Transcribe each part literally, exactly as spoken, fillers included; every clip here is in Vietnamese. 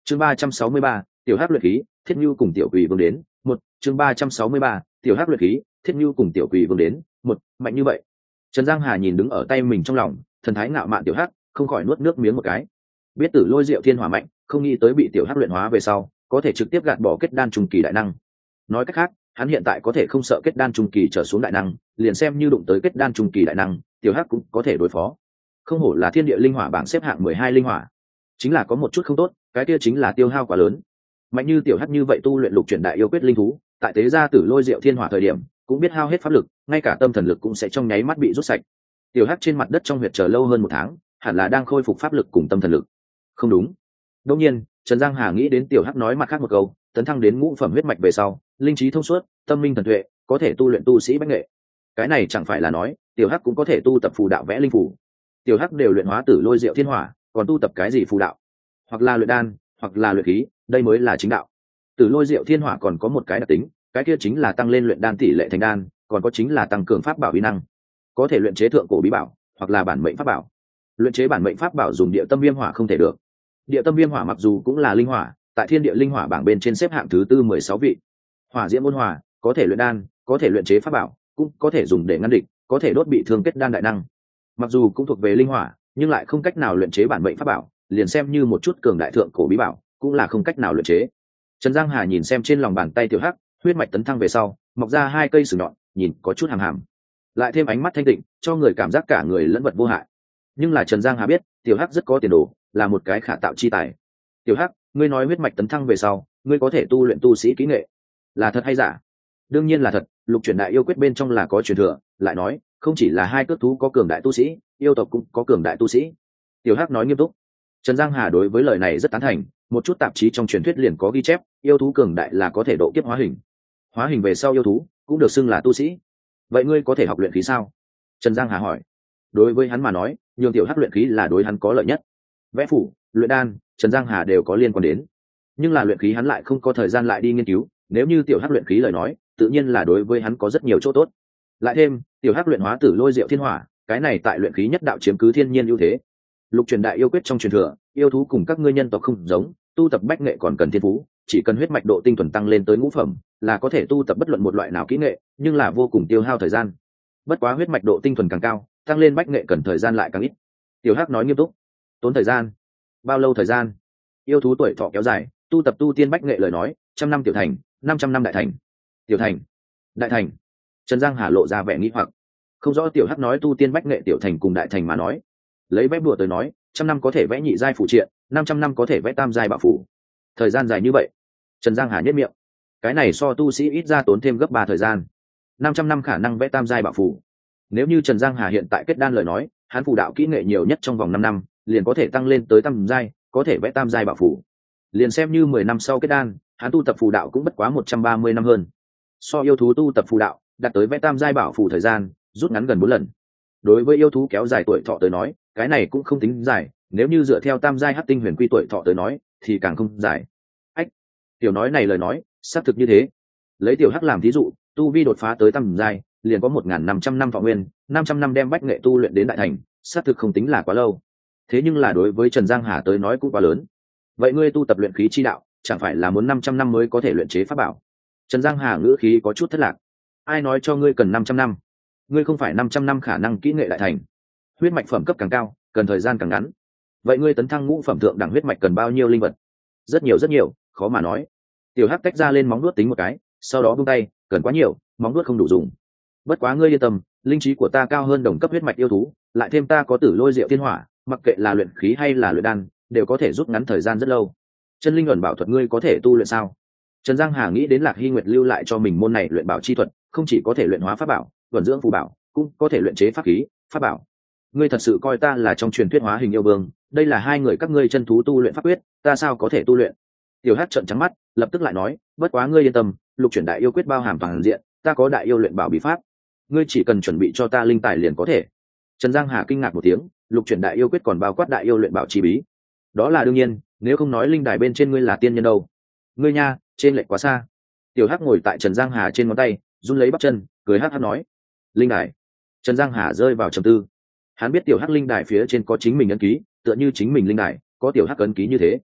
chương ba trăm sáu mươi ba, tiểu hắc luyện khí, thiết nhu cùng tiểu quỷ vương đến. Một chương ba trăm sáu mươi ba, tiểu hắc luyện khí, thiết nhu cùng tiểu quỷ vương đến. Một mạnh như vậy. Trần Giang Hà nhìn đứng ở tay mình trong lòng, thần thái ngạo mạn tiểu hắc, không khỏi nuốt nước miếng một cái. Biết Tử Lôi Diệu Thiên Hỏa mạnh, không nghĩ tới bị tiểu hắc luyện hóa về sau, có thể trực tiếp gạt bỏ kết đan trung kỳ đại năng. Nói cách khác, hắn hiện tại có thể không sợ kết đan trung kỳ trở xuống đại năng, liền xem như đụng tới kết đan trung kỳ đại năng, tiểu hắc cũng có thể đối phó. Không hổ là thiên địa linh hỏa bảng xếp hạng mười hai linh hỏa. Chính là có một chút không tốt, cái kia chính là tiêu hao quá lớn. Mạnh như tiểu hắc như vậy tu luyện lục chuyển đại yêu quyết linh thú, tại tế gia Tử Lôi Diệu Thiên Hỏa thời điểm, cũng biết hao hết pháp lực, ngay cả tâm thần lực cũng sẽ trong nháy mắt bị rút sạch. Tiểu hắc trên mặt đất trong huyệt chờ lâu hơn một tháng, hẳn là đang khôi phục pháp lực cùng tâm thần lực. Không đúng. Đương nhiên, Trần Giang Hà nghĩ đến tiểu hắc nói mặt khác một câu, tấn thăng đến ngũ phẩm huyết mạch về sau, linh trí thông suốt, tâm minh thần tuệ, có thể tu luyện tu sĩ bách nghệ. Cái này chẳng phải là nói, tiểu hắc cũng có thể tu tập phù đạo vẽ linh phù. Tiểu hắc đều luyện hóa Tử Lôi Diệu Thiên Hỏa, còn tu tập cái gì phù đạo? Hoặc là luyện đan, hoặc là luyện khí, đây mới là chính đạo. Tử Lôi Diệu Thiên Hỏa còn có một cái đặc tính, cái kia chính là tăng lên luyện đan tỷ lệ thành đan, còn có chính là tăng cường pháp bảo uy năng. Có thể luyện chế thượng cổ bí bảo, hoặc là bản mệnh pháp bảo. Luyện chế bản mệnh pháp bảo dùng địa tâm viêm hỏa không thể được. Địa tâm viêm hỏa mặc dù cũng là linh hỏa, tại thiên địa linh hỏa bảng bên trên xếp hạng thứ tư mười sáu vị. Hỏa diễm ôn hòa, có thể luyện đan, có thể luyện chế pháp bảo, cũng có thể dùng để ngăn địch, có thể đốt bị thương kết đan đại năng. Mặc dù cũng thuộc về linh hỏa, nhưng lại không cách nào luyện chế bản mệnh pháp bảo, liền xem như một chút cường đại thượng cổ bí bảo, cũng là không cách nào luyện chế. Trần Giang Hà nhìn xem trên lòng bàn tay tiểu hắc, huyết mạch tấn thăng về sau, mọc ra hai cây sừng nhọn, nhìn có chút hàm hàm. Lại thêm ánh mắt thanh tịnh, cho người cảm giác cả người lẫn vật vô hại. Nhưng là Trần Giang Hà biết, tiểu hắc rất có tiền đồ, là một cái khả tạo chi tài. Tiểu hắc, ngươi nói huyết mạch tấn thăng về sau, ngươi có thể tu luyện tu sĩ kỹ nghệ, là thật hay giả? Đương nhiên là thật, lục chuyển đại yêu quyết bên trong là có truyền thừa, lại nói, không chỉ là hai cước thú có cường đại tu sĩ, yêu tộc cũng có cường đại tu sĩ. Tiểu hắc nói nghiêm túc. Trần Giang Hà đối với lời này rất tán thành, một chút tạp chí trong truyền thuyết liền có ghi chép, yêu thú cường đại là có thể độ kiếp hóa hình. Hóa hình về sau yêu thú cũng được xưng là tu sĩ. Vậy ngươi có thể học luyện khí sao? Trần Giang Hà hỏi. Đối với hắn mà nói, nhường tiểu hắc luyện khí là đối hắn có lợi nhất. Vẽ phủ, luyện đan, Trần Giang Hà đều có liên quan đến. Nhưng là luyện khí hắn lại không có thời gian lại đi nghiên cứu, nếu như tiểu hắc luyện khí lời nói, tự nhiên là đối với hắn có rất nhiều chỗ tốt. Lại thêm, tiểu hắc luyện hóa Tử Lôi Diệu Thiên Hỏa, cái này tại luyện khí nhất đạo chiếm cứ thiên nhiên ưu thế. Lục truyền đại yêu quyết trong truyền thừa, yêu thú cùng các ngươi nhân tộc không giống, tu tập bách nghệ còn cần thiên phú, chỉ cần huyết mạch độ tinh thuần tăng lên tới ngũ phẩm, là có thể tu tập bất luận một loại nào kỹ nghệ, nhưng là vô cùng tiêu hao thời gian. Bất quá huyết mạch độ tinh thuần càng cao, tăng lên bách nghệ cần thời gian lại càng ít. Tiểu hắc nói nghiêm túc. Tốn thời gian? Bao lâu thời gian? Yêu thú tuổi thọ kéo dài, tu tập tu tiên bách nghệ lời nói, trăm năm tiểu thành, năm trăm năm đại thành. Tiểu thành, đại thành. Trần Giang Hà lộ ra vẻ nghi hoặc. Không rõ tiểu hắc nói tu tiên bách nghệ tiểu thành cùng đại thành mà nói. Lấy vẽ bùa tới nói, trăm năm có thể vẽ nhị giai phụ triện, năm trăm năm có thể vẽ tam giai bạo phủ. Thời gian dài như vậy. Trần Giang Hà nhếch miệng. Cái này so tu sĩ ít ra tốn thêm gấp ba thời gian. năm trăm năm khả năng vẽ tam giai bạo phủ. Nếu như Trần Giang Hà hiện tại kết đan lời nói, hắn phù đạo kỹ nghệ nhiều nhất trong vòng năm năm, liền có thể tăng lên tới tam giai, có thể vẽ tam giai bạo phủ. Liền xem như mười năm sau kết đan, hắn tu tập phù đạo cũng bất quá một trăm ba mươi năm hơn. So yêu thú tu tập phù đạo, đạt tới vẽ tam giai bảo phủ thời gian, rút ngắn gần bốn lần. Đối với yêu thú kéo dài tuổi thọ tới nói, cái này cũng không tính dài, nếu như dựa theo tam giai hắc tinh huyền quy tuổi thọ tới nói, thì càng không dài. Ách, tiểu nói này lời nói, xác thực như thế. Lấy tiểu hắc làm thí dụ, tu vi đột phá tới tam giai, liền có một nghìn năm trăm năm thọ nguyên, năm trăm năm đem bách nghệ tu luyện đến đại thành, xác thực không tính là quá lâu. Thế nhưng là đối với Trần Giang Hà tới nói cũng quá lớn. Vậy ngươi tu tập luyện khí chi đạo, chẳng phải là muốn năm trăm năm mới có thể luyện chế pháp bảo? Trần Giang Hà ngữ khí có chút thất lạc. Ai nói cho ngươi cần năm trăm năm? Ngươi không phải năm trăm năm khả năng kỹ nghệ đại thành. Huyết mạch phẩm cấp càng cao, cần thời gian càng ngắn. Vậy ngươi tấn thăng ngũ phẩm thượng đẳng huyết mạch cần bao nhiêu linh vật? Rất nhiều rất nhiều, khó mà nói. Tiểu hắc tách ra lên móng vuốt tính một cái, sau đó buông tay, cần quá nhiều, móng vuốt không đủ dùng. Bất quá ngươi yên tâm, linh trí của ta cao hơn đồng cấp huyết mạch yêu thú, lại thêm ta có Tử Lôi Diệu Thiên Hỏa, mặc kệ là luyện khí hay là luyện đan, đều có thể rút ngắn thời gian rất lâu. Chân linh ẩn bảo thuật ngươi có thể tu luyện sao? Trần Giang Hà nghĩ đến Lạc Hy Nguyệt lưu lại cho mình môn này luyện bảo chi thuật, không chỉ có thể luyện hóa pháp bảo, vận dưỡng phù bảo, cũng có thể luyện chế pháp khí, pháp bảo. Ngươi thật sự coi ta là trong truyền thuyết hóa hình yêu vương? Đây là hai người các ngươi chân thú tu luyện pháp quyết, ta sao có thể tu luyện? Tiểu Hắc trợn trắng mắt, lập tức lại nói, bất quá ngươi yên tâm, lục chuyển đại yêu quyết bao hàm toàn diện, ta có đại yêu luyện bảo bí pháp, ngươi chỉ cần chuẩn bị cho ta linh tài liền có thể. Trần Giang Hà kinh ngạc một tiếng, lục chuyển đại yêu quyết còn bao quát đại yêu luyện bảo chi bí? Đó là đương nhiên, nếu không nói linh đài bên trên ngươi là tiên nhân đâu. Ngươi nha, trên lệch quá xa. Tiểu Hắc ngồi tại Trần Giang Hà trên ngón tay, run lấy bắp chân, cười hắc hắc nói, linh đài. Trần Giang Hà rơi vào trầm tư. Hắn biết tiểu Hắc linh đài phía trên có chính mình ấn ký, tựa như chính mình linh đài có tiểu Hắc ấn ký như thế.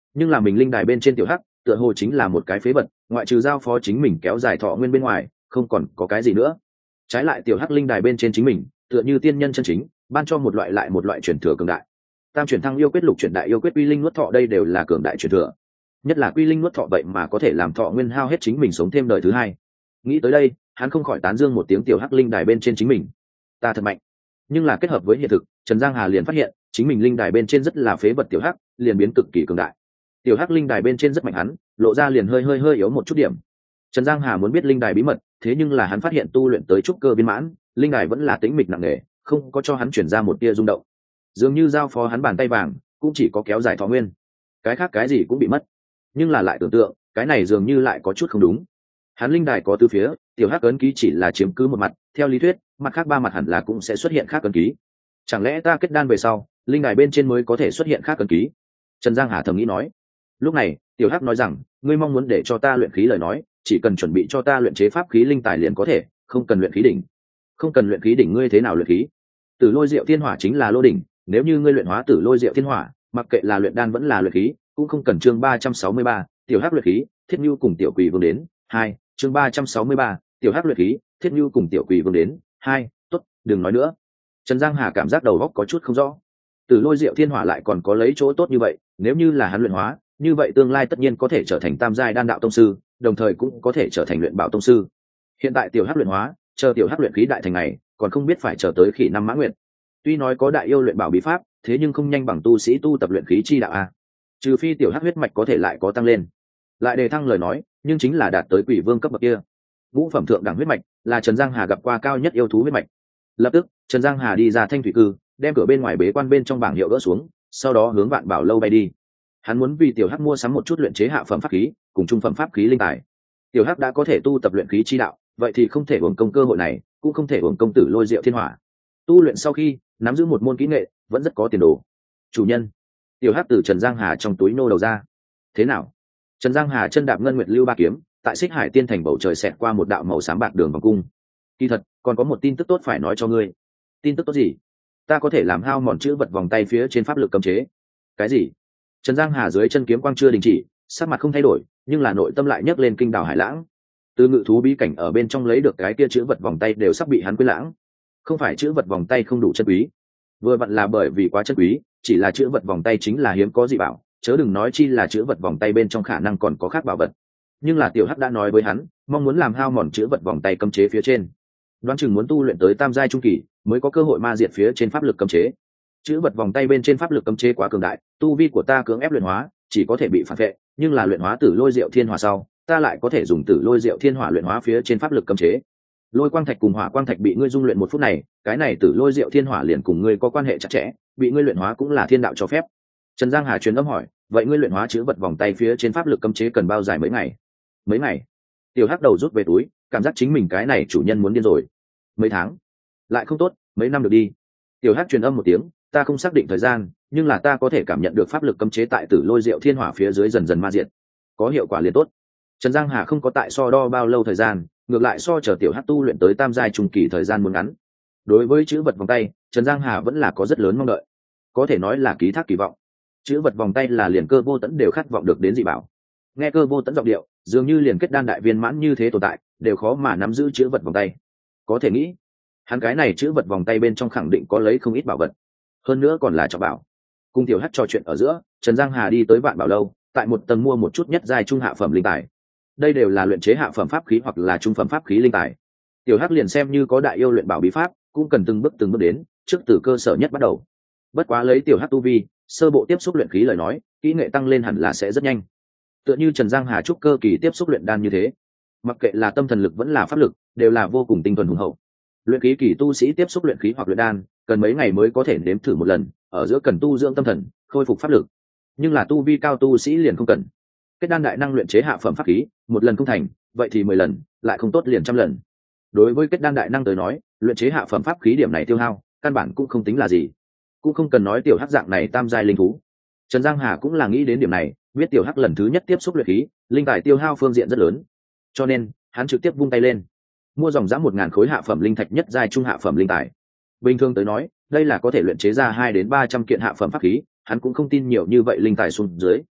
nhưng là mình linh đài bên trên tiểu hắc tựa hồ chính là một cái phế vật, ngoại trừ giao phó chính mình kéo dài thọ nguyên bên ngoài không còn có cái gì nữa. Trái lại tiểu hắc linh đài bên trên chính mình tựa như tiên nhân chân chính, ban cho một loại lại một loại truyền thừa cường đại. Tam chuyển thăng yêu quyết, lục chuyển đại yêu quyết, quy linh nuốt thọ, đây đều là cường đại truyền thừa. Nhất là quy linh nuốt thọ vậy mà có thể làm thọ nguyên hao hết chính mình sống thêm đời thứ hai. Nghĩ tới đây hắn không khỏi tán dương một tiếng tiểu hắc linh đài bên trên chính mình, ta thật mạnh. Nhưng là kết hợp với hiện thực, Trần Giang Hà liền phát hiện chính mình linh đài bên trên rất là phế vật, tiểu hắc liền biến cực kỳ cường đại. Tiểu hắc linh đài bên trên rất mạnh, hắn lộ ra liền hơi hơi hơi yếu một chút điểm. Trần Giang Hà muốn biết linh đài bí mật, thế nhưng là hắn phát hiện tu luyện tới trúc cơ viên mãn, linh đài vẫn là tĩnh mịch nặng nề, không có cho hắn chuyển ra một tia rung động. Dường như giao phó hắn bàn tay vàng cũng chỉ có kéo dài thọ nguyên, cái khác cái gì cũng bị mất. Nhưng là lại tưởng tượng cái này dường như lại có chút không đúng. Hắn linh đài có tứ phía, tiểu hắc ấn ký chỉ là chiếm cứ một mặt, theo lý thuyết mặt khác ba mặt hẳn là cũng sẽ xuất hiện khác ấn ký. Chẳng lẽ ta kết đan về sau linh đài bên trên mới có thể xuất hiện khác ấn ký? Trần Giang Hà thầm nghĩ nói. Lúc này tiểu hắc nói rằng, ngươi mong muốn để cho ta luyện khí lời nói, chỉ cần chuẩn bị cho ta luyện chế pháp khí linh tài liền có thể, không cần luyện khí đỉnh. Không cần luyện khí đỉnh, ngươi thế nào luyện khí? Tử lôi diệu thiên hỏa chính là lô đỉnh, nếu như ngươi luyện hóa tử lôi diệu thiên hỏa, mặc kệ là luyện đan vẫn là luyện khí cũng không cần. Chương ba trăm sáu mươi ba, tiểu hắc luyện khí, Thiết Nhu cùng tiểu quỷ vương đến. Hai, chương ba trăm sáu mươi ba, tiểu hắc luyện khí, Thiết Nhu cùng tiểu quỷ vương đến. Hai, tốt, đừng nói nữa. Trần Giang Hà cảm giác đầu óc có chút không rõ. Tử lôi diệu thiên hỏa lại còn có lấy chỗ tốt như vậy, nếu như là hắn luyện hóa, như vậy tương lai tất nhiên có thể trở thành tam giai đan đạo tông sư, đồng thời cũng có thể trở thành luyện bảo tông sư. Hiện tại tiểu hắc luyện hóa, chờ tiểu hắc luyện khí đại thành này, còn không biết phải chờ tới khi năm mã nguyệt. Tuy nói có đại yêu luyện bảo bí pháp, thế nhưng không nhanh bằng tu sĩ tu tập luyện khí chi đạo a. Trừ phi tiểu hắc huyết mạch có thể lại có tăng lên, lại đề thăng lời nói, nhưng chính là đạt tới quỷ vương cấp bậc kia. Ngũ phẩm thượng đẳng huyết mạch là Trần Giang Hà gặp qua cao nhất yêu thú huyết mạch. Lập tức Trần Giang Hà đi ra thanh thủy cư, đem cửa bên ngoài bế quan bên trong bảng hiệu gỡ xuống, sau đó hướng Vạn Bảo lâu bay đi. Hắn muốn vì tiểu hắc mua sắm một chút luyện chế hạ phẩm pháp khí cùng trung phẩm pháp khí linh tài. Tiểu hắc đã có thể tu tập luyện khí chi đạo, vậy thì không thể uổng công cơ hội này, cũng không thể uổng công tử lôi diệu thiên hỏa. Tu luyện sau khi nắm giữ một môn kỹ nghệ vẫn rất có tiền đồ. Chủ nhân. Tiểu hắc từ Trần Giang Hà trong túi nô đầu ra. Thế nào? Trần Giang Hà chân đạp ngân nguyệt lưu ba kiếm, tại Xích Hải tiên thành bầu trời xẹt qua một đạo màu xám bạc đường vòng cung. Kỳ thật còn có một tin tức tốt phải nói cho ngươi. Tin tức tốt gì? Ta có thể làm hao mòn chữ vật vòng tay phía trên pháp lực cấm chế. Cái gì? Trần Giang Hà dưới chân kiếm quang chưa đình chỉ, sắc mặt không thay đổi, nhưng là nội tâm lại nhấc lên kinh đảo hải lãng. Từ ngự thú bí cảnh ở bên trong lấy được cái kia chữ vật vòng tay đều sắp bị hắn quên lãng. Không phải chữ vật vòng tay không đủ chân quý, vừa vặn là bởi vì quá chân quý, chỉ là chữ vật vòng tay chính là hiếm có dị bảo, chớ đừng nói chi là chữ vật vòng tay bên trong khả năng còn có khác bảo vật. Nhưng là tiểu hắc đã nói với hắn, mong muốn làm hao mòn chữ vật vòng tay cấm chế phía trên, đoán chừng muốn tu luyện tới tam giai trung kỳ mới có cơ hội ma diệt phía trên pháp lực cấm chế. Chữ vật vòng tay bên trên pháp lực cấm chế quá cường đại, tu vi của ta cưỡng ép luyện hóa chỉ có thể bị phản vệ, nhưng là luyện hóa tử lôi diệu thiên hỏa sau, ta lại có thể dùng tử lôi diệu thiên hỏa luyện hóa phía trên pháp lực cấm chế. Lôi quang thạch cùng hỏa quang thạch bị ngươi dung luyện một phút này, cái này tử lôi diệu thiên hỏa liền cùng ngươi có quan hệ chặt chẽ, bị ngươi luyện hóa cũng là thiên đạo cho phép. Trần Giang Hà truyền âm hỏi, vậy ngươi luyện hóa chữ vật vòng tay phía trên pháp lực cấm chế cần bao dài mấy ngày? Mấy ngày? Tiểu hắc đầu rút về túi, cảm giác chính mình cái này chủ nhân muốn điên rồi. Mấy tháng? Lại không tốt, mấy năm được đi. Tiểu hắc truyền âm một tiếng, ta không xác định thời gian, nhưng là ta có thể cảm nhận được pháp lực cấm chế tại tử lôi diệu thiên hỏa phía dưới dần dần ma diệt, có hiệu quả liền tốt. Trần Giang Hà không có tại so đo bao lâu thời gian, ngược lại so chờ tiểu hắc tu luyện tới tam giai trung kỳ thời gian muốn ngắn. Đối với chữ vật vòng tay, Trần Giang Hà vẫn là có rất lớn mong đợi, có thể nói là ký thác kỳ vọng. Chữ vật vòng tay là liền Cơ Vô Tẫn đều khát vọng được đến dị bảo. Nghe Cơ Vô Tẫn giọng điệu, dường như liền kết đan đại viên mãn như thế tồn tại đều khó mà nắm giữ chữ vật vòng tay. Có thể nghĩ, hắn cái này chữ vật vòng tay bên trong khẳng định có lấy không ít bảo vật, hơn nữa còn là trọng bảo. Cùng tiểu hắc trò chuyện ở giữa, Trần Giang Hà đi tới Vạn Bảo lâu, tại một tầng mua một chút nhất giai trung hạ phẩm linh tài. Đây đều là luyện chế hạ phẩm pháp khí hoặc là trung phẩm pháp khí linh tài. Tiểu hắc liền xem như có đại yêu luyện bảo bí pháp, cũng cần từng bước từng bước đến, trước từ cơ sở nhất bắt đầu. Bất quá lấy tiểu hắc tu vi, sơ bộ tiếp xúc luyện khí lời nói, kỹ nghệ tăng lên hẳn là sẽ rất nhanh. Tựa như Trần Giang Hà trúc cơ kỳ tiếp xúc luyện đan như thế, mặc kệ là tâm thần lực vẫn là pháp lực, đều là vô cùng tinh thuần hùng hậu. Luyện khí kỳ tu sĩ tiếp xúc luyện khí hoặc luyện đan, cần mấy ngày mới có thể nếm thử một lần, ở giữa cần tu dưỡng tâm thần, khôi phục pháp lực. Nhưng là tu vi cao tu sĩ liền không cần. Kết đan đại năng luyện chế hạ phẩm pháp khí, một lần không thành, vậy thì mười lần, lại không tốt liền trăm lần. Đối với kết đan đại năng tới nói, luyện chế hạ phẩm pháp khí điểm này tiêu hao, căn bản cũng không tính là gì. Cũng không cần nói tiểu hắc dạng này tam giai linh thú. Trần Giang Hà cũng là nghĩ đến điểm này, biết tiểu hắc lần thứ nhất tiếp xúc luyện khí, linh tài tiêu hao phương diện rất lớn, cho nên hắn trực tiếp vung tay lên, mua dòng giá một ngàn khối hạ phẩm linh thạch nhất giai trung hạ phẩm linh tài. Bình thường tới nói, đây là có thể luyện chế ra hai đến ba trăm kiện hạ phẩm pháp khí, hắn cũng không tin nhiều như vậy linh tài xuống dưới,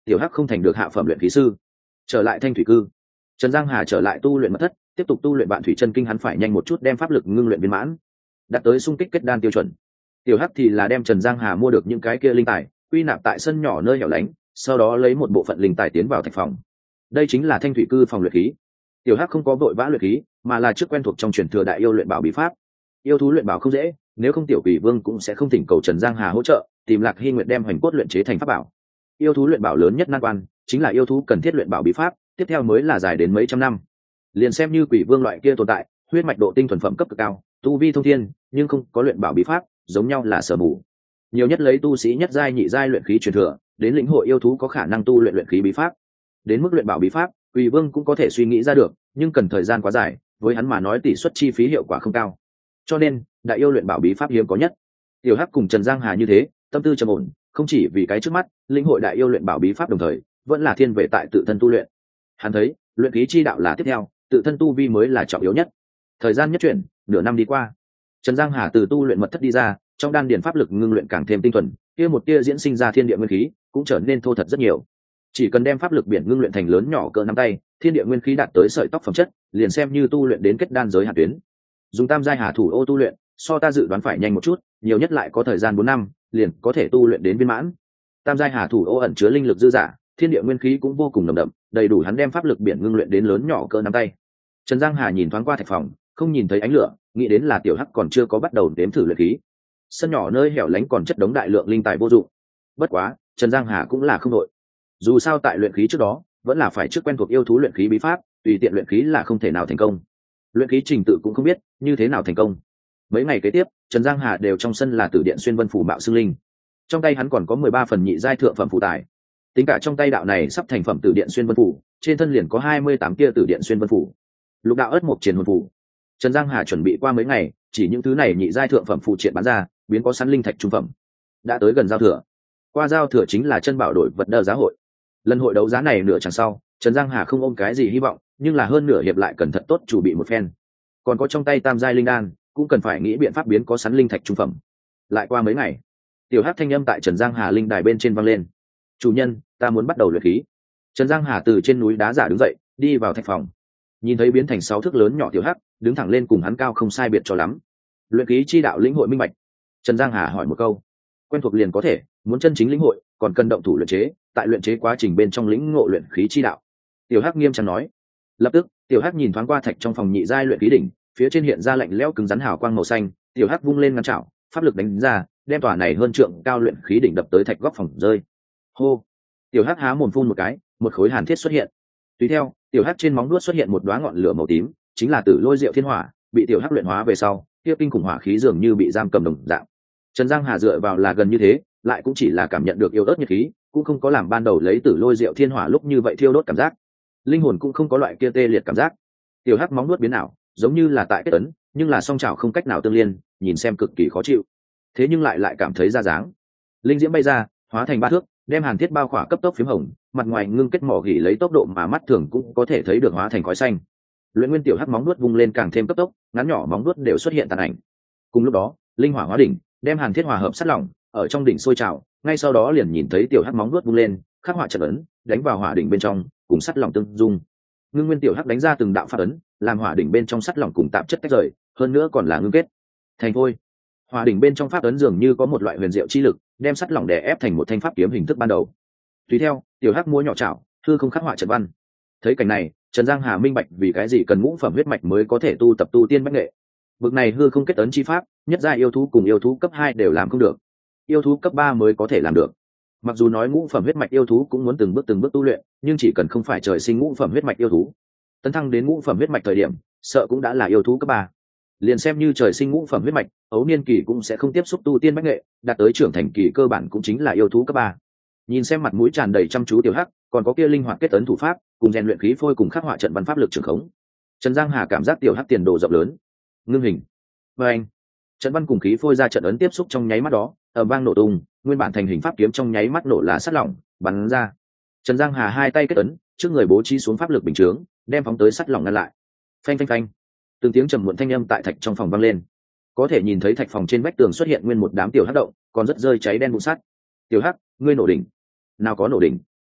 tiểu hắc không thành được hạ phẩm luyện khí sư. Trở lại thanh thủy cư, Trần Giang Hà trở lại tu luyện mật thất, tiếp tục tu luyện bạn thủy chân kinh. Hắn phải nhanh một chút đem pháp lực ngưng luyện viên mãn, đạt tới xung kích kết đan tiêu chuẩn. Tiểu hắc thì là đem Trần Giang Hà mua được những cái kia linh tài quy nạp tại sân nhỏ nơi hẻo lánh, sau đó lấy một bộ phận linh tài tiến vào thạch phòng. Đây chính là thanh thủy cư phòng luyện khí. Tiểu hắc không có vội vã luyện khí, mà là trước quen thuộc trong truyền thừa đại yêu luyện bảo bí pháp. Yêu thú luyện bảo không dễ, nếu không tiểu quỷ vương cũng sẽ không thỉnh cầu Trần Giang Hà hỗ trợ tìm Lạc Hy Nguyệt đem hoành cốt luyện chế thành pháp bảo. Yêu thú luyện bảo lớn nhất nan quan chính là yêu thú cần thiết luyện bảo bí pháp, tiếp theo mới là dài đến mấy trăm năm. Liền xem như quỷ vương loại kia tồn tại, huyết mạch độ tinh thuần phẩm cấp cực cao, tu vi thông thiên, nhưng không có luyện bảo bí pháp, giống nhau là sở mù. Nhiều nhất lấy tu sĩ nhất giai nhị giai luyện khí truyền thừa, đến lĩnh hội yêu thú có khả năng tu luyện luyện khí bí pháp. Đến mức luyện bảo bí pháp, quỷ vương cũng có thể suy nghĩ ra được, nhưng cần thời gian quá dài, với hắn mà nói tỷ suất chi phí hiệu quả không cao. Cho nên, đại yêu luyện bảo bí pháp hiếm có nhất. Tiểu hắc cùng Trần Giang Hà như thế, tâm tư trầm ổn, không chỉ vì cái trước mắt, lĩnh hội đại yêu luyện bảo bí pháp đồng thời, vẫn là thiên về tại tự thân tu luyện. Hắn thấy, luyện khí chi đạo là tiếp theo, tự thân tu vi mới là trọng yếu nhất. Thời gian nhất chuyển, nửa năm đi qua, Trần Giang Hà từ tu luyện mật thất đi ra, trong đan điền pháp lực ngưng luyện càng thêm tinh thuần, kia một tia diễn sinh ra thiên địa nguyên khí cũng trở nên thô thật rất nhiều. Chỉ cần đem pháp lực biển ngưng luyện thành lớn nhỏ cỡ nắm tay, thiên địa nguyên khí đạt tới sợi tóc phẩm chất, liền xem như tu luyện đến kết đan giới hạn tuyến. Dùng tam giai hà thủ ô tu luyện, so ta dự đoán phải nhanh một chút, nhiều nhất lại có thời gian bốn năm, liền có thể tu luyện đến viên mãn. Tam giai hà thủ ô ẩn chứa linh lực dư dả, thiên địa nguyên khí cũng vô cùng nồng đậm, đầy đủ hắn đem pháp lực biển ngưng luyện đến lớn nhỏ cỡ nắm tay. Trần Giang Hà nhìn thoáng qua thạch phòng, không nhìn thấy ánh lửa, nghĩ đến là tiểu hắc còn chưa có bắt đầu đếm thử luyện khí. Sân nhỏ nơi hẻo lánh còn chất đống đại lượng linh tài vô dụng. Bất quá, Trần Giang Hà cũng là không đội. Dù sao tại luyện khí trước đó, vẫn là phải trước quen thuộc yêu thú luyện khí bí pháp, tùy tiện luyện khí là không thể nào thành công. Luyện khí trình tự cũng không biết như thế nào thành công. Mấy ngày kế tiếp, Trần Giang Hà đều trong sân là Tử Điện Xuyên Vân phủ mạo xương linh. Trong tay hắn còn có mười ba phần nhị giai thượng phẩm phù tài. Tính cả trong tay đạo này sắp thành phẩm Tử Điện Xuyên Vân phủ, trên thân liền có hai mươi tám kia Tử Điện Xuyên Vân phủ. Lục đạo ất mộc triển hồn phủ. Trần Giang Hà chuẩn bị qua mấy ngày, chỉ những thứ này nhị giai thượng phẩm phụ triện bán ra, biến có sẵn linh thạch trung phẩm. Đã tới gần giao thừa. Qua giao thừa chính là chân bảo đổi vật đờ giá hội. Lần hội đấu giá này nửa chẳng sau, Trần Giang Hà không ôm cái gì hy vọng, nhưng là hơn nửa hiệp lại cẩn thận tốt chủ bị một phen. Còn có trong tay tam giai linh đan, cũng cần phải nghĩ biện pháp biến có sẵn linh thạch trung phẩm. Lại qua mấy ngày, tiểu hắc thanh âm tại Trần Giang Hà linh đài bên trên vang lên. "Chủ nhân, ta muốn bắt đầu luyện khí." Trần Giang Hà từ trên núi đá giả đứng dậy, đi vào thạch phòng. Nhìn thấy biến thành sáu thước lớn nhỏ tiểu hắc, đứng thẳng lên cùng hắn cao không sai biệt cho lắm. Luyện khí chi đạo lĩnh hội minh bạch. Trần Giang Hà hỏi một câu. Quen thuộc liền có thể, muốn chân chính lĩnh hội, còn cần động thủ luyện chế, tại luyện chế quá trình bên trong lĩnh ngộ luyện khí chi đạo. Tiểu hắc nghiêm trang nói. Lập tức, tiểu hắc nhìn thoáng qua thạch trong phòng nhị giai luyện khí đỉnh, phía trên hiện ra lạnh lẽo cứng rắn hào quang màu xanh, tiểu hắc vung lên ngăn chảo, pháp lực đánh ra, đem tòa này hơn trượng cao luyện khí đỉnh đập tới thạch góc phòng rơi. Hô. Tiểu hắc há mồm phun một cái, một khối hàn thiết xuất hiện. Tùy theo, tiểu hắc trên móng đuốt xuất hiện một đóa ngọn lửa màu tím, chính là Tử Lôi Diệu Thiên Hỏa, bị tiểu hắc luyện hóa về sau, kia kinh khủng hỏa khí dường như bị giam cầm đồng dạng. Trần Giang Hà dựa vào là gần như thế, lại cũng chỉ là cảm nhận được yêu ớt nhiệt khí, cũng không có làm ban đầu lấy Tử Lôi Diệu Thiên Hỏa lúc như vậy thiêu đốt cảm giác. Linh hồn cũng không có loại kia tê liệt cảm giác. Tiểu hắc móng nuốt biến ảo, giống như là tại kết ấn, nhưng là song chảo không cách nào tương liên, nhìn xem cực kỳ khó chịu. Thế nhưng lại lại cảm thấy ra dáng. Linh diễm bay ra, hóa thành ba thước, đem hàn thiết bao khỏa cấp tốc phím hồng, mặt ngoài ngưng kết mỏ gỉ lấy tốc độ mà mắt thường cũng có thể thấy được hóa thành khói xanh. Luyện Nguyên tiểu hắc móng nuốt vung lên càng thêm cấp tốc, ngắn nhỏ móng nuốt đều xuất hiện tàn ảnh. Cùng lúc đó, linh hỏa hóa đỉnh, đem hàn thiết hòa hợp sát lỏng, ở trong đỉnh sôi trào, ngay sau đó liền nhìn thấy tiểu hắc móng nuốt vung lên, khắc họa trận ấn, đánh vào hỏa đỉnh bên trong, cùng sắt lỏng tương dung. Ngưng Nguyên tiểu hắc đánh ra từng đạo pháp ấn, làm hỏa đỉnh bên trong sắt lỏng cùng tạp chất tách rời, hơn nữa còn là ngưng kết. Thành thôi. Hỏa đỉnh bên trong pháp ấn dường như có một loại huyền diệu chi lực, đem sắt lỏng đè ép thành một thanh pháp kiếm hình thức ban đầu. Tùy theo, tiểu hắc múa nhỏ chảo, hư không khắc họa trận văn. Thấy cảnh này, Trần Giang Hà minh bạch vì cái gì cần ngũ phẩm huyết mạch mới có thể tu tập tu tiên bách nghệ. Bực này hư không kết ấn chi pháp, nhất giai yêu thú cùng yêu thú cấp hai đều làm không được. Yêu thú cấp ba mới có thể làm được. Mặc dù nói ngũ phẩm huyết mạch yêu thú cũng muốn từng bước từng bước tu luyện, nhưng chỉ cần không phải trời sinh ngũ phẩm huyết mạch yêu thú, tấn thăng đến ngũ phẩm huyết mạch thời điểm, sợ cũng đã là yêu thú cấp ba. Liền xem như trời sinh ngũ phẩm huyết mạch, ấu niên kỳ cũng sẽ không tiếp xúc tu tiên bách nghệ, đạt tới trưởng thành kỳ cơ bản cũng chính là yêu thú cấp ba. Nhìn xem mặt mũi tràn đầy chăm chú tiểu hắc, còn có kia linh hoạt kết ấn thủ pháp, cùng rèn luyện khí phôi cùng khắc họa trận văn pháp lực trường khống. Trần Giang Hà cảm giác tiểu hắc tiền đồ rộng lớn. Ngưng hình. Và anh, trận văn cùng khí phôi ra trận ấn tiếp xúc trong nháy mắt đó, ầm vang nổ tung, nguyên bản thành hình pháp kiếm trong nháy mắt nổ lá sắt lỏng, bắn ra. Trần Giang Hà hai tay kết ấn, trước người bố trí xuống pháp lực bình chướng, đem phóng tới sắt lỏng ngăn lại. Phanh phanh phanh. Từng tiếng trầm muộn thanh âm tại thạch trong phòng vang lên. Có thể nhìn thấy thạch phòng trên vách tường xuất hiện nguyên một đám tiểu hắc động, còn rất rơi cháy đen vụ sắt. Tiểu hắc, ngươi nổ đỉnh. Nào có nổ đỉnh.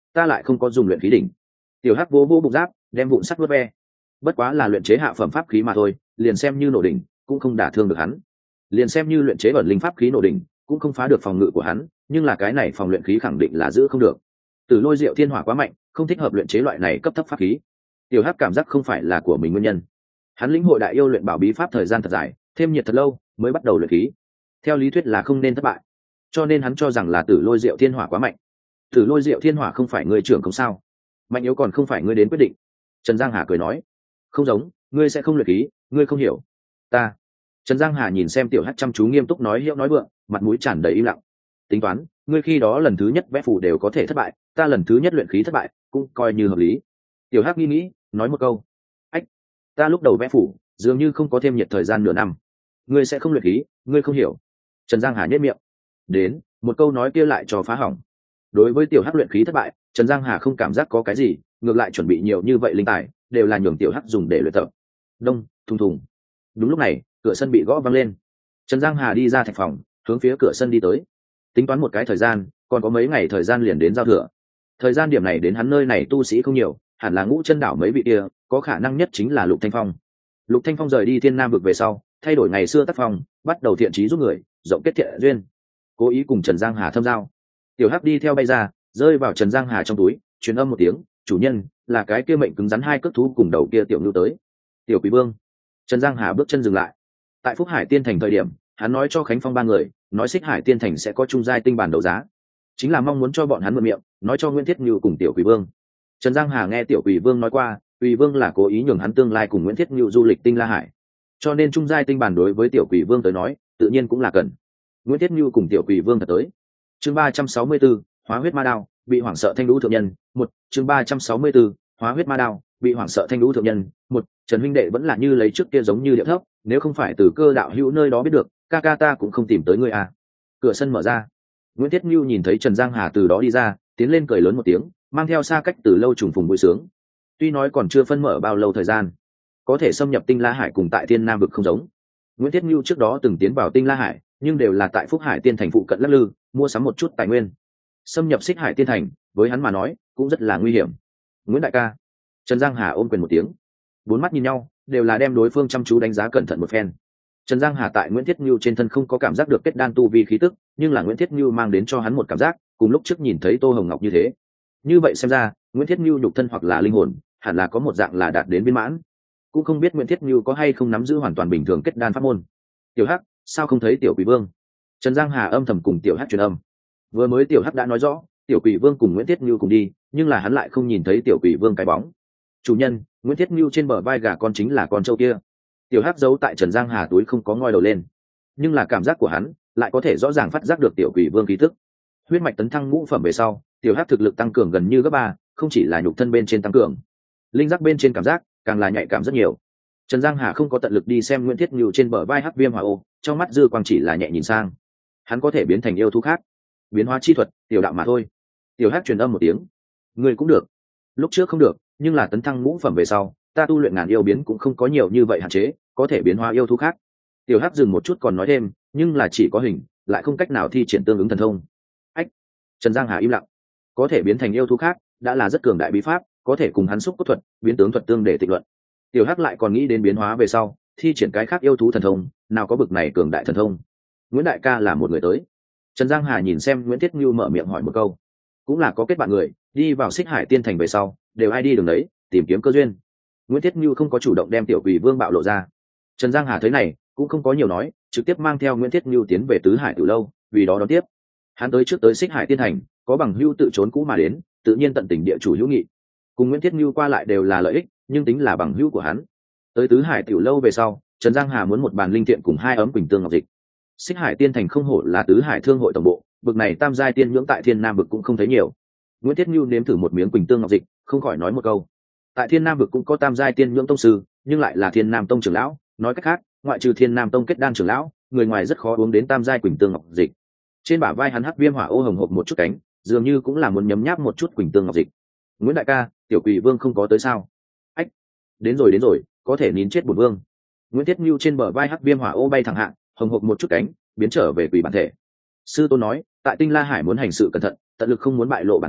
ta lại không có dùng luyện khí đỉnh. Tiểu hắc vô vô bụng giáp, đem vụn sắt vớt ve. Bất quá là luyện chế hạ phẩm pháp khí mà thôi, liền xem như nổ đỉnh cũng không đả thương được hắn. Liền xem như luyện chế ẩn linh pháp khí nổ đỉnh cũng không phá được phòng ngự của hắn, nhưng là cái này phòng luyện khí khẳng định là giữ không được. Tử lôi diệu thiên hỏa quá mạnh, không thích hợp luyện chế loại này cấp thấp pháp khí. Tiểu hắc cảm giác không phải là của mình nguyên nhân. Hắn lĩnh hội đại yêu luyện bảo bí pháp thời gian thật dài, thêm nhiệt thật lâu mới bắt đầu luyện khí. Theo lý thuyết là không nên thất bại, cho nên hắn cho rằng là tử lôi diệu thiên hỏa quá mạnh. Tử lôi diệu thiên hỏa không phải ngươi trưởng không sao, mạnh yếu còn không phải ngươi đến quyết định. Trần Giang Hà cười nói, không giống, ngươi sẽ không luyện khí, ngươi không hiểu ta. Trần Giang Hà nhìn xem tiểu hắc chăm chú nghiêm túc nói hiệu nói vượng, mặt mũi tràn đầy im lặng. Tính toán, ngươi khi đó lần thứ nhất vẽ phù đều có thể thất bại, ta lần thứ nhất luyện khí thất bại cũng coi như hợp lý. Tiểu hắc nghĩ nghĩ nói một câu, ách, ta lúc đầu vẽ phù dường như không có thêm nhiệt thời gian nửa năm. Ngươi sẽ không luyện khí, ngươi không hiểu. Trần Giang Hà nhếch miệng, đến một câu nói kia lại cho phá hỏng. Đối với tiểu hắc luyện khí thất bại, Trần Giang Hà không cảm giác có cái gì, ngược lại chuẩn bị nhiều như vậy linh tài đều là nhường tiểu hắc dùng để luyện tập. Đông thùng thùng. Đúng lúc này cửa sân bị gõ vang lên. Trần Giang Hà đi ra thạch phòng, hướng phía cửa sân đi tới. Tính toán một cái thời gian, còn có mấy ngày thời gian liền đến giao thừa. Thời gian điểm này đến hắn nơi này tu sĩ không nhiều, hẳn là ngũ chân đảo mấy vị kia, có khả năng nhất chính là Lục Thanh Phong. Lục Thanh Phong rời đi Thiên Nam vực về sau, thay đổi ngày xưa tác phong, bắt đầu thiện trí giúp người, rộng kết thiện duyên, cố ý cùng Trần Giang Hà thâm giao. Tiểu hắc đi theo bay ra, rơi vào Trần Giang Hà trong túi, truyền âm một tiếng, chủ nhân là cái kia mệnh cứng rắn hai cước thú cùng đầu kia tiểu nhu tới. Tiểu Quý Vương. Trần Giang Hà bước chân dừng lại. Tại Phúc Hải Tiên Thành thời điểm, hắn nói cho Khánh Phong ba người, nói Xích Hải Tiên Thành sẽ có trung giai tinh bản đấu giá, chính là mong muốn cho bọn hắn mượn miệng, nói cho Nguyễn Thiết Như cùng Tiểu Quỷ Vương. Trần Giang Hà nghe Tiểu Quỷ Vương nói qua, Quỷ Vương là cố ý nhường hắn tương lai cùng Nguyễn Thiết Như du lịch Tinh La Hải, cho nên trung giai tinh bản đối với Tiểu Quỷ Vương tới nói, tự nhiên cũng là cần. Nguyễn Thiết Như cùng Tiểu Quỷ Vương thật tới. Chương ba trăm sáu mươi tư, Hóa huyết ma đao, bị hoảng sợ thanh lũ thượng nhân. Một, chương ba trăm sáu mươi tư, Hóa huyết ma đao, bị hoảng sợ thanh lũ thượng nhân. Một, Trần huynh đệ vẫn là như lấy trước kia giống như điệu thấp, nếu không phải từ Cơ đạo hữu nơi đó biết được, ca ca ta cũng không tìm tới ngươi à. Cửa sân mở ra. Nguyễn Thiết Nhu nhìn thấy Trần Giang Hà từ đó đi ra, tiến lên cười lớn một tiếng, mang theo xa cách từ lâu trùng phùng vui sướng. Tuy nói còn chưa phân mở bao lâu thời gian, có thể xâm nhập Tinh La Hải cùng tại Thiên Nam vực không giống. Nguyễn Thiết Nhu trước đó từng tiến vào Tinh La Hải, nhưng đều là tại Phúc Hải Tiên Thành phụ cận lắc lư, mua sắm một chút tài nguyên. Xâm nhập Xích Hải Tiên Thành, với hắn mà nói, cũng rất là nguy hiểm. Nguyễn đại ca. Trần Giang Hà ôm quyền một tiếng. Bốn mắt nhìn nhau, đều là đem đối phương chăm chú đánh giá cẩn thận một phen. Trần Giang Hà tại Nguyễn Thiết Nhu trên thân không có cảm giác được kết đan tu vi khí tức, nhưng là Nguyễn Thiết Nhu mang đến cho hắn một cảm giác, cùng lúc trước nhìn thấy Tô Hồng Ngọc như thế. Như vậy xem ra, Nguyễn Thiết Nhu nhục thân hoặc là linh hồn, hẳn là có một dạng là đạt đến viên mãn. Cũng không biết Nguyễn Thiết Nhu có hay không nắm giữ hoàn toàn bình thường kết đan pháp môn. Tiểu Hắc, sao không thấy Tiểu Quỷ Vương? Trần Giang Hà âm thầm cùng Tiểu Hắc truyền âm. Vừa mới Tiểu Hắc đã nói rõ, Tiểu Quỷ Vương cùng Nguyễn Thiết Nhu cùng đi, nhưng là hắn lại không nhìn thấy Tiểu Quỷ Vương cái bóng. Chủ nhân, Nguyễn Thiết Nhu trên bờ vai gà con chính là con trâu kia. Tiểu hắc giấu tại Trần Giang Hà túi không có ngoi đầu lên, nhưng là cảm giác của hắn lại có thể rõ ràng phát giác được Tiểu Quỷ Vương khí tức. Huyết mạch tấn thăng ngũ phẩm về sau, tiểu hắc thực lực tăng cường gần như gấp ba, không chỉ là nhục thân bên trên tăng cường, linh giác bên trên cảm giác càng là nhạy cảm rất nhiều. Trần Giang Hà không có tận lực đi xem Nguyễn Thiết Nhu trên bờ vai hắc viêm hỏa ô, trong mắt dư quang chỉ là nhẹ nhìn sang. Hắn có thể biến thành yêu thú khác, biến hóa chi thuật, tiểu đạo mà thôi. Tiểu hắc truyền âm một tiếng, người cũng được. Lúc trước không được, nhưng là tấn thăng ngũ phẩm về sau, ta tu luyện ngàn yêu biến cũng không có nhiều như vậy hạn chế, có thể biến hóa yêu thú khác. Tiểu hắc dừng một chút còn nói thêm, nhưng là chỉ có hình, lại không cách nào thi triển tương ứng thần thông. Ách. Trần Giang Hà im lặng. Có thể biến thành yêu thú khác, đã là rất cường đại bí pháp, có thể cùng hắn xúc cốt thuật, biến tướng thuật tương để tịnh luận. Tiểu hắc lại còn nghĩ đến biến hóa về sau, thi triển cái khác yêu thú thần thông, nào có bực này cường đại thần thông. Nguyễn đại ca là một người tới. Trần Giang Hà nhìn xem Nguyễn Thiết Nhu mở miệng hỏi một câu, cũng là có kết bạn người, đi vào Xích Hải Tiên Thành về sau, đều ai đi đường đấy, tìm kiếm cơ duyên. Nguyễn Thiết Nhu không có chủ động đem Tiểu Quỷ Vương bạo lộ ra. Trần Giang Hà thấy này, cũng không có nhiều nói, trực tiếp mang theo Nguyễn Thiết Nhu tiến về Tứ Hải Tử lâu, vì đó đón tiếp. Hắn tới trước tới Xích Hải Tiên Thành, có bằng hữu tự trốn cũ mà đến, tự nhiên tận tình địa chủ hữu nghị. Cùng Nguyễn Thiết Nhu qua lại đều là lợi ích, nhưng tính là bằng hữu của hắn. Tới Tứ Hải Tiểu lâu về sau, Trần Giang Hà muốn một bàn linh thiện cùng hai ấm quỳnh tương ngọc dịch. Xích Hải Tiên Thành không hổ là Tứ Hải Thương hội tổng bộ, bực này tam giai tiên nhưỡng tại Thiên Nam vực cũng không thấy nhiều. Nguyễn Thiết Nhu nếm thử một miếng quỳnh tương ngọc dịch, không khỏi nói một câu. Tại Thiên Nam vực cũng có tam giai tiên nhưỡng tông sư, nhưng lại là Thiên Nam tông trưởng lão, nói cách khác, ngoại trừ Thiên Nam tông kết đan trưởng lão, người ngoài rất khó uống đến tam giai quỳnh tương ngọc dịch. Trên bả vai hắn hắc viêm hỏa ô hồng hộc một chút cánh, dường như cũng là muốn nhấm nháp một chút quỳnh tương ngọc dịch. Nguyễn đại ca, Tiểu Quỷ Vương không có tới sao? Ách, đến rồi đến rồi, có thể nín chết bổn vương. Nguyễn Thiết Nhu trên bờ vai hắc viêm hỏa ô bay thẳng hạng, hồng hộc một chút cánh, biến trở về quỷ bản thể. Sư tôn nói, tại Tinh La Hải muốn hành sự cẩn thận, tận lực không muốn bại lộ bản thể,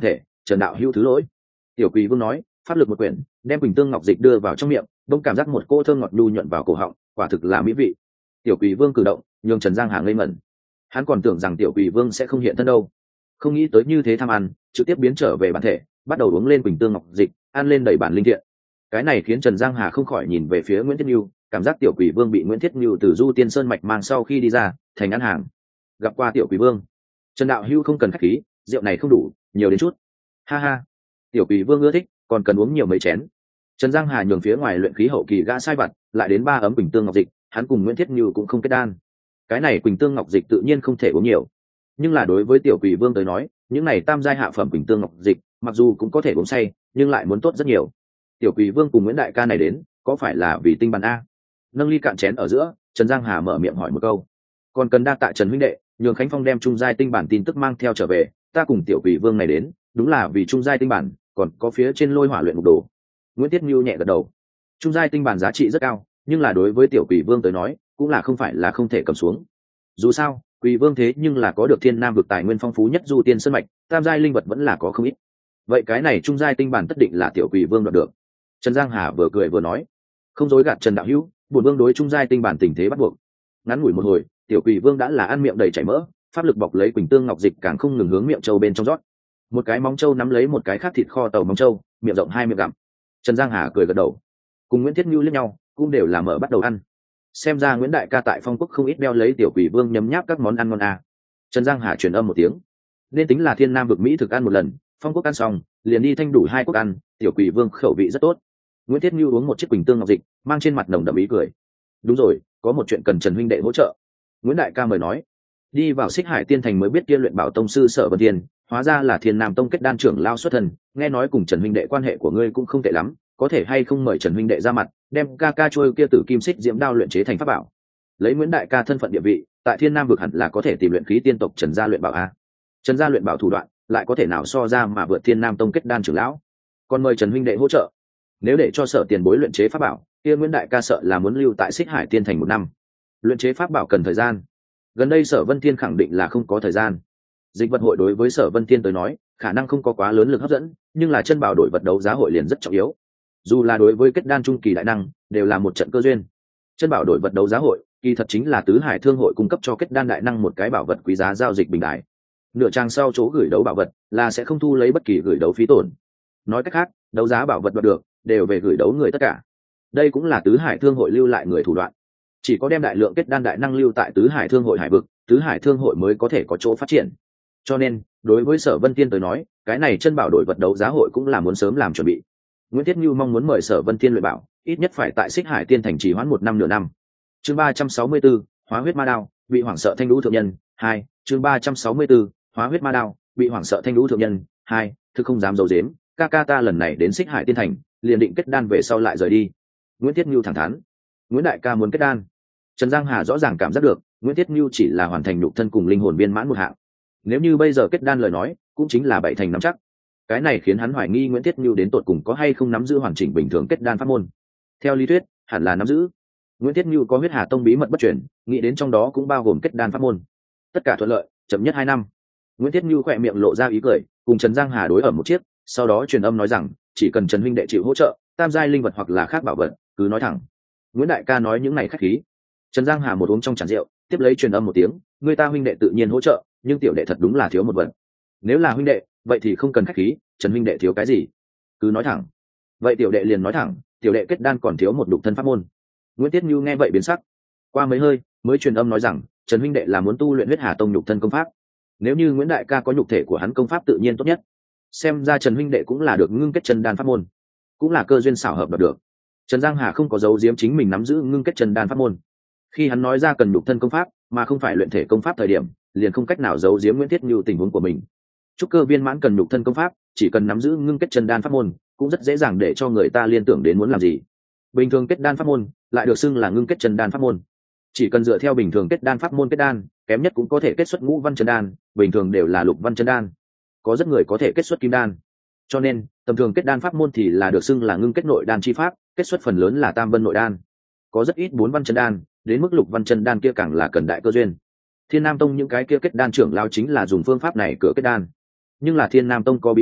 Trần đạo hữu thứ lỗi. Tiểu Quỷ Vương nói, pháp lực một quyển, đem Quỳnh Tương Ngọc Dịch đưa vào trong miệng, bỗng cảm giác một cỗ thơm ngọt nhu nhuận vào cổ họng, quả thực là mỹ vị. Tiểu Quỷ Vương cử động, nhường Trần Giang Hà ngây ngẩn. Hắn còn tưởng rằng Tiểu Quỷ Vương sẽ không hiện thân đâu, không nghĩ tới như thế tham ăn, trực tiếp biến trở về bản thể, bắt đầu uống lên Quỳnh Tương Ngọc Dịch, ăn lên đầy bản linh thiện. Cái này khiến Trần Giang Hà không khỏi nhìn về phía Nguyễn Thiết Nưu, cảm giác Tiểu Quỷ Vương bị Nguyễn Thiết Nưu từ Du Tiên Sơn mạch mang sau khi đi ra, thành ăn hàng. Gặp qua Tiểu Quỷ Vương. Trần đạo hữu không cần khách khí, rượu này không đủ, nhiều đến chút. Ha ha. Tiểu Quỷ Vương ưa thích, còn cần uống nhiều mấy chén. Trần Giang Hà nhường phía ngoài luyện khí hậu kỳ gã sai vặt, lại đến ba ấm Quỳnh Tương Ngọc Dịch, hắn cùng Nguyễn Thiết Nưu cũng không kết đan. Cái này Quỳnh Tương Ngọc Dịch tự nhiên không thể uống nhiều, nhưng là đối với Tiểu Quỷ Vương tới nói, những này tam giai hạ phẩm Quỳnh Tương Ngọc Dịch, mặc dù cũng có thể uống say, nhưng lại muốn tốt rất nhiều. Tiểu Quỷ Vương cùng Nguyễn đại ca này đến, có phải là vì tinh bản a? Nâng ly cạn chén ở giữa, Trần Giang Hà mở miệng hỏi một câu. Còn cần đa tạ Trần huynh đệ, nhường Khánh Phong đem trung giai tinh bản tin tức mang theo trở về, ta cùng Tiểu Quỷ Vương này đến, đúng là vì trung giai tinh bản, còn có phía trên lôi hỏa luyện ngục đồ. Nguyễn Tiết Nhu nhẹ gật đầu. Trung giai tinh bản giá trị rất cao, nhưng là đối với Tiểu Quỷ Vương tới nói, cũng là không phải là không thể cầm xuống. Dù sao, Quỷ Vương thế nhưng là có được Thiên Nam vực tài nguyên phong phú nhất Du Tiên Sơn mạch, tam giai linh vật vẫn là có không ít. Vậy cái này trung giai tinh bản tất định là Tiểu Quỷ Vương đoạt được. Trần Giang Hà vừa cười vừa nói, không dối gạt Trần đạo hữu, bổn vương đối trung giai tinh bản tình thế bắt buộc. Ngắn ngủi một hồi, Tiểu Quỷ Vương đã là ăn miệng đầy chảy mỡ, pháp lực bọc lấy Quỳnh Tương Ngọc Dịch càng không ngừng hướng miệng châu bên trong rót. Một cái móng châu nắm lấy một cái khác thịt kho tàu móng châu, miệng rộng hai miệng gặm. Trần Giang Hà cười gật đầu, cùng Nguyễn Thiết Nhu liếc nhau, cũng đều là mở bắt đầu ăn. Xem ra Nguyễn đại ca tại Phong Quốc không ít đeo lấy Tiểu Quỷ Vương nhấm nháp các món ăn ngon à. Trần Giang Hà truyền âm một tiếng, nên tính là Thiên Nam vực mỹ thực ăn một lần, Phong Quốc ăn xong, liền đi Thanh đủ hai quốc ăn, Tiểu Quỷ Vương khẩu vị rất tốt. Nguyễn Thiết Nhu uống một chiếc Quỳnh Tương Ngọc Dịch, mang trên mặt nồng đậm ý cười. Đúng rồi, có một chuyện cần Trần huynh đệ hỗ trợ. Nguyễn đại ca mời nói. Đi vào Xích Hải Tiên Thành mới biết kia luyện bảo tông sư Sở Vân Thiên, hóa ra là Thiên Nam tông kết đan trưởng lao xuất thân, nghe nói cùng Trần huynh đệ quan hệ của ngươi cũng không tệ lắm, có thể hay không mời Trần huynh đệ ra mặt, đem ca ca trôi kia tử kim xích diễm đao luyện chế thành pháp bảo. Lấy Nguyễn đại ca thân phận địa vị, tại Thiên Nam vực hẳn là có thể tìm luyện khí tiên tộc Trần gia luyện bảo a. Trần gia luyện bảo thủ đoạn, lại có thể nào so ra mà vượt Thiên Nam tông kết đan trưởng lão. Còn mời Trần huynh đệ hỗ trợ. Nếu để cho Sở tiền bối luyện chế pháp bảo, kia Nguyễn đại ca sợ là muốn lưu tại Xích Hải Tiên Thành một năm. Luyện chế pháp bảo cần thời gian, gần đây Sở Vân Thiên khẳng định là không có thời gian. Dịch vật hội đối với Sở Vân Thiên tới nói, khả năng không có quá lớn lực hấp dẫn, nhưng là chân bảo đổi vật đấu giá hội liền rất trọng yếu. Dù là đối với kết đan trung kỳ đại năng, đều là một trận cơ duyên. Chân bảo đổi vật đấu giá hội, kỳ thật chính là tứ hải thương hội cung cấp cho kết đan đại năng một cái bảo vật quý giá giao dịch bình đại. Nửa trang sau chỗ gửi đấu bảo vật là sẽ không thu lấy bất kỳ gửi đấu phí tổn. Nói cách khác, đấu giá bảo vật đoạt được đều về gửi đấu người tất cả. Đây cũng là tứ hải thương hội lưu lại người thủ đoạn. Chỉ có đem đại lượng kết đan đại năng lưu tại tứ hải thương hội hải vực, tứ hải thương hội mới có thể có chỗ phát triển. Cho nên, đối với Sở Vân Thiên tới nói, cái này chân bảo đổi vật đấu giá hội cũng là muốn sớm làm chuẩn bị. Nguyễn Thiết Nhu mong muốn mời Sở Vân Thiên luyện bảo, ít nhất phải tại Xích Hải Tiên Thành trì hoãn một năm nửa năm. Chương ba trăm sáu mươi 64, Hóa huyết ma đao, bị hoảng sợ thanh lũ thượng nhân, hai. Chương ba trăm sáu mươi 64, Hóa huyết ma đao, bị hoảng sợ thanh lũ thượng nhân, hai. Thực không dám giấu giếm, ca ca ta lần này đến Xích Hải Tiên Thành, liền định kết đan về sau lại rời đi. Nguyễn Thiết Nhu thẳng thắn. Nguyễn đại ca muốn kết đan. Trần Giang Hà rõ ràng cảm giác được, Nguyễn Thiết Nhu chỉ là hoàn thành nhục thân cùng linh hồn viên mãn một hạng. Nếu như bây giờ kết đan lời nói, cũng chính là bảy thành nắm chắc. Cái này khiến hắn hoài nghi Nguyễn Thiết Nhu đến tột cùng có hay không nắm giữ hoàn chỉnh bình thường kết đan pháp môn. Theo lý thuyết, hẳn là nắm giữ. Nguyễn Thiết Nhu có huyết hà tông bí mật bất truyền, nghĩ đến trong đó cũng bao gồm kết đan pháp môn. Tất cả thuận lợi, chậm nhất hai năm. Nguyễn Thiết Nhu khỏe miệng lộ ra ý cười, cùng Trần Giang Hà đối ở một chiếc, sau đó truyền âm nói rằng, chỉ cần Trần huynh đệ chịu hỗ trợ, tam giai linh vật hoặc là khác bảo vật, cứ nói thẳng. Nguyễn đại ca nói những này khách khí. Trần Giang Hà một uống trong chén rượu, tiếp lấy truyền âm một tiếng, người ta huynh đệ tự nhiên hỗ trợ, nhưng tiểu đệ thật đúng là thiếu một vật. Nếu là huynh đệ, vậy thì không cần khách khí, Trần huynh đệ thiếu cái gì, cứ nói thẳng. Vậy tiểu đệ liền nói thẳng, tiểu đệ kết đan còn thiếu một đục thân pháp môn. Nguyễn Tiết Nhu nghe vậy biến sắc, qua mấy hơi mới truyền âm nói rằng, Trần huynh đệ là muốn tu luyện huyết hà tông nhục thân công pháp. Nếu như Nguyễn đại ca có nhục thể của hắn công pháp tự nhiên tốt nhất. Xem ra Trần huynh đệ cũng là được ngưng kết chân đan pháp môn, cũng là cơ duyên xảo hợp đạt được. Trần Giang Hà không có giấu giếm chính mình nắm giữ ngưng kết chân đan pháp môn. Khi hắn nói ra cần nhục thân công pháp mà không phải luyện thể công pháp thời điểm, liền không cách nào giấu giếm Nguyễn Thiết Nhu tình huống của mình. Trúc cơ viên mãn cần nhục thân công pháp, chỉ cần nắm giữ ngưng kết chân đan pháp môn, cũng rất dễ dàng để cho người ta liên tưởng đến muốn làm gì. Bình thường kết đan pháp môn lại được xưng là ngưng kết chân đan pháp môn. Chỉ cần dựa theo bình thường kết đan pháp môn kết đan, kém nhất cũng có thể kết xuất ngũ văn chân đan, bình thường đều là lục văn chân đan. Có rất người có thể kết xuất kim đan. Cho nên, tầm thường kết đan pháp môn thì là được xưng là ngưng kết nội đan chi pháp, kết xuất phần lớn là tam văn nội đan. Có rất ít bốn văn chân đan, đến mức lục văn chân đan kia càng là cần đại cơ duyên. Thiên Nam Tông những cái kia kết đan trưởng lao chính là dùng phương pháp này cửa kết đan. Nhưng là Thiên Nam Tông có bí bảo,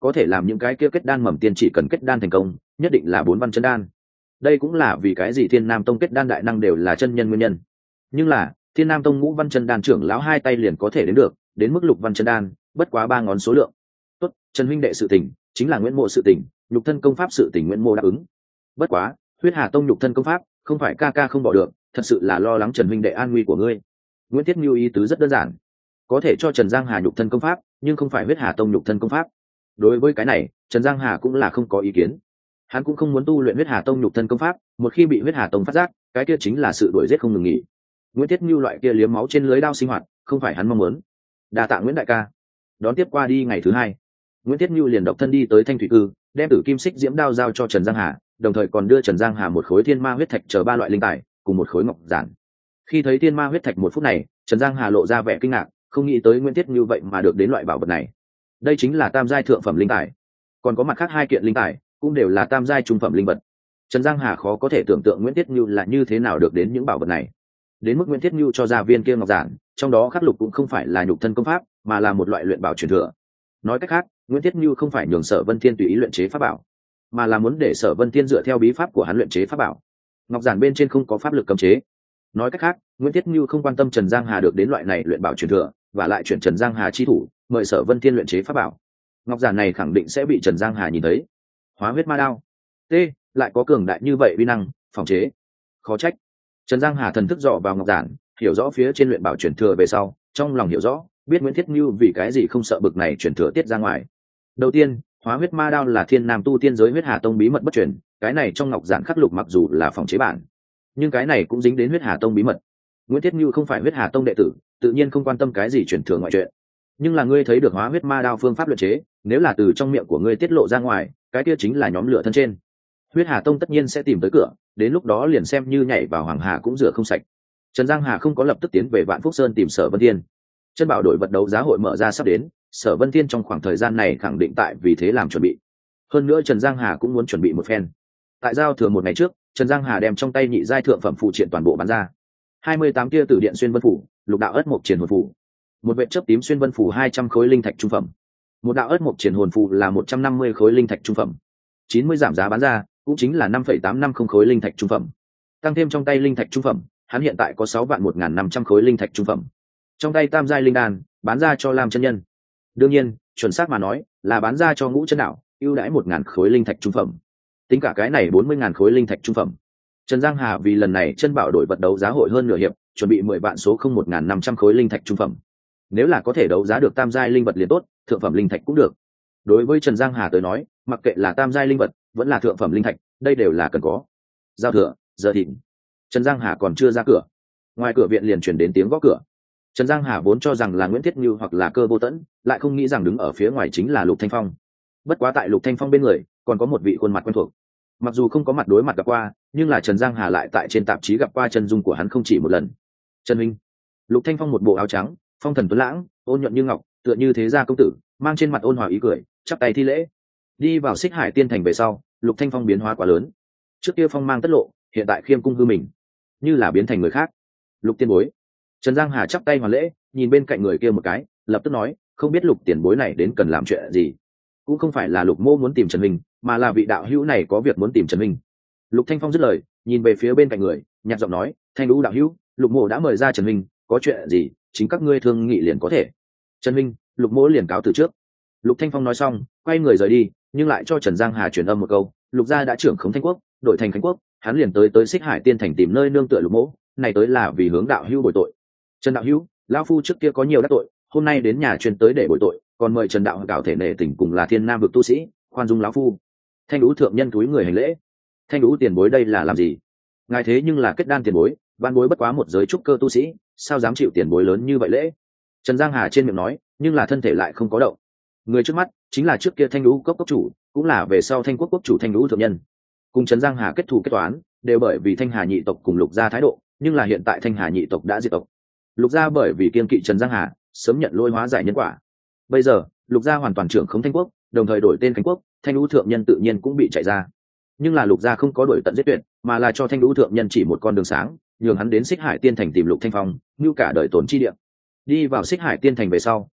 có thể làm những cái kia kết đan mầm tiên chỉ cần kết đan thành công nhất định là bốn văn chân đan. Đây cũng là vì cái gì Thiên Nam Tông kết đan đại năng đều là chân nhân nguyên nhân. Nhưng là Thiên Nam Tông ngũ văn chân đan trưởng lão hai tay liền có thể đến được, đến mức lục văn chân đan bất quá ba ngón số lượng. Tốt, Trần huynh đệ sự tình chính là Nguyễn Mộ sự tình, nhục thân công pháp sự tình Nguyễn Mộ đáp ứng. Bất quá Huyết Hà Tông nhục thân công pháp không phải ca ca không bỏ được, thật sự là lo lắng Trần huynh đệ an nguy của ngươi. Nguyễn Thiết Nhu ý tứ rất đơn giản, có thể cho Trần Giang Hà nhục thân công pháp nhưng không phải Huyết Hà Tông nhục thân công pháp. Đối với cái này Trần Giang Hà cũng là không có ý kiến, hắn cũng không muốn tu luyện Huyết Hà Tông nhục thân công pháp, một khi bị Huyết Hà Tông phát giác cái kia chính là sự đuổi giết không ngừng nghỉ. Nguyễn Thiết Nhu loại kia liếm máu trên lưới đao sinh hoạt không phải hắn mong muốn. Đa tạ Nguyễn đại ca. Đón tiếp qua đi ngày thứ hai, Nguyễn Thiết Nhu liền độc thân đi tới Thanh Thủy Cư, đem Tử Kim Xích Diễm đao giao cho Trần Giang Hà, đồng thời còn đưa Trần Giang Hà một khối thiên ma huyết thạch chờ ba loại linh tài cùng một khối ngọc giản. Khi thấy thiên ma huyết thạch một phút này, Trần Giang Hà lộ ra vẻ kinh ngạc, không nghĩ tới Nguyễn Thiết Nhu vậy mà được đến loại bảo vật này. Đây chính là tam giai thượng phẩm linh tài, còn có mặt khác hai kiện linh tài cũng đều là tam giai trung phẩm linh vật. Trần Giang Hà khó có thể tưởng tượng Nguyễn Thiết Nhu là như thế nào được đến những bảo vật này. Đến mức Nguyễn Thiết Nhu cho ra viên kia ngọc giản, trong đó khắc lục cũng không phải là nhục thân công pháp, mà là một loại luyện bảo truyền thừa. Nói cách khác, Nguyễn Thiết Nhu không phải nhường Sở Vân Thiên tùy ý luyện chế pháp bảo, mà là muốn để Sở Vân Thiên dựa theo bí pháp của hắn luyện chế pháp bảo. Ngọc giản bên trên không có pháp lực cấm chế. Nói cách khác, Nguyễn Thiết Nhu không quan tâm Trần Giang Hà được đến loại này luyện bảo truyền thừa, và lại chuyển Trần Giang Hà chi thủ, mời Sở Vân Thiên luyện chế pháp bảo. Ngọc giản này khẳng định sẽ bị Trần Giang Hà nhìn thấy. Hóa huyết ma đao. T, lại có cường đại như vậy uy năng, phòng chế. Khó trách. Trần Giang Hà thần thức dò vào ngọc giản, hiểu rõ phía trên luyện bảo truyền thừa về sau, trong lòng hiểu rõ, biết Nguyễn Thiết Nhu vì cái gì không sợ bực này truyền thừa tiết ra ngoài. Đầu tiên, hóa huyết ma đao là thiên nam tu tiên giới Huyết Hà Tông bí mật bất truyền, cái này trong ngọc giản khắc lục mặc dù là phòng chế bản, nhưng cái này cũng dính đến Huyết Hà Tông bí mật. Nguyễn Thiết Nhu không phải Huyết Hà Tông đệ tử, tự nhiên không quan tâm cái gì truyền thừa ngoại chuyện. Nhưng là ngươi thấy được hóa huyết ma đao phương pháp luyện chế, nếu là từ trong miệng của ngươi tiết lộ ra ngoài, cái kia chính là nhóm lửa thân trên. Huyết Hà Tông tất nhiên sẽ tìm tới cửa, đến lúc đó liền xem như nhảy vào Hoàng Hà cũng rửa không sạch. Trần Giang Hà không có lập tức tiến về Vạn Phúc Sơn tìm Sở Vân Thiên. Chân bảo đổi vật đấu giá hội mở ra sắp đến, Sở Vân Thiên trong khoảng thời gian này khẳng định tại vì thế làm chuẩn bị. Hơn nữa Trần Giang Hà cũng muốn chuẩn bị một phen. Tại giao thừa một ngày trước, Trần Giang Hà đem trong tay nhị giai thượng phẩm phụ triện toàn bộ bán ra. hai mươi tám tia tử điện xuyên vân phủ, lục đạo ất mộc triển hồn phủ, một vệt chớp tím xuyên vân phủ hai trăm khối linh thạch trung phẩm, một đạo ất mộc triển hồn phủ là một trăm năm mươi khối linh thạch trung phẩm. chín mươi giảm giá bán ra, cũng chính là năm phẩy tám năm không khối linh thạch trung phẩm. Tăng thêm trong tay linh thạch trung phẩm, hắn hiện tại có sáu vạn một nghìn năm trăm khối linh thạch trung phẩm. Trong tay tam giai linh đan, bán ra cho Lam chân nhân. Đương nhiên, chuẩn xác mà nói, là bán ra cho Ngũ chân đạo, ưu đãi một nghìn khối linh thạch trung phẩm. Tính cả cái này bốn mươi nghìn khối linh thạch trung phẩm. Trần Giang Hà vì lần này chân bảo đổi vật đấu giá hội hơn nửa hiệp, chuẩn bị mười vạn số không một nghìn năm trăm khối linh thạch trung phẩm. Nếu là có thể đấu giá được tam giai linh vật liền tốt, thượng phẩm linh thạch cũng được. Đối với Trần Giang Hà tới nói, mặc kệ là tam giai linh vật, vẫn là thượng phẩm linh thạch, đây đều là cần có. Giao thừa, giờ thịnh. Trần Giang Hà còn chưa ra cửa, ngoài cửa viện liền truyền đến tiếng gõ cửa. Trần Giang Hà vốn cho rằng là Nguyễn Thiết Như hoặc là Cơ Vô Tẫn, lại không nghĩ rằng đứng ở phía ngoài chính là Lục Thanh Phong. Bất quá tại Lục Thanh Phong bên người, còn có một vị khuôn mặt quen thuộc. Mặc dù không có mặt đối mặt gặp qua, nhưng là Trần Giang Hà lại tại trên tạp chí gặp qua chân dung của hắn không chỉ một lần. Trần huynh. Lục Thanh Phong một bộ áo trắng, phong thần tuấn lãng, ôn nhuận như ngọc, tựa như thế gia công tử, mang trên mặt ôn hòa ý cười, chắp tay thi lễ. Đi vào Xích Hải Tiên Thành về sau, Lục Thanh Phong biến hóa quá lớn. Trước kia phong mang tất lộ, hiện tại khiêm cung hư mình, như là biến thành người khác. Lục tiên bối. Trần Giang Hà chắp tay hoàn lễ, nhìn bên cạnh người kia một cái, lập tức nói, không biết Lục tiền bối này đến cần làm chuyện gì. Cũng không phải là Lục Mô muốn tìm Trần huynh, mà là vị đạo hữu này có việc muốn tìm Trần huynh. Lục Thanh Phong dứt lời, nhìn về phía bên cạnh người, nhạt giọng nói, Thanh Lũ đạo hữu, Lục Mô đã mời ra Trần huynh, có chuyện gì, chính các ngươi thương nghị liền có thể. Trần huynh, Lục Mô liền cáo từ trước. Lục Thanh Phong nói xong, quay người rời đi, nhưng lại cho Trần Giang Hà truyền âm một câu, Lục gia đã trưởng khống Thanh Quốc, đổi thành Khánh Quốc, hắn liền tới tới Xích Hải Tiên Thành tìm nơi nương tựa Lục Mô, này tới là vì hướng đạo hữu bồi tội. Trần đạo hữu, lão phu trước kia có nhiều đắc tội, hôm nay đến nhà truyền tới để bồi tội, còn mời Trần đạo cảo thể nể tình cùng là Thiên Nam vực tu sĩ, khoan dung lão phu. Thanh Lũ thượng nhân túi người hành lễ. Thanh Lũ tiền bối đây là làm gì? Ngài thế nhưng là kết đan tiền bối, ban bối bất quá một giới trúc cơ tu sĩ, sao dám chịu tiền bối lớn như vậy lễ? Trần Giang Hà trên miệng nói, nhưng là thân thể lại không có động. Người trước mắt chính là trước kia Thanh Lũ cốc cốc chủ, cũng là về sau Thanh Quốc quốc chủ Thanh Lũ thượng nhân. Cùng Trần Giang Hà kết thù kết toán, đều bởi vì Thanh Hà nhị tộc cùng Lục gia thái độ, nhưng là hiện tại Thanh Hà nhị tộc đã diệt tộc. Lục gia bởi vì kiên kỵ Trần Giang Hà, sớm nhận lôi hóa giải nhân quả. Bây giờ, Lục gia hoàn toàn trưởng khống Thanh Quốc, đồng thời đổi tên Khánh Quốc, Thanh Lũ thượng nhân tự nhiên cũng bị chạy ra. Nhưng là Lục gia không có đổi tận giết tuyệt, mà là cho Thanh Lũ thượng nhân chỉ một con đường sáng, nhường hắn đến Xích Hải Tiên Thành tìm Lục Thanh Phong, như cả đời tổn chi địa. Đi vào Xích Hải Tiên Thành về sau,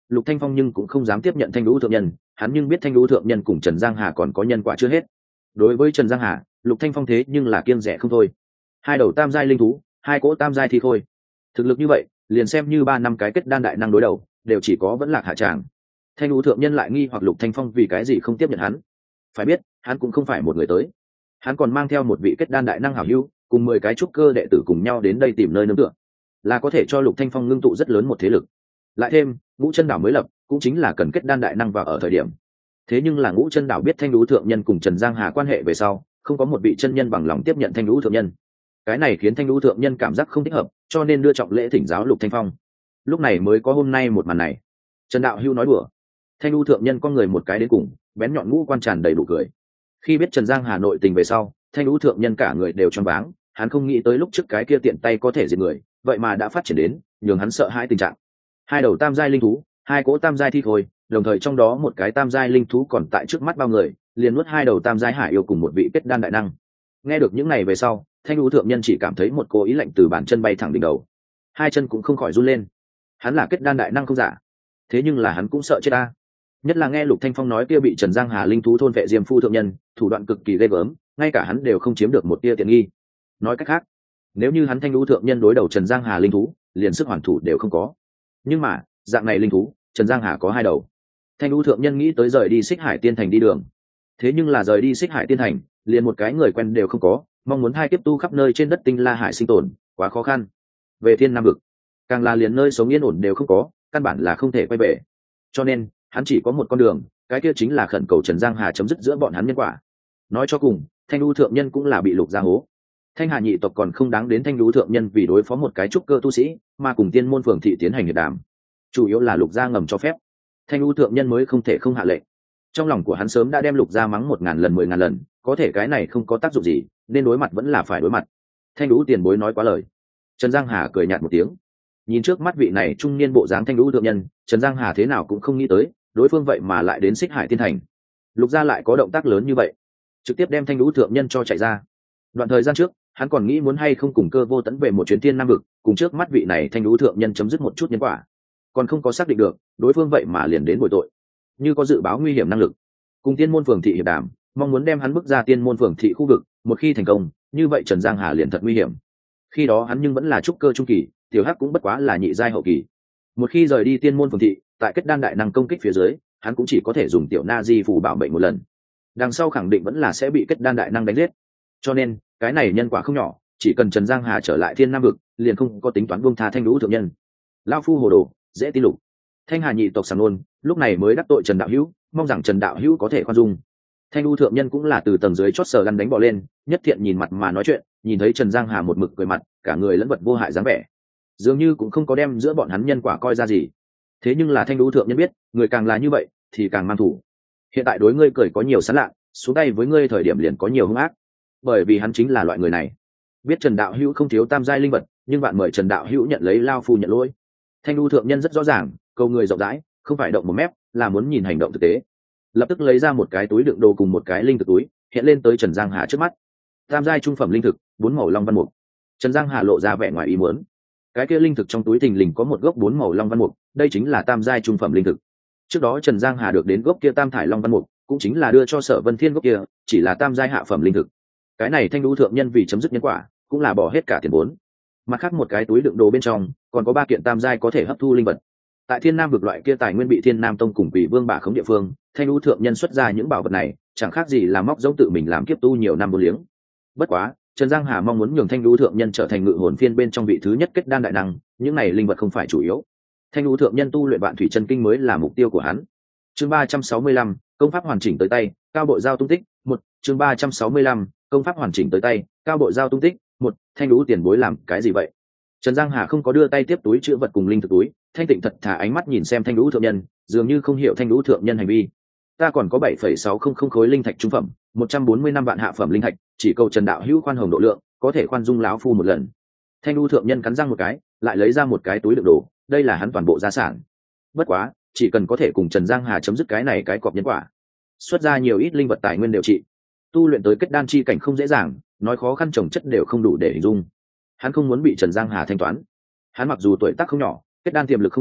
Lục Thanh Phong nhưng cũng không dám tiếp nhận Thanh Lũ thượng nhân, hắn nhưng biết Thanh Lũ thượng nhân cùng Trần Giang Hà còn có nhân quả chưa hết. Đối với Trần Giang Hà, Lục Thanh Phong thế nhưng là kiêng rẻ không thôi. Hai đầu tam giai linh thú, hai cỗ tam giai thi khôi, thực lực như vậy, liền xem như ba năm cái kết đan đại năng đối đầu, đều chỉ có vẫn lạc hạ tràng. Thanh Lũ thượng nhân lại nghi hoặc Lục Thanh Phong vì cái gì không tiếp nhận hắn. Phải biết, hắn cũng không phải một người tới, hắn còn mang theo một vị kết đan đại năng hảo hữu, cùng mười cái trúc cơ đệ tử cùng nhau đến đây tìm nơi nương tựa, là có thể cho Lục Thanh Phong ngưng tụ rất lớn một thế lực. Lại thêm Ngũ Chân Đảo mới lập, cũng chính là cần kết đan đại năng vào ở thời điểm. Thế nhưng là Ngũ Chân Đảo biết Thanh Lũ thượng nhân cùng Trần Giang Hà quan hệ về sau, không có một vị chân nhân bằng lòng tiếp nhận Thanh Lũ thượng nhân. Cái này khiến Thanh Lũ thượng nhân cảm giác không thích hợp, cho nên đưa trọng lễ thỉnh giáo Lục Thanh Phong. Lúc này mới có hôm nay một màn này. Trần đạo hữu nói đùa. Thanh Lũ thượng nhân con người một cái đến cùng, bén nhọn ngũ quan tràn đầy đủ cười. Khi biết Trần Giang Hà nội tình về sau, Thanh Lũ thượng nhân cả người đều choáng váng, hắn không nghĩ tới lúc trước cái kia tiện tay có thể diệt người, vậy mà đã phát triển đến nhường hắn sợ hãi tình trạng. Hai đầu tam giai linh thú, hai cỗ tam giai thi khôi, đồng thời trong đó một cái tam giai linh thú còn tại trước mắt bao người, liền nuốt hai đầu tam giai hải yêu cùng một vị kết đan đại năng. Nghe được những này về sau, Thanh Lũ thượng nhân chỉ cảm thấy một cố ý lạnh từ bàn chân bay thẳng đỉnh đầu, hai chân cũng không khỏi run lên. Hắn là kết đan đại năng không giả, thế nhưng là hắn cũng sợ chết ta. Nhất là nghe Lục Thanh Phong nói kia bị Trần Giang Hà linh thú thôn vệ Diêm Phu thượng nhân, thủ đoạn cực kỳ ghê gớm, ngay cả hắn đều không chiếm được một tia tiện nghi. Nói cách khác, nếu như hắn Thanh Lũ thượng nhân đối đầu Trần Giang Hà linh thú, liền sức hoàn thủ đều không có. Nhưng mà, dạng này linh thú, Trần Giang Hà có hai đầu. Thanh Lũ thượng nhân nghĩ tới rời đi Xích Hải Tiên Thành đi đường. Thế nhưng là rời đi Xích Hải Tiên Thành, liền một cái người quen đều không có, mong muốn hai tiếp tu khắp nơi trên đất Tinh La Hải sinh tồn, quá khó khăn. Về Thiên Nam vực, càng là liền nơi sống yên ổn đều không có, căn bản là không thể quay về. Cho nên, hắn chỉ có một con đường, cái kia chính là khẩn cầu Trần Giang Hà chấm dứt giữa bọn hắn nhân quả. Nói cho cùng, Thanh Lũ thượng nhân cũng là bị Lục gia hố. Thanh Hà nhị tộc còn không đáng đến Thanh Lũ thượng nhân vì đối phó một cái trúc cơ tu sĩ, mà cùng Tiên môn phường thị tiến hành hiệp đàm. Chủ yếu là Lục gia ngầm cho phép, Thanh Lũ thượng nhân mới không thể không hạ lệnh. Trong lòng của hắn sớm đã đem Lục gia mắng một ngàn lần mười ngàn lần, có thể cái này không có tác dụng gì, nên đối mặt vẫn là phải đối mặt. Thanh Lũ tiền bối nói quá lời. Trần Giang Hà cười nhạt một tiếng. Nhìn trước mắt vị này trung niên bộ dáng Thanh Lũ thượng nhân, Trần Giang Hà thế nào cũng không nghĩ tới, đối phương vậy mà lại đến Xích Hải Tiên Thành. Lục gia lại có động tác lớn như vậy, trực tiếp đem Thanh Lũ thượng nhân cho chạy ra. Đoạn thời gian trước, hắn còn nghĩ muốn hay không cùng Cơ Vô Tấn về một chuyến Thiên Nam vực, cùng trước mắt vị này Thanh Lũ thượng nhân chấm dứt một chút nhân quả. Còn không có xác định được, đối phương vậy mà liền đến bồi tội. Như có dự báo nguy hiểm năng lực, cùng Tiên môn phường thị hiệp đàm, mong muốn đem hắn bước ra Tiên môn phường thị khu vực, một khi thành công, như vậy Trần Giang Hà liền thật nguy hiểm. Khi đó hắn nhưng vẫn là trúc cơ trung kỳ, tiểu hắc cũng bất quá là nhị giai hậu kỳ. Một khi rời đi Tiên môn phường thị, tại kết đan đại năng công kích phía dưới, hắn cũng chỉ có thể dùng tiểu na di phù bảo mệnh một lần. Đằng sau khẳng định vẫn là sẽ bị kết đan đại năng đánh giết. Cho nên, cái này nhân quả không nhỏ, chỉ cần Trần Giang Hà trở lại Thiên Nam vực, liền không có tính toán buông tha Thanh Lũ thượng nhân. Lão phu hồ đồ, dễ tin lục. Thanh Hà nhị tộc sảng nôn, lúc này mới đắc tội Trần đạo hữu, mong rằng Trần đạo hữu có thể khoan dung. Thanh Lũ thượng nhân cũng là từ tầng dưới chót sờ lăn đánh bò lên, nhất thiện nhìn mặt mà nói chuyện, nhìn thấy Trần Giang Hà một mực cười mặt, cả người lẫn vật vô hại dáng vẻ, dường như cũng không có đem giữa bọn hắn nhân quả coi ra gì. Thế nhưng là Thanh Lũ thượng nhân biết, người càng là như vậy thì càng mang thủ. Hiện tại đối ngươi cười có nhiều sán lạ, xuống tay với ngươi thời điểm liền có nhiều hung ác, bởi vì hắn chính là loại người này. Biết Trần đạo hữu không thiếu tam giai linh vật, nhưng bạn mời Trần đạo hữu nhận lấy lao phu nhận lỗi. Thanh Lũ thượng nhân rất rõ ràng, câu người rộng rãi, không phải động một mép, là muốn nhìn hành động thực tế. Lập tức lấy ra một cái túi đựng đồ cùng một cái linh thực túi, hiện lên tới Trần Giang Hà trước mắt. Tam giai trung phẩm linh thực, bốn màu long văn mục. Trần Giang Hà lộ ra vẻ ngoài ý muốn. Cái kia linh thực trong túi thình lình có một gốc bốn màu long văn mục, đây chính là tam giai trung phẩm linh thực. Trước đó Trần Giang Hà được đến gốc kia tam thải long văn mục, cũng chính là đưa cho Sở Vân Thiên gốc kia, chỉ là tam giai hạ phẩm linh thực. Cái này Thanh Lũ thượng nhân vì chấm dứt nhân quả, cũng là bỏ hết cả tiền vốn. Mặt khác một cái túi đựng đồ bên trong, còn có ba kiện tam giai có thể hấp thu linh vật. Tại Thiên Nam vực loại kia tài nguyên bị Thiên Nam Tông cùng Quỷ Vương bả khống địa phương, Thanh Lũ thượng nhân xuất ra những bảo vật này, chẳng khác gì là móc giống tự mình làm kiếp tu nhiều năm vô liếng. Bất quá, Trần Giang Hà mong muốn nhường Thanh Lũ thượng nhân trở thành ngự hồn phiên bên trong vị thứ nhất kết đan đại năng, những này linh vật không phải chủ yếu. Thanh Lũ thượng nhân tu luyện Vạn Thủy Chân Kinh mới là mục tiêu của hắn. Chương ba trăm sáu mươi lăm, công pháp hoàn chỉnh tới tay, cao bộ giao tung tích, một. Chương ba trăm sáu mươi lăm, công pháp hoàn chỉnh tới tay, cao bộ giao tung tích, một. Thanh Lũ tiền bối làm cái gì vậy? Trần Giang Hà không có đưa tay tiếp túi chứa vật cùng linh thực túi, thanh tịnh thật thà ánh mắt nhìn xem Thanh Lũ thượng nhân, dường như không hiểu Thanh Lũ thượng nhân hành vi. Ta còn có bảy phẩy sáu không không khối linh thạch trung phẩm, một trăm bốn mươi năm vạn hạ phẩm linh thạch, chỉ cầu Trần đạo hữu khoan hồng độ lượng, có thể khoan dung lão phu một lần. Thanh Lũ thượng nhân cắn răng một cái, lại lấy ra một cái túi đựng đồ, đây là hắn toàn bộ gia sản. Bất quá, chỉ cần có thể cùng Trần Giang Hà chấm dứt cái này cái cọp nhân quả, xuất ra nhiều ít linh vật tài nguyên đều trị. Tu luyện tới kết đan chi cảnh không dễ dàng, nói khó khăn trồng chất đều không đủ để hình dung. Hắn không muốn bị Trần Giang Hà thanh toán. Hắn mặc dù tuổi tác không nhỏ, kết đan tiềm lực không cao,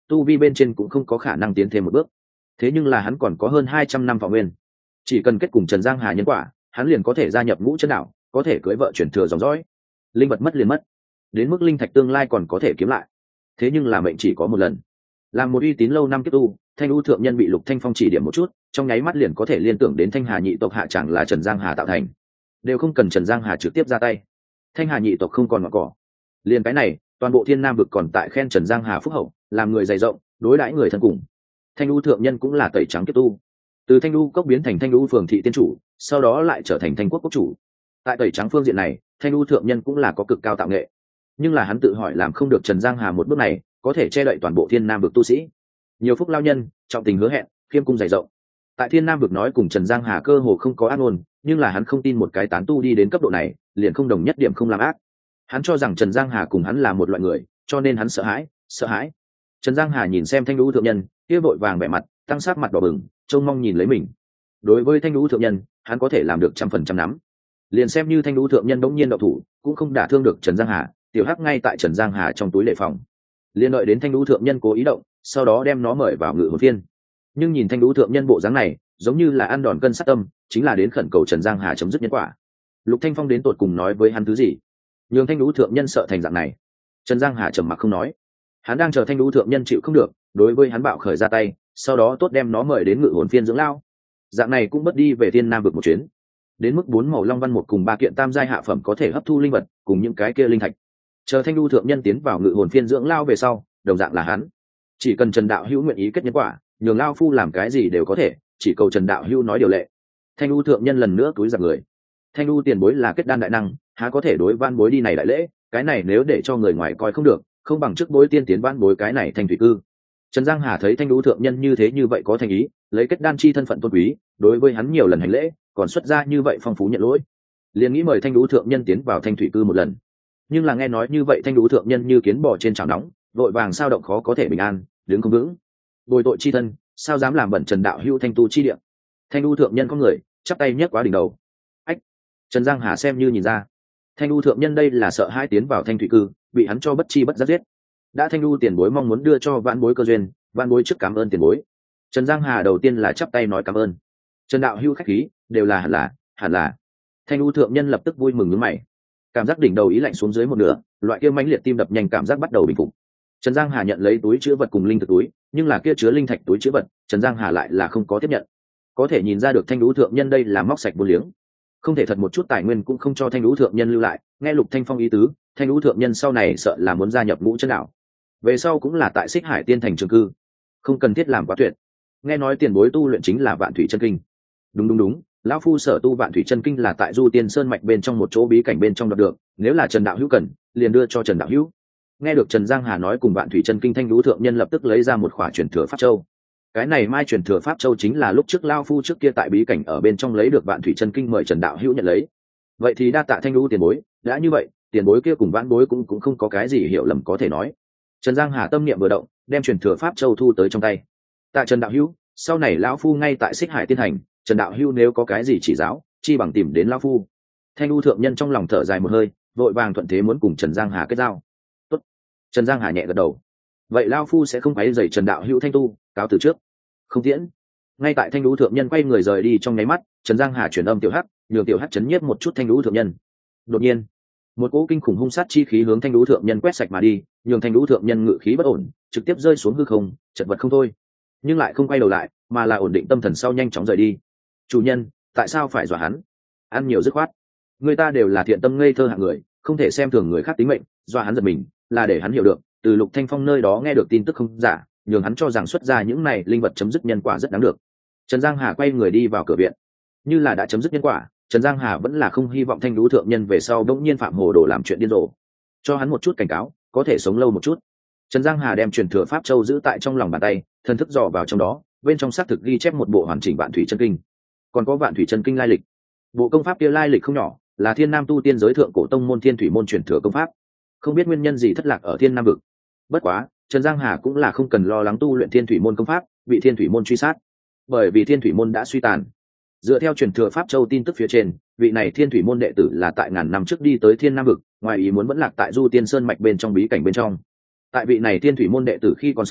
tu vi bên trên cũng không có khả năng tiến thêm một bước. Thế nhưng là hắn còn có hơn hai trăm năm thọ nguyên, chỉ cần kết cùng Trần Giang Hà nhân quả, hắn liền có thể gia nhập ngũ chân đạo, có thể cưới vợ chuyển thừa dòng dõi. Linh vật mất liền mất, đến mức linh thạch tương lai còn có thể kiếm lại. Thế nhưng là mệnh chỉ có một lần. Làm một uy tín lâu năm kiếp tu, Thanh U thượng nhân bị Lục Thanh Phong chỉ điểm một chút, trong nháy mắt liền có thể liên tưởng đến Thanh Hà nhị tộc hạ chẳng là Trần Giang Hà tạo thành, đều không cần Trần Giang Hà trực tiếp ra tay. Thanh Hà nhị tộc không còn ngọn cỏ. Liền cái này, toàn bộ Thiên Nam vực còn tại khen Trần Giang Hà phúc hậu, làm người dày rộng, đối đãi người thân cùng. Thanh U thượng nhân cũng là tẩy trắng kiếp tu, từ Thanh U cốc biến thành Thanh U phường thị tiên chủ, sau đó lại trở thành Thanh quốc quốc chủ. Tại tẩy trắng phương diện này, Thanh U thượng nhân cũng là có cực cao tạo nghệ, nhưng là hắn tự hỏi làm không được Trần Giang Hà một bước này có thể che đậy toàn bộ Thiên Nam vực tu sĩ. Nhiều phúc lao nhân, trọng tình hứa hẹn, khiêm cung dày rộng. Tại Thiên Nam vực nói cùng Trần Giang Hà cơ hồ không có ác ngôn, nhưng là hắn không tin một cái tán tu đi đến cấp độ này liền không đồng nhất điểm không làm ác. Hắn cho rằng Trần Giang Hà cùng hắn là một loại người, cho nên hắn sợ hãi, sợ hãi. Trần Giang Hà nhìn xem Thanh U thượng nhân, kia vội vàng vẻ mặt, tăng sát mặt đỏ bừng, trông mong nhìn lấy mình. Đối với Thanh U thượng nhân, hắn có thể làm được trăm phần trăm nắm. Liền xem như Thanh U thượng nhân đống nhiên động thủ, cũng không đả thương được Trần Giang Hà. Tiểu Hắc ngay tại Trần Giang Hà trong túi đề phòng, liền đợi đến Thanh U thượng nhân cố ý động, sau đó đem nó mời vào ngự hồn phiên. Nhưng nhìn Thanh U thượng nhân bộ dáng này, giống như là ăn đòn cân sát tâm, chính là đến khẩn cầu Trần Giang Hà chấm dứt nhân quả. Lục Thanh Phong đến tột cùng nói với hắn thứ gì, nhường Thanh U thượng nhân sợ thành dạng này? Trần Giang Hà trầm mặc không nói, hắn đang chờ Thanh U thượng nhân chịu không được, đối với hắn bạo khởi ra tay, sau đó tốt đem nó mời đến ngự hồn phiên dưỡng lao. Dạng này cũng mất đi về Thiên Nam vực một chuyến. Đến mức bốn màu long văn một cùng ba kiện tam giai hạ phẩm có thể hấp thu linh vật, cùng những cái kia linh thạch. Chờ Thanh U thượng nhân tiến vào ngự hồn phiên dưỡng lao về sau, đồng dạng là hắn. Chỉ cần Trần đạo hữu nguyện ý kết nhân quả, nhường lao phu làm cái gì đều có thể, chỉ cầu Trần đạo hữu nói điều lệ. Thanh U thượng nhân lần nữa túi giặc người. Thanh U tiền bối là kết đan đại năng, há có thể đối van bối đi này đại lễ, cái này nếu để cho người ngoài coi không được, không bằng trước bối tiên tiến van bối cái này thành thủy cư. Trần Giang Hà thấy Thanh U thượng nhân như thế như vậy có thành ý, lấy kết đan chi thân phận tôn quý, đối với hắn nhiều lần hành lễ, còn xuất ra như vậy phong phú nhận lỗi, liền nghĩ mời Thanh U thượng nhân tiến vào Thanh thủy cư một lần. Nhưng là nghe nói như vậy Thanh U thượng nhân như kiến bò trên chảo nóng, vội vàng sao động khó có thể bình an, đứng không vững. Bồi tội chi thân, sao dám làm bẩn Trần đạo hữu Thanh tu chi địa. Thanh U thượng nhân có người chắp tay nhấc quá đỉnh đầu. Ách! Trần Giang Hà xem như nhìn ra, Thanh U thượng nhân đây là sợ hai tiến vào Thanh thủy cư, bị hắn cho bất chi bất giác giết. Đã Thanh U tiền bối mong muốn đưa cho vãn bối cơ duyên, vãn bối trước cảm ơn tiền bối. Trần Giang Hà đầu tiên là chắp tay nói cảm ơn. Trần đạo hữu khách khí, đều là hẳn là, hẳn là. Thanh U thượng nhân lập tức vui mừng nhướng mày, cảm giác đỉnh đầu ý lạnh xuống dưới một nửa, loại kia mãnh liệt tim đập nhanh cảm giác bắt đầu bình phục. Trần Giang Hà nhận lấy túi chứa vật cùng linh thực túi, nhưng là kia chứa linh thạch túi chứa vật, Trần Giang Hà lại là không có tiếp nhận. Có thể nhìn ra được Thanh U thượng nhân đây là móc sạch vô liếng, không thể thật một chút tài nguyên cũng không cho Thanh U thượng nhân lưu lại. Nghe Lục Thanh Phong ý tứ, Thanh U thượng nhân sau này sợ là muốn gia nhập ngũ chân đạo, về sau cũng là tại Xích Hải Tiên thành trường cư, không cần thiết làm quá tuyệt. Nghe nói tiền bối tu luyện chính là Vạn Thủy chân kinh. Đúng đúng đúng, lão phu sở tu Vạn Thủy chân kinh là tại Du Tiên Sơn mạch bên trong một chỗ bí cảnh bên trong đoạt được, nếu là Trần đạo hữu cần, liền đưa cho Trần đạo hữu. Nghe được Trần Giang Hà nói cùng Vạn Thủy chân kinh, Thanh U thượng nhân lập tức lấy ra một khỏa truyền thừa pháp châu. Cái này mai truyền thừa pháp châu chính là lúc trước lão phu trước kia tại bí cảnh ở bên trong lấy được Vạn Thủy chân kinh, mời Trần đạo hữu nhận lấy. Vậy thì đa tạ Thanh U tiền bối, đã như vậy, tiền bối kia cùng vãn bối cũng cũng không có cái gì hiểu lầm có thể nói. Trần Giang Hà tâm niệm vừa động, đem truyền thừa pháp châu thu tới trong tay. Tạ Trần đạo hữu, sau này lão phu ngay tại Xích Hải Tiên thành, Trần đạo hữu nếu có cái gì chỉ giáo, chi bằng tìm đến lão phu. Thanh U thượng nhân trong lòng thở dài một hơi, vội vàng thuận thế muốn cùng Trần Giang Hà kết giao. Tốt. Trần Giang Hà nhẹ gật đầu. Vậy lão phu sẽ không quấy rầy Trần đạo hữu Thanh tu, cáo từ trước. Không tiễn. Ngay tại Thanh U thượng nhân quay người rời đi trong nháy mắt, Trần Giang Hà truyền âm Tiểu Hắc, nhường Tiểu Hắc chấn nhiếp một chút Thanh U thượng nhân. Đột nhiên, một cỗ kinh khủng hung sát chi khí hướng Thanh U thượng nhân quét sạch mà đi, nhường Thanh U thượng nhân ngự khí bất ổn, trực tiếp rơi xuống hư không, chật vật không thôi. Nhưng lại không quay đầu lại, mà là ổn định tâm thần sau nhanh chóng rời đi. Chủ nhân, tại sao phải dọa hắn? Ăn nhiều dứt khoát. Người ta đều là thiện tâm ngây thơ hạng người, không thể xem thường người khác tính mệnh, dọa hắn giật mình, là để hắn hiểu được, từ Lục Thanh Phong nơi đó nghe được tin tức không giả, nhường hắn cho rằng xuất ra những này linh vật chấm dứt nhân quả rất đáng được. Trần Giang Hà quay người đi vào cửa viện, như là đã chấm dứt nhân quả, Trần Giang Hà vẫn là không hy vọng Thanh U thượng nhân về sau đống nhiên phạm hồ đồ làm chuyện điên rồ, cho hắn một chút cảnh cáo, có thể sống lâu một chút. Trần Giang Hà đem truyền thừa pháp châu giữ tại trong lòng bàn tay, thần thức dò vào trong đó, bên trong xác thực ghi chép một bộ hoàn chỉnh Vạn Thủy chân kinh, còn có Vạn Thủy chân kinh lai lịch. Bộ công pháp kia lai lịch không nhỏ, là Thiên Nam tu tiên giới thượng cổ tông môn Thiên Thủy môn truyền thừa công pháp, không biết nguyên nhân gì thất lạc ở Thiên Nam vực. Bất quá, Trần Giang Hà cũng là không cần lo lắng tu luyện Thiên Thủy môn công pháp bị Thiên Thủy môn truy sát, bởi vì Thiên Thủy môn đã suy tàn. Dựa theo truyền thừa pháp châu tin tức phía trên, vị này Thiên Thủy môn đệ tử là tại ngàn năm trước đi tới Thiên Nam vực, ngoài ý muốn vẫn lạc tại Du Tiên Sơn mạch bên trong bí cảnh bên trong. Tại vị này Thiên Thủy môn đệ tử khi còn sống,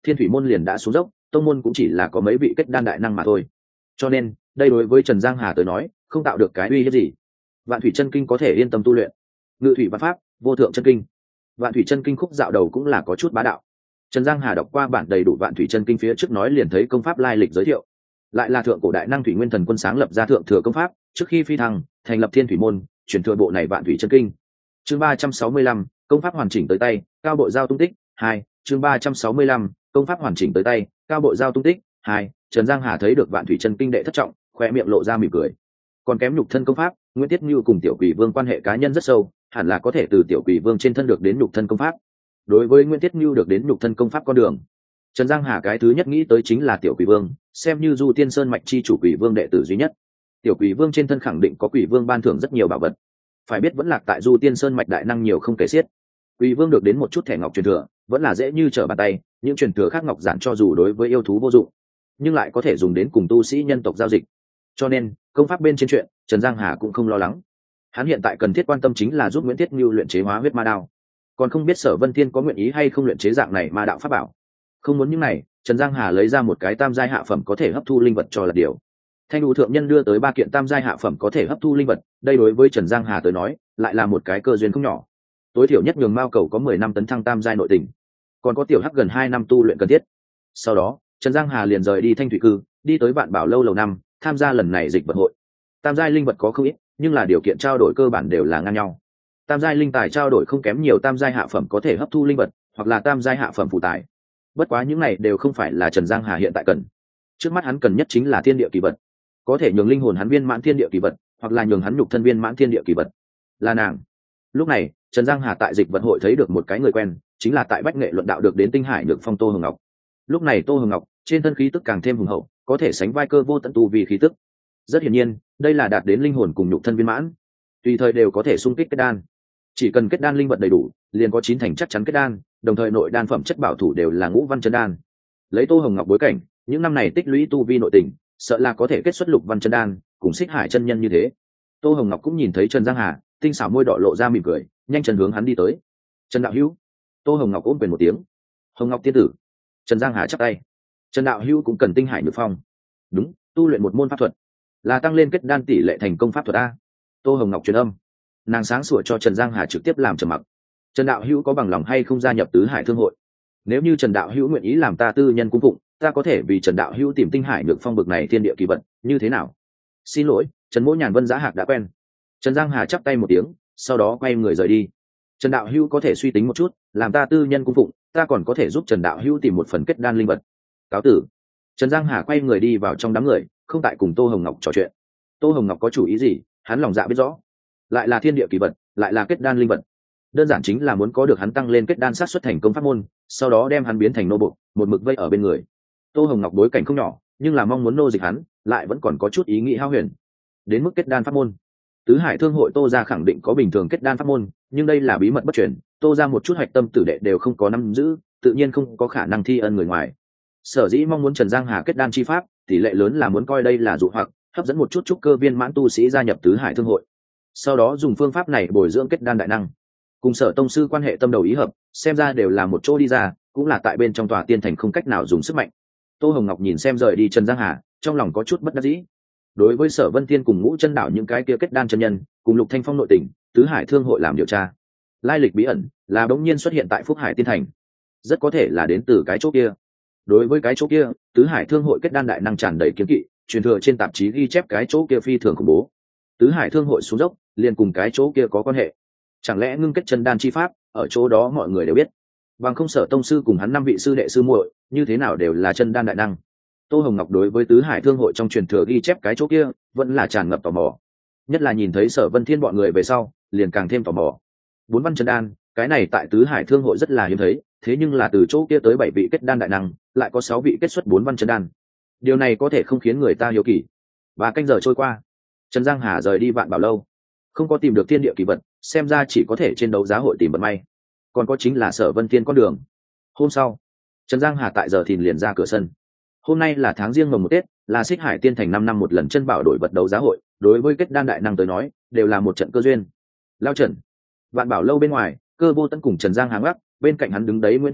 thiên thủy môn liền đã xuống dốc, tông môn cũng chỉ là có mấy vị kết đan đại năng mà thôi. Cho nên đây đối với Trần Giang Hà tới nói không tạo được cái uy hiếp gì. Vạn thủy chân kinh có thể yên tâm tu luyện, ngự thủy văn pháp, vô thượng chân kinh. Vạn thủy chân kinh khúc dạo đầu cũng là có chút bá đạo. Trần Giang Hà đọc qua bản đầy đủ vạn thủy chân kinh phía trước nói liền thấy công pháp lai lịch giới thiệu, lại là thượng cổ đại năng thủy nguyên thần quân sáng lập ra thượng thừa công pháp, trước khi phi thăng thành lập thiên thủy môn, truyền thừa bộ này vạn thủy chân kinh. Chương ba trăm sáu mươi lăm, công pháp hoàn chỉnh tới tay, cao bộ giao tung tích hai. Chương ba trăm sáu mươi lăm, công pháp hoàn chỉnh tới tay, cao bộ giao tung tích hai. Trần Giang Hà thấy được vạn thủy chân kinh đệ thất trọng, khoe miệng lộ ra mỉm cười. Còn kém nhục thân công pháp, Nguyễn Tiết Như cùng Tiểu Quỷ Vương quan hệ cá nhân rất sâu, hẳn là có thể từ Tiểu Quỷ Vương trên thân được đến nhục thân công pháp. Đối với Nguyễn Tiết Như được đến nhục thân công pháp con đường, Trần Giang Hà cái thứ nhất nghĩ tới chính là Tiểu Quỷ Vương, xem như Du Tiên Sơn mạch chi chủ Quỷ Vương đệ tử duy nhất. Tiểu Quỷ Vương trên thân khẳng định có Quỷ Vương ban thưởng rất nhiều bảo vật. Phải biết vẫn lạc tại Du Tiên Sơn mạch đại năng nhiều không kể xiết. Quỷ Vương được đến một chút thẻ ngọc truyền thừa, vẫn là dễ như trở bàn tay, những truyền thừa khác ngọc giản cho dù đối với yêu thú vô dụng, nhưng lại có thể dùng đến cùng tu sĩ nhân tộc giao dịch. Cho nên, công pháp bên trên chuyện, Trần Giang Hà cũng không lo lắng. Hắn hiện tại cần thiết quan tâm chính là giúp Nguyễn Tiết Như luyện chế hóa huyết ma đao. Còn không biết Sở Vân Thiên có nguyện ý hay không luyện chế dạng này ma đạo pháp bảo. Không muốn những này, Trần Giang Hà lấy ra một cái tam giai hạ phẩm có thể hấp thu linh vật cho là điều. Thanh Đu thượng nhân đưa tới ba kiện tam giai hạ phẩm có thể hấp thu linh vật, đây đối với Trần Giang Hà tới nói, lại là một cái cơ duyên không nhỏ. Tối thiểu nhất nhường Mao Cầu có mười năm tấn thăng tam giai nội tình, còn có Tiểu Hắc gần hai năm tu luyện cần thiết. Sau đó, Trần Giang Hà liền rời đi Thanh Thủy Cư, đi tới Vạn Bảo lâu lầu năm, tham gia lần này dịch vật hội. Tam giai linh vật có không ít, nhưng là điều kiện trao đổi cơ bản đều là ngang nhau. Tam giai linh tài trao đổi không kém nhiều tam giai hạ phẩm có thể hấp thu linh vật, hoặc là tam giai hạ phẩm phụ tài. Bất quá những này đều không phải là Trần Giang Hà hiện tại cần. Trước mắt hắn cần nhất chính là thiên địa kỳ vật, có thể nhường linh hồn hắn viên mãn thiên địa kỳ vật, hoặc là nhường hắn nhục thân viên mãn thiên địa kỳ vật. Là nàng. Lúc này, Trần Giang Hà tại dịch vận hội thấy được một cái người quen, chính là tại Bách Nghệ luận đạo được đến Tinh Hải Nhược Phong Tô Hồng Ngọc. Lúc này Tô Hồng Ngọc trên thân khí tức càng thêm hùng hậu, có thể sánh vai cơ vô tận tu vì khí tức. Rất hiển nhiên, đây là đạt đến linh hồn cùng nhục thân viên mãn, tùy thời đều có thể xung kích kết đan. Chỉ cần kết đan linh vật đầy đủ, liền có chín thành chắc chắn kết đan, đồng thời nội đan phẩm chất bảo thủ đều là ngũ văn chân đan. Lấy Tô Hồng Ngọc bối cảnh, những năm này tích lũy tu vi nội tình, sợ là có thể kết xuất lục văn chân đan, cùng Xích Hải chân nhân như thế. Tô Hồng Ngọc cũng nhìn thấy Trần Giang Hà, tinh xảo môi đỏ lộ ra mỉm cười, nhanh chân hướng hắn đi tới. Trần đạo hữu. Tô Hồng Ngọc ôm quyền một tiếng. Hồng Ngọc tiên tử. Trần Giang Hà chắp tay. Trần đạo hữu cũng cần Tinh Hải Nhược Phong. Đúng, tu luyện một môn pháp thuật, là tăng lên kết đan tỷ lệ thành công pháp thuật a. Tô Hồng Ngọc truyền âm. Nàng sáng sủa cho Trần Giang Hà trực tiếp làm trầm mặc. Trần đạo hữu có bằng lòng hay không gia nhập tứ hải thương hội? Nếu như Trần đạo hữu nguyện ý làm ta tư nhân cung phụng, ta có thể vì Trần đạo hữu tìm Tinh Hải Nhược Phong bực này thiên địa kỳ vật, như thế nào? Xin lỗi, Trần Mỗ Nhàn Vân Giá Hạc đã quen. Trần Giang Hà chắp tay một tiếng, sau đó quay người rời đi. Trần đạo hữu có thể suy tính một chút, làm ta tư nhân cung phụng, ta còn có thể giúp Trần đạo hữu tìm một phần kết đan linh vật. Cáo tử. Trần Giang Hà quay người đi vào trong đám người, không tại cùng Tô Hồng Ngọc trò chuyện. Tô Hồng Ngọc có chủ ý gì, hắn lòng dạ biết rõ. Lại là thiên địa kỳ vật, lại là kết đan linh vật, đơn giản chính là muốn có được hắn tăng lên kết đan sát xuất thành công pháp môn, sau đó đem hắn biến thành nô bộc, một mực vây ở bên người. Tô Hồng Ngọc bối cảnh không nhỏ, nhưng là mong muốn nô dịch hắn, lại vẫn còn có chút ý nghĩ hao huyền. Đến mức kết đan pháp môn, tứ hải thương hội Tô gia khẳng định có bình thường kết đan pháp môn, nhưng đây là bí mật bất truyền, Tô gia một chút hạch tâm tử đệ đều không có nắm giữ, tự nhiên không có khả năng thi ân người ngoài. Sở dĩ mong muốn Trần Giang Hà kết đan chi pháp, tỷ lệ lớn là muốn coi đây là dụ hoặc, hấp dẫn một chút trúc cơ viên mãn tu sĩ gia nhập tứ hải thương hội, sau đó dùng phương pháp này bồi dưỡng kết đan đại năng. Cùng Sở tông sư quan hệ tâm đầu ý hợp, xem ra đều là một chỗ đi ra, cũng là tại bên trong tòa tiên thành không cách nào dùng sức mạnh. Tô Hồng Ngọc nhìn xem rời đi Trần Giang Hà, trong lòng có chút bất đắc dĩ. Đối với Sở Vân Thiên cùng Ngũ Chân Đảo những cái kia kết đan chân nhân, cùng Lục Thanh Phong nội tình, tứ hải thương hội làm điều tra, lai lịch bí ẩn, là bỗng nhiên xuất hiện tại Phúc Hải tiên thành, rất có thể là đến từ cái chỗ kia. Đối với cái chỗ kia, tứ hải thương hội kết đan đại năng tràn đầy kiến kỵ, truyền thừa trên tạp chí ghi chép cái chỗ kia phi thường khủng bố. Tứ hải thương hội xuống dốc, liền cùng cái chỗ kia có quan hệ. Chẳng lẽ ngưng kết chân đan chi pháp, ở chỗ đó mọi người đều biết. Bằng không Sở tông sư cùng hắn năm vị sư đệ sư muội, như thế nào đều là chân đan đại năng. Tô Hồng Ngọc đối với tứ hải thương hội trong truyền thừa ghi chép cái chỗ kia, vẫn là tràn ngập tò mò. Nhất là nhìn thấy Sở Vân Thiên bọn người về sau, liền càng thêm tò mò. Bốn văn chân đan, cái này tại tứ hải thương hội rất là hiếm thấy, thế nhưng là từ chỗ kia tới bảy vị kết đan đại năng, lại có sáu vị kết xuất bốn văn chân đan. Điều này có thể không khiến người ta hiếu kỳ. Và canh giờ trôi qua, Trần Giang Hà rời đi Vạn Bảo lâu, không có tìm được thiên địa kỳ vật, xem ra chỉ có thể trên đấu giá hội tìm vận may. Còn có chính là Sở Vân Thiên con đường. Hôm sau, Trần Giang Hà tại giờ thìn liền ra cửa sân. Hôm nay là tháng riêng mồng một Tết, là Xích Hải tiên thành năm năm một lần chân bảo đổi vật đấu giá hội, đối với kết đan đại năng tới nói, đều là một trận cơ duyên. Lao Trần, Vạn Bảo lâu bên ngoài, Cơ Vô Tấn cùng Trần Giang Hà ngắc, bên cạnh hắn đứng đấy Nguyễn Thiên Nhu,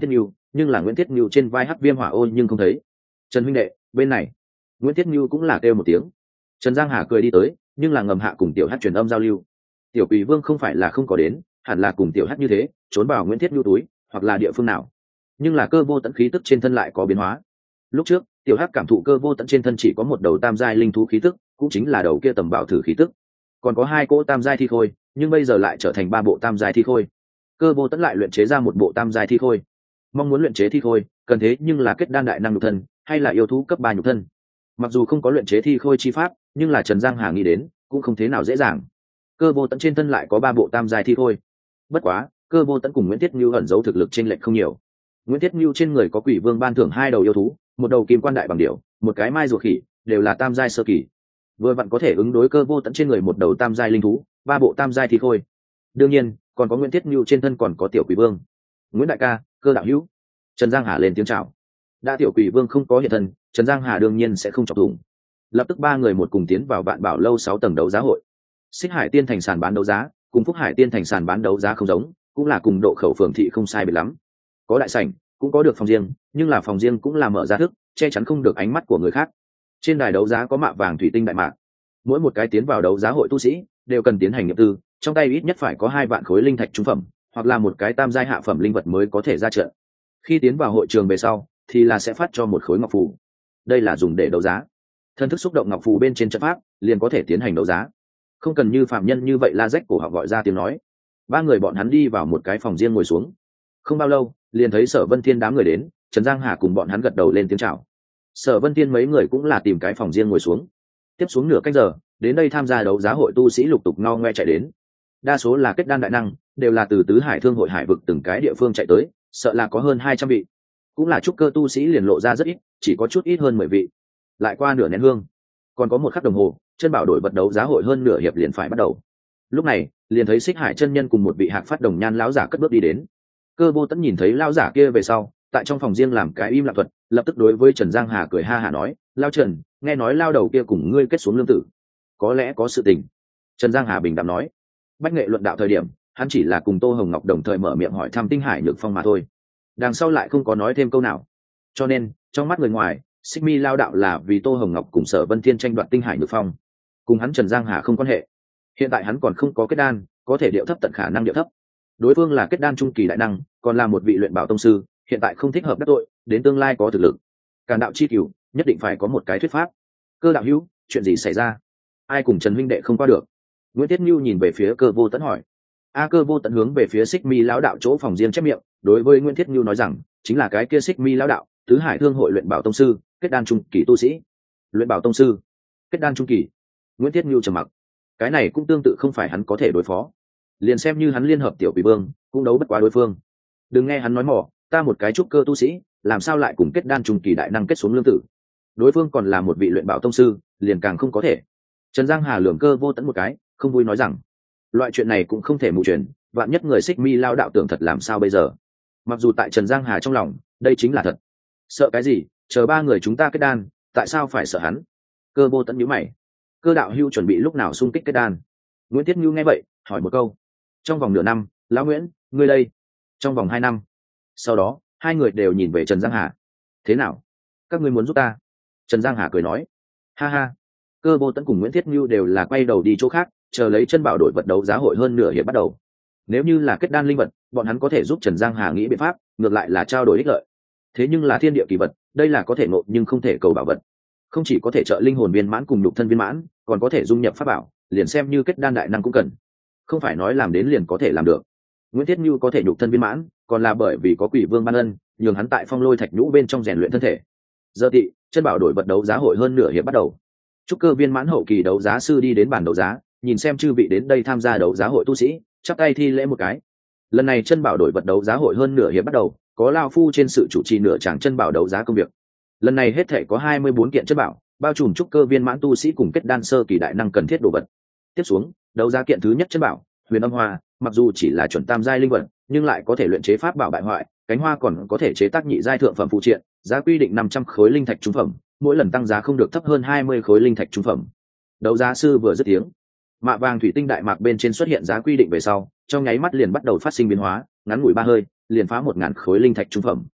nhưng là Nguyễn Thiết Nhu trên vai hắc viêm hỏa ô nhưng không thấy. Trần huynh đệ, bên này. Nguyễn Thiết Nhu cũng là kêu một tiếng. Trần Giang Hà cười đi tới, nhưng là ngầm hạ cùng tiểu hắc truyền âm giao lưu. Tiểu Quỷ Vương không phải là không có đến, hẳn là cùng tiểu hắc như thế, trốn vào Nguyễn Thiết Nhu túi, hoặc là địa phương nào. Nhưng là cơ vô tận khí tức trên thân lại có biến hóa. Lúc trước, tiểu hắc cảm thụ cơ vô tận trên thân chỉ có một đầu tam giai linh thú khí tức, cũng chính là đầu kia tầm bảo thử khí tức. Còn có hai cỗ tam giai thi khôi, nhưng bây giờ lại trở thành ba bộ tam giai thi khôi. Cơ vô tận lại luyện chế ra một bộ tam giai thi khôi. Mong muốn luyện chế thi khôi, cần thế nhưng là kết đan đại năng nhục thân, hay là yêu thú cấp ba nhục thân. Mặc dù không có luyện chế thi khôi chi pháp, nhưng là Trần Giang Hà nghĩ đến, cũng không thế nào dễ dàng. Cơ vô tận trên thân lại có ba bộ tam giai thi khôi. Bất quá, cơ vô tận cùng Nguyễn Thiết Nhu ẩn giấu thực lực chênh lệch không nhiều. Nguyễn Thiết Nhu trên người có Quỷ Vương ban thưởng hai đầu yêu thú, một đầu kim quan đại bằng điểu, một cái mai rùa khỉ, đều là tam giai sơ kỳ. Vừa vặn có thể ứng đối cơ vô tận trên người một đầu tam giai linh thú, ba bộ tam giai thi khôi. Đương nhiên, còn có Nguyễn Thiết Nhu trên thân còn có tiểu Quỷ Vương. Nguyễn đại ca, cơ đạo hữu. Trần Giang Hà lên tiếng chào. Đã tiểu Quỷ Vương không có hiện thân, Trần Giang Hà đương nhiên sẽ không chọc thủng. Lập tức ba người một cùng tiến vào Vạn Bảo lâu sáu tầng đấu giá hội. Xích Hải Tiên thành sàn bán đấu giá, cùng Phúc Hải Tiên thành sàn bán đấu giá không giống, cũng là cùng độ khẩu phường thị không sai biệt lắm. Có đại sảnh, cũng có được phòng riêng, nhưng là phòng riêng cũng là mở ra thức, che chắn không được ánh mắt của người khác. Trên đài đấu giá có mạ vàng thủy tinh đại mạc. Mỗi một cái tiến vào đấu giá hội tu sĩ đều cần tiến hành nghiệm tư, trong tay ít nhất phải có hai vạn khối linh thạch trung phẩm, hoặc là một cái tam giai hạ phẩm linh vật mới có thể ra trận. Khi tiến vào hội trường về sau, thì là sẽ phát cho một khối ngọc phù. Đây là dùng để đấu giá. Thân thức xúc động ngọc phù bên trên trận pháp, liền có thể tiến hành đấu giá. Không cần như phạm nhân như vậy la rách cổ họng gọi ra tiếng nói. Ba người bọn hắn đi vào một cái phòng riêng ngồi xuống. Không bao lâu, liền thấy Sở Vân Thiên đám người đến, Trần Giang Hà cùng bọn hắn gật đầu lên tiếng chào. Sở Vân Thiên mấy người cũng là tìm cái phòng riêng ngồi xuống. Tiếp xuống nửa canh giờ, đến đây tham gia đấu giá hội tu sĩ lục tục ngao ngoe chạy đến. Đa số là kết đan đại năng, đều là từ tứ hải thương hội hải vực từng cái địa phương chạy tới, sợ là có hơn hai trăm vị. Cũng là trúc cơ tu sĩ liền lộ ra rất ít, chỉ có chút ít hơn mười vị. Lại qua nửa nén hương, còn có một khắc đồng hồ, chân bảo đổi vật đấu giá hội hơn nửa hiệp liền phải bắt đầu. Lúc này, liền thấy Xích Hải chân nhân cùng một vị Hạc Phát đồng nhan lão giả cất bước đi đến. Cơ vô tẫn nhìn thấy lão giả kia về sau, tại trong phòng riêng làm cái im lặng thuật, lập tức đối với Trần Giang Hà cười ha hà nói: "Lão Trần, nghe nói lao đầu kia cùng ngươi kết xuống lương tử, có lẽ có sự tình." Trần Giang Hà bình đạm nói: "Bách nghệ luận đạo thời điểm, hắn chỉ là cùng Tô Hồng Ngọc đồng thời mở miệng hỏi thăm Tinh Hải Nhược Phong mà thôi. Đằng sau lại không có nói thêm câu nào. Cho nên, trong mắt người ngoài, Xích Mi lao đạo là vì Tô Hồng Ngọc cùng Sở Vân Thiên tranh đoạt Tinh Hải Nhược Phong, cùng hắn Trần Giang Hà không quan hệ. Hiện tại hắn còn không có kết đan, có thể điệu thấp tận khả năng điệu thấp. Đối phương là kết đan trung kỳ đại năng, còn là một vị luyện bảo tông sư, hiện tại không thích hợp đắc tội, đến tương lai có thực lực. Càn đạo chi cửu, nhất định phải có một cái thuyết pháp. Cơ đạo hữu, chuyện gì xảy ra? Ai cùng Trần huynh đệ không qua được?" Nguyễn Tiết Nhu nhìn về phía Cơ Vô Tẫn hỏi. A Cơ Vô Tẫn hướng về phía Xích Mi lão đạo chỗ phòng riêng chép miệng, đối với Nguyễn Thiết Nhu nói rằng, chính là cái kia Xích Mi lão đạo, tứ hải thương hội luyện bảo tông sư, kết đan trung kỳ tu sĩ. Luyện bảo tông sư, kết đan trung kỳ. Nguyễn Thiết Nhu trầm mặc. Cái này cũng tương tự không phải hắn có thể đối phó. Liền xem như hắn liên hợp tiểu quỷ vương, cũng đấu bất quá đối phương. Đừng nghe hắn nói mỏ, ta một cái trúc cơ tu sĩ, làm sao lại cùng kết đan trung kỳ đại năng kết xuống lương tử? Đối phương còn là một vị luyện bảo tông sư, liền càng không có thể. Trần Giang Hà lườm Cơ Vô Tẫn một cái, không vui nói rằng, loại chuyện này cũng không thể mù truyền, vạn nhất người Xích Mi lao đạo tưởng thật làm sao bây giờ? Mặc dù tại Trần Giang Hà trong lòng, đây chính là thật. Sợ cái gì? Chờ ba người chúng ta kết đan, tại sao phải sợ hắn? Cơ Vô Tẫn nhíu mày. Cơ đạo hưu chuẩn bị lúc nào xung kích kết đan? Nguyễn Tiết Nhu nghe vậy, hỏi một câu. Trong vòng nửa năm, lão Nguyễn, ngươi đây. Trong vòng hai năm. Sau đó, hai người đều nhìn về Trần Giang Hà. Thế nào? Các ngươi muốn giúp ta? Trần Giang Hà cười nói. Ha ha. Cơ Vô Tẫn cùng Nguyễn Thiết Nhu đều là quay đầu đi chỗ khác, chờ lấy chân bảo đổi vật đấu giá hội hơn nửa hiệp bắt đầu. Nếu như là kết đan linh vật, bọn hắn có thể giúp Trần Giang Hà nghĩ biện pháp, ngược lại là trao đổi ích lợi. Thế nhưng là thiên địa kỳ vật, đây là có thể ngộ nhưng không thể cầu bảo vật. Không chỉ có thể trợ linh hồn viên mãn cùng nhục thân viên mãn, còn có thể dung nhập pháp bảo, liền xem như kết đan đại năng cũng cần. Không phải nói làm đến liền có thể làm được. Nguyễn Thiết Nhu có thể nhục thân viên mãn, còn là bởi vì có Quỷ Vương ban ân, nhường hắn tại Phong Lôi Thạch Nhũ bên trong rèn luyện thân thể. Giờ tị, chân bảo đổi vật đấu giá hội hơn nửa hiệp bắt đầu. Trúc cơ viên mãn hậu kỳ đấu giá sư đi đến bàn đấu giá, nhìn xem chư vị đến đây tham gia đấu giá hội tu sĩ, chắp tay thi lễ một cái. Lần này chân bảo đổi vật đấu giá hội hơn nửa hiệp bắt đầu, có lao phu trên sự chủ trì nửa tràng chân bảo đấu giá công việc. Lần này hết thể có hai mươi bốn kiện chân bảo, bao trùm trúc cơ viên mãn tu sĩ cùng kết đan sơ kỳ đại năng cần thiết đồ vật. Tiếp xuống, đấu giá kiện thứ nhất chân bảo, Huyền Âm Hoa, mặc dù chỉ là chuẩn tam giai linh vật, nhưng lại có thể luyện chế pháp bảo bại hoại, cánh hoa còn có thể chế tác nhị giai thượng phẩm phụ triện, giá quy định năm trăm khối linh thạch trung phẩm, mỗi lần tăng giá không được thấp hơn hai mươi khối linh thạch trung phẩm. Đấu giá sư vừa dứt tiếng, mạ vàng thủy tinh đại mạc bên trên xuất hiện giá quy định về sau, trong nháy mắt liền bắt đầu phát sinh biến hóa, ngắn ngủi ba hơi, liền phá một ngàn khối linh thạch trung phẩm.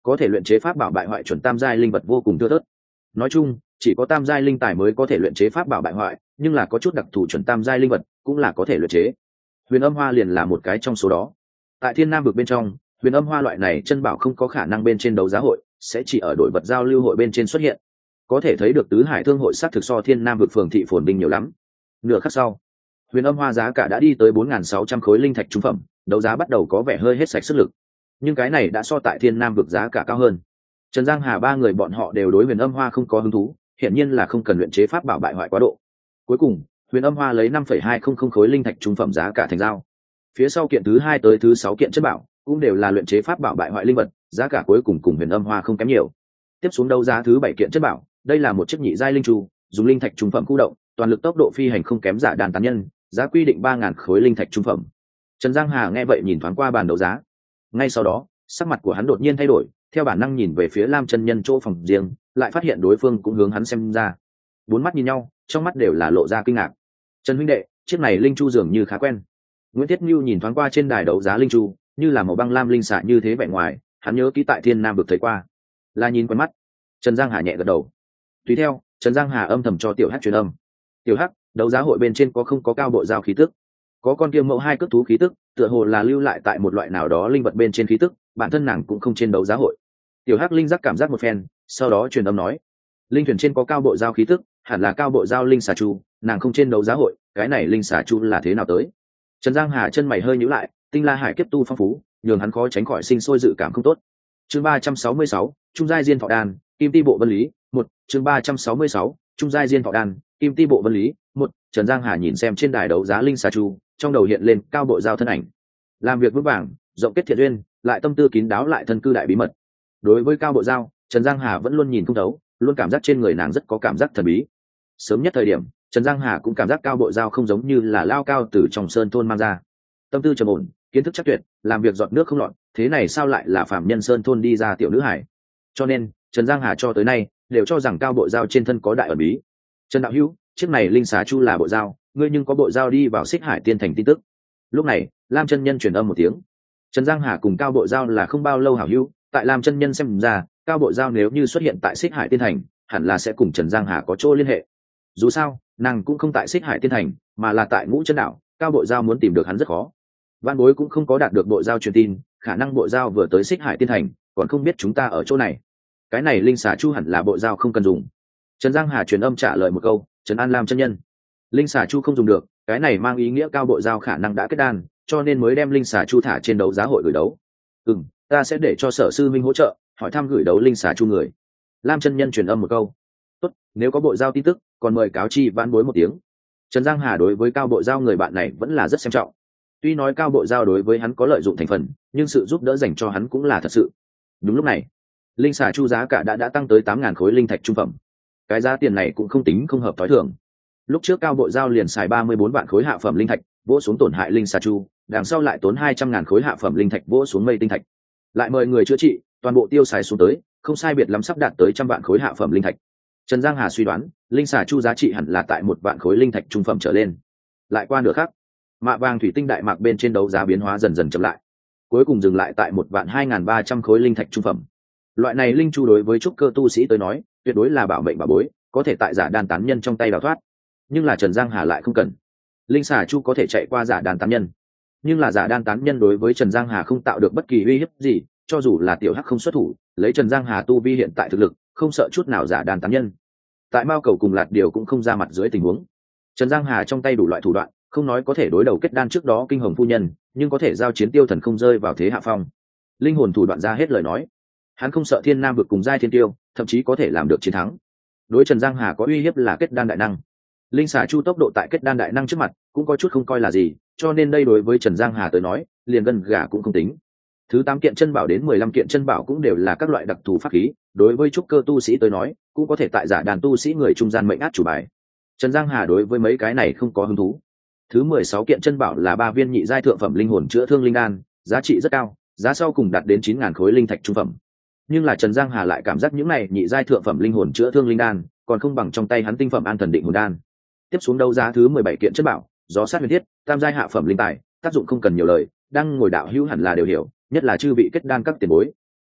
có thể luyện chế pháp bảo bại hoại chuẩn tam giai linh vật vô cùng thưa thớt. Nói chung chỉ có tam giai linh tài mới có thể luyện chế pháp bảo bại hoại, nhưng là có chút đặc thù chuẩn tam giai linh vật cũng là có thể luyện chế. Huyền âm hoa liền là một cái trong số đó. Tại thiên nam vực bên trong, huyền âm hoa loại này chân bảo không có khả năng bên trên đấu giá hội, sẽ chỉ ở đội vật giao lưu hội bên trên xuất hiện. Có thể thấy được tứ hải thương hội sát thực so thiên nam vực phường thị phồn binh nhiều lắm. Nửa khắc sau, huyền âm hoa giá cả đã đi tới bốn nghìn sáu trăm khối linh thạch trung phẩm, đấu giá bắt đầu có vẻ hơi hết sạch sức lực. Nhưng cái này đã so tại thiên nam vực giá cả cao hơn. Trần Giang Hà ba người bọn họ đều đối huyền âm hoa không có hứng thú, hiển nhiên là không cần luyện chế pháp bảo bại hoại quá độ. Cuối cùng, huyền âm hoa lấy năm phẩy hai không không khối linh thạch trung phẩm giá cả thành giao. Phía sau kiện thứ hai tới thứ sáu kiện chất bảo cũng đều là luyện chế pháp bảo bại hoại linh vật, giá cả cuối cùng cùng huyền âm hoa không kém nhiều. Tiếp xuống đấu giá thứ bảy kiện chất bảo, đây là một chiếc nhị giai linh chu, dùng linh thạch trung phẩm khu động, toàn lực tốc độ phi hành không kém giả đàn tán nhân, giá quy định ba nghìn khối linh thạch trung phẩm. Trần Giang Hà nghe vậy nhìn thoáng qua bàn đấu giá, ngay sau đó sắc mặt của hắn đột nhiên thay đổi, theo bản năng nhìn về phía Lam chân nhân chỗ phòng riêng, lại phát hiện đối phương cũng hướng hắn xem ra. Bốn mắt nhìn nhau, trong mắt đều là lộ ra kinh ngạc. Trần huynh đệ, chiếc này linh chu dường như khá quen. Nguyễn Thiết Nưu nhìn thoáng qua trên đài đấu giá linh chu, như là màu băng lam linh xạ như thế vẻ ngoài, hắn nhớ kỹ tại Thiên Nam vực thấy qua. Là nhìn quen mắt. Trần Giang Hà nhẹ gật đầu. Tùy theo, Trần Giang Hà âm thầm cho Tiểu Hắc truyền âm. Tiểu Hắc, đấu giá hội bên trên có không có cao bộ giao khí tức? Có con kia mẫu hai cước thú khí tức, tựa hồ là lưu lại tại một loại nào đó linh vật bên trên khí tức, bản thân nàng cũng không trên đấu giá hội. Tiểu Hắc linh giác cảm giác một phen, sau đó truyền âm nói: linh thuyền trên có cao bộ giao khí tức, hẳn là cao bộ giao linh xà chu, nàng không trên đấu giá hội, cái này linh xà chu là thế nào tới? Trần Giang Hà chân mày hơi nhíu lại, tinh la hải kiếp tu phong phú, nhường hắn khó tránh khỏi sinh sôi dự cảm không tốt. Chương ba trăm sáu mươi sáu, trung giai diên thọ đan, kim ti bộ vân lý, một. Chương ba trăm sáu mươi sáu, trung giai diên thọ đan, kim ti bộ vân lý, một. Trần Giang Hà nhìn xem trên đài đấu giá linh xà chu, trong đầu hiện lên cao bộ giao thân ảnh. Làm việc vững vàng, rộng kết thiện duyên, lại tâm tư kín đáo lại thân cư đại bí mật. Đối với cao bộ giao, Trần Giang Hà vẫn luôn nhìn không thấu, luôn cảm giác trên người nàng rất có cảm giác thần bí. Sớm nhất thời điểm, Trần Giang Hà cũng cảm giác cao bộ giao không giống như là lao cao từ trong sơn thôn mang ra. Tâm tư trầm ổn, kiến thức chắc tuyệt, làm việc giọt nước không lọt, thế này sao lại là phạm nhân sơn thôn đi ra tiểu nữ hải? Cho nên, Trần Giang Hà cho tới nay đều cho rằng cao bộ giao trên thân có đại ẩn bí. Trần đạo hữu, chiếc này linh xà chu là bộ giao, ngươi nhưng có bộ giao đi vào Xích Hải Tiên Thành tin tức. Lúc này, Lam chân nhân truyền âm một tiếng. Trần Giang Hà cùng cao bộ giao là không bao lâu hảo hữu, tại Lam chân nhân xem ra, cao bộ giao nếu như xuất hiện tại Xích Hải Tiên Thành, hẳn là sẽ cùng Trần Giang Hà có chỗ liên hệ. Dù sao, nàng cũng không tại Xích Hải Tiên Thành, mà là tại Ngũ Chân Đảo, cao bộ giao muốn tìm được hắn rất khó. Văn bối cũng không có đạt được bộ giao truyền tin, khả năng bộ giao vừa tới Xích Hải Tiên Thành, còn không biết chúng ta ở chỗ này. Cái này linh xà chu hẳn là bộ giao không cần dùng. Trần Giang Hà truyền âm trả lời một câu, Trần An Lam chân nhân. Linh xà chu không dùng được, cái này mang ý nghĩa cao bộ giao khả năng đã kết đan, cho nên mới đem linh xà chu thả trên đấu giá hội gửi đấu. Ừm, ta sẽ để cho Sở sư minh hỗ trợ, hỏi thăm gửi đấu linh xà chu người. Lam chân nhân truyền âm một câu. Tốt, nếu có bộ giao tin tức, còn mời cáo chi vãn bối một tiếng. Trần Giang Hà đối với cao bộ giao người bạn này vẫn là rất xem trọng. Tuy nói cao bộ giao đối với hắn có lợi dụng thành phần, nhưng sự giúp đỡ dành cho hắn cũng là thật sự. Đúng lúc này, linh xà chu giá cả đã đã tăng tới tám nghìn khối linh thạch trung phẩm. Cái giá tiền này cũng không tính không hợp thói thường. Lúc trước cao bộ giao liền xài ba mươi bốn vạn khối hạ phẩm linh thạch vỗ xuống tổn hại linh xà chu, đằng sau lại tốn hai trăm ngàn khối hạ phẩm linh thạch vỗ xuống mây tinh thạch, lại mời người chữa trị, toàn bộ tiêu xài xuống tới không sai biệt lắm sắp đạt tới trăm vạn khối hạ phẩm linh thạch. Trần Giang Hà suy đoán linh xà chu giá trị hẳn là tại một vạn khối linh thạch trung phẩm trở lên. Lại qua nửa khắc, mạ vàng thủy tinh đại mạc bên trên đấu giá biến hóa dần dần chậm lại, cuối cùng dừng lại tại một vạn hai nghìn ba trăm khối linh thạch trung phẩm. Loại này linh chu đối với trúc cơ tu sĩ tới nói tuyệt đối là bảo mệnh bảo bối, có thể tại giả đan tán nhân trong tay đào thoát. Nhưng là Trần Giang Hà lại không cần. Linh xà chu có thể chạy qua giả đan tán nhân, nhưng là giả đan tán nhân đối với Trần Giang Hà không tạo được bất kỳ uy hiếp gì, cho dù là tiểu hắc không xuất thủ, lấy Trần Giang Hà tu vi hiện tại thực lực, không sợ chút nào giả đan tán nhân. Tại Mao Cầu cùng Lạt Điều cũng không ra mặt dưới tình huống, Trần Giang Hà trong tay đủ loại thủ đoạn, không nói có thể đối đầu kết đan trước đó kinh hồng phu nhân, nhưng có thể giao chiến tiêu thần không rơi vào thế hạ phong. Linh hồn thủ đoạn ra hết lời nói, hắn không sợ thiên nam vực cùng giai thiên tiêu, thậm chí có thể làm được chiến thắng. Đối Trần Giang Hà có uy hiếp là kết đan đại năng. Linh xà chu tốc độ tại kết đan đại năng trước mặt cũng có chút không coi là gì, cho nên đây đối với Trần Giang Hà tới nói liền gần gà cũng không tính. Thứ tám kiện chân bảo đến mười lăm kiện chân bảo cũng đều là các loại đặc thù pháp khí, đối với trúc cơ tu sĩ tới nói cũng có thể tại giả đàn tu sĩ người trung gian mệnh át chủ bài. Trần Giang Hà đối với mấy cái này không có hứng thú. Thứ mười sáu kiện chân bảo là ba viên nhị giai thượng phẩm linh hồn chữa thương linh đan, giá trị rất cao, giá sau cùng đạt đến chín nghìn khối linh thạch trung phẩm. Nhưng là Trần Giang Hà lại cảm giác những này nhị giai thượng phẩm linh hồn chữa thương linh đan còn không bằng trong tay hắn tinh phẩm an thần định hồn đan. Tiếp xuống đấu giá thứ mười bảy kiện chất bảo, gió sát huyền thiết, tam giai hạ phẩm linh tài, tác dụng không cần nhiều lời, đang ngồi đạo hữu hẳn là đều hiểu, nhất là chư vị kết đan các tiền bối.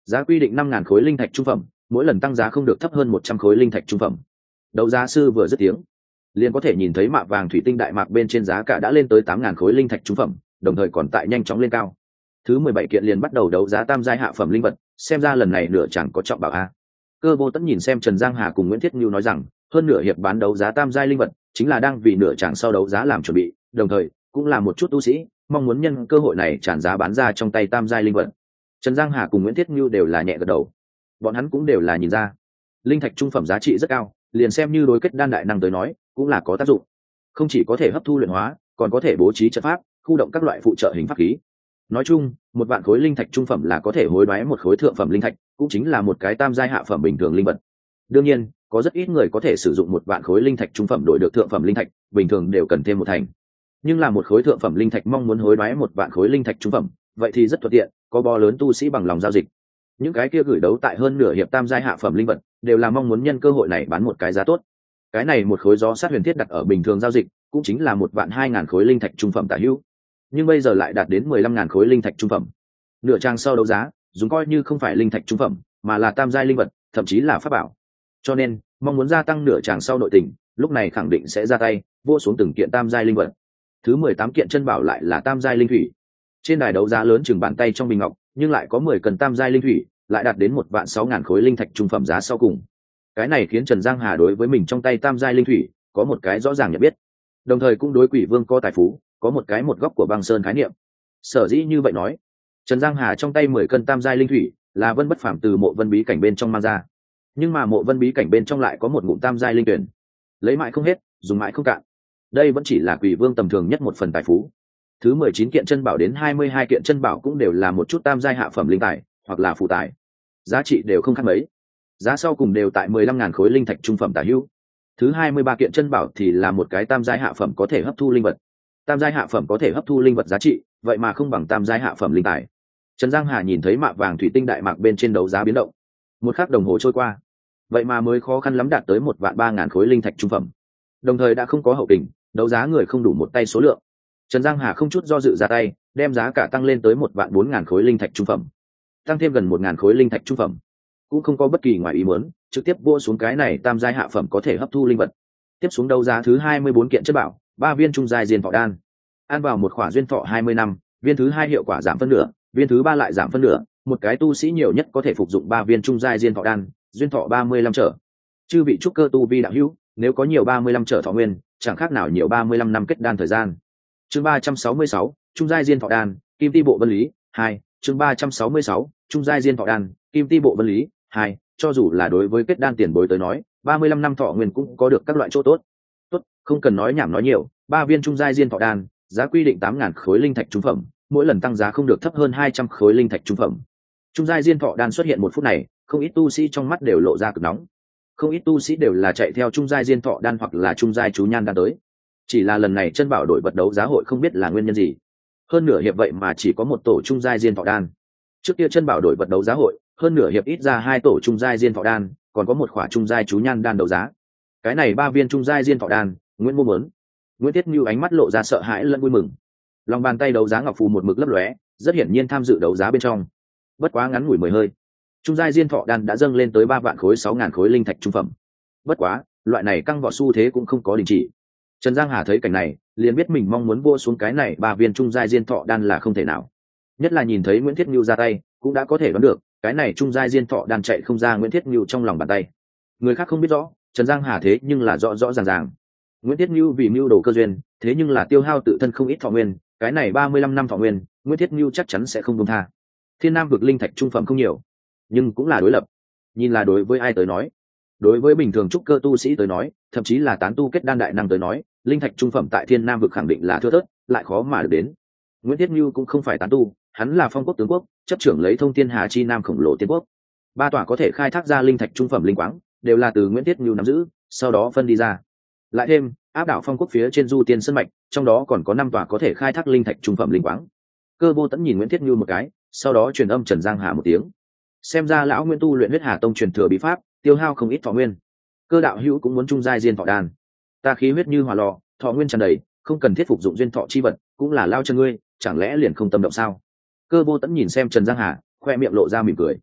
Giá quy định năm ngàn khối linh thạch trung phẩm, mỗi lần tăng giá không được thấp hơn một trăm khối linh thạch trung phẩm. Đấu giá sư vừa dứt tiếng, liền có thể nhìn thấy mạ vàng thủy tinh đại mạc bên trên giá cả đã lên tới tám ngàn khối linh thạch trung phẩm, đồng thời còn tại nhanh chóng lên cao. Thứ mười bảy kiện liền bắt đầu đấu giá tam giai hạ phẩm linh vật, xem ra lần này nửa chẳng có trọng bảo a. Cơ Vô Tẫn nhìn xem Trần Giang Hà cùng Nguyễn Thiết Nhu nói rằng, hơn nửa hiệp bán đấu giá tam giai linh vật, chính là đang vì nửa chẳng sau đấu giá làm chuẩn bị, đồng thời cũng là một chút tu sĩ mong muốn nhân cơ hội này tràn giá bán ra trong tay tam giai linh vật. Trần Giang Hà cùng Nguyễn Thiết Nhu đều là nhẹ gật đầu, bọn hắn cũng đều là nhìn ra, linh thạch trung phẩm giá trị rất cao, liền xem như đối kết đan đại năng tới nói, cũng là có tác dụng. Không chỉ có thể hấp thu luyện hóa, còn có thể bố trí trận pháp, khu động các loại phụ trợ hình pháp khí. Nói chung, một vạn khối linh thạch trung phẩm là có thể hối đoái một khối thượng phẩm linh thạch, cũng chính là một cái tam giai hạ phẩm bình thường linh vật. Đương nhiên, có rất ít người có thể sử dụng một vạn khối linh thạch trung phẩm đổi được thượng phẩm linh thạch, bình thường đều cần thêm một thành. Nhưng là một khối thượng phẩm linh thạch mong muốn hối đoái một vạn khối linh thạch trung phẩm, vậy thì rất thuận tiện, có bó lớn tu sĩ bằng lòng giao dịch. Những cái kia gửi đấu tại hơn nửa hiệp tam giai hạ phẩm linh vật, đều là mong muốn nhân cơ hội này bán một cái giá tốt. Cái này một khối gió sát huyền thiết đặt ở bình thường giao dịch, cũng chính là một vạn hai ngàn khối linh thạch trung phẩm tả hữu. Nhưng bây giờ lại đạt đến mười lăm ngàn khối linh thạch trung phẩm. Nửa trang sau đấu giá, dùng coi như không phải linh thạch trung phẩm, mà là tam giai linh vật, thậm chí là pháp bảo. Cho nên, mong muốn gia tăng nửa tràng sau nội tình, lúc này khẳng định sẽ ra tay vô xuống từng kiện tam giai linh vật. Thứ mười tám kiện chân bảo lại là tam giai linh thủy. Trên đài đấu giá lớn chừng bàn tay trong bình ngọc, nhưng lại có mười cần tam giai linh thủy, lại đạt đến một vạn sáu ngàn khối linh thạch trung phẩm giá sau cùng. Cái này khiến Trần Giang Hà đối với mình trong tay tam giai linh thủy có một cái rõ ràng nhận biết, đồng thời cũng đối Quỷ Vương có tài phú có một cái một góc của băng sơn khái niệm. Sở dĩ như vậy nói, Trần Giang Hà trong tay mười cân tam giai linh thủy là Vân Bất Phàm từ Mộ Vân bí cảnh bên trong mang ra, nhưng mà Mộ Vân bí cảnh bên trong lại có một ngụm tam giai linh tuyển, lấy mãi không hết, dùng mãi không cạn. Đây vẫn chỉ là Quỷ Vương tầm thường nhất một phần tài phú. Thứ mười chín kiện chân bảo đến hai mươi hai kiện chân bảo cũng đều là một chút tam giai hạ phẩm linh tài hoặc là phụ tài, giá trị đều không khác mấy, giá sau cùng đều tại mười lăm ngàn khối linh thạch trung phẩm tả hữu. Thứ hai mươi ba kiện chân bảo thì là một cái tam giai hạ phẩm có thể hấp thu linh vật. Tam giai hạ phẩm có thể hấp thu linh vật giá trị, vậy mà không bằng tam giai hạ phẩm linh tài. Trần Giang Hà nhìn thấy mạ vàng thủy tinh đại mạc bên trên đấu giá biến động, một khắc đồng hồ trôi qua, vậy mà mới khó khăn lắm đạt tới một vạn ba ngàn khối linh thạch trung phẩm. Đồng thời đã không có hậu kình, đấu giá người không đủ một tay số lượng. Trần Giang Hà không chút do dự ra tay, đem giá cả tăng lên tới một vạn bốn ngàn khối linh thạch trung phẩm, tăng thêm gần một ngàn khối linh thạch trung phẩm, cũng không có bất kỳ ngoài ý muốn, trực tiếp vua xuống cái này tam giai hạ phẩm có thể hấp thu linh vật. Tiếp xuống đấu giá thứ hai mươi bốn kiện chất bảo, ba viên trung giai diên thọ đan. Ăn vào một khỏa duyên thọ hai mươi năm, viên thứ hai hiệu quả giảm phân nửa, viên thứ ba lại giảm phân nửa, một cái tu sĩ nhiều nhất có thể phục dụng ba viên trung giai diên thọ đan, duyên thọ ba mươi lăm trở. Chư vị trúc cơ tu vi đạo hữu, nếu có nhiều ba mươi lăm trở thọ nguyên, chẳng khác nào nhiều ba mươi lăm năm kết đan thời gian. Chương ba trăm sáu mươi sáu, trung giai diên thọ đan, kim ti bộ vân lý hai. Chương ba trăm sáu mươi sáu, trung giai diên thọ đan, kim ti bộ vân lý hai. Cho dù là đối với kết đan tiền bối tới nói, ba mươi lăm năm thọ nguyên cũng có được các loại chỗ tốt. Tốt, không cần nói nhảm nói nhiều, ba viên trung giai diên thọ đan, giá quy định tám ngàn khối linh thạch trung phẩm, mỗi lần tăng giá không được thấp hơn hai trăm khối linh thạch trung phẩm. Trung giai diên thọ đan xuất hiện một phút này, không ít tu sĩ trong mắt đều lộ ra cực nóng. Không ít tu sĩ đều là chạy theo trung giai diên thọ đan hoặc là trung giai chú nhan đan tới. Chỉ là lần này chân bảo đổi vật đấu giá hội không biết là nguyên nhân gì, hơn nửa hiệp vậy mà chỉ có một tổ trung giai diên thọ đan. Trước kia chân bảo đổi vật đấu giá hội, hơn nửa hiệp ít ra hai tổ trung giai diên thọ đan, còn có một khỏa trung giai chú nhan đan đấu giá. Cái này ba viên trung giai diên thọ đan, Nguyễn mua muốn. Nguyễn Tiết Nhu ánh mắt lộ ra sợ hãi lẫn vui mừng. Lòng bàn tay đấu giá ngọc phù một mực lấp lóe, rất hiển nhiên tham dự đấu giá bên trong. Bất quá ngắn ngủi mười hơi, trung giai diên thọ đan đã dâng lên tới ba vạn khối sáu ngàn khối linh thạch trung phẩm. Bất quá, loại này căng vọt xu thế cũng không có đình chỉ. Trần Giang Hà thấy cảnh này, liền biết mình mong muốn vua xuống cái này ba viên trung giai diên thọ đan là không thể nào. Nhất là nhìn thấy Nguyễn Thiết Nhu ra tay, cũng đã có thể đoán được, cái này trung giai diên thọ đan chạy không ra Nguyễn Thiết Nhu trong lòng bàn tay. Người khác không biết rõ, Trần Giang Hà thế nhưng là rõ rõ ràng ràng. Nguyễn Thiết Nhu vì mưu đồ cơ duyên, thế nhưng là tiêu hao tự thân không ít thọ nguyên, cái này ba mươi lăm năm thọ nguyên, Nguyễn Thiết Nhu chắc chắn sẽ không buông tha. Thiên Nam vực linh thạch trung phẩm không nhiều, nhưng cũng là đối lập. Nhìn là đối với ai tới nói, đối với bình thường trúc cơ tu sĩ tới nói, thậm chí là tán tu kết đan đại năng tới nói, linh thạch trung phẩm tại Thiên Nam vực khẳng định là thưa thớt, lại khó mà được đến. Nguyễn Thiết Nhu cũng không phải tán tu, hắn là phong quốc tướng quốc, chấp trưởng lấy Thông Thiên Hà chi Nam khổng lồ tiên quốc. Ba tòa có thể khai thác ra linh thạch trung phẩm linh quáng, đều là từ Nguyễn Thiết Nhu nắm giữ, sau đó phân đi ra. Lại thêm, áp đảo phong quốc phía trên du tiên sơn mạch, trong đó còn có năm tòa có thể khai thác linh thạch trung phẩm linh quáng. Cơ Vô Tẫn nhìn Nguyễn Thiết Nhu một cái, sau đó truyền âm Trần Giang Hà một tiếng. Xem ra lão Nguyễn tu luyện huyết hà tông truyền thừa bí pháp, tiêu hao không ít thọ nguyên. Cơ đạo hữu cũng muốn trung giai diên thọ đan. Ta khí huyết như hỏa lò, thọ nguyên tràn đầy, không cần thiết phục dụng duyên thọ chi vật, cũng là lao cho ngươi, chẳng lẽ liền không tâm động sao? Cơ Vô Tẫn nhìn xem Trần Giang Hà, khoe miệng lộ ra mỉm cười.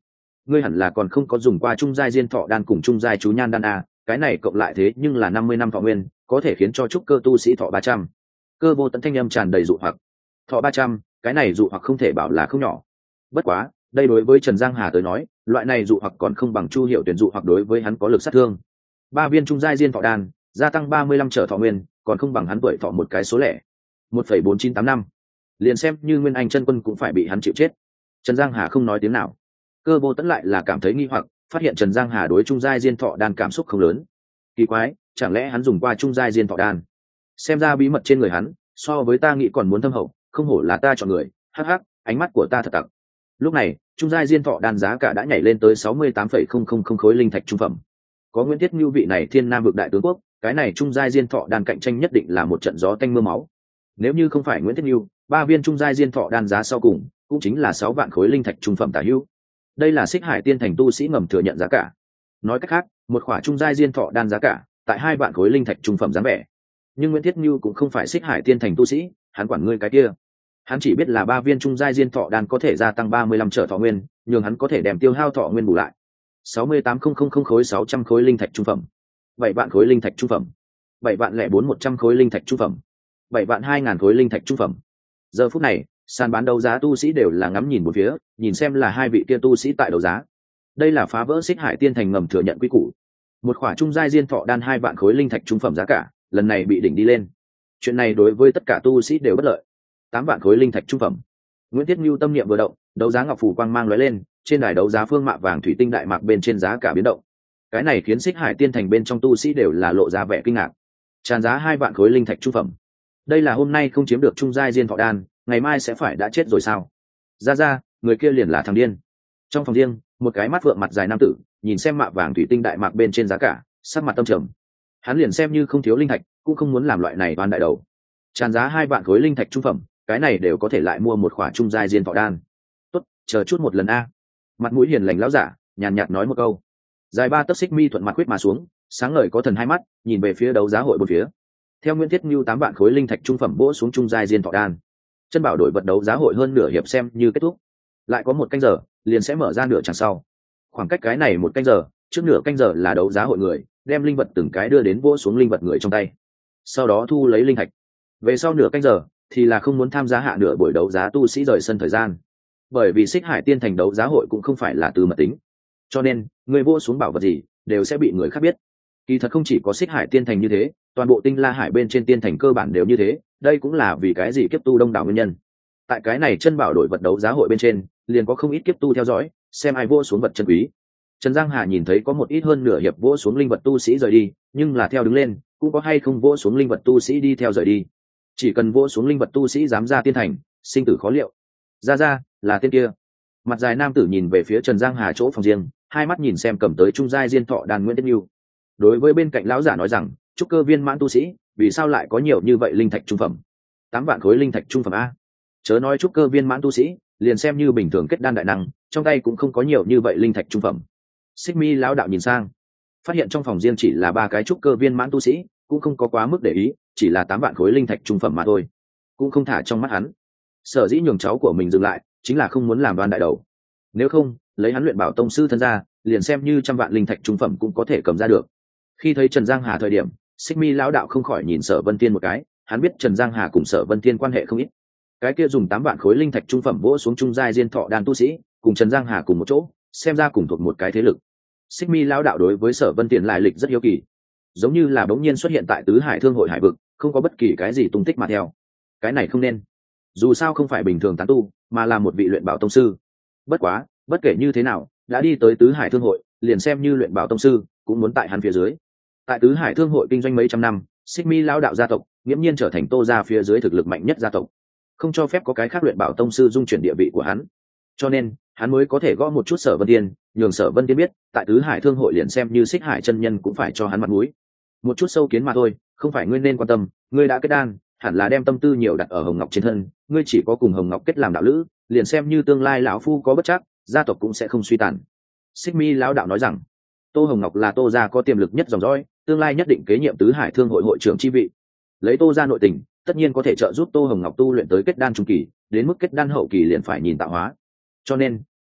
ngươi hẳn là còn không có dùng qua trung giai diên thọ đan cùng trung giai chú nhan đan a, cái này cộng lại thế nhưng là năm mươi năm thọ nguyên, có thể khiến cho trúc cơ tu sĩ thọ ba trăm. Cơ Vô Tận thanh âm tràn đầy dụ hoặc. Thọ ba trăm, cái này dụ hoặc không thể bảo là không nhỏ. Bất quá, đây đối với Trần Giang Hà tới nói, loại này dụ hoặc còn không bằng Chu Hiểu tuyển dụ hoặc đối với hắn có lực sát thương. Ba viên trung giai diên thọ đan, gia tăng ba mươi lăm trở thọ nguyên, còn không bằng hắn tuổi thọ một cái số lẻ. một phẩy bốn chín tám năm. Liền xem như Nguyên Anh chân quân cũng phải bị hắn chịu chết. Trần Giang Hà không nói tiếng nào. Cơ Vô Tẫn lại là cảm thấy nghi hoặc, phát hiện Trần Giang Hà đối trung giai diên thọ đan cảm xúc không lớn. Kỳ quái, chẳng lẽ hắn dùng qua trung giai diên thọ đan? Xem ra bí mật trên người hắn, so với ta nghĩ còn muốn thâm hậu, không hổ là ta chọn người, hắc hắc, ánh mắt của ta thật tặc. Lúc này, trung giai diên thọ đan giá cả đã nhảy lên tới sáu mươi tám phẩy không không không khối linh thạch trung phẩm. Có Nguyễn Thiết Nưu vị này Thiên Nam vực đại tướng quốc, cái này trung giai diên thọ đan cạnh tranh nhất định là một trận gió tanh mưa máu. Nếu như không phải Nguyễn Thiết Nưu, ba viên trung giai diên thọ đan giá sau cùng cũng chính là sáu vạn khối linh thạch trung phẩm tả hữu. Đây là Xích Hải Tiên Thành tu sĩ ngầm thừa nhận giá cả. Nói cách khác, một khỏa trung giai diên thọ đan giá cả tại hai vạn khối linh thạch trung phẩm dáng vẻ. Nhưng Nguyễn Thiết Nưu cũng không phải Xích Hải Tiên Thành tu sĩ, hắn quản ngươi cái kia. Hắn chỉ biết là ba viên trung giai diên thọ đan có thể gia tăng ba mươi lăm trở thọ nguyên, nhưng hắn có thể đem tiêu hao thọ nguyên bù lại. sáu mươi tám nghìn khối sáu trăm khối linh thạch trung phẩm, bảy vạn khối linh thạch trung phẩm, bảy vạn lẻ bốn một trăm khối linh thạch trung phẩm, bảy vạn hai ngàn khối linh thạch trung phẩm. Giờ phút này, sàn bán đấu giá tu sĩ đều là ngắm nhìn một phía, nhìn xem là hai vị kia tu sĩ tại đấu giá. Đây là phá vỡ Xích Hải Tiên Thành ngầm thừa nhận quy củ. Một khỏa trung giai diên thọ đan hai vạn khối linh thạch trung phẩm giá cả, lần này bị đỉnh đi lên. Chuyện này đối với tất cả tu sĩ đều bất lợi. Tám vạn khối linh thạch trung phẩm. Nguyễn Thiết Nưu tâm niệm vừa động, đấu giá ngọc phù quang mang lóe lên, trên đài đấu giá phương mạ vàng thủy tinh đại mạc bên trên giá cả biến động. Cái này khiến Xích Hải Tiên Thành bên trong tu sĩ đều là lộ ra vẻ kinh ngạc. Tràn giá hai vạn khối linh thạch trung phẩm. Đây là hôm nay không chiếm được trung giai diên thọ đan, ngày mai sẽ phải đã chết rồi sao? Ra ra, người kia liền là thằng điên. Trong phòng riêng, một cái mắt vượng mặt dài nam tử, nhìn xem mạ vàng thủy tinh đại mạc bên trên giá cả, sắc mặt tâm trầm. Hắn liền xem như không thiếu linh thạch, cũng không muốn làm loại này oan đại đầu. Tràn giá hai vạn khối linh thạch trung phẩm, cái này đều có thể lại mua một khỏa trung giai diên thọ đan. Tốt, chờ chút một lần a. Mặt mũi hiền lành lão giả, nhàn nhạt nói một câu. Dài ba tấc xích mi thuận mặt quyết mà xuống, sáng ngời có thần hai mắt, nhìn về phía đấu giá hội bốn phía. Theo Nguyễn Thiết Nưu tám vạn khối linh thạch trung phẩm bổ xuống trung giai diên thọ đan. Chân bảo đổi vật đấu giá hội hơn nửa hiệp xem như kết thúc. Lại có một canh giờ, liền sẽ mở ra nửa chặng sau. Khoảng cách cái này một canh giờ, trước nửa canh giờ là đấu giá hội người, đem linh vật từng cái đưa đến vỗ xuống linh vật người trong tay. Sau đó thu lấy linh thạch. Về sau nửa canh giờ, thì là không muốn tham gia hạ nửa buổi đấu giá tu sĩ rời sân thời gian. Bởi vì Xích Hải Tiên Thành đấu giá hội cũng không phải là từ mật tính, cho nên người vỗ xuống bảo vật gì đều sẽ bị người khác biết. Kỳ thật không chỉ có Xích Hải Tiên Thành như thế, toàn bộ Tinh La Hải bên trên tiên thành cơ bản đều như thế, đây cũng là vì cái gì kiếp tu đông đảo nguyên nhân. Tại cái này chân bảo đổi vật đấu giá hội bên trên, liền có không ít kiếp tu theo dõi, xem ai vỗ xuống vật chân quý. Trần Giang Hà nhìn thấy có một ít hơn nửa hiệp vỗ xuống linh vật tu sĩ rời đi, nhưng là theo đứng lên, cũng có hay không vỗ xuống linh vật tu sĩ đi theo rời đi. Chỉ cần vỗ xuống linh vật tu sĩ dám ra tiên thành, sinh tử khó liệu. Ra ra, là tên kia. Mặt dài nam tử nhìn về phía Trần Giang Hà chỗ phòng riêng, hai mắt nhìn xem cầm tới trung giai diên thọ đan Nguyễn Thiết Nưu. Đối với bên cạnh lão giả nói rằng, trúc cơ viên mãn tu sĩ, vì sao lại có nhiều như vậy linh thạch trung phẩm? Tám vạn khối linh thạch trung phẩm a. Chớ nói trúc cơ viên mãn tu sĩ, liền xem như bình thường kết đan đại năng, trong tay cũng không có nhiều như vậy linh thạch trung phẩm. Xích Mi lão đạo nhìn sang, phát hiện trong phòng riêng chỉ là ba cái trúc cơ viên mãn tu sĩ, cũng không có quá mức để ý, chỉ là tám vạn khối linh thạch trung phẩm mà thôi, cũng không thả trong mắt hắn. Sở dĩ nhường cháu của mình dừng lại, chính là không muốn làm đoan đại đầu. Nếu không, lấy hắn luyện bảo tông sư thân ra, liền xem như trăm vạn linh thạch trung phẩm cũng có thể cầm ra được. Khi thấy Trần Giang Hà thời điểm, Xích Mi lão đạo không khỏi nhìn Sở Vân Tiên một cái, hắn biết Trần Giang Hà cùng Sở Vân Tiên quan hệ không ít. Cái kia dùng tám vạn khối linh thạch trung phẩm vỗ xuống trung giai diên thọ đan tu sĩ, cùng Trần Giang Hà cùng một chỗ, xem ra cùng thuộc một cái thế lực. Xích Mi lão đạo đối với Sở Vân Tiên lại lịch rất hiếu kỳ, giống như là bỗng nhiên xuất hiện tại tứ hải thương hội hải vực, không có bất kỳ cái gì tung tích mà theo. Cái này không nên, dù sao không phải bình thường tán tu, mà là một vị luyện bảo tông sư. Bất quá, bất kể như thế nào, đã đi tới tứ hải thương hội, liền xem như luyện bảo tông sư, cũng muốn tại hắn phía dưới. Tại tứ hải thương hội kinh doanh mấy trăm năm, Xích Mi lão đạo gia tộc nghiễm nhiên trở thành Tô gia phía dưới thực lực mạnh nhất gia tộc, không cho phép có cái khác luyện bảo tông sư dung chuyển địa vị của hắn. Cho nên hắn mới có thể gõ một chút Sở Vân Tiên, nhường Sở Vân Tiên biết, tại tứ hải thương hội liền xem như Xích Hải chân nhân cũng phải cho hắn mặt mũi. Một chút sâu kiến mà thôi, không phải ngươi nên quan tâm, ngươi đã kết đan, hẳn là đem tâm tư nhiều đặt ở Hồng Ngọc trên thân, ngươi chỉ có cùng Hồng Ngọc kết làm đạo lữ, liền xem như tương lai lão phu có bất trắc, gia tộc cũng sẽ không suy tàn. Xích Mi lão đạo nói rằng, Tô Hồng Ngọc là Tô gia có tiềm lực nhất dòng dõi, tương lai nhất định kế nhiệm tứ hải thương hội hội trưởng chi vị. Lấy Tô gia nội tình, tất nhiên có thể trợ giúp Tô Hồng Ngọc tu luyện tới kết đan trung kỳ, đến mức kết đan hậu kỳ liền phải nhìn tạo hóa. Cho nên,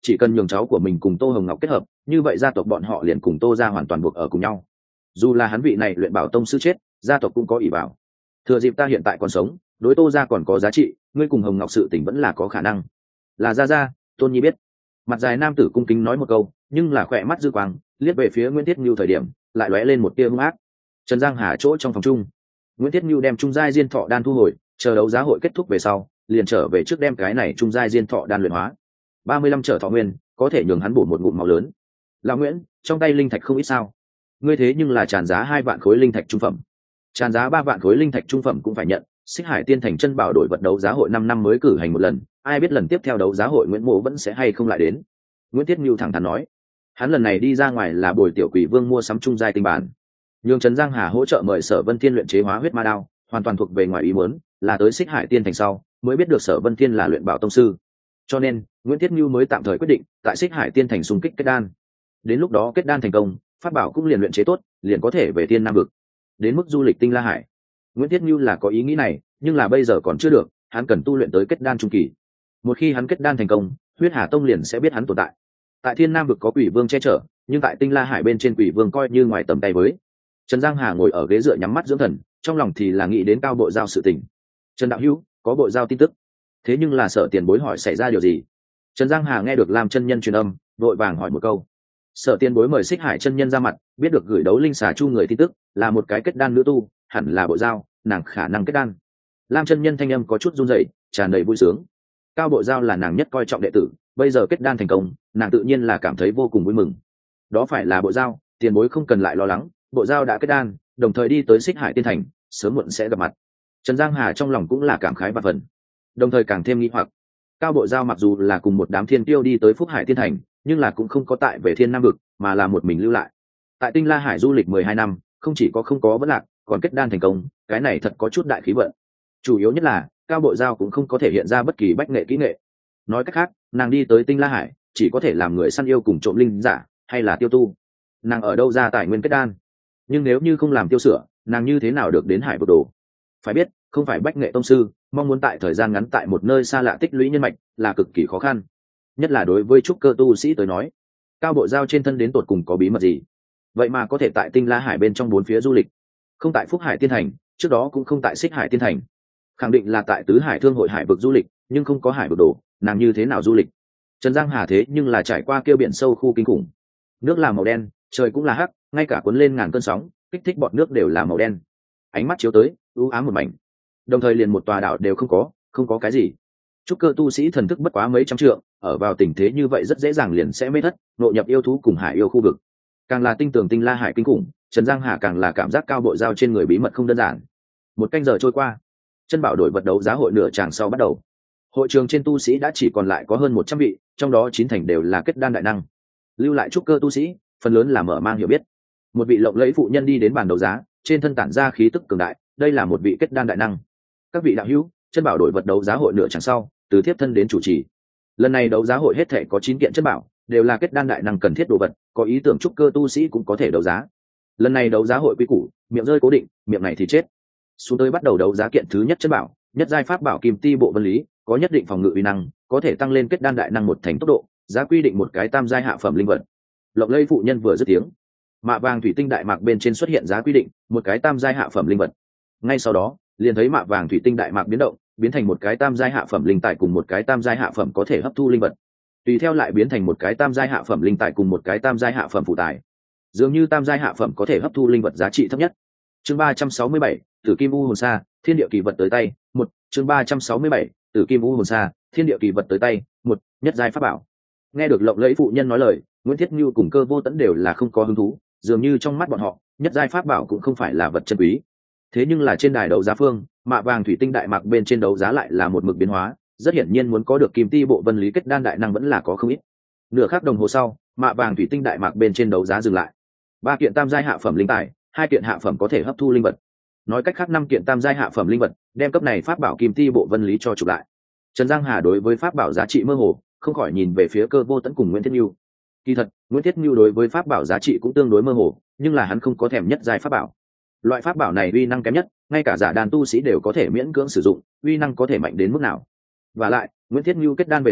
chỉ cần nhường cháu của mình cùng Tô Hồng Ngọc kết hợp, như vậy gia tộc bọn họ liền cùng Tô gia hoàn toàn buộc ở cùng nhau. Dù là hắn vị này luyện bảo tông sư chết, gia tộc cũng có ỷ bảo. Thừa dịp ta hiện tại còn sống, đối Tô gia còn có giá trị, ngươi cùng Hồng Ngọc sự tình vẫn là có khả năng. Là gia gia, Tôn Nhi biết. Mặt dài nam tử cung kính nói một câu, nhưng là khỏe mắt dư quang liếc về phía Nguyễn Thiết Nhu thời điểm, lại lóe lên một tia hung ác. Trần Giang Hà chỗ trong phòng chung, Nguyễn Thiết Nhu đem trung giai diên thọ đan thu hồi, chờ đấu giá hội kết thúc về sau, liền trở về trước đem cái này trung giai diên thọ đan luyện hóa. ba mươi lăm trở thọ nguyên, có thể nhường hắn bổ một ngụm máu lớn. Lão Nguyễn, trong tay linh thạch không ít sao? Ngươi thế nhưng là tràn giá hai vạn khối linh thạch trung phẩm, tràn giá ba vạn khối linh thạch trung phẩm cũng phải nhận. Xích Hải Tiên Thành chân bảo đổi vật đấu giá hội năm năm mới cử hành một lần, ai biết lần tiếp theo đấu giá hội Nguyễn Mộ vẫn sẽ hay không lại đến. Nguyễn Thiết Nhu thẳng thắn nói, hắn lần này đi ra ngoài là bồi tiểu quỷ vương mua sắm trung giai tinh bản, nhường Trần Giang Hà hỗ trợ mời Sở Vân Thiên luyện chế hóa huyết ma đao, hoàn toàn thuộc về ngoài ý muốn, là tới Xích Hải Tiên Thành sau mới biết được Sở Vân Thiên là luyện bảo tông sư, cho nên Nguyễn Thiết Nhu mới tạm thời quyết định tại Xích Hải Tiên Thành xung kích kết đan. Đến lúc đó kết đan thành công, pháp bảo cũng liền luyện chế tốt, liền có thể về Tiên Nam vực. Đến mức du lịch Tinh La Hải, Nguyễn Thiết Nhu là có ý nghĩ này, nhưng là bây giờ còn chưa được, hắn cần tu luyện tới kết đan trung kỳ. Một khi hắn kết đan thành công, Huyết Hà Tông liền sẽ biết hắn tồn tại. Tại Thiên Nam vực có Quỷ Vương che chở, nhưng tại Tinh La Hải bên trên Quỷ Vương coi như ngoài tầm tay với. Trần Giang Hà ngồi ở ghế dựa nhắm mắt dưỡng thần, trong lòng thì là nghĩ đến Cao Bộ Giao sự tình. Trần đạo hữu, có Bộ Giao tin tức. Thế nhưng là Sở Tiền Bối hỏi xảy ra điều gì? Trần Giang Hà nghe được Lam chân nhân truyền âm, vội vàng hỏi một câu. Sở Tiền Bối mời Xích Hải chân nhân ra mặt, biết được gửi đấu linh xà chu người tin tức, là một cái kết đan nữ tu, hẳn là Bộ Giao, nàng khả năng kết đan. Lam chân nhân thanh âm có chút run rẩy, tràn đầy vui sướng. Cao Bộ Giao là nàng nhất coi trọng đệ tử, bây giờ kết đan thành công, nàng tự nhiên là cảm thấy vô cùng vui mừng. Đó phải là Bộ Giao, Tiền Bối không cần lại lo lắng, Bộ Giao đã kết đan, đồng thời đi tới Xích Hải Tiên Thành, sớm muộn sẽ gặp mặt. Trần Giang Hà trong lòng cũng là cảm khái và phần, đồng thời càng thêm nghi hoặc. Cao Bộ Giao mặc dù là cùng một đám thiên tiêu đi tới Phúc Hải Tiên Thành, nhưng là cũng không có tại về Thiên Nam vực, mà là một mình lưu lại. Tại Tinh La Hải du lịch mười hai năm, không chỉ có không có vấn lạc, còn kết đan thành công, cái này thật có chút đại khí vận. Chủ yếu nhất là Cao Bộ Giao cũng không có thể hiện ra bất kỳ bách nghệ kỹ nghệ. Nói cách khác, nàng đi tới Tinh La Hải chỉ có thể làm người săn yêu cùng trộm linh giả, hay là tiêu tu. Nàng ở đâu ra tài nguyên kết đan? Nhưng nếu như không làm tiêu sửa, nàng như thế nào được đến Hải vực đồ? Phải biết, không phải bách nghệ tông sư, mong muốn tại thời gian ngắn tại một nơi xa lạ tích lũy nhân mạch là cực kỳ khó khăn. Nhất là đối với trúc cơ tu sĩ tới nói, Cao Bộ Giao trên thân đến tột cùng có bí mật gì? Vậy mà có thể tại Tinh La Hải bên trong bốn phía du lịch, không tại Phúc Hải Tiên Thành, trước đó cũng không tại Xích Hải Tiên Thành, khẳng định là tại Tứ Hải Thương hội hải vực du lịch, nhưng không có hải vực đồ, nàng như thế nào du lịch? Trần Giang Hà thế nhưng là trải qua kêu biển sâu khu kinh khủng, nước là màu đen, trời cũng là hắc, ngay cả cuốn lên ngàn cơn sóng, kích thích bọt nước đều là màu đen. Ánh mắt chiếu tới, u ám một mảnh, đồng thời liền một tòa đảo đều không có, không có cái gì. Trúc cơ tu sĩ thần thức bất quá mấy trăm trượng, ở vào tình thế như vậy rất dễ dàng liền sẽ mê thất, nội nhập yêu thú cùng hải yêu khu vực. Càng là tinh tường Tinh La Hải kinh khủng, Trần Giang Hà càng là cảm giác Cao Bộ Giao trên người bí mật không đơn giản. Một canh giờ trôi qua, chân bảo đổi vật đấu giá hội nửa tràng sau bắt đầu. Hội trường trên tu sĩ đã chỉ còn lại có hơn một trăm vị, trong đó chín thành đều là kết đan đại năng. Lưu lại trúc cơ tu sĩ, phần lớn là mở mang hiểu biết. Một vị lộng lẫy phụ nhân đi đến bàn đấu giá, trên thân tản ra khí tức cường đại, đây là một vị kết đan đại năng. Các vị đạo hữu, chân bảo đổi vật đấu giá hội nửa tràng sau, từ thiếp thân đến chủ trì. Lần này đấu giá hội hết thể có chín kiện chân bảo, đều là kết đan đại năng cần thiết đồ vật, có ý tưởng trúc cơ tu sĩ cũng có thể đấu giá. Lần này đấu giá hội quy củ, miệng rơi cố định, miệng này thì chết. Xuống tới bắt đầu đấu giá kiện thứ nhất chân bảo, nhất giai pháp bảo Kim Ti Bộ Vân Lý, có nhất định phòng ngự uy năng, có thể tăng lên kết đan đại năng một thành tốc độ, giá quy định một cái tam giai hạ phẩm linh vật. Lộng lẫy phụ nhân vừa dứt tiếng, mạ vàng thủy tinh đại mạc bên trên xuất hiện giá quy định một cái tam giai hạ phẩm linh vật. Ngay sau đó, liền thấy mạ vàng thủy tinh đại mạc biến động, biến thành một cái tam giai hạ phẩm linh tài cùng một cái tam giai hạ phẩm có thể hấp thu linh vật. Tùy theo lại biến thành một cái tam giai hạ phẩm linh tài cùng một cái tam giai hạ phẩm phụ tài. Dường như tam giai hạ phẩm có thể hấp thu linh vật giá trị thấp nhất. Chương ba trăm sáu mươi bảy, Tử Kim U Hồn Sa, Thiên Địa Kỳ Vật tới tay, một. Chương ba trăm sáu mươi bảy, Tử Kim U Hồn Sa, Thiên Địa Kỳ Vật tới tay, một. Nhất giai pháp bảo. Nghe được lộng lẫy phụ nhân nói lời, Nguyễn Thiết Nhu cùng Cơ Vô Tẫn đều là không có hứng thú, dường như trong mắt bọn họ, nhất giai pháp bảo cũng không phải là vật chân quý. Thế nhưng là trên đài đấu giá phương, mạ vàng thủy tinh đại mạc bên trên đấu giá lại là một mực biến hóa, rất hiển nhiên muốn có được Kim Ti Bộ Vân Lý kết đan đại năng vẫn là có không ít. Nửa khắc đồng hồ sau, mạ vàng thủy tinh đại mạc bên trên đấu giá dừng lại. Ba kiện tam giai hạ phẩm linh tài, hai kiện hạ phẩm có thể hấp thu linh vật. Nói cách khác năm kiện tam giai hạ phẩm linh vật, đem cấp này pháp bảo Kim Ti Bộ Vân Lý cho chụp lại. Trần Giang Hà đối với pháp bảo giá trị mơ hồ, không khỏi nhìn về phía Cơ Vô Tẫn cùng Nguyễn Thiết Nhu. Kỳ thật, Nguyễn Thiết Nhu đối với pháp bảo giá trị cũng tương đối mơ hồ, nhưng là hắn không có thèm nhất giai pháp bảo. Loại pháp bảo này uy năng kém nhất, ngay cả giả đàn tu sĩ đều có thể miễn cưỡng sử dụng, uy năng có thể mạnh đến mức nào? Và lại, Nguyễn Thiết Nhu kết đan về sau,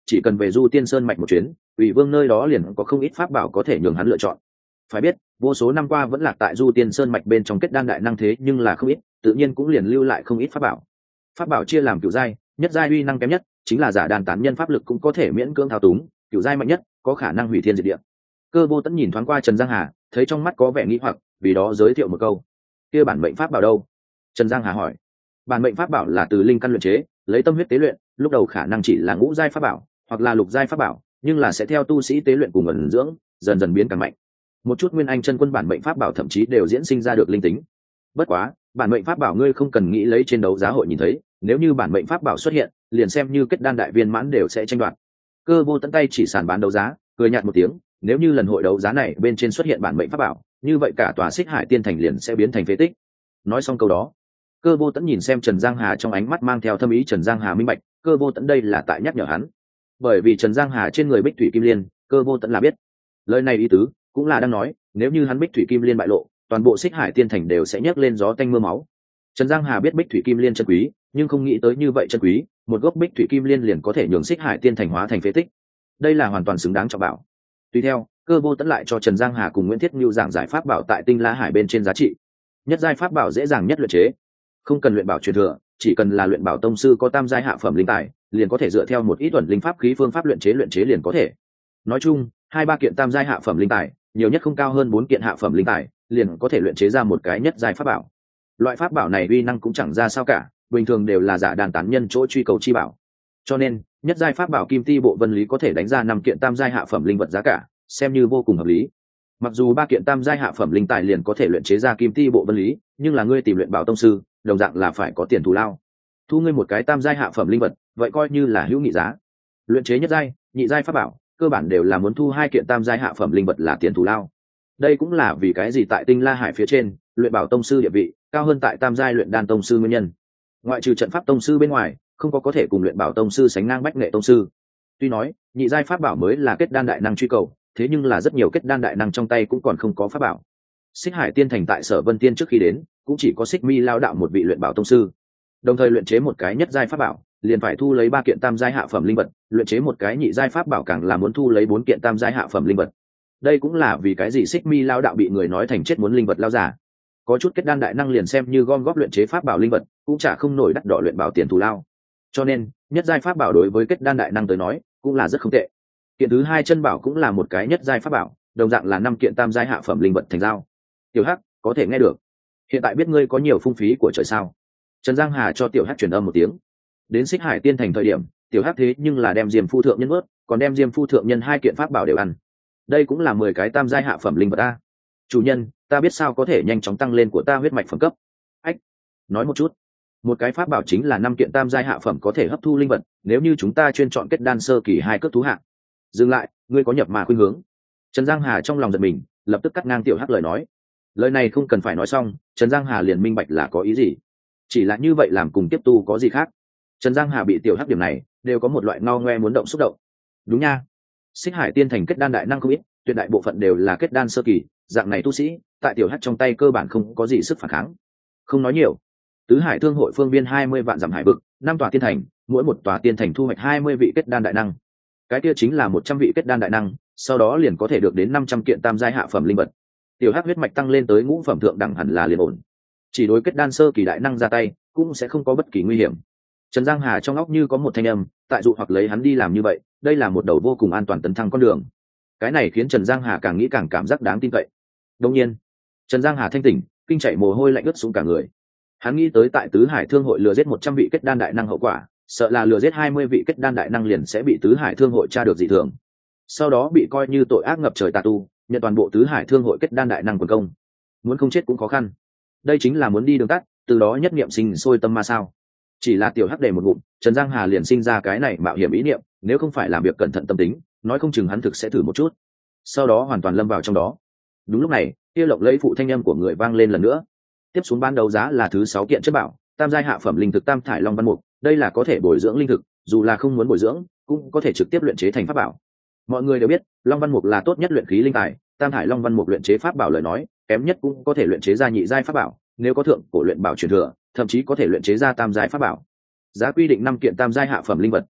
chỉ cần về Du Tiên Sơn mạch một chuyến, Quỷ Vương nơi đó liền có không ít pháp bảo có thể nhường hắn lựa chọn. Phải biết, vô số năm qua vẫn lạc tại Du Tiên Sơn mạch bên trong kết đan đại năng thế nhưng là không ít, tự nhiên cũng liền lưu lại không ít pháp bảo. Pháp bảo chia làm cửu giai, nhất giai uy năng kém nhất, chính là giả đàn tán nhân pháp lực cũng có thể miễn cưỡng thao túng, cửu giai mạnh nhất, có khả năng hủy thiên diệt địa. Cơ Vô Tẫn nhìn thoáng qua Trần Giang Hà, thấy trong mắt có vẻ nghi hoặc, vì đó giới thiệu một câu: kia bản mệnh pháp bảo đâu? Trần Giang Hà hỏi. Bản mệnh pháp bảo là từ linh căn luyện chế, lấy tâm huyết tế luyện, lúc đầu khả năng chỉ là ngũ giai pháp bảo hoặc là lục giai pháp bảo, nhưng là sẽ theo tu sĩ tế luyện cùng ẩn dưỡng, dần dần biến càng mạnh. Một chút nguyên anh chân quân bản mệnh pháp bảo thậm chí đều diễn sinh ra được linh tính. Bất quá, bản mệnh pháp bảo ngươi không cần nghĩ lấy trên đấu giá hội nhìn thấy, nếu như bản mệnh pháp bảo xuất hiện, liền xem như kết đan đại viên mãn đều sẽ tranh đoạt. Cơ Vô Tẫn tay chỉ sàn bán đấu giá, cười nhạt một tiếng, nếu như lần hội đấu giá này bên trên xuất hiện bản mệnh pháp bảo, như vậy cả tòa Xích Hải Tiên Thành liền sẽ biến thành phế tích. Nói xong câu đó, Cơ Vô Tẫn nhìn xem Trần Giang Hà trong ánh mắt mang theo thâm ý. Trần Giang Hà minh bạch, Cơ Vô Tẫn đây là tại nhắc nhở hắn, bởi vì Trần Giang Hà trên người Bích Thủy Kim Liên, Cơ Vô Tẫn là biết. Lời này ý tứ cũng là đang nói, nếu như hắn Bích Thủy Kim Liên bại lộ, toàn bộ Xích Hải Tiên Thành đều sẽ nhấc lên gió tanh mưa máu. Trần Giang Hà biết Bích Thủy Kim Liên chân quý, nhưng không nghĩ tới như vậy chân quý, một gốc Bích Thủy Kim Liên liền có thể nhường Xích Hải Tiên Thành hóa thành phế tích. Đây là hoàn toàn xứng đáng cho bảo. Tùy theo, Cơ Vô Tẫn lại cho Trần Giang Hà cùng Nguyễn Thiết Nưu giảng giải pháp bảo tại Tinh La Hải bên trên giá trị. Nhất giai pháp bảo dễ dàng nhất luyện chế, không cần luyện bảo truyền thừa, chỉ cần là luyện bảo tông sư có tam giai hạ phẩm linh tài, liền có thể dựa theo một ít tuần linh pháp khí phương pháp luyện chế luyện chế liền có thể. Nói chung, hai ba kiện tam giai hạ phẩm linh tài, nhiều nhất không cao hơn bốn kiện hạ phẩm linh tài, liền có thể luyện chế ra một cái nhất giai pháp bảo. Loại pháp bảo này uy năng cũng chẳng ra sao cả, bình thường đều là giả đàn tán nhân chỗ truy cầu chi bảo. Cho nên, nhất giai pháp bảo Kim Ti Bộ Vân Lý có thể đánh ra năm kiện tam giai hạ phẩm linh vật giá cả, xem như vô cùng hợp lý. Mặc dù ba kiện tam giai hạ phẩm linh tài liền có thể luyện chế ra Kim Ti Bộ Vân Lý, nhưng là ngươi tìm luyện bảo tông sư, đồng dạng là phải có tiền thù lao. Thu ngươi một cái tam giai hạ phẩm linh vật, vậy coi như là hữu nghị giá. Luyện chế nhất giai, nhị giai pháp bảo, cơ bản đều là muốn thu hai kiện tam giai hạ phẩm linh vật là tiền thù lao. Đây cũng là vì cái gì tại Tinh La Hải phía trên, luyện bảo tông sư địa vị cao hơn tại tam giai luyện đan tông sư nguyên nhân. Ngoại trừ trận pháp tông sư bên ngoài, không có có thể cùng luyện bảo tông sư sánh ngang bách nghệ tông sư. Tuy nói, nhị giai pháp bảo mới là kết đan đại năng truy cầu, thế nhưng là rất nhiều kết đan đại năng trong tay cũng còn không có pháp bảo. Xích Hải Tiên Thành tại Sở Vân Tiên trước khi đến, cũng chỉ có Xích Mi lao đạo một vị luyện bảo tông sư. Đồng thời luyện chế một cái nhất giai pháp bảo, liền phải thu lấy ba kiện tam giai hạ phẩm linh vật, luyện chế một cái nhị giai pháp bảo càng là muốn thu lấy bốn kiện tam giai hạ phẩm linh vật. Đây cũng là vì cái gì Xích Mi lao đạo bị người nói thành chết muốn linh vật lao giả. Có chút kết đan đại năng liền xem như gom góp luyện chế pháp bảo linh vật, cũng trả không nổi đắt đỏ luyện bảo tiền thù lao. Cho nên, nhất giai pháp bảo đối với kết đan đại năng tới nói, cũng là rất không tệ. Kiện thứ hai chân bảo cũng là một cái nhất giai pháp bảo, đồng dạng là năm kiện tam giai hạ phẩm linh vật thành giao. Tiểu Hắc, có thể nghe được. Hiện tại biết ngươi có nhiều phung phí của trời sao? Trần Giang Hà cho Tiểu Hắc truyền âm một tiếng. Đến Xích Hải Tiên Thành thời điểm, Tiểu Hắc thế nhưng là đem Diêm Phu thượng nhân ướt, còn đem Diêm Phu thượng nhân hai kiện pháp bảo đều ăn. Đây cũng là mười cái tam giai hạ phẩm linh vật a. Chủ nhân, ta biết sao có thể nhanh chóng tăng lên của ta huyết mạch phẩm cấp. Ách, nói một chút. Một cái pháp bảo chính là năm kiện tam giai hạ phẩm có thể hấp thu linh vật, nếu như chúng ta chuyên chọn kết đan sơ kỳ hai cấp thú hạng. Dừng lại, ngươi có nhập mà khuynh hướng. Trần Giang Hà trong lòng giật mình, lập tức cắt ngang Tiểu Hắc lời nói. Lời này không cần phải nói xong, Trần Giang Hà liền minh bạch là có ý gì. Chỉ là như vậy làm cùng tiếp tu có gì khác. Trần Giang Hà bị Tiểu Hắc điểm này, đều có một loại ngao ngoe muốn động xúc động. Đúng nha. Xích Hải Tiên Thành kết đan đại năng không ít, tuyệt đại bộ phận đều là kết đan sơ kỳ, dạng này tu sĩ, tại Tiểu Hắc trong tay cơ bản không có gì sức phản kháng. Không nói nhiều. Tứ Hải Thương hội phương viên hai mươi vạn dặm hải vực, năm tòa tiên thành, mỗi một tòa tiên thành thu hoạch hai mươi vị kết đan đại năng. Cái kia chính là một trăm vị kết đan đại năng, sau đó liền có thể được đến năm trăm kiện tam giai hạ phẩm linh vật. Tiểu Hắc huyết mạch tăng lên tới ngũ phẩm thượng đẳng hẳn là liền ổn. Chỉ đối kết đan sơ kỳ đại năng ra tay, cũng sẽ không có bất kỳ nguy hiểm. Trần Giang Hà trong óc như có một thanh âm, tại dụ hoặc lấy hắn đi làm như vậy, đây là một đầu vô cùng an toàn tấn thăng con đường. Cái này khiến Trần Giang Hà càng nghĩ càng cảm giác đáng tin cậy. Đương nhiên, Trần Giang Hà thanh tỉnh, kinh chảy mồ hôi lạnh ướt xuống cả người. Hắn nghĩ tới tại Tứ Hải Thương hội lừa giết một trăm vị kết đan đại năng hậu quả, sợ là lừa giết hai mươi vị kết đan đại năng liền sẽ bị Tứ Hải Thương hội tra được dị thường. Sau đó bị coi như tội ác ngập trời tà tu, nhận toàn bộ Tứ Hải Thương hội kết đan đại năng quần công. Muốn không chết cũng khó khăn. Đây chính là muốn đi đường tắt, từ đó nhất niệm sinh sôi tâm ma sao? Chỉ là Tiểu Hắc để một ngụm, Trần Giang Hà liền sinh ra cái này mạo hiểm ý niệm, nếu không phải làm việc cẩn thận tâm tính, nói không chừng hắn thực sẽ thử một chút. Sau đó hoàn toàn lâm vào trong đó. Đúng lúc này, kia lộng lẫy phụ thanh âm của người vang lên lần nữa. Tiếp xuống ban đấu giá là thứ sáu kiện chất bảo, tam giai hạ phẩm linh thực Tam Thải Long Văn Mục, đây là có thể bồi dưỡng linh thực, dù là không muốn bồi dưỡng, cũng có thể trực tiếp luyện chế thành pháp bảo. Mọi người đều biết, Long Văn Mục là tốt nhất luyện khí linh tài, Tam Thải Long Văn Mục luyện chế pháp bảo lời nói, kém nhất cũng có thể luyện chế ra nhị giai pháp bảo, nếu có thượng cổ luyện bảo truyền thừa, thậm chí có thể luyện chế ra tam giai pháp bảo. Giá quy định năm kiện tam giai hạ phẩm linh vật.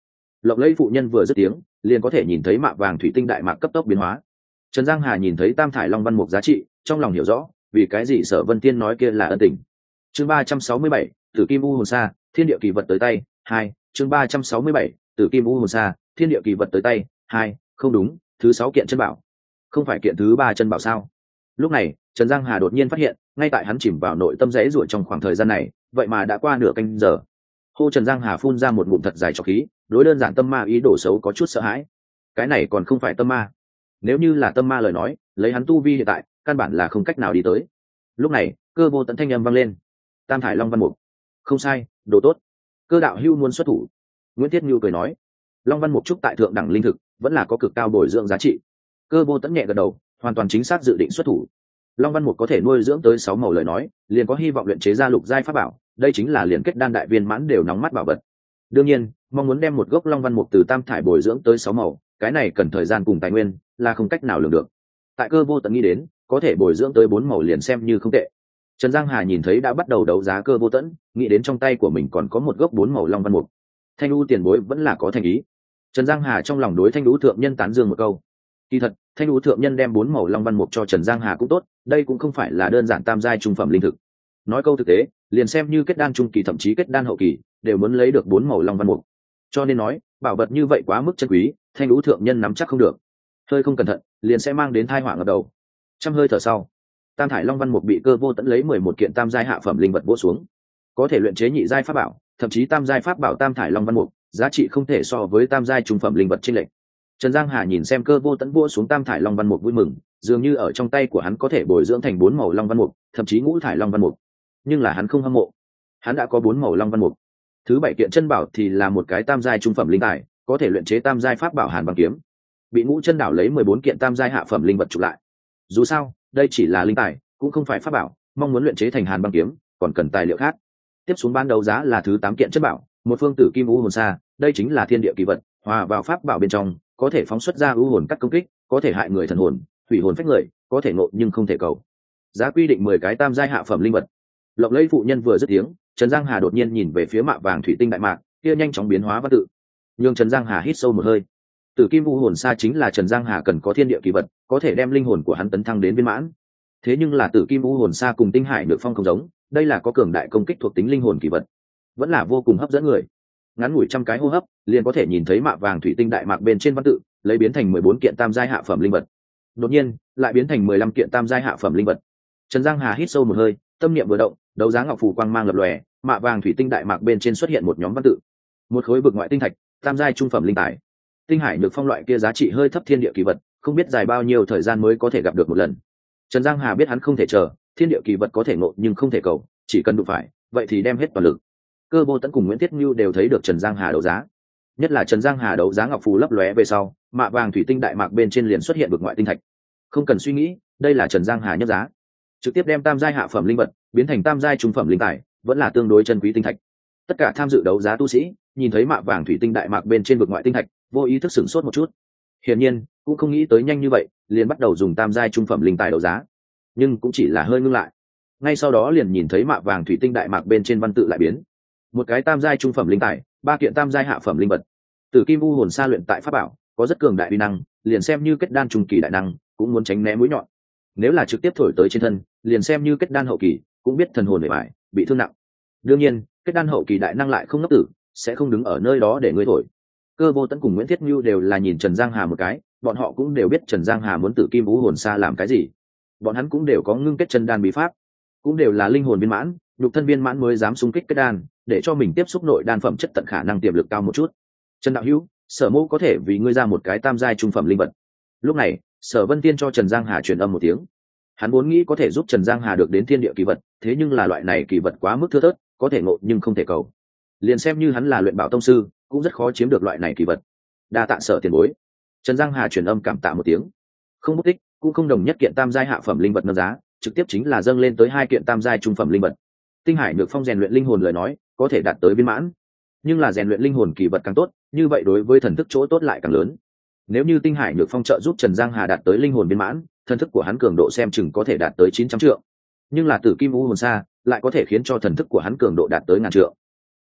lộng lẫy phụ nhân vừa dứt tiếng, liền có thể nhìn thấy mạ vàng thủy tinh đại mạc cấp tốc biến hóa. Trần Giang Hà nhìn thấy tam thải long văn mục giá trị, trong lòng hiểu rõ vì cái gì Sở Vân Tiên nói kia là ân tình. Chương ba trăm sáu mươi bảy, Tử Kim U Hồn Sa, Thiên Địa Kỳ Vật tới tay, hai. Chương ba trăm sáu mươi bảy, Tử Kim U Hồn Sa, Thiên Địa Kỳ Vật tới tay, hai. Không đúng, thứ sáu kiện chân bảo. Không phải kiện thứ ba chân bảo sao? Lúc này, Trần Giang Hà đột nhiên phát hiện, ngay tại hắn chìm vào nội tâm rẽ ruổi trong khoảng thời gian này, vậy mà đã qua nửa canh giờ. Hô Trần Giang Hà phun ra một ngụm thật dài trọc khí, đối đơn giản tâm ma ý đồ xấu có chút sợ hãi. Cái này còn không phải tâm ma. Nếu như là tâm ma lời nói, lấy hắn tu vi hiện tại, căn bản là không cách nào đi tới. Lúc này, Cơ Vô Tận thanh âm vang lên. Tam thải long văn mục. Không sai, đồ tốt. Cơ đạo hưu muốn xuất thủ. Nguyễn Tiết Nhu cười nói, long văn mục trúc tại thượng đẳng linh thực, vẫn là có cực cao bồi dưỡng giá trị. Cơ Vô Tận nhẹ gật đầu, hoàn toàn chính xác dự định xuất thủ. Long văn mục có thể nuôi dưỡng tới sáu màu lời nói, liền có hy vọng luyện chế ra lục giai pháp bảo, đây chính là liền kết đan đại viên mãn đều nóng mắt bảo vật. Đương nhiên, mong muốn đem một gốc long văn mục từ tam thải bồi dưỡng tới sáu màu, cái này cần thời gian cùng tài nguyên, là không cách nào lường được. Tại Cơ Vô Tận nghĩ đến, có thể bồi dưỡng tới bốn màu liền xem như không tệ. Trần Giang Hà nhìn thấy đã bắt đầu đấu giá Cơ Vô Tận, nghĩ đến trong tay của mình còn có một gốc bốn màu long văn mục. Thanh U tiền bối vẫn là có thành ý. Trần Giang Hà trong lòng đối Thanh U thượng nhân tán dương một câu. Kỳ thật, Thanh U thượng nhân đem bốn màu long văn mục cho Trần Giang Hà cũng tốt, đây cũng không phải là đơn giản tam giai trung phẩm linh thực. Nói câu thực tế, liền xem như kết đan trung kỳ thậm chí kết đan hậu kỳ, đều muốn lấy được bốn màu long văn mục. Cho nên nói, bảo vật như vậy quá mức chân quý, Thanh U thượng nhân nắm chắc không được. Hơi không cẩn thận, liền sẽ mang đến tai họa ngập đầu. Trăm hơi thở sau, tam thải long văn mục bị Cơ Vô Tận lấy mười một kiện tam giai hạ phẩm linh vật vỗ xuống. Có thể luyện chế nhị giai pháp bảo, thậm chí tam giai pháp bảo tam thải long văn mục, giá trị không thể so với tam giai trung phẩm linh vật chênh lệch. Trần Giang Hà nhìn xem Cơ Vô Tận vỗ xuống tam thải long văn mục vui mừng, dường như ở trong tay của hắn có thể bồi dưỡng thành bốn màu long văn mục, thậm chí ngũ thải long văn mục. Nhưng là hắn không hâm mộ, hắn đã có bốn màu long văn mục. Thứ bảy kiện chân bảo thì là một cái tam giai trung phẩm linh tài, có thể luyện chế tam giai pháp bảo Hàn Băng kiếm. Bị Ngũ Chân Đảo lấy mười bốn kiện tam giai hạ phẩm linh vật chụp lại. Dù sao, đây chỉ là linh tài, cũng không phải pháp bảo, mong muốn luyện chế thành Hàn Băng kiếm, còn cần tài liệu khác. Tiếp xuống ban đấu giá là thứ tám kiện chân bảo, một phương Tử Kim U Hồn Sa, đây chính là thiên địa kỳ vật, hòa vào pháp bảo bên trong, có thể phóng xuất ra u hồn cắt công kích, có thể hại người thần hồn, hủy hồn phách người, có thể ngộ nhưng không thể cầu. Giá quy định mười cái tam giai hạ phẩm linh vật. Lộng lẫy phụ nhân vừa dứt tiếng, Trần Giang Hà đột nhiên nhìn về phía mạ vàng thủy tinh đại mạc, kia nhanh chóng biến hóa văn tự. Nhưng Trần Giang Hà hít sâu một hơi. Tử Kim U Hồn Sa chính là Trần Giang Hà cần có thiên địa kỳ vật, có thể đem linh hồn của hắn tấn thăng đến viên mãn. Thế nhưng là Tử Kim U Hồn Sa cùng Tinh Hải Nhược Phong không giống, đây là có cường đại công kích thuộc tính linh hồn kỳ vật, vẫn là vô cùng hấp dẫn người. Ngắn ngủi trăm cái hô hấp, liền có thể nhìn thấy mạ vàng thủy tinh đại mạc bên trên văn tự, lấy biến thành mười bốn kiện tam giai hạ phẩm linh vật. Đột nhiên, lại biến thành mười lăm kiện tam giai hạ phẩm linh vật. Trần Giang Hà hít sâu một hơi, tâm niệm vừa động, đấu giá ngọc phù quang mang lập lòe, mạ vàng thủy tinh đại mạc bên trên xuất hiện một nhóm văn tự. Một khối vực ngoại tinh thạch, tam giai trung phẩm linh tài. Tinh Hải Nhược Phong loại kia giá trị hơi thấp thiên địa kỳ vật, không biết dài bao nhiêu thời gian mới có thể gặp được một lần. Trần Giang Hà biết hắn không thể chờ, thiên địa kỳ vật có thể ngộ nhưng không thể cầu, chỉ cần đụng phải, vậy thì đem hết toàn lực. Cơ Vô Tận cùng Nguyễn Tiết Nhu đều thấy được Trần Giang Hà đấu giá, nhất là Trần Giang Hà đấu giá ngọc phù lấp lóe về sau, mạ vàng thủy tinh đại mạc bên trên liền xuất hiện vực ngoại tinh thạch. Không cần suy nghĩ, đây là Trần Giang Hà nhấp giá, trực tiếp đem tam giai hạ phẩm linh vật biến thành tam giai trung phẩm linh tài, vẫn là tương đối chân quý tinh thạch. Tất cả tham dự đấu giá tu sĩ nhìn thấy mạ vàng thủy tinh đại mạc bên trên vực ngoại tinh thạch, vô ý thức sửng sốt một chút. Hiển nhiên, cũng không nghĩ tới nhanh như vậy, liền bắt đầu dùng tam giai trung phẩm linh tài đấu giá, nhưng cũng chỉ là hơi ngưng lại. Ngay sau đó liền nhìn thấy mạ vàng thủy tinh đại mạc bên trên văn tự lại biến. Một cái tam giai trung phẩm linh tài, ba kiện tam giai hạ phẩm linh vật. Tử Kim U Hồn Sa luyện tại pháp bảo, có rất cường đại uy năng, liền xem như kết đan trung kỳ đại năng, cũng muốn tránh né mũi nhọn. Nếu là trực tiếp thổi tới trên thân, liền xem như kết đan hậu kỳ, cũng biết thần hồn bể bại, bị thương nặng. Đương nhiên, kết đan hậu kỳ đại năng lại không ngốc tử, sẽ không đứng ở nơi đó để ngươi thổi. Cơ Vô Tận cùng Nguyễn Thiết Nhu đều là nhìn Trần Giang Hà một cái, bọn họ cũng đều biết Trần Giang Hà muốn Tử Kim U Hồn Sa làm cái gì. Bọn hắn cũng đều có ngưng kết chân đan bí pháp, cũng đều là linh hồn viên mãn, nhục thân viên mãn mới dám xung kích kết đan, để cho mình tiếp xúc nội đan phẩm chất tận khả năng tiềm lực cao một chút. Trần đạo hữu, Sở Mộ có thể vì ngươi ra một cái tam giai trung phẩm linh vật. Lúc này, Sở Vân Tiên cho Trần Giang Hà truyền âm một tiếng. Hắn vốn nghĩ có thể giúp Trần Giang Hà được đến thiên địa kỳ vật, thế nhưng là loại này kỳ vật quá mức thưa thớt, có thể ngộ nhưng không thể cầu. Liền xem như hắn là luyện bảo tông sư, cũng rất khó chiếm được loại này kỳ vật. Đa tạ Sở tiền bối. Trần Giang Hà truyền âm cảm tạ một tiếng. Không mất tích, cũng không đồng nhất kiện tam giai hạ phẩm linh vật nâng giá, trực tiếp chính là dâng lên tới hai kiện tam giai trung phẩm linh vật. Tinh Hải Nhược Phong rèn luyện linh hồn lời nói, có thể đạt tới viên mãn, nhưng là rèn luyện linh hồn kỳ vật càng tốt, như vậy đối với thần thức chỗ tốt lại càng lớn. Nếu như Tinh Hải Nhược Phong trợ giúp Trần Giang Hà đạt tới linh hồn viên mãn, thần thức của hắn cường độ xem chừng có thể đạt tới chín trăm trượng, nhưng là Tử Kim U Hồn Sa lại có thể khiến cho thần thức của hắn cường độ đạt tới ngàn trượng.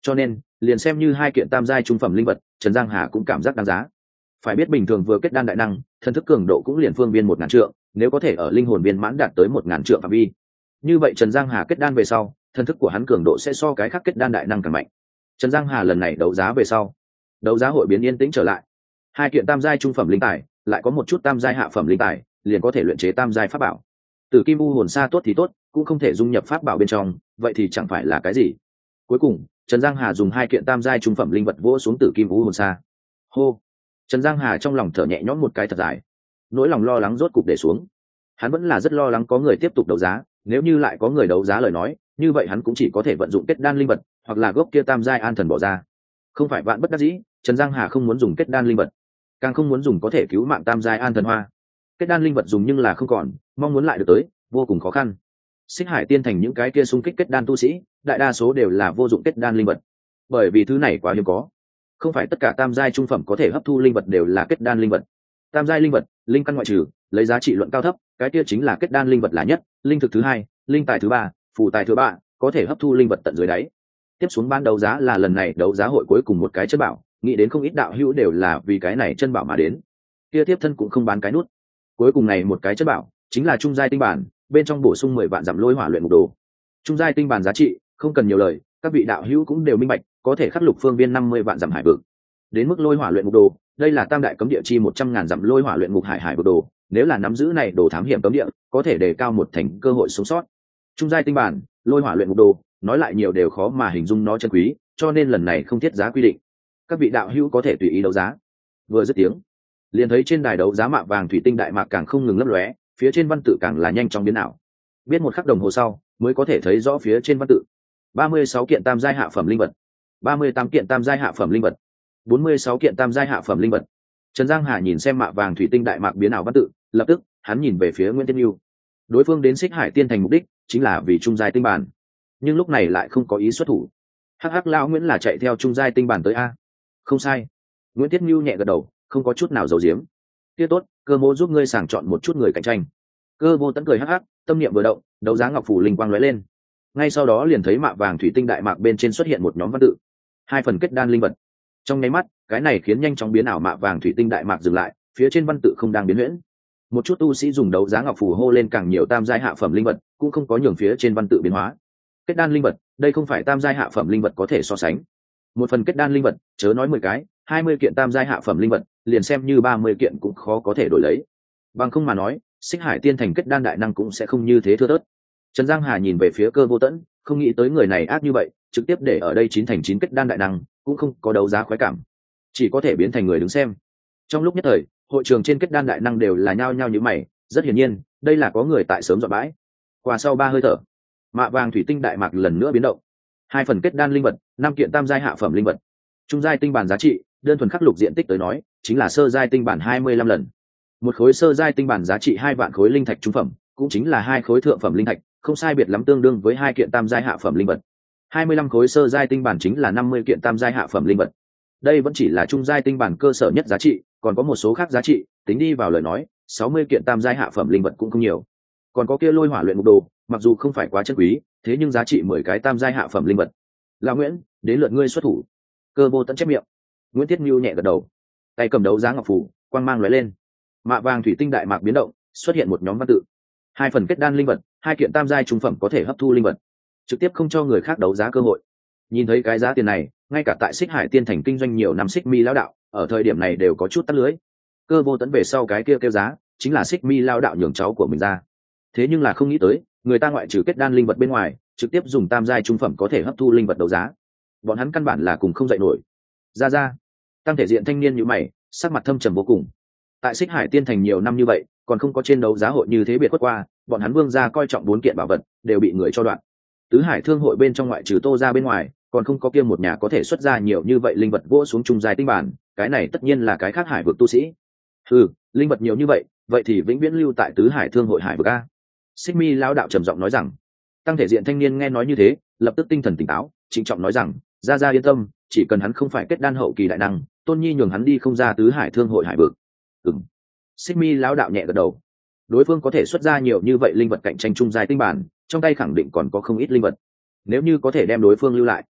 cho nên liền xem như hai kiện tam giai trung phẩm linh vật Trần Giang Hà cũng cảm giác đáng giá. Phải biết bình thường vừa kết đan đại năng thần thức cường độ cũng liền phương viên một ngàn trượng, nếu có thể ở linh hồn viên mãn đạt tới một ngàn trượng phạm vi, như vậy Trần Giang Hà kết đan về sau thần thức của hắn cường độ sẽ so cái khác kết đan đại năng càng mạnh. Trần Giang Hà lần này đấu giá về sau, đấu giá hội biến yên tĩnh trở lại. Hai kiện tam giai trung phẩm linh tài lại có một chút tam giai hạ phẩm linh tài liền có thể luyện chế tam giai pháp bảo. Tử kim u hồn sa tốt thì tốt, cũng không thể dung nhập pháp bảo bên trong, vậy thì chẳng phải là cái gì. Cuối cùng Trần Giang Hà dùng hai kiện tam giai trung phẩm linh vật vỗ xuống tử kim u hồn sa. Hô. Trần Giang Hà trong lòng thở nhẹ nhõm một cái thật dài, nỗi lòng lo lắng rốt cục để xuống. Hắn vẫn là rất lo lắng có người tiếp tục đấu giá, nếu như lại có người đấu giá lời nói, như vậy hắn cũng chỉ có thể vận dụng kết đan linh vật, hoặc là gốc kia tam giai an thần bỏ ra. Không phải vạn bất đắc dĩ, Trần Giang Hà không muốn dùng kết đan linh vật, càng không muốn dùng có thể cứu mạng tam giai an thần hoa. Kết đan linh vật dùng nhưng là không còn, mong muốn lại được tới, vô cùng khó khăn. Xích Hải Tiên Thành những cái kia xung kích kết đan tu sĩ, đại đa số đều là vô dụng kết đan linh vật, bởi vì thứ này quá hiếm có. Không phải tất cả tam giai trung phẩm có thể hấp thu linh vật đều là kết đan linh vật. Tam giai linh vật, linh căn ngoại trừ, lấy giá trị luận cao thấp, cái kia chính là kết đan linh vật là nhất, linh thực thứ hai, linh tài thứ ba, phù tài thứ ba, có thể hấp thu linh vật tận dưới đáy. Tiếp xuống ban đấu giá là lần này đấu giá hội cuối cùng một cái chân bảo, nghĩ đến không ít đạo hữu đều là vì cái này chân bảo mà đến. Kia tiếp thân cũng không bán cái nút. Cuối cùng này một cái chân bảo chính là trung giai tinh bản, bên trong bổ sung mười vạn dặm lôi hỏa luyện ngục đồ. Trung giai tinh bản giá trị không cần nhiều lời, các vị đạo hữu cũng đều minh bạch, có thể khắc lục phương viên năm mươi vạn dặm hải vực. Đến mức lôi hỏa luyện ngục đồ, đây là tam đại cấm địa chi một trăm ngàn dặm lôi hỏa luyện ngục hải hải vực đồ, nếu là nắm giữ này đồ thám hiểm cấm địa, có thể đề cao một thành cơ hội sống sót. Trung giai tinh bản, lôi hỏa luyện ngục đồ, nói lại nhiều đều khó mà hình dung nó chân quý, cho nên lần này không thiết giá quy định, các vị đạo hữu có thể tùy ý đấu giá. Vừa dứt tiếng, liền thấy trên đài đấu giá mạ vàng thủy tinh đại mạc càng không ngừng lấp lóe, phía trên văn tự càng là nhanh chóng biến ảo. Biết một khắc đồng hồ sau mới có thể thấy rõ phía trên văn tự. ba mươi sáu kiện tam giai hạ phẩm linh vật, ba mươi tám kiện tam giai hạ phẩm linh vật, bốn mươi sáu kiện tam giai hạ phẩm linh vật. Trần Giang Hà nhìn xem mạ vàng thủy tinh đại mạc biến ảo văn tự, lập tức hắn nhìn về phía Nguyễn Tiên Nhu. Đối phương đến Xích Hải Tiên Thành mục đích chính là vì trung giai tinh bản, nhưng lúc này lại không có ý xuất thủ. Hắc hắc lão Nguyễn là chạy theo trung giai tinh bản tới a? Không sai. Nguyễn Tiết Nhu nhẹ gật đầu, không có chút nào giấu giếm. Kia tốt, Cơ Mô giúp ngươi sàng chọn một chút người cạnh tranh. Cơ Vô Tấn cười hắc hắc, tâm niệm vừa động, đấu giá ngọc phủ linh quang lóe lên. Ngay sau đó liền thấy mạ vàng thủy tinh đại mạc bên trên xuất hiện một nhóm văn tự, hai phần kết đan linh vật. Trong nháy mắt, cái này khiến nhanh chóng biến ảo mạ vàng thủy tinh đại mạc dừng lại, phía trên văn tự không đang biến huyễn. Một chút tu sĩ dùng đấu giá ngọc phủ hô lên càng nhiều tam giai hạ phẩm linh vật, cũng không có nhường phía trên văn tự biến hóa. Kết đan linh vật, đây không phải tam giai hạ phẩm linh vật có thể so sánh. Một phần kết đan linh vật, chớ nói mười cái, hai mươi kiện tam giai hạ phẩm linh vật, liền xem như ba mươi kiện cũng khó có thể đổi lấy. Bằng không mà nói, Xích Hải Tiên Thành kết đan đại năng cũng sẽ không như thế thưa thớt. Trần Giang Hà nhìn về phía Cơ Vô Tẫn, không nghĩ tới người này ác như vậy, trực tiếp để ở đây chín thành chín kết đan đại năng, cũng không có đấu giá khoái cảm, chỉ có thể biến thành người đứng xem. Trong lúc nhất thời, hội trường trên kết đan đại năng đều là nhao nhao như mày, rất hiển nhiên, đây là có người tại sớm dọn bãi. Qua sau ba hơi thở, mạ vàng thủy tinh đại mạc lần nữa biến động. Hai phần kết đan linh vật, năm kiện tam giai hạ phẩm linh vật. Trung giai tinh bản giá trị, đơn thuần khắc lục diện tích tới nói, chính là sơ giai tinh bản hai mươi lăm lần. Một khối sơ giai tinh bản giá trị hai vạn khối linh thạch trung phẩm, cũng chính là hai khối thượng phẩm linh thạch, không sai biệt lắm tương đương với hai kiện tam giai hạ phẩm linh vật. hai mươi lăm khối sơ giai tinh bản chính là năm mươi kiện tam giai hạ phẩm linh vật. Đây vẫn chỉ là trung giai tinh bản cơ sở nhất giá trị, còn có một số khác giá trị, tính đi vào lời nói, sáu mươi kiện tam giai hạ phẩm linh vật cũng không nhiều. Còn có kia lôi hỏa luyện ngục đồ, mặc dù không phải quá chân quý, thế nhưng giá trị mười cái tam giai hạ phẩm linh vật. Lão Nguyễn, đến lượt ngươi xuất thủ. Cơ Vô Tẫn chép miệng. Nguyễn Tiết Nhu nhẹ gật đầu, tay cầm đấu giá ngọc phủ, quang mang lóe lên. Mạ vàng thủy tinh đại mạc biến động, xuất hiện một nhóm văn tự. Hai phần kết đan linh vật, hai kiện tam giai trung phẩm có thể hấp thu linh vật, trực tiếp không cho người khác đấu giá cơ hội. Nhìn thấy cái giá tiền này, ngay cả tại Xích Hải Tiên Thành kinh doanh nhiều năm Xích Mi lão đạo, ở thời điểm này đều có chút tắt lưới. Cơ Vô Tẫn về sau cái kia kêu giá, chính là Xích Mi lão đạo nhường cháu của mình ra. Thế nhưng là không nghĩ tới, người ta ngoại trừ kết đan linh vật bên ngoài, trực tiếp dùng tam giai trung phẩm có thể hấp thu linh vật đấu giá. Bọn hắn căn bản là cùng không dậy nổi. Ra ra, tăng thể diện thanh niên như mày, sắc mặt thâm trầm vô cùng. Tại Xích Hải Tiên Thành nhiều năm như vậy, còn không có trên đấu giá hội như thế biệt quất qua, bọn hắn Vương gia coi trọng bốn kiện bảo vật, đều bị người cho đoạn. Tứ Hải Thương hội bên trong ngoại trừ Tô gia bên ngoài, còn không có kia một nhà có thể xuất ra nhiều như vậy linh vật vỗ xuống trung giai tinh bản, cái này tất nhiên là cái khác hải vực tu sĩ. Ừ, linh vật nhiều như vậy, vậy thì vĩnh viễn lưu tại Tứ Hải Thương hội hải vực a. Xích Mi lão đạo trầm giọng nói rằng. Tăng thể diện thanh niên nghe nói như thế, lập tức tinh thần tỉnh táo, trịnh trọng nói rằng, gia gia yên tâm, chỉ cần hắn không phải kết đan hậu kỳ đại năng, Tôn Nhi nhường hắn đi không ra Tứ Hải Thương hội hải vực. Ừm. Xích Mi lão đạo nhẹ gật đầu. Đối phương có thể xuất ra nhiều như vậy linh vật cạnh tranh trung giai tinh bản, trong tay khẳng định còn có không ít linh vật. Nếu như có thể đem đối phương lưu lại,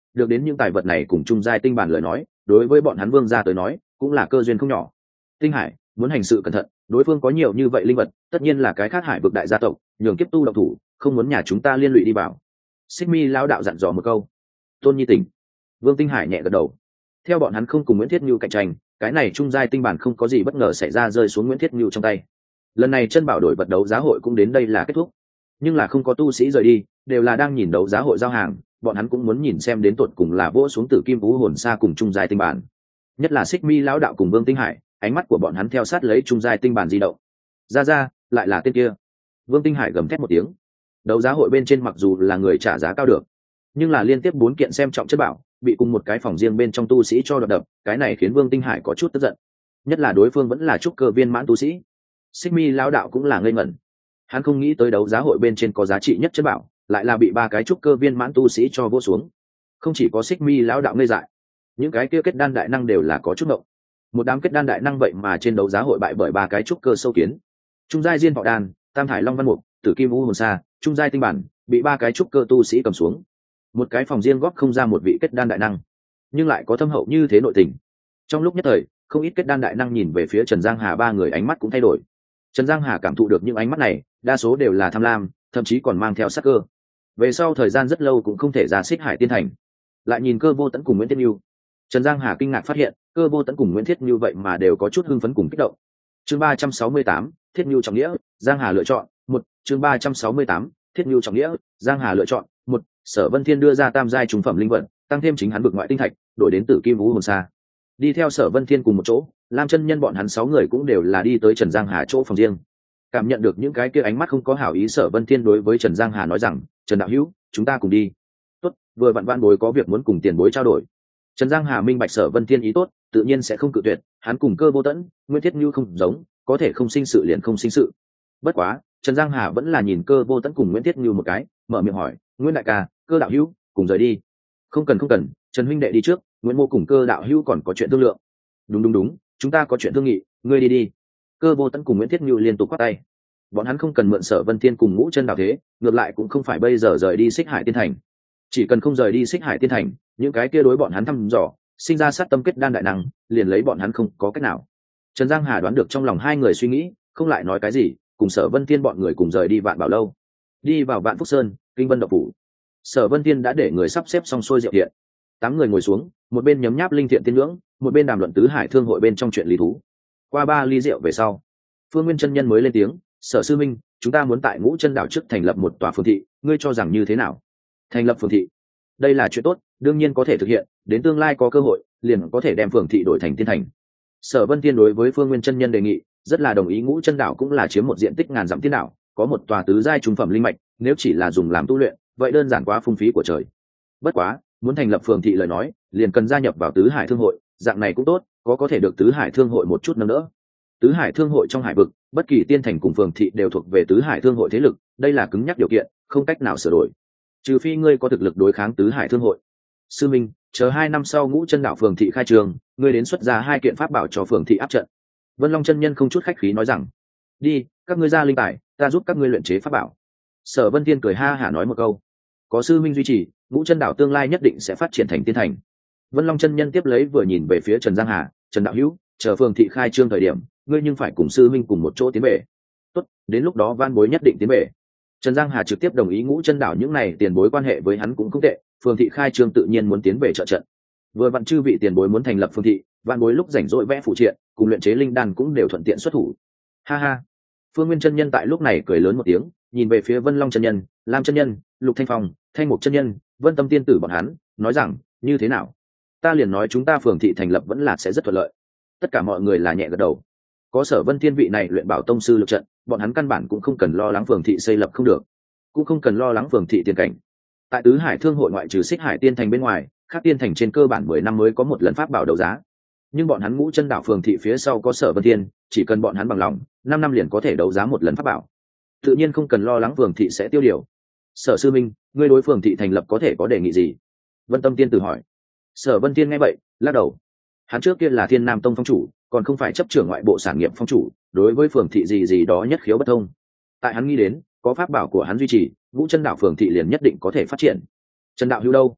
được đến những tài vật này cùng trung giai tinh bản lời nói đối với bọn hắn vương gia tới nói cũng là cơ duyên không nhỏ. Tinh Hải muốn hành sự cẩn thận, đối phương có nhiều như vậy linh vật, tất nhiên là cái khác hải vực đại gia tộc, nhường kiếp tu độc thủ, không muốn nhà chúng ta liên lụy đi vào. Xích Mi lão đạo dặn dò một câu. Tôn Nhi tỉnh. Vương Tinh Hải nhẹ gật đầu. Theo bọn hắn không cùng Nguyễn Thiết Nhu cạnh tranh, cái này trung giai tinh bản không có gì bất ngờ xảy ra rơi xuống Nguyễn Thiết Nhu trong tay. Lần này chân bảo đổi vật đấu giá hội cũng đến đây là kết thúc, nhưng là không có tu sĩ rời đi, đều là đang nhìn đấu giá hội giao hàng, bọn hắn cũng muốn nhìn xem đến tột cùng là vỗ xuống tử kim vũ hồn xa cùng trung giai tinh bản. Nhất là Xích Mi lão đạo cùng Vương Tinh Hải, ánh mắt của bọn hắn theo sát lấy trung giai tinh bản di động. Ra ra, lại là tên kia. Vương Tinh Hải gầm thét một tiếng. Đấu giá hội bên trên mặc dù là người trả giá cao được, nhưng là liên tiếp bốn kiện xem trọng chất bảo bị cùng một cái phòng riêng bên trong tu sĩ cho đoạt đập, cái này khiến Vương Tinh Hải có chút tức giận. Nhất là đối phương vẫn là trúc cơ viên mãn tu sĩ. Xích Mi lão đạo cũng là ngây ngẩn. Hắn không nghĩ tới đấu giá hội bên trên có giá trị nhất chất bảo, lại là bị ba cái trúc cơ viên mãn tu sĩ cho vô xuống. Không chỉ có Xích Mi lão đạo ngây dại, những cái kia kết đan đại năng đều là có chút động. Một đám kết đan đại năng vậy mà trên đấu giá hội bại bởi ba cái trúc cơ sâu kiến. Trung giai diên thọ đan, tam thải long văn mục, tử kim u hồn sa, trung giai tinh bản, bị ba cái trúc cơ tu sĩ cầm xuống. Một cái phòng riêng góp không ra một vị kết đan đại năng, nhưng lại có thâm hậu như thế nội tình. Trong lúc nhất thời, không ít kết đan đại năng nhìn về phía Trần Giang Hà ba người ánh mắt cũng thay đổi. Trần Giang Hà cảm thụ được những ánh mắt này, đa số đều là tham lam, thậm chí còn mang theo sát cơ. Về sau thời gian rất lâu cũng không thể ra Xích Hải Tiên Thành. Lại nhìn Cơ Vô Tẫn cùng Nguyễn Thiết Nhu, Trần Giang Hà kinh ngạc phát hiện, Cơ Vô Tẫn cùng Nguyễn Thiết Nhu vậy mà đều có chút hưng phấn cùng kích động. Chương ba trăm sáu mươi tám, Thiết Nhu trọng nghĩa, Giang Hà lựa chọn, một, chương ba trăm sáu mươi tám, Thiết Nhu trọng nghĩa, Giang Hà lựa chọn, một, Sở Vân Thiên đưa ra tam giai trung phẩm linh vật, tăng thêm chính hắn vực ngoại tinh thạch, đổi đến Tử Kim Vũ Hồn Sa. Đi theo Sở Vân Thiên cùng một chỗ, Lam chân nhân bọn hắn sáu người cũng đều là đi tới Trần Giang Hà chỗ phòng riêng. Cảm nhận được những cái kia ánh mắt không có hảo ý, Sở Vân Thiên đối với Trần Giang Hà nói rằng, Trần đạo hữu, chúng ta cùng đi. Tốt, vừa vặn vạn bối có việc muốn cùng tiền bối trao đổi. Trần Giang Hà minh bạch Sở Vân Thiên ý tốt, tự nhiên sẽ không cự tuyệt, hắn cùng Cơ Vô Tẫn, Nguyễn Thiết Như không giống, có thể không sinh sự liền không sinh sự. Bất quá, Trần Giang Hà vẫn là nhìn Cơ Vô Tẫn cùng Nguyễn Thiết Như một cái, mở miệng hỏi, Nguyễn đại ca, Cơ đạo hữu, cùng rời đi. Không cần không cần, Trần huynh đệ đi trước, Nguyễn mô cùng Cơ đạo hữu còn có chuyện thương lượng. Đúng đúng đúng, chúng ta có chuyện thương nghị, ngươi đi đi. Cơ Vô Tẫn cùng Nguyễn Thiết Như liên tục quát tay. Bọn hắn không cần mượn Sở Vân Thiên cùng Ngũ Chân Đạo thế, ngược lại cũng không phải bây giờ rời đi Xích Hải Tiên Thành. Chỉ cần không rời đi Xích Hải Tiên Thành, những cái kia đối bọn hắn thăm dò, sinh ra sát tâm kết đan đại năng, liền lấy bọn hắn không có cách nào. Trần Giang Hà đoán được trong lòng hai người suy nghĩ, không lại nói cái gì, cùng Sở Vân Thiên bọn người cùng rời đi Vạn Bảo lâu, đi vào Vạn Phúc Sơn, Kinh Vân Động phủ. Sở Vân Thiên đã để người sắp xếp xong xuôi rượu thiện, tám người ngồi xuống, một bên nhấm nháp linh thiện tiên ngưỡng, một bên đàm luận tứ hải thương hội bên trong chuyện lý thú. Qua ba ly rượu về sau, Phương Nguyên chân nhân mới lên tiếng, Sở sư minh, chúng ta muốn tại Ngũ Chân Đảo trước thành lập một tòa phường thị, ngươi cho rằng như thế nào? Thành lập phường thị, đây là chuyện tốt, đương nhiên có thể thực hiện, đến tương lai có cơ hội, liền có thể đem phường thị đổi thành tiên thành. Sở Vân Tiên đối với Phương Nguyên chân nhân đề nghị, rất là đồng ý. Ngũ Chân Đảo cũng là chiếm một diện tích ngàn dặm tiên đảo, có một tòa tứ giai trung phẩm linh mạch, nếu chỉ là dùng làm tu luyện, vậy đơn giản quá phung phí của trời. Bất quá, muốn thành lập phường thị lời nói, liền cần gia nhập vào tứ hải thương hội, dạng này cũng tốt, có có thể được tứ hải thương hội một chút nâng đỡ. Tứ hải thương hội trong hải vực, bất kỳ tiên thành cùng phường thị đều thuộc về tứ hải thương hội thế lực, đây là cứng nhắc điều kiện, không cách nào sửa đổi, trừ phi ngươi có thực lực đối kháng tứ hải thương hội. Sư minh, chờ hai năm sau Ngũ Chân Đảo phường thị khai trường, ngươi đến xuất ra hai kiện pháp bảo cho phường thị áp trận. Vân Long chân nhân không chút khách khí nói rằng, đi, các ngươi ra linh tài, ta giúp các ngươi luyện chế pháp bảo. Sở Vân Tiên cười ha hả nói một câu, có sư minh duy trì, Ngũ Chân Đảo tương lai nhất định sẽ phát triển thành tiên thành. Vân Long chân nhân tiếp lấy vừa nhìn về phía Trần Giang Hà, Trần đạo hữu, chờ phường thị khai trương thời điểm, ngươi nhưng phải cùng sư minh cùng một chỗ tiến về. Tốt, đến lúc đó van bối nhất định tiến về. Trần Giang Hà trực tiếp đồng ý. Ngũ Chân Đảo những này tiền bối quan hệ với hắn cũng không tệ, phường thị khai trương tự nhiên muốn tiến về trợ trận. Vừa vặn chư vị tiền bối muốn thành lập phường thị, van bối lúc rảnh rỗi vẽ phụ triện, cùng luyện chế linh đan cũng đều thuận tiện xuất thủ. Ha ha. Phương Nguyên chân nhân tại lúc này cười lớn một tiếng, nhìn về phía Vân Long chân nhân, Lam chân nhân, Lục Thanh Phong, Thanh Mục chân nhân, Vân Tâm tiên tử bọn hắn, nói rằng, như thế nào? Ta liền nói chúng ta phường thị thành lập vẫn là sẽ rất thuận lợi. Tất cả mọi người là nhẹ gật đầu. Có Sở Vân Thiên vị này luyện bảo tông sư lực trận, bọn hắn căn bản cũng không cần lo lắng phường thị xây lập không được, cũng không cần lo lắng phường thị tiền cảnh. Tại tứ hải thương hội ngoại trừ Xích Hải Tiên Thành bên ngoài, các tiên thành trên cơ bản mười năm mới có một lần pháp bảo đấu giá. Nhưng bọn hắn Ngũ Chân Đảo phường thị phía sau có Sở Vân Thiên, chỉ cần bọn hắn bằng lòng, năm năm liền có thể đấu giá một lần pháp bảo. Tự nhiên không cần lo lắng phường thị sẽ tiêu điều. Sở sư minh, ngươi đối phường thị thành lập có thể có đề nghị gì? Vân Tâm tiên tử hỏi. Sở Vân Thiên nghe vậy, lắc đầu. Hắn trước kia là Thiên Nam Tông phong chủ, còn không phải chấp trưởng ngoại bộ sản nghiệp phong chủ, đối với phường thị gì gì đó nhất khiếu bất thông. Tại hắn nghĩ đến, có pháp bảo của hắn duy trì, Ngũ Chân Đảo phường thị liền nhất định có thể phát triển. Trần đạo hữu đâu?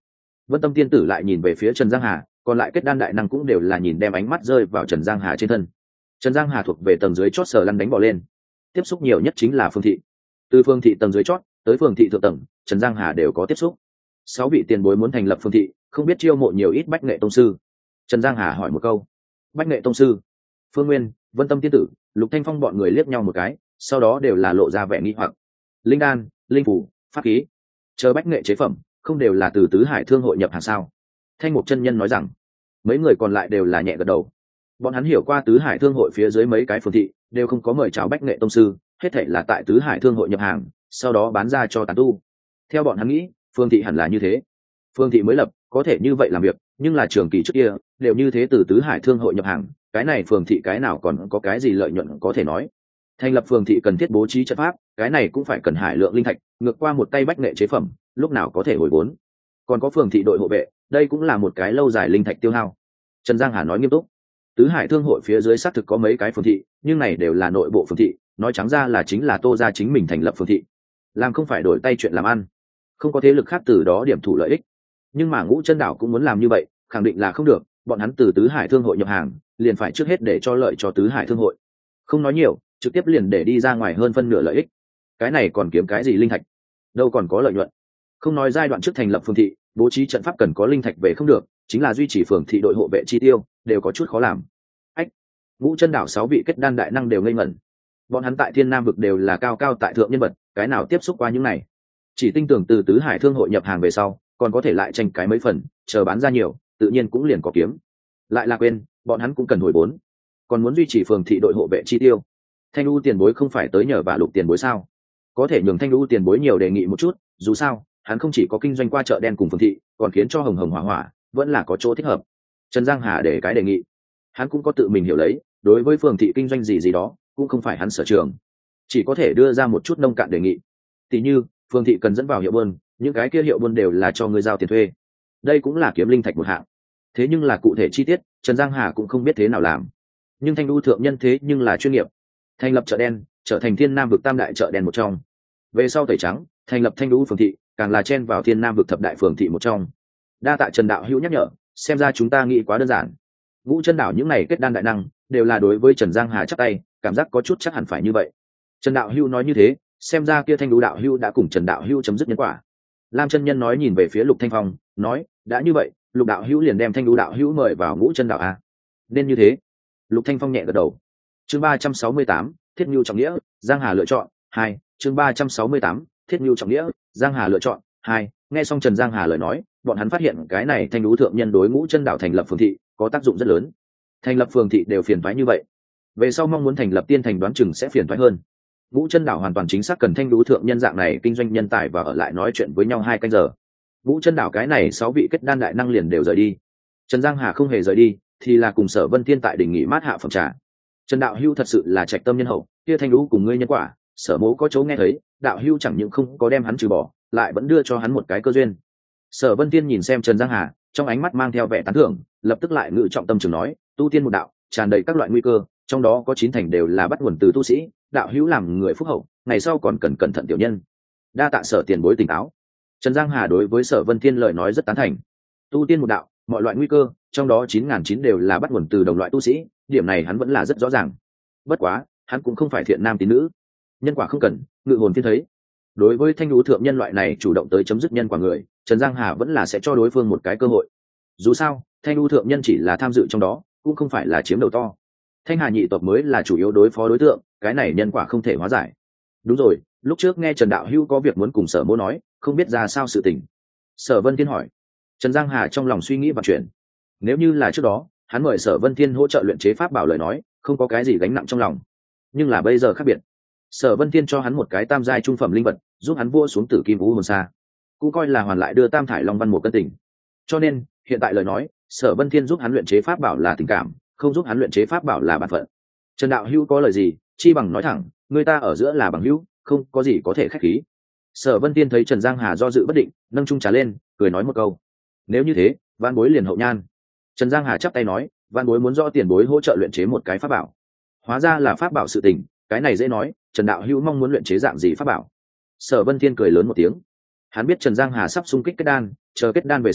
Vân Tâm tiên tử lại nhìn về phía Trần Giang Hà, còn lại kết đan đại năng cũng đều là nhìn đem ánh mắt rơi vào Trần Giang Hà trên thân. Trần Giang Hà thuộc về tầng dưới chót sờ lăn đánh bỏ lên, tiếp xúc nhiều nhất chính là Phương thị. Từ Phương thị tầng dưới chót tới Phương thị thượng tầng, Trần Giang Hà đều có tiếp xúc. Sáu vị tiền bối muốn thành lập Phương thị, không biết chiêu mộ nhiều ít bách nghệ tông sư. Trần Giang Hà hỏi một câu. Bách nghệ tông sư? Phương Nguyên, Vân Tâm tiên tử, Lục Thanh Phong bọn người liếc nhau một cái, sau đó đều là lộ ra vẻ nghi hoặc. Linh đan, linh phủ, pháp khí, chờ bách nghệ chế phẩm, không đều là từ tứ hải thương hội nhập hàng sao? Thanh Mục chân nhân nói rằng. Mấy người còn lại đều là nhẹ gật đầu. Bọn hắn hiểu qua tứ hải thương hội phía dưới mấy cái phường thị đều không có mời chào bách nghệ tông sư, hết thảy là tại tứ hải thương hội nhập hàng, sau đó bán ra cho tán tu. Theo bọn hắn nghĩ, phương thị hẳn là như thế. Phương thị mới lập, có thể như vậy làm việc, nhưng là trường kỳ trước kia đều như thế từ tứ hải thương hội nhập hàng, cái này phường thị cái nào còn có cái gì lợi nhuận có thể nói. Thành lập phường thị cần thiết bố trí trận pháp, cái này cũng phải cần hải lượng linh thạch, ngược qua một tay bách nghệ chế phẩm, lúc nào có thể hồi vốn. Còn có phường thị đội hộ vệ, đây cũng là một cái lâu dài linh thạch tiêu hao. Trần Giang Hà nói nghiêm túc. Tứ hải thương hội phía dưới xác thực có mấy cái phường thị, nhưng này đều là nội bộ phường thị, nói trắng ra là chính là Tô gia chính mình thành lập phường thị, làm không phải đổi tay chuyện làm ăn, không có thế lực khác từ đó điểm thủ lợi ích. Nhưng mà Ngũ Chân Đảo cũng muốn làm như vậy, khẳng định là không được, bọn hắn từ tứ hải thương hội nhập hàng, liền phải trước hết để cho lợi cho tứ hải thương hội, không nói nhiều, trực tiếp liền để đi ra ngoài hơn phân nửa lợi ích. Cái này còn kiếm cái gì linh thạch, đâu còn có lợi nhuận. Không nói giai đoạn trước thành lập phường thị, bố trí trận pháp cần có linh thạch về không được, chính là duy trì phường thị đội hộ vệ chi tiêu đều có chút khó làm. Ách, Ngũ Chân Đảo sáu vị kết đan đại năng đều ngây ngẩn. Bọn hắn tại Thiên Nam vực đều là cao cao tại thượng nhân vật, cái nào tiếp xúc qua những này. Chỉ tin tưởng từ tứ hải thương hội nhập hàng về sau, còn có thể lại tranh cái mấy phần, chờ bán ra nhiều, tự nhiên cũng liền có kiếm. Lại là quên, bọn hắn cũng cần hồi vốn, còn muốn duy trì phường thị đội hộ vệ chi tiêu. Thanh U tiền bối không phải tới nhờ vả Lục tiền bối sao? Có thể nhường Thanh U tiền bối nhiều đề nghị một chút, dù sao, hắn không chỉ có kinh doanh qua chợ đen cùng phường thị, còn khiến cho hồng hồng hỏa hỏa, vẫn là có chỗ thích hợp. Trần Giang Hà để cái đề nghị, hắn cũng có tự mình hiểu lấy, đối với phường thị kinh doanh gì gì đó, cũng không phải hắn sở trường, chỉ có thể đưa ra một chút nông cạn đề nghị. Tỷ như, phường thị cần dẫn vào hiệu buôn, những cái kia hiệu buôn đều là cho người giao tiền thuê, đây cũng là kiếm linh thạch một hạng. Thế nhưng là cụ thể chi tiết, Trần Giang Hà cũng không biết thế nào làm. Nhưng Thanh U thượng nhân thế nhưng là chuyên nghiệp, thành lập chợ đen, trở thành Thiên Nam vực tam đại chợ đen một trong. Về sau tẩy trắng, thành lập Thanh U phường thị, càng là chen vào Thiên Nam vực thập đại phường thị một trong. Đa tạ Trần đạo hữu nhắc nhở, xem ra chúng ta nghĩ quá đơn giản. Ngũ Chân Đảo những này kết đan đại năng đều là đối với Trần Giang Hà chắp tay, cảm giác có chút chắc hẳn phải như vậy. Trần đạo hữu nói như thế, xem ra kia Thanh U đạo hữu đã cùng Trần đạo hữu chấm dứt nhân quả. Lam chân nhân nói nhìn về phía Lục Thanh Phong, nói, đã như vậy, Lục đạo hữu liền đem Thanh U đạo hữu mời vào Ngũ Chân Đảo a. Nên như thế. Lục Thanh Phong nhẹ gật đầu. Chương ba trăm sáu mươi tám, Thiết Nưu trọng nghĩa, Giang Hà lựa chọn hai. Chương ba trăm sáu mươi tám, Thiết Nưu trọng nghĩa, Giang Hà lựa chọn hai. Nghe xong Trần Giang Hà lời nói, bọn hắn phát hiện cái này Thanh U thượng nhân đối Ngũ Chân Đảo thành lập phường thị có tác dụng rất lớn. Thành lập phường thị đều phiền toái như vậy, về sau mong muốn thành lập tiên thành đoán chừng sẽ phiền toái hơn. Ngũ Chân Đảo hoàn toàn chính xác cần Thanh U thượng nhân dạng này kinh doanh nhân tài và ở lại nói chuyện với nhau hai canh giờ. Ngũ Chân Đảo cái này sáu vị kết đan đại năng liền đều rời đi. Trần Giang Hà không hề rời đi, thì là cùng Sở Vân Thiên tại đỉnh nghỉ mát hạ phẩm trà. Trần đạo hữu thật sự là trạch tâm nhân hậu, kia Thanh U cùng ngươi nhân quả, Sở Mỗ có chỗ nghe thấy, đạo hữu chẳng những không có đem hắn trừ bỏ, lại vẫn đưa cho hắn một cái cơ duyên. Sở Vân Thiên nhìn xem Trần Giang Hà, trong ánh mắt mang theo vẻ tán thưởng, lập tức lại ngự trọng tâm trường nói, tu tiên một đạo, tràn đầy các loại nguy cơ, trong đó có chín thành đều là bắt nguồn từ tu sĩ, đạo hữu làm người phúc hậu, ngày sau còn cần cẩn thận tiểu nhân. Đa tạ Sở tiền bối tỉnh táo. Trần Giang Hà đối với Sở Vân Thiên lời nói rất tán thành. Tu tiên một đạo, mọi loại nguy cơ, trong đó chín ngàn chín đều là bắt nguồn từ đồng loại tu sĩ, điểm này hắn vẫn là rất rõ ràng. Bất quá, hắn cũng không phải thiện nam tín nữ, nhân quả không cần, ngự hồn thiên thấy. Đối với Thanh U thượng nhân loại này chủ động tới chấm dứt nhân quả người, Trần Giang Hà vẫn là sẽ cho đối phương một cái cơ hội. Dù sao, Thanh U thượng nhân chỉ là tham dự trong đó, cũng không phải là chiếm đầu to. Thanh Hà nhị tộc mới là chủ yếu đối phó đối tượng, cái này nhân quả không thể hóa giải. Đúng rồi, lúc trước nghe Trần đạo hữu có việc muốn cùng Sở Mỗ nói, không biết ra sao sự tình. Sở Vân Thiên hỏi. Trần Giang Hà trong lòng suy nghĩ và chuyện. Nếu như là trước đó, hắn mời Sở Vân Thiên hỗ trợ luyện chế pháp bảo lời nói, không có cái gì gánh nặng trong lòng. Nhưng là bây giờ khác biệt. Sở Vân Thiên cho hắn một cái tam giai trung phẩm linh vật, giúp hắn vua xuống Tử Kim Vũ Hồn Sa, cũng coi là hoàn lại đưa Tam Thải Long Văn một cân tình. Cho nên, hiện tại lời nói, Sở Vân Thiên giúp hắn luyện chế pháp bảo là tình cảm, không giúp hắn luyện chế pháp bảo là bản phận. Trần đạo hữu có lời gì, chi bằng nói thẳng, người ta ở giữa là bằng hữu, không có gì có thể khách khí. Sở Vân Thiên thấy Trần Giang Hà do dự bất định, nâng chung trà lên, cười nói một câu. Nếu như thế, Vạn Bối liền hậu nhan. Trần Giang Hà chắp tay nói, Vạn Bối muốn do tiền bối hỗ trợ luyện chế một cái pháp bảo. Hóa ra là pháp bảo sự tình, cái này dễ nói, Trần đạo hữu mong muốn luyện chế dạng gì pháp bảo? Sở Vân Thiên cười lớn một tiếng. Hắn biết Trần Giang Hà sắp xung kích kết đan, chờ kết đan về sau,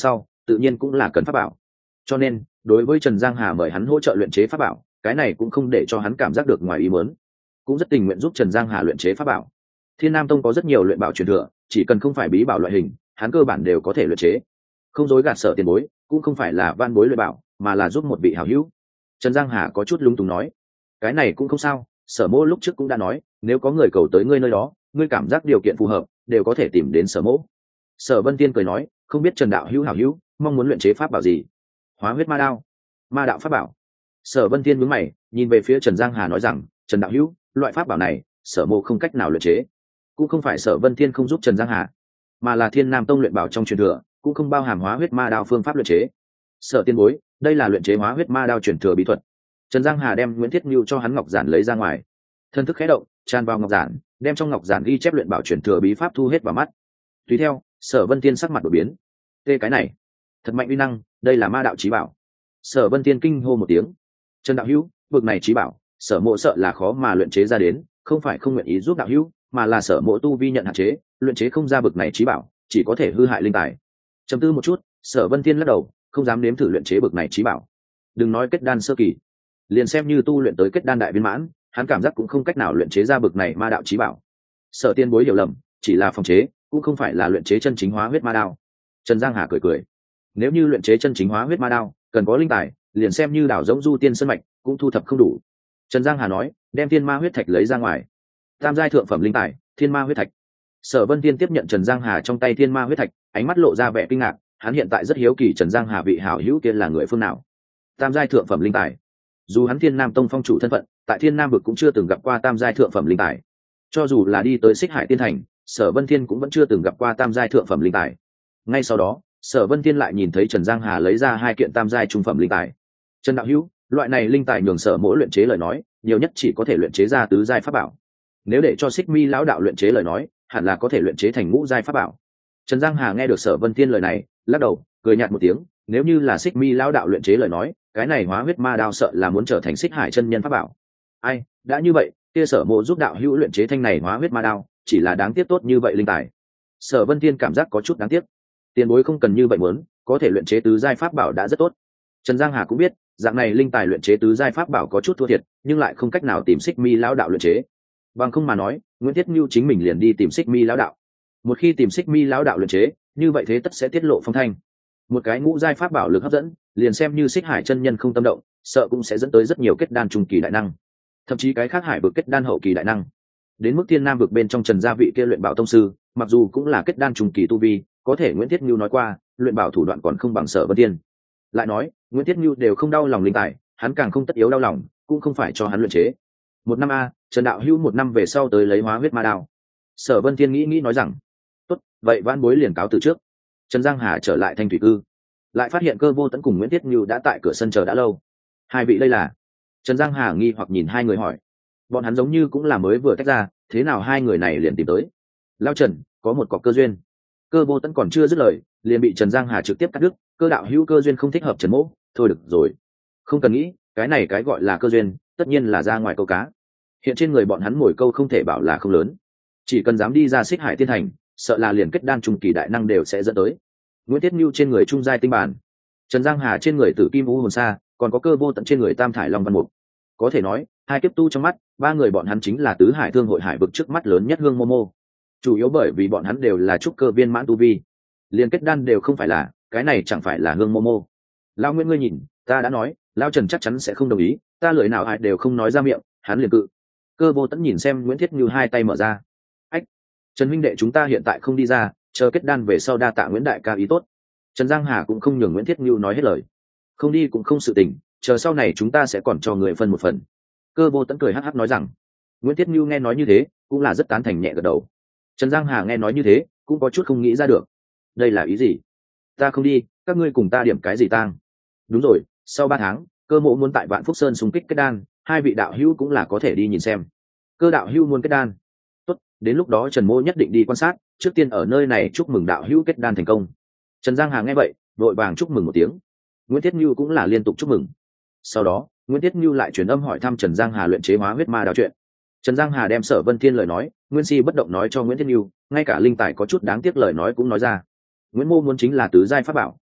tự nhiên cũng là cần pháp bảo. Cho nên đối với Trần Giang Hà mời hắn hỗ trợ luyện chế pháp bảo, cái này cũng không để cho hắn cảm giác được ngoài ý muốn, cũng rất tình nguyện giúp Trần Giang Hà luyện chế pháp bảo. Thiên Nam Tông có rất nhiều luyện bảo truyền thừa, chỉ cần không phải bí bảo loại hình, hắn cơ bản đều có thể luyện chế. Không dối gạt Sở tiền bối, cũng không phải là van bối luyện bảo, mà là giúp một vị hảo hữu. Trần Giang Hà có chút lung túng nói, cái này cũng không sao, Sở mỗ lúc trước cũng đã nói, nếu có người cầu tới ngươi nơi đó, ngươi cảm giác điều kiện phù hợp, đều có thể tìm đến Sở mỗ. Sở Vân Tiên cười nói, không biết Trần đạo hữu hảo hữu mong muốn luyện chế pháp bảo gì? Hóa huyết ma đao, ma đạo pháp bảo. Sở Vân Tiên nhướng mày, nhìn về phía Trần Giang Hà nói rằng, Trần đạo hữu, loại pháp bảo này, Sở mộ không cách nào luyện chế. Cũng không phải Sở Vân Thiên không giúp Trần Giang Hà, mà là Thiên Nam Tông luyện bảo trong truyền thừa, cũng không bao hàm hóa huyết ma đao phương pháp luyện chế. Sở tiên bối, đây là luyện chế hóa huyết ma đao truyền thừa bí thuật. Trần Giang Hà đem Nguyễn Thiết Nưu cho hắn ngọc giản lấy ra ngoài, thân thức khẽ động, tràn vào ngọc giản, đem trong ngọc giản ghi chép luyện bảo truyền thừa bí pháp thu hết vào mắt. Tùy theo, Sở Vân Tiên sắc mặt đổi biến. Tê cái này, thật mạnh uy năng, đây là ma đạo chí bảo. Sở Vân Tiên kinh hô một tiếng. Trần đạo hữu, bực này chí bảo, Sở mộ sợ là khó mà luyện chế ra đến, không phải không nguyện ý giúp đạo hữu, mà là Sở mộ tu vi nhận hạn chế, luyện chế không ra bực này chí bảo, chỉ có thể hư hại linh tài. Trầm tư một chút, Sở Vân Tiên lắc đầu, không dám nếm thử luyện chế bực này chí bảo. Đừng nói kết đan sơ kỳ, liền xem như tu luyện tới kết đan đại viên mãn, hắn cảm giác cũng không cách nào luyện chế ra bực này ma đạo chí bảo. Sở tiên bối hiểu lầm, chỉ là phòng chế, cũng không phải là luyện chế chân chính hóa huyết ma đao. Trần Giang Hà cười cười, nếu như luyện chế chân chính hóa huyết ma đao, cần có linh tài, liền xem như đảo giống du tiên sơn mạch, cũng thu thập không đủ. Trần Giang Hà nói, đem thiên ma huyết thạch lấy ra ngoài. Tam giai thượng phẩm linh tài, thiên ma huyết thạch. Sở Vân Tiên tiếp nhận Trần Giang Hà trong tay thiên ma huyết thạch, ánh mắt lộ ra vẻ kinh ngạc, hắn hiện tại rất hiếu kỳ Trần Giang Hà vị hảo hữu kia là người phương nào. Tam giai thượng phẩm linh tài. Dù hắn Thiên Nam Tông phong chủ thân phận, tại Thiên Nam vực cũng chưa từng gặp qua tam giai thượng phẩm linh tài. Cho dù là đi tới Xích Hải Tiên Thành, Sở Vân Thiên cũng vẫn chưa từng gặp qua tam giai thượng phẩm linh tài. Ngay sau đó, Sở Vân Thiên lại nhìn thấy Trần Giang Hà lấy ra hai kiện tam giai trung phẩm linh tài. Trần đạo hữu, loại này linh tài nhường Sở mỗi luyện chế lời nói, nhiều nhất chỉ có thể luyện chế ra tứ giai pháp bảo. Nếu để cho Xích Mi lão đạo luyện chế lời nói, hẳn là có thể luyện chế thành ngũ giai pháp bảo. Trần Giang Hà nghe được Sở Vân Thiên lời này, lắc đầu, cười nhạt một tiếng, nếu như là Xích Mi lão đạo luyện chế lời nói, cái này hóa huyết ma đao sợ là muốn trở thành Xích Hải chân nhân pháp bảo. Ai, đã như vậy, kia Sở mộ giúp đạo hữu luyện chế thanh này hóa huyết ma đao, chỉ là đáng tiếc tốt như vậy linh tài. Sở Vân Thiên cảm giác có chút đáng tiếc. Tiền bối không cần như vậy muốn, có thể luyện chế tứ giai pháp bảo đã rất tốt. Trần Giang Hà cũng biết, dạng này linh tài luyện chế tứ giai pháp bảo có chút thua thiệt, nhưng lại không cách nào tìm Xích Mi lão đạo luyện chế. Bằng không mà nói, Nguyễn Thiết Nưu chính mình liền đi tìm Xích Mi lão đạo. Một khi tìm Xích Mi lão đạo luyện chế, như vậy thế tất sẽ tiết lộ phong thanh. Một cái ngũ giai pháp bảo lực hấp dẫn, liền xem như Xích Hải chân nhân không tâm động, sợ cũng sẽ dẫn tới rất nhiều kết đan trung kỳ đại năng, thậm chí cái khác hải vực kết đan hậu kỳ đại năng. Đến mức Thiên Nam vực bên trong Trần gia vị kia luyện bảo tông sư, mặc dù cũng là kết đan trung kỳ tu vi, có thể Nguyễn Thiết Nưu nói qua, luyện bảo thủ đoạn còn không bằng Sở Vân Tiên. Lại nói, Nguyễn Thiết Nưu đều không đau lòng linh tài, hắn càng không tất yếu đau lòng, cũng không phải cho hắn luyện chế. Một năm a, Trần đạo hữu một năm về sau tới lấy hóa huyết ma đao. Sở Vân Tiên nghĩ nghĩ nói rằng, tốt, vậy vãn bối liền cáo từ trước. Trần Giang Hà trở lại Thanh Thủy Cư, lại phát hiện Cơ Vô Tấn cùng Nguyễn Thiết Nưu đã tại cửa sân chờ đã lâu. Hai vị đây là? Trần Giang Hà nghi hoặc nhìn hai người hỏi. Bọn hắn giống như cũng là mới vừa tách ra, thế nào hai người này liền tìm tới? Lao Trần, có một cọc cơ duyên. Cơ Vô Tấn còn chưa dứt lời, liền bị Trần Giang Hà trực tiếp cắt đứt. Cơ đạo hữu cơ duyên không thích hợp Trần mỗ, thôi được rồi, không cần nghĩ, cái này cái gọi là cơ duyên, tất nhiên là ra ngoài câu cá. Hiện trên người bọn hắn ngồi câu không thể bảo là không lớn, chỉ cần dám đi ra Xích Hải Tiên Thành, sợ là liền kết đan trung kỳ đại năng đều sẽ dẫn tới. Nguyễn Thiết Nưu trên người trung giai tinh bản, Trần Giang Hà trên người tử kim u hồn sa, còn có Cơ Vô Tận trên người tam thải long văn mục. Có thể nói, hai kiếp tu trong mắt, ba người bọn hắn chính là tứ hải thương hội hải vực trước mắt lớn nhất hương Momo. Chủ yếu bởi vì bọn hắn đều là trúc cơ viên mãn tu vi, liền kết đan đều không phải là, cái này chẳng phải là hương Momo. Lão Nguyễn ngươi nhìn, ta đã nói, Lão Trần chắc chắn sẽ không đồng ý, ta lời nào ai đều không nói ra miệng, hắn liền cự. Cơ Vô Tẫn nhìn xem Nguyễn Thiết Nưu hai tay mở ra. Ách, Trần huynh đệ chúng ta hiện tại không đi ra, chờ kết đan về sau đa tạ Nguyễn đại ca ý tốt. Trần Giang Hà cũng không nhường Nguyễn Thiết Nưu nói hết lời. Không đi cũng không sự tình, chờ sau này chúng ta sẽ còn cho người phân một phần. Cơ Vô Tẫn cười hắc hắc nói rằng. Nguyễn Thiết Nưu nghe nói như thế, cũng là rất tán thành nhẹ gật đầu. Trần Giang Hà nghe nói như thế, cũng có chút không nghĩ ra được. Đây là ý gì? Ta không đi, các ngươi cùng ta điểm cái gì tang? Đúng rồi, sau ba tháng, Cơ mộ muốn tại Vạn Phúc Sơn xung kích kết đan, hai vị đạo hữu cũng là có thể đi nhìn xem. Cơ đạo hữu muốn kết đan. Tốt, đến lúc đó Trần mộ nhất định đi quan sát, trước tiên ở nơi này chúc mừng đạo hữu kết đan thành công. Trần Giang Hà nghe vậy, vội vàng chúc mừng một tiếng. Nguyễn Thiết Nưu cũng là liên tục chúc mừng. Sau đó, Nguyễn Thiết Nưu lại truyền âm hỏi thăm Trần Giang Hà luyện chế hóa huyết ma đao chuyện. Trần Giang Hà đem Sở Vân Thiên lời nói, Nguyên Si bất động nói cho Nguyễn Thiết Nưu, ngay cả linh tài có chút đáng tiếc lời nói cũng nói ra. Nguyễn Mô muốn chính là tứ giai pháp bảo,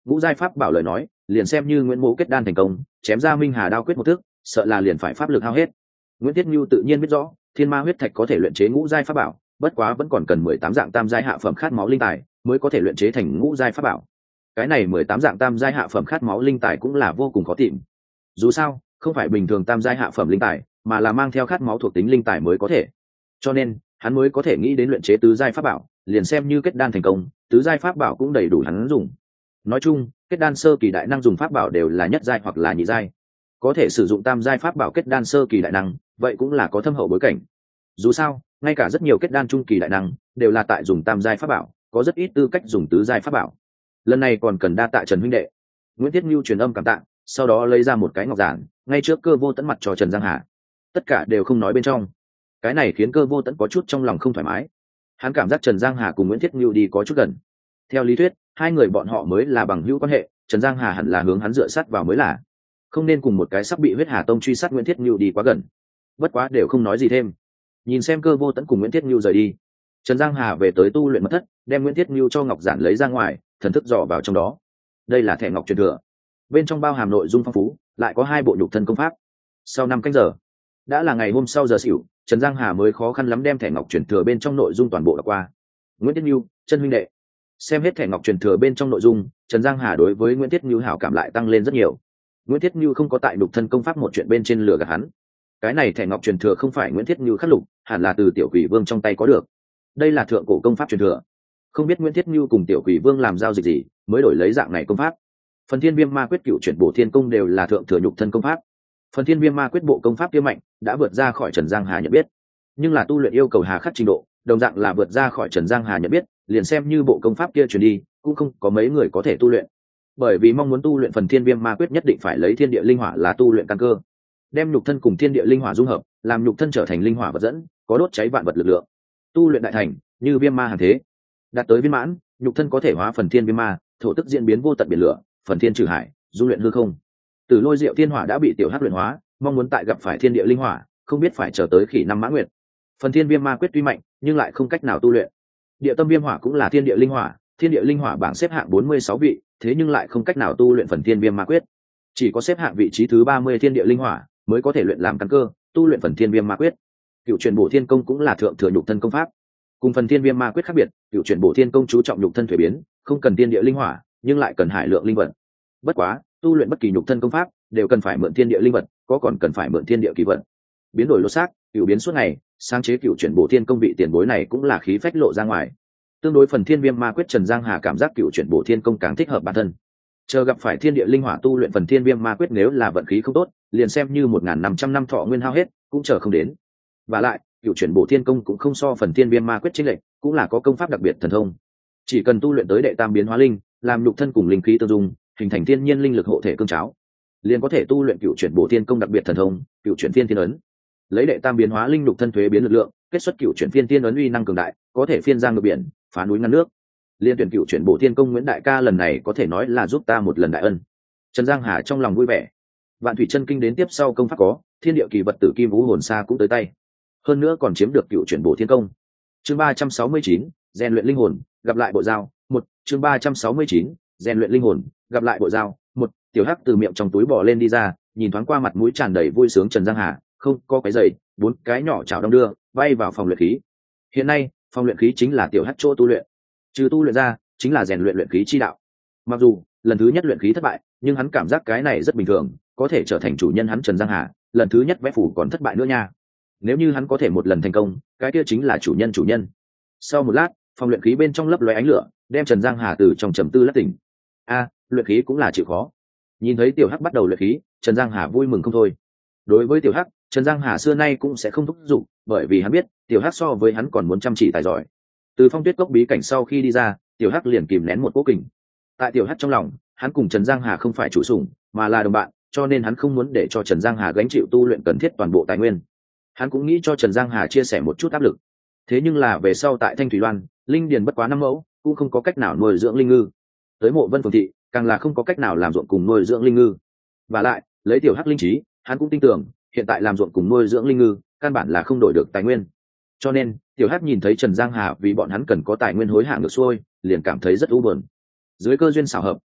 ngũ giai pháp bảo lời nói liền xem như Nguyễn Mỗ kết đan thành công chém ra Minh Hà đao quyết một thức sợ là liền phải pháp lực hao hết. Nguyễn Thiết Nhu tự nhiên biết rõ thiên ma huyết thạch có thể luyện chế ngũ giai pháp bảo, bất quá vẫn còn cần mười tám dạng tam giai hạ phẩm khát máu linh tài mới có thể luyện chế thành ngũ giai pháp bảo. Cái này mười tám dạng tam giai hạ phẩm khát máu linh tài cũng là vô cùng khó tìm. Dù sao không phải bình thường tam giai hạ phẩm linh tài, mà là mang theo khát máu thuộc tính linh tài mới có thể, cho nên hắn mới có thể nghĩ đến luyện chế tứ giai pháp bảo, liền xem như kết đan thành công tứ giai pháp bảo cũng đầy đủ hắn dùng. Nói chung kết đan sơ kỳ đại năng dùng pháp bảo đều là nhất giai hoặc là nhị giai, có thể sử dụng tam giai pháp bảo kết đan sơ kỳ đại năng vậy cũng là có thâm hậu bối cảnh. Dù sao ngay cả rất nhiều kết đan trung kỳ đại năng đều là tại dùng tam giai pháp bảo, có rất ít tư cách dùng tứ giai pháp bảo. Lần này còn cần đa tạ Trần huynh đệ. Nguyễn Thiết Nhu truyền âm cảm tạ, sau đó lấy ra một cái ngọc giản ngay trước Cơ Vô Tẫn mặt cho Trần Giang Hà, tất cả đều không nói bên trong. Cái này khiến Cơ Vô Tẫn có chút trong lòng không thoải mái, hắn cảm giác Trần Giang Hà cùng Nguyễn Thiết Nhu đi có chút gần. Theo lý thuyết hai người bọn họ mới là bằng hữu quan hệ, Trần Giang Hà hẳn là hướng hắn dựa sát vào mới là, không nên cùng một cái sắp bị huyết hà tông truy sát Nguyễn Thiết Nhu đi quá gần. Bất quá đều không nói gì thêm. Nhìn xem Cơ Vô Tẫn cùng Nguyễn Thiết Nhu rời đi, Trần Giang Hà về tới tu luyện mật thất, đem Nguyễn Thiết Nhu cho ngọc giản lấy ra ngoài, thần thức dò vào trong đó. Đây là thẻ ngọc truyền thừa, bên trong bao hàm nội dung phong phú, lại có hai bộ nhục thân công pháp. Sau năm canh giờ, đã là ngày hôm sau giờ xỉu, Trần Giang Hà mới khó khăn lắm đem thẻ ngọc truyền thừa bên trong nội dung toàn bộ đọc qua. Nguyễn Thiết Nhu, chân huynh đệ. Xem hết thẻ ngọc truyền thừa bên trong nội dung, Trần Giang Hà đối với Nguyễn Thiết Nhu hảo cảm lại tăng lên rất nhiều. Nguyễn Thiết Nhu không có tại nhục thân công pháp một chuyện bên trên lừa gạt hắn. Cái này thẻ ngọc truyền thừa không phải Nguyễn Thiết Nhu khắc lục, hẳn là từ Tiểu Quỷ Vương trong tay có được. Đây là thượng cổ công pháp truyền thừa, không biết Nguyễn Thiết Nhu cùng Tiểu Quỷ Vương làm giao dịch gì mới đổi lấy dạng này công pháp. Phần Thiên Viêm Ma Quyết cựu chuyển bổ thiên công đều là thượng thừa nhục thân công pháp. Phần Thiên Viêm Ma Quyết bộ công pháp kia mạnh đã vượt ra khỏi Trần Giang Hà nhận biết, nhưng là tu luyện yêu cầu hà khắc trình độ đồng dạng là vượt ra khỏi Trần Giang Hà nhận biết, liền xem như bộ công pháp kia truyền đi cũng không có mấy người có thể tu luyện. Bởi vì mong muốn tu luyện Phần Thiên Viêm Ma Quyết nhất định phải lấy thiên địa linh hỏa là tu luyện căn cơ, đem nhục thân cùng thiên địa linh hỏa dung hợp, làm nhục thân trở thành linh hỏa vật dẫn, có đốt cháy vạn vật lực lượng. Tu luyện đại thành như viêm ma hàng thế, đạt tới viên mãn, nhục thân có thể hóa phần thiên viêm ma, thổ tức diễn biến vô tận biển lửa, phần thiên trừ hải, dung luyện hư không. Từ Lôi Diệu Thiên Hỏa đã bị tiểu hắc luyện hóa, mong muốn tại gặp phải thiên địa linh hỏa, không biết phải chờ tới khỉ năm mã nguyệt. Phần Thiên Viêm Ma Quyết tuy mạnh, nhưng lại không cách nào tu luyện. Địa Tâm Viêm Hỏa cũng là thiên địa linh hỏa, thiên địa linh hỏa bảng xếp hạng bốn mươi sáu vị, thế nhưng lại không cách nào tu luyện Phần Thiên Viêm Ma Quyết. Chỉ có xếp hạng vị trí thứ ba mươi thiên địa linh hỏa mới có thể luyện làm căn cơ, tu luyện Phần Thiên Viêm Ma Quyết. Cựu truyền bổ thiên công cũng là thượng thừa nhục thân công pháp. Cùng Phần Thiên Viêm Ma Quyết khác biệt, cựu truyền bổ thiên công chú trọng nhục thân thuế biến, không cần thiên địa linh hỏa, nhưng lại cần hải lượng linh vật. Bất quá, tu luyện bất kỳ nhục thân công pháp đều cần phải mượn thiên địa linh vật, có còn cần phải mượn thiên địa kỳ vật. Biến đổi lỗ xác, cựu biến suốt ngày, sáng chế cựu chuyển bổ thiên công vị tiền bối này cũng là khí phách lộ ra ngoài. Tương đối Phần Thiên Viêm Ma Quyết, Trần Giang Hà cảm giác cựu chuyển bổ thiên công càng thích hợp bản thân. Chờ gặp phải thiên địa linh hỏa tu luyện Phần Thiên Viêm Ma Quyết nếu là vận khí không tốt, liền xem như một nghìn năm trăm năm thọ nguyên hao hết, cũng chờ không đến. Và lại, cựu chuyển bổ thiên công cũng không so Phần Thiên Viêm Ma Quyết chênh lệch, cũng là có công pháp đặc biệt thần thông. Chỉ cần tu luyện tới đệ tam biến hóa linh, làm nhục thân cùng linh khí tương dung, hình thành thiên nhiên linh lực hộ thể cương cháo, liền có thể tu luyện cựu chuyển bổ thiên công đặc biệt thần thông, cựu chuyển phiên thiên ấn. Lấy đệ tam biến hóa linh nhục thân thuế biến lực lượng, kết xuất cựu chuyển phiên thiên ấn uy năng cường đại, có thể phiên giang ngược biển, phá núi ngăn nước. Liên tuyển cựu chuyển bổ thiên công Nguyễn đại ca lần này có thể nói là giúp ta một lần đại ân. Trần Giang Hà trong lòng vui vẻ. Vạn thủy chân kinh đến tiếp sau công pháp có thiên địa kỳ vật tử kim vũ hồn sa cũng tới tay, hơn nữa còn chiếm được cựu chuyển bổ thiên công. Chương ba trăm sáu mươi chín, rèn luyện linh hồn, gặp lại bộ dao. Một, chương ba trăm sáu mươi chín, rèn luyện linh hồn, gặp lại bộ dao. Một, tiểu hắc từ miệng trong túi bò lên đi ra, nhìn thoáng qua mặt mũi tràn đầy vui sướng Trần Giang Hà, không có cái giày, bốn cái nhỏ chảo đong đưa bay vào phòng luyện khí. Hiện nay phòng luyện khí chính là tiểu hắc chỗ tu luyện, trừ tu luyện ra chính là rèn luyện luyện khí chi đạo. Mặc dù lần thứ nhất luyện khí thất bại, nhưng hắn cảm giác cái này rất bình thường, có thể trở thành chủ nhân hắn Trần Giang Hà, lần thứ nhất vẽ phủ còn thất bại nữa nha. Nếu như hắn có thể một lần thành công, cái kia chính là chủ nhân chủ nhân. Sau một lát, phòng luyện khí bên trong lấp lóe ánh lửa, đem Trần Giang Hà từ trong trầm tư lắc tỉnh. A, luyện khí cũng là chịu khó. Nhìn thấy tiểu hắc bắt đầu luyện khí, Trần Giang Hà vui mừng không thôi. Đối với tiểu hắc, Trần Giang Hà xưa nay cũng sẽ không thúc giục, bởi vì hắn biết tiểu hắc so với hắn còn muốn chăm chỉ tài giỏi. Từ phong tuyết cốc bí cảnh sau khi đi ra, tiểu hắc liền kìm nén một cố kình. Tại tiểu hắc trong lòng, hắn cùng Trần Giang Hà không phải chủ sủng, mà là đồng bạn, cho nên hắn không muốn để cho Trần Giang Hà gánh chịu tu luyện cần thiết toàn bộ tài nguyên. Hắn cũng nghĩ cho Trần Giang Hà chia sẻ một chút áp lực. Thế nhưng là về sau tại Thanh Thủy Loan, linh điền bất quá năm mẫu, cũng không có cách nào nuôi dưỡng linh ngư. Tới Mộ Vân Phường thị, càng là không có cách nào làm ruộng cùng nuôi dưỡng linh ngư. Và lại, lấy tiểu hắc linh trí, hắn cũng tin tưởng, hiện tại làm ruộng cùng nuôi dưỡng linh ngư, căn bản là không đổi được tài nguyên. Cho nên, tiểu hắc nhìn thấy Trần Giang Hà vì bọn hắn cần có tài nguyên hối hả ngược xuôi, liền cảm thấy rất u buồn. Dưới cơ duyên xảo hợp,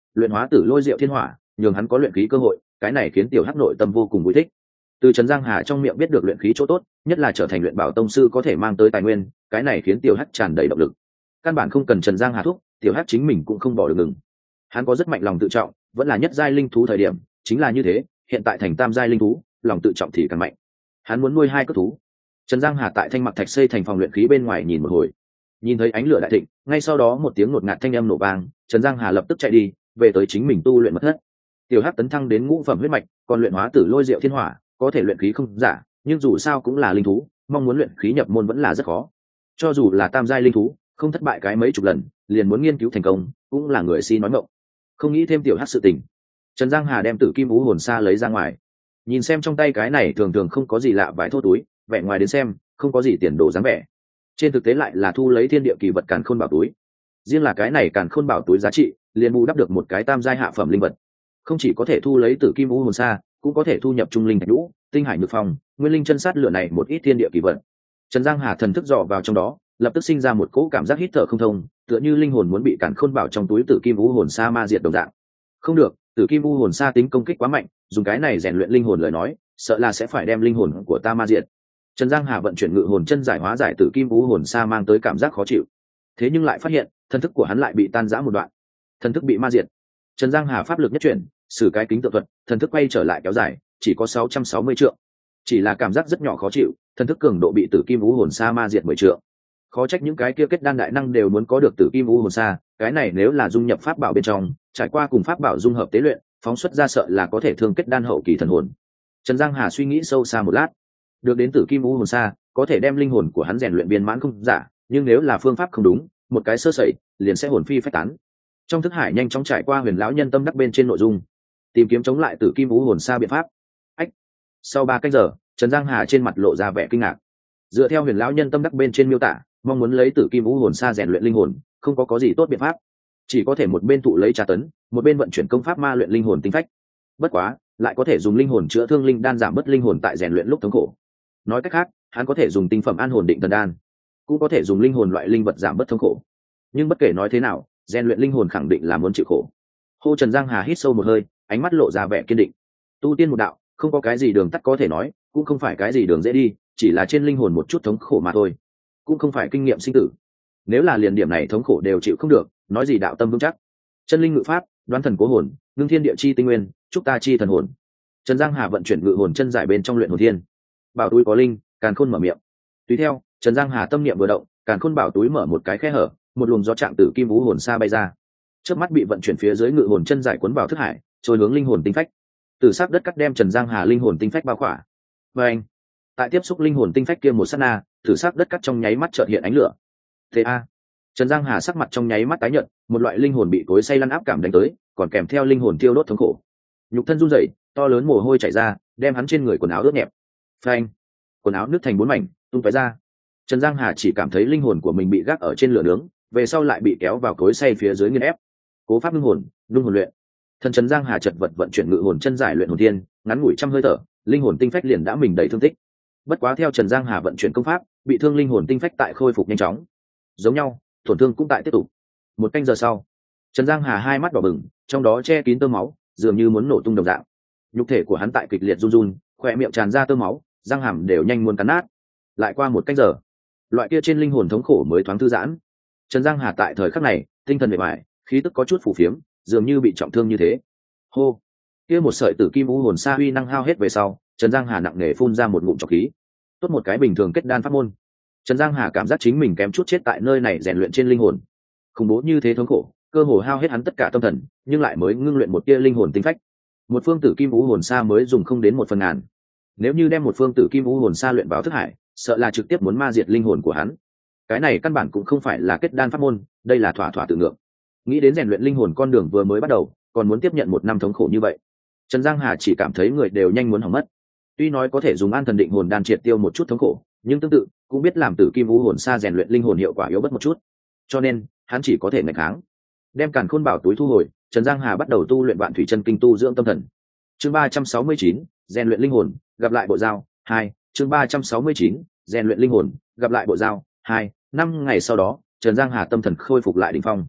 luyện hóa tử lôi diệu thiên hỏa nhường hắn có luyện khí cơ hội, cái này khiến tiểu hắc nội tâm vô cùng vui thích. Từ Trần Giang Hà trong miệng biết được luyện khí chỗ tốt, nhất là trở thành luyện bảo tông sư có thể mang tới tài nguyên, cái này khiến tiểu hắc tràn đầy động lực. Căn bản không cần Trần Giang Hà thúc, tiểu hắc chính mình cũng không bỏ được ngừng. Hắn có rất mạnh lòng tự trọng, vẫn là nhất giai linh thú thời điểm chính là như thế, hiện tại thành tam giai linh thú, lòng tự trọng thì càng mạnh. Hắn muốn nuôi hai cất thú. Trần Giang Hà tại Thanh Mặc Thạch xây thành phòng luyện khí bên ngoài nhìn một hồi, nhìn thấy ánh lửa đại thịnh, ngay sau đó một tiếng ngột ngạt thanh âm nổ vang, Trần Giang Hà lập tức chạy đi, về tới chính mình tu luyện mật thất. Tiểu hắc tấn thăng đến ngũ phẩm huyết mạch, còn luyện hóa tử lôi diệu thiên hỏa, có thể luyện khí không giả, nhưng dù sao cũng là linh thú, mong muốn luyện khí nhập môn vẫn là rất khó. Cho dù là tam giai linh thú, không thất bại cái mấy chục lần, liền muốn nghiên cứu thành công, cũng là người si nói mộng. Không nghĩ thêm tiểu hắc sự tình, Trần Giang Hà đem tử kim vũ hồn sa lấy ra ngoài, nhìn xem trong tay cái này thường thường không có gì lạ vải thô túi, vẻ ngoài đến xem không có gì tiền đồ dáng vẻ, trên thực tế lại là thu lấy thiên địa kỳ vật càn khôn bảo túi. Riêng là cái này càn khôn bảo túi giá trị liền bù đắp được một cái tam giai hạ phẩm linh vật, không chỉ có thể thu lấy tử kim vũ hồn sa, cũng có thể thu nhập trung linh thạch nhũ, tinh hải nhược phong, nguyên linh chân sát lửa này một ít thiên địa kỳ vật. Trần Giang Hà thần thức dò vào trong đó, lập tức sinh ra một cỗ cảm giác hít thở không thông, tựa như linh hồn muốn bị càn khôn bảo trong túi tử kim vũ hồn sa ma diệt đồng dạng. Không được, tử kim vũ hồn sa tính công kích quá mạnh, dùng cái này rèn luyện linh hồn lời nói, sợ là sẽ phải đem linh hồn của ta ma diệt. Trần Giang Hà vận chuyển ngự hồn chân giải hóa giải tử kim vũ hồn sa mang tới cảm giác khó chịu. Thế nhưng lại phát hiện, thần thức của hắn lại bị tan rã một đoạn, thần thức bị ma diệt. Trần Giang Hà pháp lực nhất chuyển, sử cái kính tự thuật, thần thức quay trở lại kéo dài, chỉ có sáu trăm sáu mươi trượng. Chỉ là cảm giác rất nhỏ khó chịu, thần thức cường độ bị tử kim vũ hồn sa ma diệt mười trượng. Khó trách những cái kia kết đan đại năng đều muốn có được tử kim vũ hồn sa, cái này nếu là dung nhập pháp bảo bên trong, trải qua cùng pháp bảo dung hợp tế luyện, phóng xuất ra sợ là có thể thương kết đan hậu kỳ thần hồn. Trần Giang Hà suy nghĩ sâu xa một lát, được đến tử kim vũ hồn sa, có thể đem linh hồn của hắn rèn luyện viên mãn không giả, nhưng nếu là phương pháp không đúng, một cái sơ sẩy, liền sẽ hồn phi phách tán. Trong thức hải nhanh chóng trải qua huyền lão nhân tâm đắc bên trên nội dung, tìm kiếm chống lại tử kim vũ hồn sa biện pháp. Ách. Sau ba cách giờ, Trần Giang Hà trên mặt lộ ra vẻ kinh ngạc. Dựa theo huyền lão nhân tâm đắc bên trên miêu tả, mong muốn lấy tử kim vũ hồn sa rèn luyện linh hồn, không có có gì tốt biện pháp, chỉ có thể một bên thụ lấy tra tấn, một bên vận chuyển công pháp ma luyện linh hồn tinh phách. Bất quá, lại có thể dùng linh hồn chữa thương linh đan giảm bớt linh hồn tại rèn luyện lúc thống khổ. Nói cách khác, hắn có thể dùng tinh phẩm an hồn định thần đan, cũng có thể dùng linh hồn loại linh vật giảm bớt thống khổ. Nhưng bất kể nói thế nào, rèn luyện linh hồn khẳng định là muốn chịu khổ. Hô Trần Giang Hà hít sâu một hơi, ánh mắt lộ ra vẻ kiên định. Tu tiên một đạo, không có cái gì đường tắt có thể nói, cũng không phải cái gì đường dễ đi, chỉ là trên linh hồn một chút thống khổ mà thôi, cũng không phải kinh nghiệm sinh tử. Nếu là liền điểm này thống khổ đều chịu không được, nói gì đạo tâm vững chắc. Chân linh ngự pháp, đoán thần cố hồn, ngưng thiên địa chi tinh nguyên, chúc ta chi thần hồn. Trần Giang Hà vận chuyển ngự hồn chân giải bên trong luyện hồn thiên. Bảo túi có linh, càn khôn mở miệng. Tùy theo, Trần Giang Hà tâm niệm vừa động, càn khôn bảo túi mở một cái khe hở, một luồng gió trạng tử kim vũ hồn sa bay ra. Chớp mắt bị vận chuyển phía dưới ngự hồn chân giải cuốn vào thức hải, trôi hướng linh hồn tinh phách. Từ sắc đất cắt đem Trần Giang Hà linh hồn tinh phách bao khỏa. Và anh, tại tiếp xúc linh hồn tinh phách kia một sát na, từ sắc đất cắt trong nháy mắt chợt hiện ánh lửa. Thế a, Trần Giang Hà sắc mặt trong nháy mắt tái nhợt, một loại linh hồn bị cối xay lăn áp cảm đánh tới, còn kèm theo linh hồn tiêu đốt thống khổ. Nhục thân run rẩy, to lớn mồ hôi chảy ra, đem hắn trên người quần áo ướt nhẹp. Phanh, quần áo nứt thành bốn mảnh, tung tóe ra. Trần Giang Hà chỉ cảm thấy linh hồn của mình bị gác ở trên lửa nướng, về sau lại bị kéo vào cối xay phía dưới nghiền ép. Cố pháp ngưng hồn, ngưng hồn luyện. Thần Trần Giang Hà chật vật vận chuyển ngự hồn chân giải luyện hồn thiên, ngắn ngủi trăm hơi thở, linh hồn tinh phách liền đã mình đầy thương tích. Bất quá theo Trần Giang Hà vận chuyển công pháp, bị thương linh hồn tinh phách tại khôi phục nhanh chóng. Giống nhau, tổn thương cũng tại tiếp tục. Một canh giờ sau, Trần Giang Hà hai mắt đỏ bừng, trong đó che kín tơ máu, dường như muốn nổ tung đồng dạng. Nhục thể của hắn tại kịch liệt run run, khóe miệng tràn ra tơ máu, răng hàm đều nhanh muốn cắn nát. Lại qua một canh giờ, loại kia trên linh hồn thống khổ mới thoáng thư giãn. Trần Giang Hà tại thời khắc này, tinh thần mệt mỏi, khí tức có chút phù phiếm, dường như bị trọng thương như thế. Hô, kia một sợi tử kim vũ hồn sa uy năng hao hết về sau, Trần Giang Hà nặng nề phun ra một ngụm trọc khí. Tốt một cái bình thường kết đan pháp môn. Trần Giang Hà cảm giác chính mình kém chút chết tại nơi này rèn luyện trên linh hồn. Khủng bố như thế thống khổ, cơ hồ hao hết hắn tất cả tâm thần, nhưng lại mới ngưng luyện một tia linh hồn tinh phách. Một phương tử kim vũ hồn sa mới dùng không đến một phần ngàn. Nếu như đem một phương tử kim vũ hồn sa luyện vào thức hải, sợ là trực tiếp muốn ma diệt linh hồn của hắn. Cái này căn bản cũng không phải là kết đan pháp môn, đây là thỏa thỏa tự ngược. Nghĩ đến rèn luyện linh hồn con đường vừa mới bắt đầu, còn muốn tiếp nhận một năm thống khổ như vậy, Trần Giang Hà chỉ cảm thấy người đều nhanh muốn hỏng mất. Tuy nói có thể dùng an thần định hồn đan triệt tiêu một chút thống khổ, nhưng tương tự cũng biết làm tử kim vũ hồn sa rèn luyện linh hồn hiệu quả yếu bất một chút, cho nên hắn chỉ có thể nghịch kháng. Đem càn khôn bảo túi thu hồi, Trần Giang Hà bắt đầu tu luyện vạn thủy chân kinh tu dưỡng tâm thần. Chương ba trăm sáu mươi chín, rèn luyện linh hồn, gặp lại bộ giao hai. Chương ba trăm sáu mươi chín, rèn luyện linh hồn, gặp lại bộ giao hai. Năm ngày sau đó, Trần Giang Hà tâm thần khôi phục lại đỉnh phong.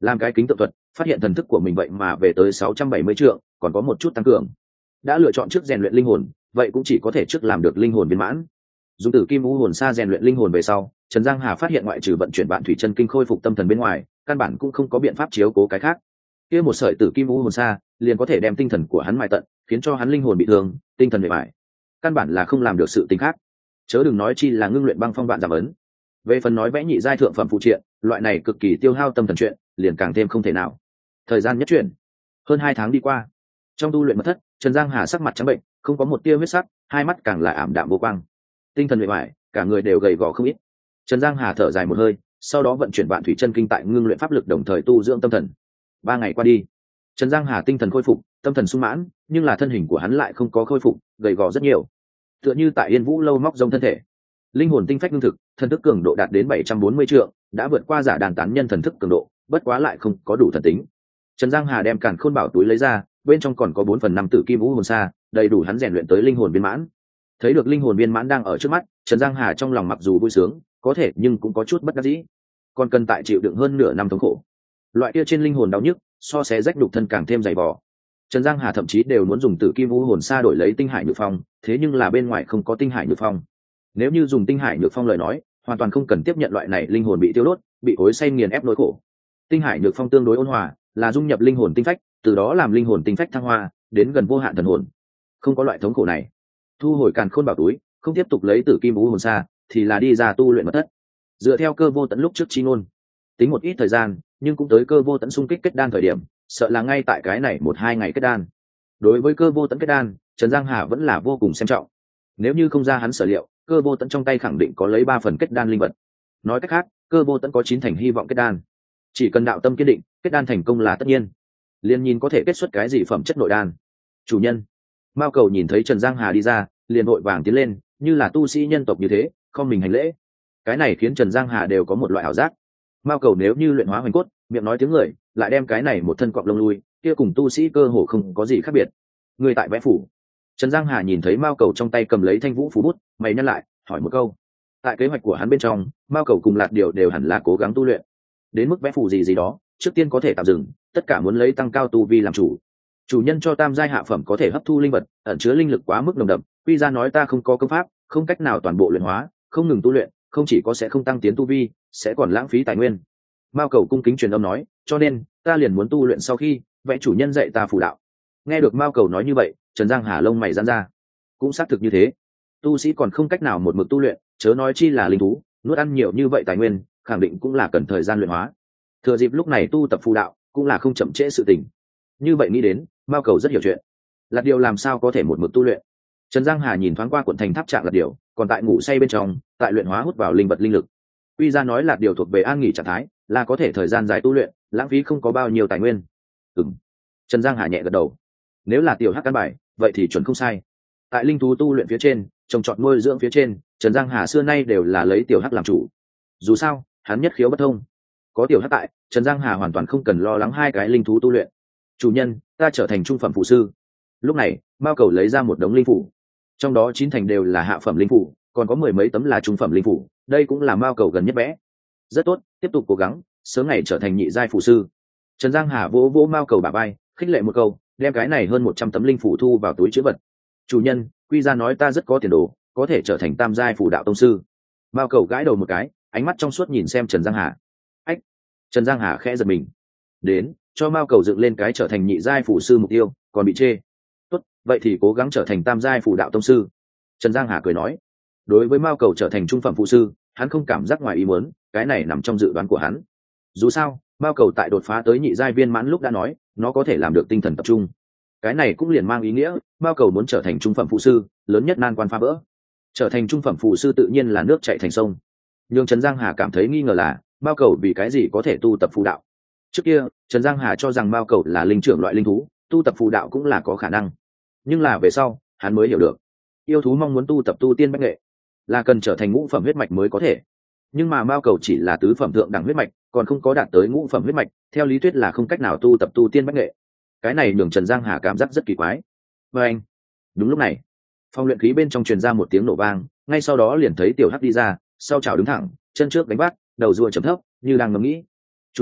làm cái kính tượng thuật, phát hiện thần thức của mình vậy mà về tới sáu trăm bảy mươi trượng, còn có một chút tăng cường. Đã lựa chọn trước rèn luyện linh hồn, vậy cũng chỉ có thể trước làm được linh hồn viên mãn. Dùng tử kim u hồn sa rèn luyện linh hồn về sau, Trần Giang Hà phát hiện ngoại trừ vận chuyển vạn thủy chân kinh khôi phục tâm thần bên ngoài, căn bản cũng không có biện pháp chiếu cố cái khác. Kia một sợi tử kim u hồn sa liền có thể đem tinh thần của hắn mài tận, khiến cho hắn linh hồn bị thương, tinh thần bề bại. Căn bản là không làm được sự tình khác. Chớ đừng nói chi là ngưng luyện băng phong vạn giảm ấn. Về phần nói vẽ nhị giai thượng phẩm phụ triện, loại này cực kỳ tiêu hao tâm thần chuyện, liền càng thêm không thể nào. Thời gian nhất chuyển, hơn hai tháng đi qua. Trong tu luyện mật thất, Trần Giang Hà sắc mặt trắng bệnh, không có một tia huyết sắc, hai mắt càng là ảm đạm vô quang. Tinh thần bề bại, cả người đều gầy gò không ít. Trần Giang Hà thở dài một hơi, sau đó vận chuyển vạn thủy chân kinh tại ngưng luyện pháp lực đồng thời tu dưỡng tâm thần. Ba ngày qua đi, Trần Giang Hà tinh thần khôi phục, tâm thần sung mãn, nhưng là thân hình của hắn lại không có khôi phục, gầy gò rất nhiều. Tựa như tại Yên Vũ lâu móc rông thân thể. Linh hồn tinh phách ngưng thực, thần thức cường độ đạt đến bảy trăm bốn mươi trượng, đã vượt qua giả đàn tán nhân thần thức cường độ, bất quá lại không có đủ thần tính. Trần Giang Hà đem càn khôn bảo túi lấy ra, bên trong còn có bốn phần năm tử kim vũ hồn sa, đầy đủ hắn rèn luyện tới linh hồn viên mãn. Thấy được linh hồn viên mãn đang ở trước mắt, Trần Giang Hà trong lòng mặc dù vui sướng, có thể nhưng cũng có chút bất đắc dĩ. Còn cần tại chịu đựng hơn nửa năm thống khổ. Loại kia trên linh hồn đau nhức, so xé rách nhục thân càng thêm dày vò. Trần Giang Hà thậm chí đều muốn dùng tử kim vũ hồn sa đổi lấy tinh hải nhược phong, thế nhưng là bên ngoài không có tinh hải nhược phong. Nếu như dùng tinh hải nhược phong lời nói, hoàn toàn không cần tiếp nhận loại này linh hồn bị tiêu đốt, bị cối xay nghiền ép nỗi khổ. Tinh hải nhược phong tương đối ôn hòa, là dung nhập linh hồn tinh phách, từ đó làm linh hồn tinh phách thăng hoa, đến gần vô hạn thần hồn. Không có loại thống khổ này. Thu hồi càn khôn bảo túi, không tiếp tục lấy tử kim vũ hồn sa, thì là đi ra tu luyện mật thất. Dựa theo cơ vô tận lúc trước chi ngôn, tính một ít thời gian, nhưng cũng tới cơ vô tận xung kích kết đan thời điểm, sợ là ngay tại cái này một hai ngày kết đan. Đối với cơ vô tận kết đan, Trần Giang Hà vẫn là vô cùng xem trọng. Nếu như không ra hắn sở liệu, cơ vô tận trong tay khẳng định có lấy ba phần kết đan linh vật. Nói cách khác, cơ vô tận có chín thành hy vọng kết đan. Chỉ cần đạo tâm kiên định, kết đan thành công là tất nhiên. Liên nhìn có thể kết xuất cái gì phẩm chất nội đan. Chủ nhân. Mao Cầu nhìn thấy Trần Giang Hà đi ra, liền vội vàng tiến lên, như là tu sĩ nhân tộc như thế, không mình hành lễ. Cái này khiến Trần Giang Hà đều có một loại ảo giác. Mao Cầu nếu như luyện hóa hoành cốt, miệng nói tiếng người, lại đem cái này một thân cọp lông lui, kia cùng tu sĩ cơ hồ không có gì khác biệt. Người tại vẽ phủ. Trần Giang Hà nhìn thấy Mao Cầu trong tay cầm lấy thanh vũ phù bút, mày nhăn lại, hỏi một câu. Tại kế hoạch của hắn bên trong, Mao Cầu cùng Lạt Điều đều hẳn là cố gắng tu luyện. Đến mức vẽ phù gì gì đó, trước tiên có thể tạm dừng, tất cả muốn lấy tăng cao tu vi làm chủ. Chủ nhân cho tam giai hạ phẩm có thể hấp thu linh vật, ẩn chứa linh lực quá mức nồng đậm, quy ra nói ta không có công pháp, không cách nào toàn bộ luyện hóa, không ngừng tu luyện, không chỉ có sẽ không tăng tiến tu vi, sẽ còn lãng phí tài nguyên. Mao Cầu cung kính truyền âm nói, cho nên ta liền muốn tu luyện sau khi vẽ chủ nhân dạy ta phù đạo. Nghe được Mao Cầu nói như vậy, Trần Giang Hà lông mày giãn ra. Cũng xác thực như thế, tu sĩ còn không cách nào một mực tu luyện, chớ nói chi là linh thú, nuốt ăn nhiều như vậy tài nguyên, khẳng định cũng là cần thời gian luyện hóa. Thừa dịp lúc này tu tập phù đạo, cũng là không chậm trễ sự tình. Như vậy nghĩ đến, Mao Cầu rất hiểu chuyện. Lạt Điều làm sao có thể một mực tu luyện? Trần Giang Hà nhìn thoáng qua quận thành tháp trạng Lạt Điều, còn tại ngủ say bên trong, tại luyện hóa hút vào linh vật linh lực. Quy ra nói Lạt Điều thuộc về an nghỉ trạng thái, là có thể thời gian dài tu luyện, lãng phí không có bao nhiêu tài nguyên. Ừm. Trần Giang Hà nhẹ gật đầu. Nếu là tiểu hắc căn bài, vậy thì chuẩn không sai. Tại linh thú tu luyện phía trên, trồng trọt nuôi dưỡng phía trên, Trần Giang Hà xưa nay đều là lấy tiểu hắc làm chủ. Dù sao, hắn nhất khiếu bất thông. Có tiểu hắc tại, Trần Giang Hà hoàn toàn không cần lo lắng hai cái linh thú tu luyện. Chủ nhân, ta trở thành trung phẩm phụ sư. Lúc này, Mao Cầu lấy ra một đống linh phủ. Trong đó chín thành đều là hạ phẩm linh phủ, còn có mười mấy tấm là trung phẩm linh phủ, đây cũng là Mao Cầu gần nhất vẽ. Rất tốt, tiếp tục cố gắng, sớm ngày trở thành nhị giai phụ sư. Trần Giang Hà vỗ vỗ Mao Cầu bả vai, khích lệ một câu, đem cái này hơn một trăm tấm linh phủ thu vào túi trữ vật. Chủ nhân, quy ra nói ta rất có tiền đồ, có thể trở thành tam giai phù đạo tông sư. Mao Cầu gãi đầu một cái, ánh mắt trong suốt nhìn xem Trần Giang Hà. Ách! Trần Giang Hà khẽ giật mình. Đến, cho Mao Cầu dựng lên cái trở thành nhị giai phù sư mục tiêu, còn bị chê. Tốt, vậy thì cố gắng trở thành tam giai phù đạo tông sư. Trần Giang Hà cười nói. Đối với Mao Cầu trở thành trung phẩm phù sư, hắn không cảm giác ngoài ý muốn, cái này nằm trong dự đoán của hắn. Dù sao, Mao Cầu tại đột phá tới nhị giai viên mãn lúc đã nói, nó có thể làm được tinh thần tập trung. Cái này cũng liền mang ý nghĩa, Mao Cầu muốn trở thành trung phẩm phù sư, lớn nhất nan quan phá vỡ. Trở thành trung phẩm phù sư tự nhiên là nước chảy thành sông. Nhưng Trần Giang Hà cảm thấy nghi ngờ là, Mao Cầu vì cái gì có thể tu tập phù đạo? Trước kia, Trần Giang Hà cho rằng Mao Cầu là linh trưởng loại linh thú, tu tập phù đạo cũng là có khả năng. Nhưng là về sau, hắn mới hiểu được, yêu thú mong muốn tu tập tu tiên bách nghệ, là cần trở thành ngũ phẩm huyết mạch mới có thể. Nhưng mà Mao Cầu chỉ là tứ phẩm thượng đẳng huyết mạch, còn không có đạt tới ngũ phẩm huyết mạch, theo lý thuyết là không cách nào tu tập tu tiên bách nghệ. Cái này nhường Trần Giang Hà cảm giác rất kỳ quái. Và anh, đúng lúc này, phòng luyện khí bên trong truyền ra một tiếng nổ vang, ngay sau đó liền thấy tiểu hắc đi ra, sau chảo đứng thẳng, chân trước đánh bát, đầu rùa chấm thấp, như đang ngẫm nghĩ. Chủ nhân,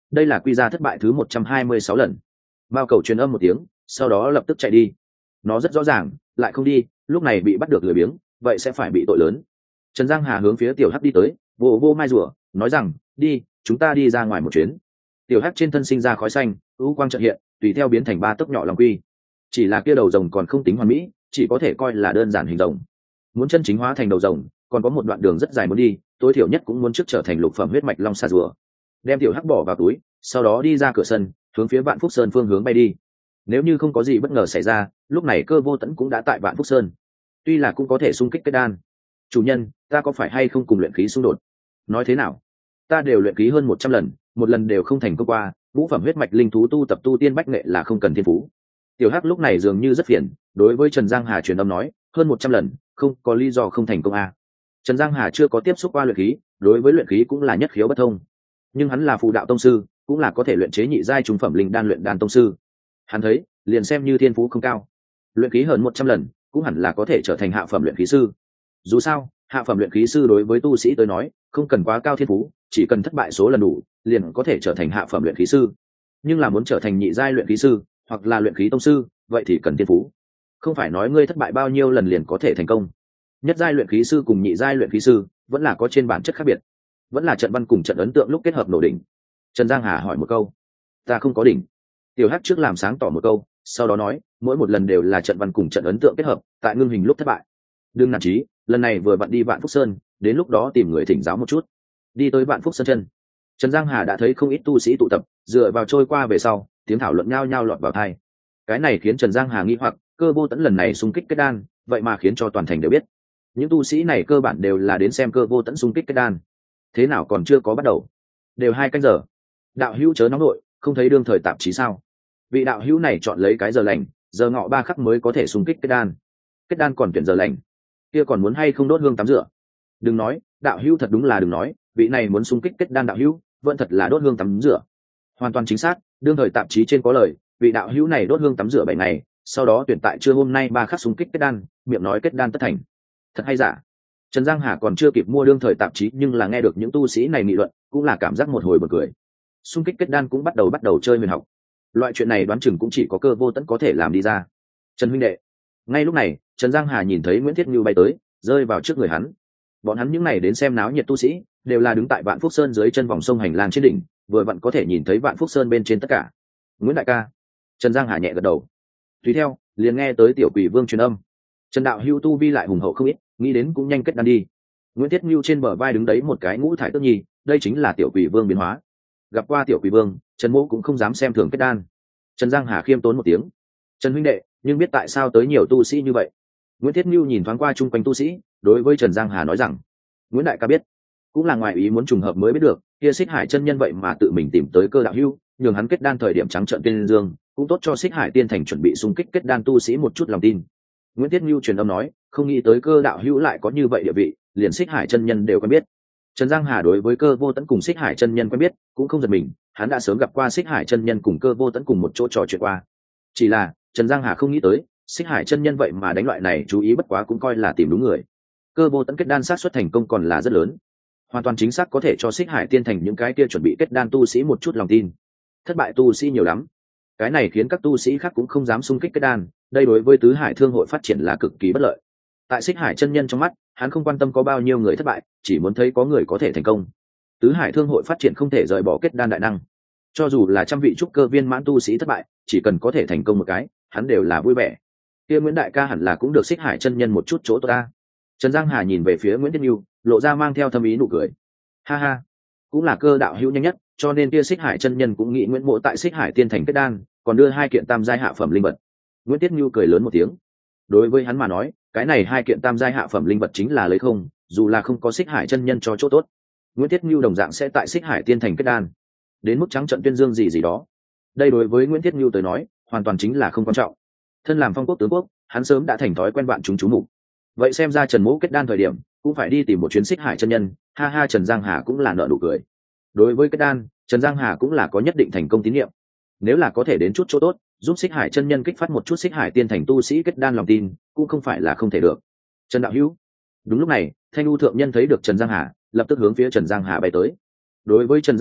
đây là quy ra thất bại thứ một trăm hai mươi sáu lần. Mao cầu truyền âm một tiếng, sau đó lập tức chạy đi. Nó rất rõ ràng, lại không đi, lúc này bị bắt được lười biếng, vậy sẽ phải bị tội lớn. Trần Giang Hà hướng phía tiểu hắc đi tới, vô vô mai rùa, nói rằng, đi, chúng ta đi ra ngoài một chuyến. Tiểu hắc trên thân sinh ra khói xanh, u quang chợt hiện, tùy theo biến thành ba tấc nhỏ long quy. Chỉ là kia đầu rồng còn không tính hoàn mỹ, chỉ có thể coi là đơn giản hình rồng. Muốn chân chính hóa thành đầu rồng, còn có một đoạn đường rất dài muốn đi, tối thiểu nhất cũng muốn trước trở thành lục phẩm huyết mạch long xà rùa. Đem tiểu hắc bỏ vào túi, sau đó đi ra cửa sân, hướng phía Vạn Phúc Sơn phương hướng bay đi. Nếu như không có gì bất ngờ xảy ra, lúc này Cơ Vô Tẫn cũng đã tại Vạn Phúc Sơn. Tuy là cũng có thể xung kích kết đan. Chủ nhân, ta có phải hay không cùng luyện khí xung đột? Nói thế nào? Ta đều luyện khí hơn một trăm lần, một lần đều không thành công qua, ngũ phẩm huyết mạch linh thú tu tập tu tiên bách nghệ là không cần thiên phú. Tiểu hắc lúc này dường như rất phiền, đối với Trần Giang Hà truyền âm nói, hơn một trăm lần, không có lý do không thành công a. À. Trần Giang Hà chưa có tiếp xúc qua luyện khí, đối với luyện khí cũng là nhất khiếu bất thông. Nhưng hắn là phù đạo tông sư, cũng là có thể luyện chế nhị giai trung phẩm linh đan luyện đan tông sư. Hắn thấy, liền xem như thiên phú không cao, luyện khí hơn một trăm lần, cũng hẳn là có thể trở thành hạ phẩm luyện khí sư. Dù sao, hạ phẩm luyện khí sư đối với tu sĩ tới nói, không cần quá cao thiên phú, chỉ cần thất bại số lần đủ, liền có thể trở thành hạ phẩm luyện khí sư. Nhưng là muốn trở thành nhị giai luyện khí sư, hoặc là luyện khí tông sư, vậy thì cần thiên phú. Không phải nói ngươi thất bại bao nhiêu lần liền có thể thành công. Nhất giai luyện khí sư cùng nhị giai luyện khí sư vẫn là có trên bản chất khác biệt, vẫn là trận văn cùng trận ấn tượng lúc kết hợp nổ đỉnh. Trần Giang Hà hỏi một câu, ta không có đỉnh. Tiểu hắc trước làm sáng tỏ một câu, sau đó nói, mỗi một lần đều là trận văn cùng trận ấn tượng kết hợp, tại ngưng hình lúc thất bại. Đừng nản chí, lần này vừa vặn đi Vạn Phúc Sơn, đến lúc đó tìm người thỉnh giáo một chút. Đi tới Vạn Phúc Sơn chân, Trần Giang Hà đã thấy không ít tu sĩ tụ tập, dựa vào trôi qua về sau, tiếng thảo luận nhao nhao lọt vào tai. Cái này khiến Trần Giang Hà nghi hoặc, Cơ Vô Tẫn lần này xung kích kết đan, vậy mà khiến cho toàn thành đều biết. Những tu sĩ này cơ bản đều là đến xem Cơ Vô Tẫn xung kích kết đan. Thế nào còn chưa có bắt đầu? Đều hai canh giờ. Đạo hữu chớ nóng nội, không thấy đương thời tạp chí sao? Vị đạo hữu này chọn lấy cái giờ lành, giờ ngọ ba khắc mới có thể xung kích kết đan. Kết đan còn tuyển giờ lành, kia còn muốn hay không đốt hương tắm rửa? Đừng nói, đạo hữu thật đúng là đừng nói, vị này muốn xung kích kết đan đạo hữu, vẫn thật là đốt hương tắm rửa. Hoàn toàn chính xác, đương thời tạp chí trên có lời, vị đạo hữu này đốt hương tắm rửa bảy ngày, sau đó tuyển tại trưa hôm nay ba khắc xung kích kết đan, miệng nói kết đan tất thành. Thật hay giả? Trần Giang Hà còn chưa kịp mua đương thời tạp chí, nhưng là nghe được những tu sĩ này nghị luận, cũng là cảm giác một hồi bật cười. Xung kích kết đan cũng bắt đầu bắt đầu chơi huyền học. Loại chuyện này đoán chừng cũng chỉ có Cơ Vô Tẫn có thể làm đi ra. Trần huynh đệ. Ngay lúc này, Trần Giang Hà nhìn thấy Nguyễn Thiết Nhu bay tới, rơi vào trước người hắn. Bọn hắn những này đến xem náo nhiệt tu sĩ, đều là đứng tại Vạn Phúc Sơn dưới chân vòng sông hành lang trên đỉnh, vừa vặn có thể nhìn thấy Vạn Phúc Sơn bên trên tất cả. Nguyễn đại ca. Trần Giang Hà nhẹ gật đầu. Tùy theo, liền nghe tới Tiểu Quỷ Vương truyền âm. Trần đạo hữu tu vi lại hùng hậu không ít, nghĩ đến cũng nhanh kết đan đi. Nguyễn Thiết Nhu trên bờ vai đứng đấy một cái ngũ thải tước nhi, đây chính là Tiểu Quỷ Vương biến hóa. Gặp qua Tiểu Quỷ Vương, Trần Mỗ cũng không dám xem thường kết đan. Trần Giang Hà khiêm tốn một tiếng. Trần huynh đệ, nhưng biết tại sao tới nhiều tu sĩ như vậy? Nguyễn Thiết Nhu nhìn thoáng qua chung quanh tu sĩ, đối với Trần Giang Hà nói rằng, Nguyễn đại ca biết, cũng là ngoài ý muốn trùng hợp mới biết được, kia Xích Hải chân nhân vậy mà tự mình tìm tới Cơ đạo hữu, nhường hắn kết đan thời điểm trắng trợn tiên dương, cũng tốt cho Xích Hải tiên thành chuẩn bị xung kích kết đan tu sĩ một chút lòng tin. Nguyễn Thiết Nhu truyền âm nói, không nghĩ tới Cơ đạo hữu lại có như vậy địa vị, liền Xích Hải chân nhân đều quen biết. Trần Giang Hà đối với Cơ Vô Tẫn cùng Xích Hải chân nhân quen biết, cũng không giật mình, hắn đã sớm gặp qua Xích Hải chân nhân cùng Cơ Vô Tẫn cùng một chỗ trò chuyện qua. Chỉ là, Trần Giang Hà không nghĩ tới, Xích Hải chân nhân vậy mà đánh loại này chú ý bất quá cũng coi là tìm đúng người. Cơ Vô Tẫn kết đan xác suất thành công còn là rất lớn. Hoàn toàn chính xác có thể cho Xích Hải tiên thành những cái kia chuẩn bị kết đan tu sĩ một chút lòng tin. Thất bại tu sĩ nhiều lắm. Cái này khiến các tu sĩ khác cũng không dám xung kích kết đan, đây đối với tứ hải thương hội phát triển là cực kỳ bất lợi. Tại Xích Hải chân nhân trong mắt, hắn không quan tâm có bao nhiêu người thất bại, chỉ muốn thấy có người có thể thành công. Tứ hải thương hội phát triển không thể rời bỏ kết đan đại năng. Cho dù là trăm vị trúc cơ viên mãn tu sĩ thất bại, chỉ cần có thể thành công một cái, hắn đều là vui vẻ. Kia Nguyễn đại ca hẳn là cũng được Xích Hải chân nhân một chút chỗ tốt ta. Trần Giang Hà nhìn về phía Nguyễn Thiết Nhu, lộ ra mang theo thâm ý nụ cười. Ha ha, cũng là Cơ đạo hữu nhanh nhất, cho nên kia Xích Hải chân nhân cũng nghĩ Nguyễn Mộ tại Xích Hải tiên thành kết đan, còn đưa hai kiện tam giai hạ phẩm linh vật. Nguyễn Thiết Nhu cười lớn một tiếng. Đối với hắn mà nói, cái này hai kiện tam giai hạ phẩm linh vật chính là lấy không, dù là không có Xích Hải chân nhân cho chỗ tốt, Nguyễn Thiết Nhu đồng dạng sẽ tại Xích Hải tiên thành kết đan. Đến mức trắng trận tuyên dương gì gì đó, đây đối với Nguyễn Thiết Nhu tới nói, hoàn toàn chính là không quan trọng. Thân làm phong quốc tướng quốc, hắn sớm đã thành thói quen bạn chúng chú mục. Vậy xem ra Trần Mỗ kết đan thời điểm, cũng phải đi tìm một chuyến Xích Hải chân nhân, ha ha. Trần Giang Hà cũng là nở nụ cười. Đối với kết đan, Trần Giang Hà cũng là có nhất định thành công tín nhiệm. Nếu là có thể đến chút chỗ tốt, giúp Xích Hải chân nhân kích phát một chút Xích Hải tiên thành tu sĩ kết đan lòng tin, cũng không phải là không thể được. Trần đạo hữu. Đúng lúc này, Thanh U thượng nhân thấy được Trần Giang Hà, lập tức hướng phía Trần Giang Hà bay tới. Đối với Trần Giang Hà,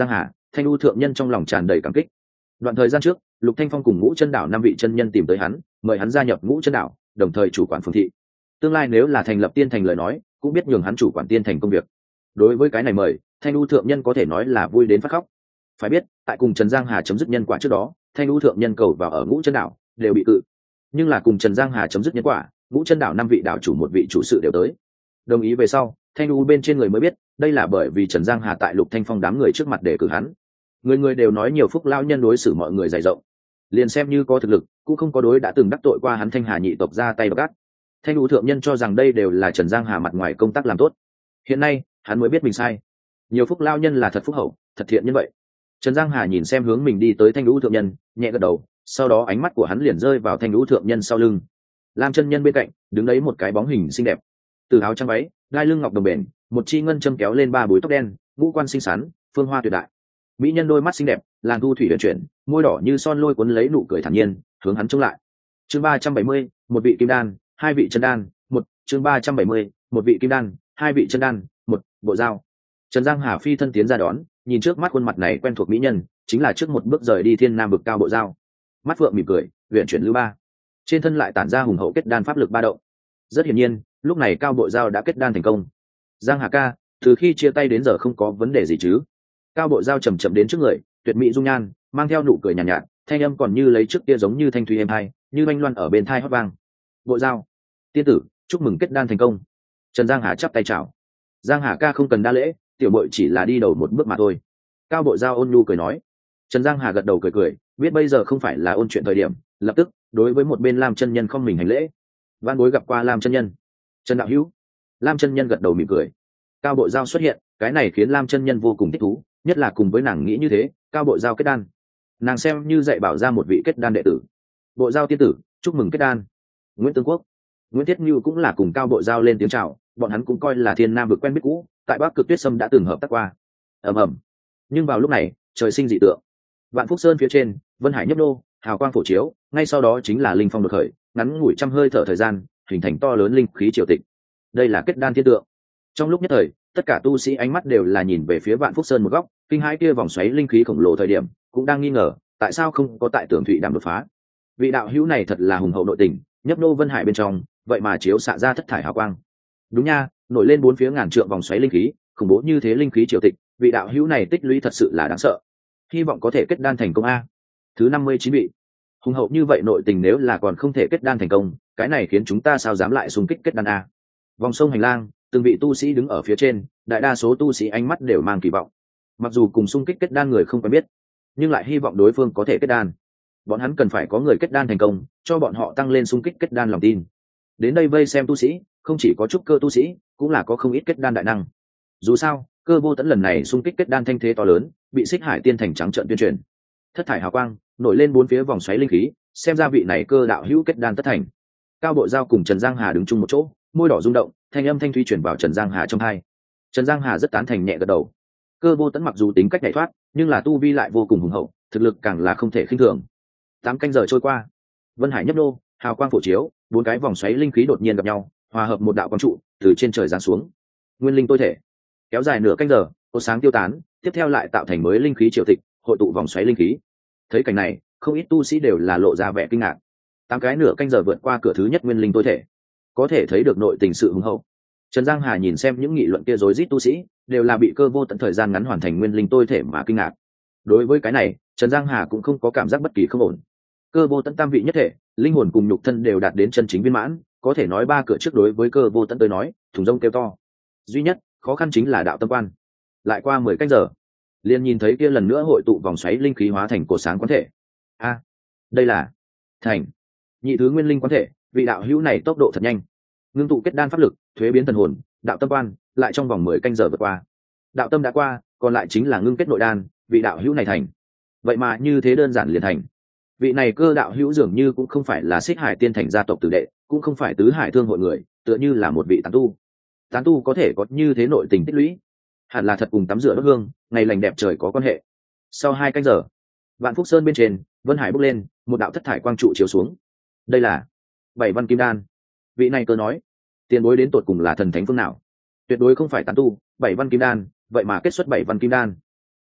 Thanh U thượng nhân trong lòng tràn đầy cảm kích. Đoạn thời gian trước, Lục Thanh Phong cùng Ngũ Chân Đảo năm vị chân nhân tìm tới hắn, mời hắn gia nhập Ngũ Chân Đảo, đồng thời chủ quản phường thị. Tương lai nếu là thành lập tiên thành lời nói, cũng biết nhường hắn chủ quản tiên thành công việc. Đối với cái này mời, Thanh U thượng nhân có thể nói là vui đến phát khóc. Phải biết, tại cùng Trần Giang Hà chấm dứt nhân quả trước đó, Thanh U thượng nhân cầu vào ở Ngũ Chân Đảo đều bị cự. Nhưng là cùng Trần Giang Hà chấm dứt nhân quả, Ngũ Chân Đảo năm vị đảo chủ một vị chủ sự đều tới. Đồng ý về sau, Thanh U bên trên người mới biết, đây là bởi vì Trần Giang Hà tại Lục Thanh Phong đám người trước mặt để cử hắn. Người người đều nói nhiều phúc lao nhân đối xử mọi người dày rộng, liền xem như có thực lực, cũng không có đối đã từng đắc tội qua hắn Thanh Hà nhị tộc ra tay gắt. Thanh U thượng nhân cho rằng đây đều là Trần Giang Hà mặt ngoài công tác làm tốt. Hiện nay, hắn mới biết mình sai. Nhiều phúc lao nhân là thật phúc hậu, thật thiện như vậy. Trần Giang Hà nhìn xem hướng mình đi tới Thanh U thượng nhân, nhẹ gật đầu, sau đó ánh mắt của hắn liền rơi vào Thanh U thượng nhân sau lưng. Lam chân nhân bên cạnh, đứng đấy một cái bóng hình xinh đẹp. Từ áo trắng váy, đai lưng ngọc đồng bền, một chi ngân châm kéo lên ba búi tóc đen, ngũ quan xinh xắn, phương hoa tuyệt đại. Mỹ nhân đôi mắt xinh đẹp, làn thu thủy huyền chuyển, môi đỏ như son lôi cuốn lấy nụ cười thản nhiên, hướng hắn trông lại. Chương ba trăm bảy mươi, một vị kim đan, hai vị chân đan, một, chương ba trăm bảy mươi, một vị kim đan, hai vị chân đan, một, bộ dao. Trần Giang Hà phi thân tiến ra đón, nhìn trước mắt khuôn mặt này quen thuộc mỹ nhân, chính là trước một bước rời đi Thiên Nam vực cao bộ dao. Mắt phượng mỉm cười, huyền chuyển lưu ba. Trên thân lại tản ra hùng hậu kết đan pháp lực ba động. Rất hiển nhiên, lúc này cao bộ dao đã kết đan thành công. Giang Hà ca, từ khi chia tay đến giờ không có vấn đề gì chứ? Cao bộ dao chậm chậm đến trước người, tuyệt mỹ dung nhan, mang theo nụ cười nhàn nhạt, nhạt, thanh âm còn như lấy trước kia giống như thanh thủy êm hai, như anh loan ở bên thai hót vang. Bộ dao, tiên tử, chúc mừng kết đan thành công. Trần Giang Hà chắp tay chào. Giang Hà ca không cần đa lễ, tiểu bội chỉ là đi đầu một bước mà thôi. Cao bộ dao ôn nhu cười nói. Trần Giang Hà gật đầu cười cười, biết bây giờ không phải là ôn chuyện thời điểm, lập tức đối với một bên Lam chân nhân không mình hành lễ. Van bối gặp qua Lam chân nhân. Trần đạo hữu. Lam chân nhân gật đầu mỉm cười. Cao bộ dao xuất hiện, cái này khiến Lam chân nhân vô cùng thích thú, nhất là cùng với nàng nghĩ như thế, cao bộ dao kết đan, nàng xem như dạy bảo ra một vị kết đan đệ tử. Bộ dao tiên tử, chúc mừng kết đan. Nguyễn Tương Quốc, Nguyễn Thiết Như cũng là cùng cao bộ dao lên tiếng chào, bọn hắn cũng coi là Thiên Nam vực quen biết cũ, tại Bắc Cực Tuyết Sâm đã từng hợp tác qua. ầm ầm. Nhưng vào lúc này, trời sinh dị tượng. Vạn Phúc Sơn phía trên, Vân Hải nhấp nô, hào quang phổ chiếu, ngay sau đó chính là linh phong đột khởi, ngắn ngủi trăm hơi thở thời gian, hình thành to lớn linh khí triều tịch. Đây là kết đan thiên tượng. Trong lúc nhất thời, tất cả tu sĩ ánh mắt đều là nhìn về phía Vạn Phúc Sơn một góc, kinh hãi kia vòng xoáy linh khí khổng lồ thời điểm, cũng đang nghi ngờ, tại sao không có tại Tưởng Thụy Đàm đột phá. Vị đạo hữu này thật là hùng hậu nội tình, nhấp nô Vân Hải bên trong, vậy mà chiếu xạ ra thất thải hào quang. Đúng nha, nổi lên bốn phía ngàn trượng vòng xoáy linh khí, khủng bố như thế linh khí triều tịch, vị đạo hữu này tích lũy thật sự là đáng sợ. Hy vọng có thể kết đan thành công a. Thứ năm mươi chín vị. Hùng hậu như vậy nội tình nếu là còn không thể kết đan thành công, cái này khiến chúng ta sao dám lại xung kích kết đan a. Vòng sông hành lang, từng vị tu sĩ đứng ở phía trên, đại đa số tu sĩ ánh mắt đều mang kỳ vọng. Mặc dù cùng xung kích kết đan người không quen biết, nhưng lại hy vọng đối phương có thể kết đan. Bọn hắn cần phải có người kết đan thành công, cho bọn họ tăng lên xung kích kết đan lòng tin. Đến đây vây xem tu sĩ, không chỉ có trúc cơ tu sĩ, cũng là có không ít kết đan đại năng. Dù sao, Cơ Vô Tẫn lần này xung kích kết đan thanh thế to lớn, bị Xích Hải Tiên Thành trắng trợn tuyên truyền. Thất thải hào quang nổi lên bốn phía vòng xoáy linh khí, xem ra vị này cơ đạo hữu kết đan tất thành. Cao bộ dao cùng Trần Giang Hà đứng chung một chỗ, môi đỏ rung động, thanh âm thanh thủy truyền vào Trần Giang Hà trong tai. Trần Giang Hà rất tán thành nhẹ gật đầu. Cơ Vô Tẫn mặc dù tính cách nhảy thoát, nhưng là tu vi lại vô cùng hùng hậu, thực lực càng là không thể khinh thường. Tám canh giờ trôi qua, Vân Hải nhấp nô, hào quang phổ chiếu, bốn cái vòng xoáy linh khí đột nhiên gặp nhau, hòa hợp một đạo quang trụ từ trên trời giáng xuống. Nguyên linh tôi thể. Kéo dài nửa canh giờ, cột sáng tiêu tán, tiếp theo lại tạo thành mới linh khí triều tịch, hội tụ vòng xoáy linh khí. Thấy cảnh này, không ít tu sĩ đều là lộ ra vẻ kinh ngạc. Tám cái nửa canh giờ vượt qua cửa thứ nhất nguyên linh tôi thể, có thể thấy được nội tình sự hùng hậu. Trần Giang Hà nhìn xem những nghị luận kia rối rít tu sĩ, đều là bị Cơ Vô Tận thời gian ngắn hoàn thành nguyên linh tôi thể mà kinh ngạc. Đối với cái này, Trần Giang Hà cũng không có cảm giác bất kỳ không ổn. Cơ Vô Tận tam vị nhất thể, linh hồn cùng nhục thân đều đạt đến chân chính viên mãn, có thể nói ba cửa trước đối với Cơ Vô Tận tới nói, thùng rông kêu to. Duy nhất khó khăn chính là đạo tâm quan. Lại qua mười canh giờ, liền nhìn thấy kia lần nữa hội tụ vòng xoáy linh khí hóa thành cột sáng quán thể. A, đây là thành nhị thứ nguyên linh quán thể, vị đạo hữu này tốc độ thật nhanh. Ngưng tụ kết đan pháp lực, thuế biến thần hồn, đạo tâm quan, lại trong vòng mười canh giờ vượt qua. Đạo tâm đã qua, còn lại chính là ngưng kết nội đan, vị đạo hữu này thành. Vậy mà như thế đơn giản liền thành. Vị này Cơ đạo hữu dường như cũng không phải là Xích Hải Tiên Thành gia tộc tử đệ, cũng không phải tứ hải thương hội người, tựa như là một vị tán tu. Tán tu có thể có như thế nội tình tích lũy, hẳn là thật cùng tắm rửa đốt hương, ngày lành đẹp trời có quan hệ. Sau hai canh giờ, Vạn Phúc Sơn bên trên, Vân Hải bốc lên, một đạo thất thải quang trụ chiếu xuống. Đây là Bảy Văn Kim Đan. Vị này Cơ nói, tiền bối đến tột cùng là thần thánh phương nào? Tuyệt đối không phải tán tu, Bảy Văn Kim Đan, vậy mà kết xuất Bảy Văn Kim Đan.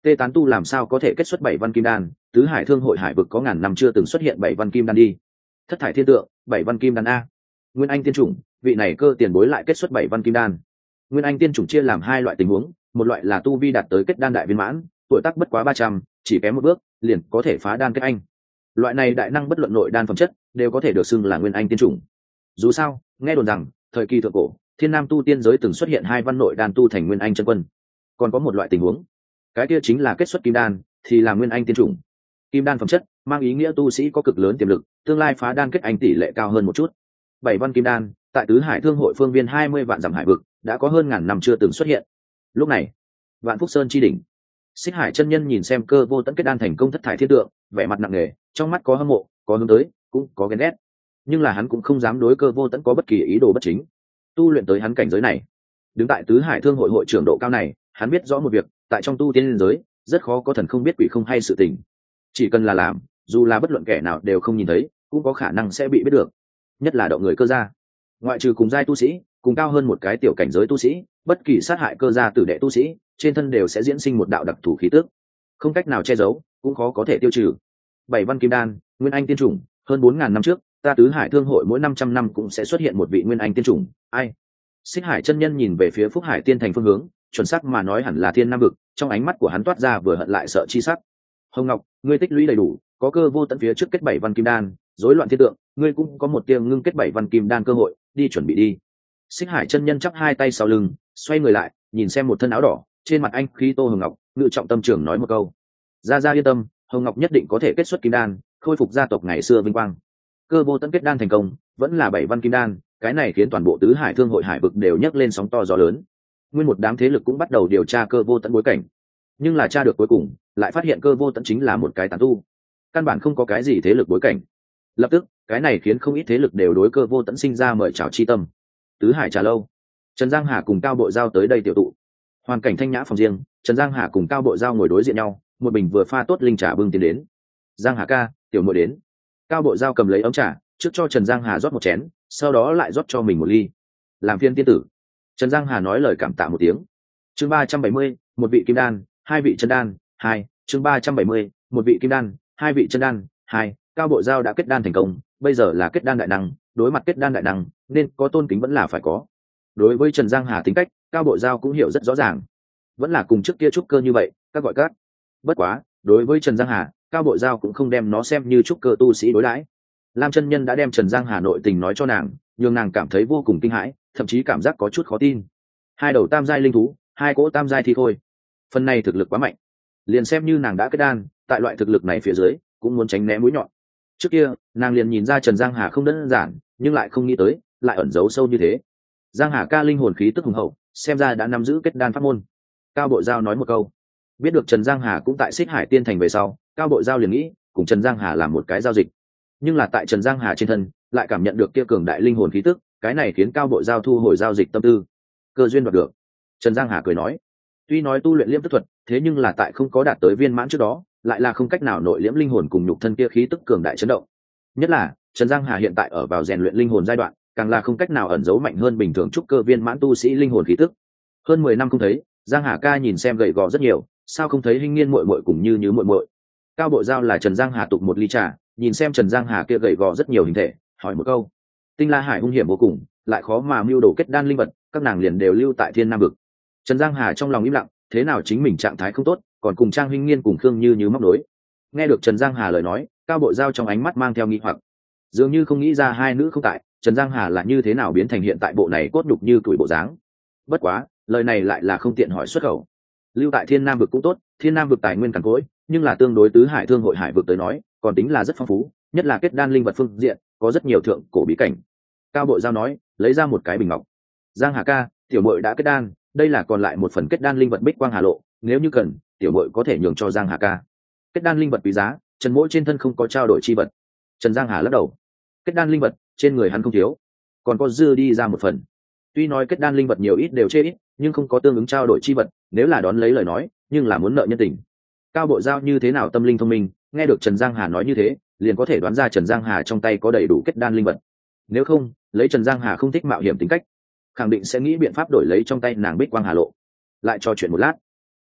Tê Tán Tu làm sao có thể kết xuất bảy văn kim đan? Tứ Hải Thương hội hải vực có ngàn năm chưa từng xuất hiện bảy văn kim đan đi. Thất Thải Thiên Tượng, bảy văn kim đan a. Nguyên Anh tiên chủng, vị này cơ tiền bối lại kết xuất bảy văn kim đan. Nguyên Anh tiên chủng chia làm hai loại tình huống, một loại là tu vi đạt tới kết đan đại viên mãn, tuổi tác bất quá ba trăm, chỉ kém một bước, liền có thể phá đan kết anh. Loại này đại năng bất luận nội đan phẩm chất, đều có thể được xưng là Nguyên Anh tiên chủng. Dù sao, nghe đồn rằng, thời kỳ thượng cổ, Thiên Nam tu tiên giới từng xuất hiện hai văn nội đan tu thành Nguyên Anh chân quân. Còn có một loại tình huống, cái kia chính là kết xuất kim đan, thì là Nguyên Anh tiên chủng. Kim đan phẩm chất, mang ý nghĩa tu sĩ có cực lớn tiềm lực, tương lai phá đan kết anh tỷ lệ cao hơn một chút. Bảy văn kim đan, tại Tứ Hải Thương hội phương viên hai mươi vạn dặm hải vực, đã có hơn ngàn năm chưa từng xuất hiện. Lúc này, Vạn Phúc Sơn chi đỉnh, Xích Hải chân nhân nhìn xem Cơ Vô Tận kết đan thành công thất thải thiên tượng, vẻ mặt nặng nề, trong mắt có hâm mộ, có hướng tới, cũng có ghen ghét. Nhưng là hắn cũng không dám đối Cơ Vô Tận có bất kỳ ý đồ bất chính. Tu luyện tới hắn cảnh giới này, đứng tại Tứ Hải Thương hội hội trưởng độ cao này, hắn biết rõ một việc, tại trong tu tiên giới, rất khó có thần không biết quỷ không hay sự tình. Chỉ cần là làm, dù là bất luận kẻ nào đều không nhìn thấy, cũng có khả năng sẽ bị biết được. Nhất là động người cơ gia, ngoại trừ cùng giai tu sĩ, cùng cao hơn một cái tiểu cảnh giới tu sĩ, bất kỳ sát hại cơ gia tử đệ tu sĩ, trên thân đều sẽ diễn sinh một đạo đặc thù khí tức, không cách nào che giấu, cũng khó có thể tiêu trừ. Bảy văn kim đan, Nguyên Anh tiên chủng, hơn bốn ngàn năm trước, ta Tứ Hải Thương hội mỗi năm trăm năm cũng sẽ xuất hiện một vị Nguyên Anh tiên chủng. Ai? Xích Hải chân nhân nhìn về phía Phúc Hải tiên thành phương hướng, chuẩn xác mà nói hẳn là Thiên Nam vực, trong ánh mắt của hắn toát ra vừa hận lại sợ chi sắc. Hồng Ngọc, ngươi tích lũy đầy đủ, có Cơ Vô Tận phía trước kết bảy văn kim đan, rối loạn thiên tượng, ngươi cũng có một tiếng ngưng kết bảy văn kim đan cơ hội, đi chuẩn bị đi. Xích Hải chân nhân chắp hai tay sau lưng, xoay người lại, nhìn xem một thân áo đỏ, trên mặt anh khí Tô Hồng Ngọc, ngự trọng tâm trưởng nói một câu: "Gia gia yên tâm, Hồng Ngọc nhất định có thể kết xuất kim đan, khôi phục gia tộc ngày xưa vinh quang." Cơ Vô Tận kết đan thành công, vẫn là bảy văn kim đan, cái này khiến toàn bộ Tứ Hải Thương hội hải vực đều nhấc lên sóng to gió lớn. Nguyên một đám thế lực cũng bắt đầu điều tra Cơ Vô Tận bối cảnh, nhưng là tra được cuối cùng, lại phát hiện Cơ Vô Tận chính là một cái tán tu, căn bản không có cái gì thế lực bối cảnh. Lập tức, cái này khiến không ít thế lực đều đối Cơ Vô Tận sinh ra mời chào chi tâm. Tứ Hải trà lâu, Trần Giang Hà cùng Cao Bội Giao tới đây tiểu tụ. Hoàn cảnh thanh nhã phòng riêng, Trần Giang Hà cùng Cao Bội Giao ngồi đối diện nhau, một bình vừa pha tốt linh trà bưng tiến đến. "Giang Hà ca, tiểu muội đến." Cao Bội Giao cầm lấy ấm trà, trước cho Trần Giang Hà rót một chén, sau đó lại rót cho mình một ly. "Làm phiên tiên tử." Trần Giang Hà nói lời cảm tạ một tiếng. Chương ba trăm bảy mươi, một vị kim đan, hai vị chân đan, hai. Chương ba trăm bảy mươi, một vị kim đan, hai vị chân đan, hai. Cao Bội Giao đã kết đan thành công, bây giờ là kết đan đại năng, đối mặt kết đan đại năng, nên có tôn kính vẫn là phải có. Đối với Trần Giang Hà tính cách, Cao Bội Giao cũng hiểu rất rõ ràng, vẫn là cùng trước kia trúc cơ như vậy, các gọi các. Bất quá, đối với Trần Giang Hà, Cao Bội Giao cũng không đem nó xem như trúc cơ tu sĩ đối đãi. Lam chân nhân đã đem Trần Giang Hà nội tình nói cho nàng, nhưng nàng cảm thấy vô cùng kinh hãi, thậm chí cảm giác có chút khó tin. Hai đầu tam giai linh thú, hai cỗ tam giai thi khôi, phần này thực lực quá mạnh, liền xem như nàng đã kết đan, tại loại thực lực này phía dưới, cũng muốn tránh né mũi nhọn. Trước kia, nàng liền nhìn ra Trần Giang Hà không đơn giản, nhưng lại không nghĩ tới, lại ẩn giấu sâu như thế. Giang Hà ca linh hồn khí tức hùng hậu, xem ra đã nắm giữ kết đan pháp môn. Cao Bội Giao nói một câu. Biết được Trần Giang Hà cũng tại Xích Hải tiên thành về sau, Cao Bội Giao liền nghĩ cùng Trần Giang Hà làm một cái giao dịch. Nhưng là tại Trần Giang Hà trên thân, lại cảm nhận được kia cường đại linh hồn khí tức, cái này khiến Cao Bội Giao thu hồi giao dịch tâm tư. Cơ duyên đoạt được. Trần Giang Hà cười nói, tuy nói tu luyện liễm tức thuật, thế nhưng là tại không có đạt tới viên mãn trước đó, lại là không cách nào nội liễm linh hồn cùng nhục thân kia khí tức cường đại chấn động. Nhất là, Trần Giang Hà hiện tại ở vào rèn luyện linh hồn giai đoạn, càng là không cách nào ẩn giấu mạnh hơn bình thường trúc cơ viên mãn tu sĩ linh hồn khí tức. Hơn mười năm không thấy, Giang Hà ca nhìn xem gầy gò rất nhiều, sao không thấy Hinh Nghiên muội muội cùng Như Như muội muội. Cao Bội Giao là Trần Giang Hà tục một ly trà, nhìn xem Trần Giang Hà kia gầy gò rất nhiều hình thể, hỏi một câu. Tinh La Hải hung hiểm vô cùng, lại khó mà mưu đồ kết đan linh vật, các nàng liền đều lưu tại Thiên Nam vực. Trần Giang Hà trong lòng im lặng, thế nào chính mình trạng thái không tốt, còn cùng Trang Hinh Nghiên cùng Khương Như Như móc nối. Nghe được Trần Giang Hà lời nói, Cao Bội Giao trong ánh mắt mang theo nghi hoặc, dường như không nghĩ ra hai nữ không tại, Trần Giang Hà là như thế nào biến thành hiện tại bộ này cốt nhục như tuổi bộ dáng. Bất quá, lời này lại là không tiện hỏi xuất khẩu. Lưu tại Thiên Nam vực cũng tốt, Thiên Nam vực tài nguyên cằn cỗi, nhưng là tương đối Tứ Hải Thương hội hải vực tới nói, còn tính là rất phong phú, nhất là kết đan linh vật phương diện, có rất nhiều thượng cổ bí cảnh. Cao Bội Giao nói, lấy ra một cái bình ngọc. Giang Hà ca, tiểu muội đã kết đan, đây là còn lại một phần kết đan linh vật Bích Quang Hà Lộ, nếu như cần, tiểu muội có thể nhường cho Giang Hà ca. Kết đan linh vật quý giá, Trần Mỗ trên thân không có trao đổi chi vật. Trần Giang Hà lắc đầu. Kết đan linh vật, trên người hắn không thiếu, còn có dư đi ra một phần. Tuy nói kết đan linh vật nhiều ít đều chê ít, nhưng không có tương ứng trao đổi chi vật, nếu là đón lấy lời nói, nhưng là muốn nợ nhân tình. Cao Bội Giao như thế nào tâm linh thông minh, nghe được Trần Giang Hà nói như thế, liền có thể đoán ra Trần Giang Hà trong tay có đầy đủ kết đan linh vật. Nếu không, lấy Trần Giang Hà không thích mạo hiểm tính cách, khẳng định sẽ nghĩ biện pháp đổi lấy trong tay nàng Bích Quang Hà Lộ. Lại trò chuyện một lát,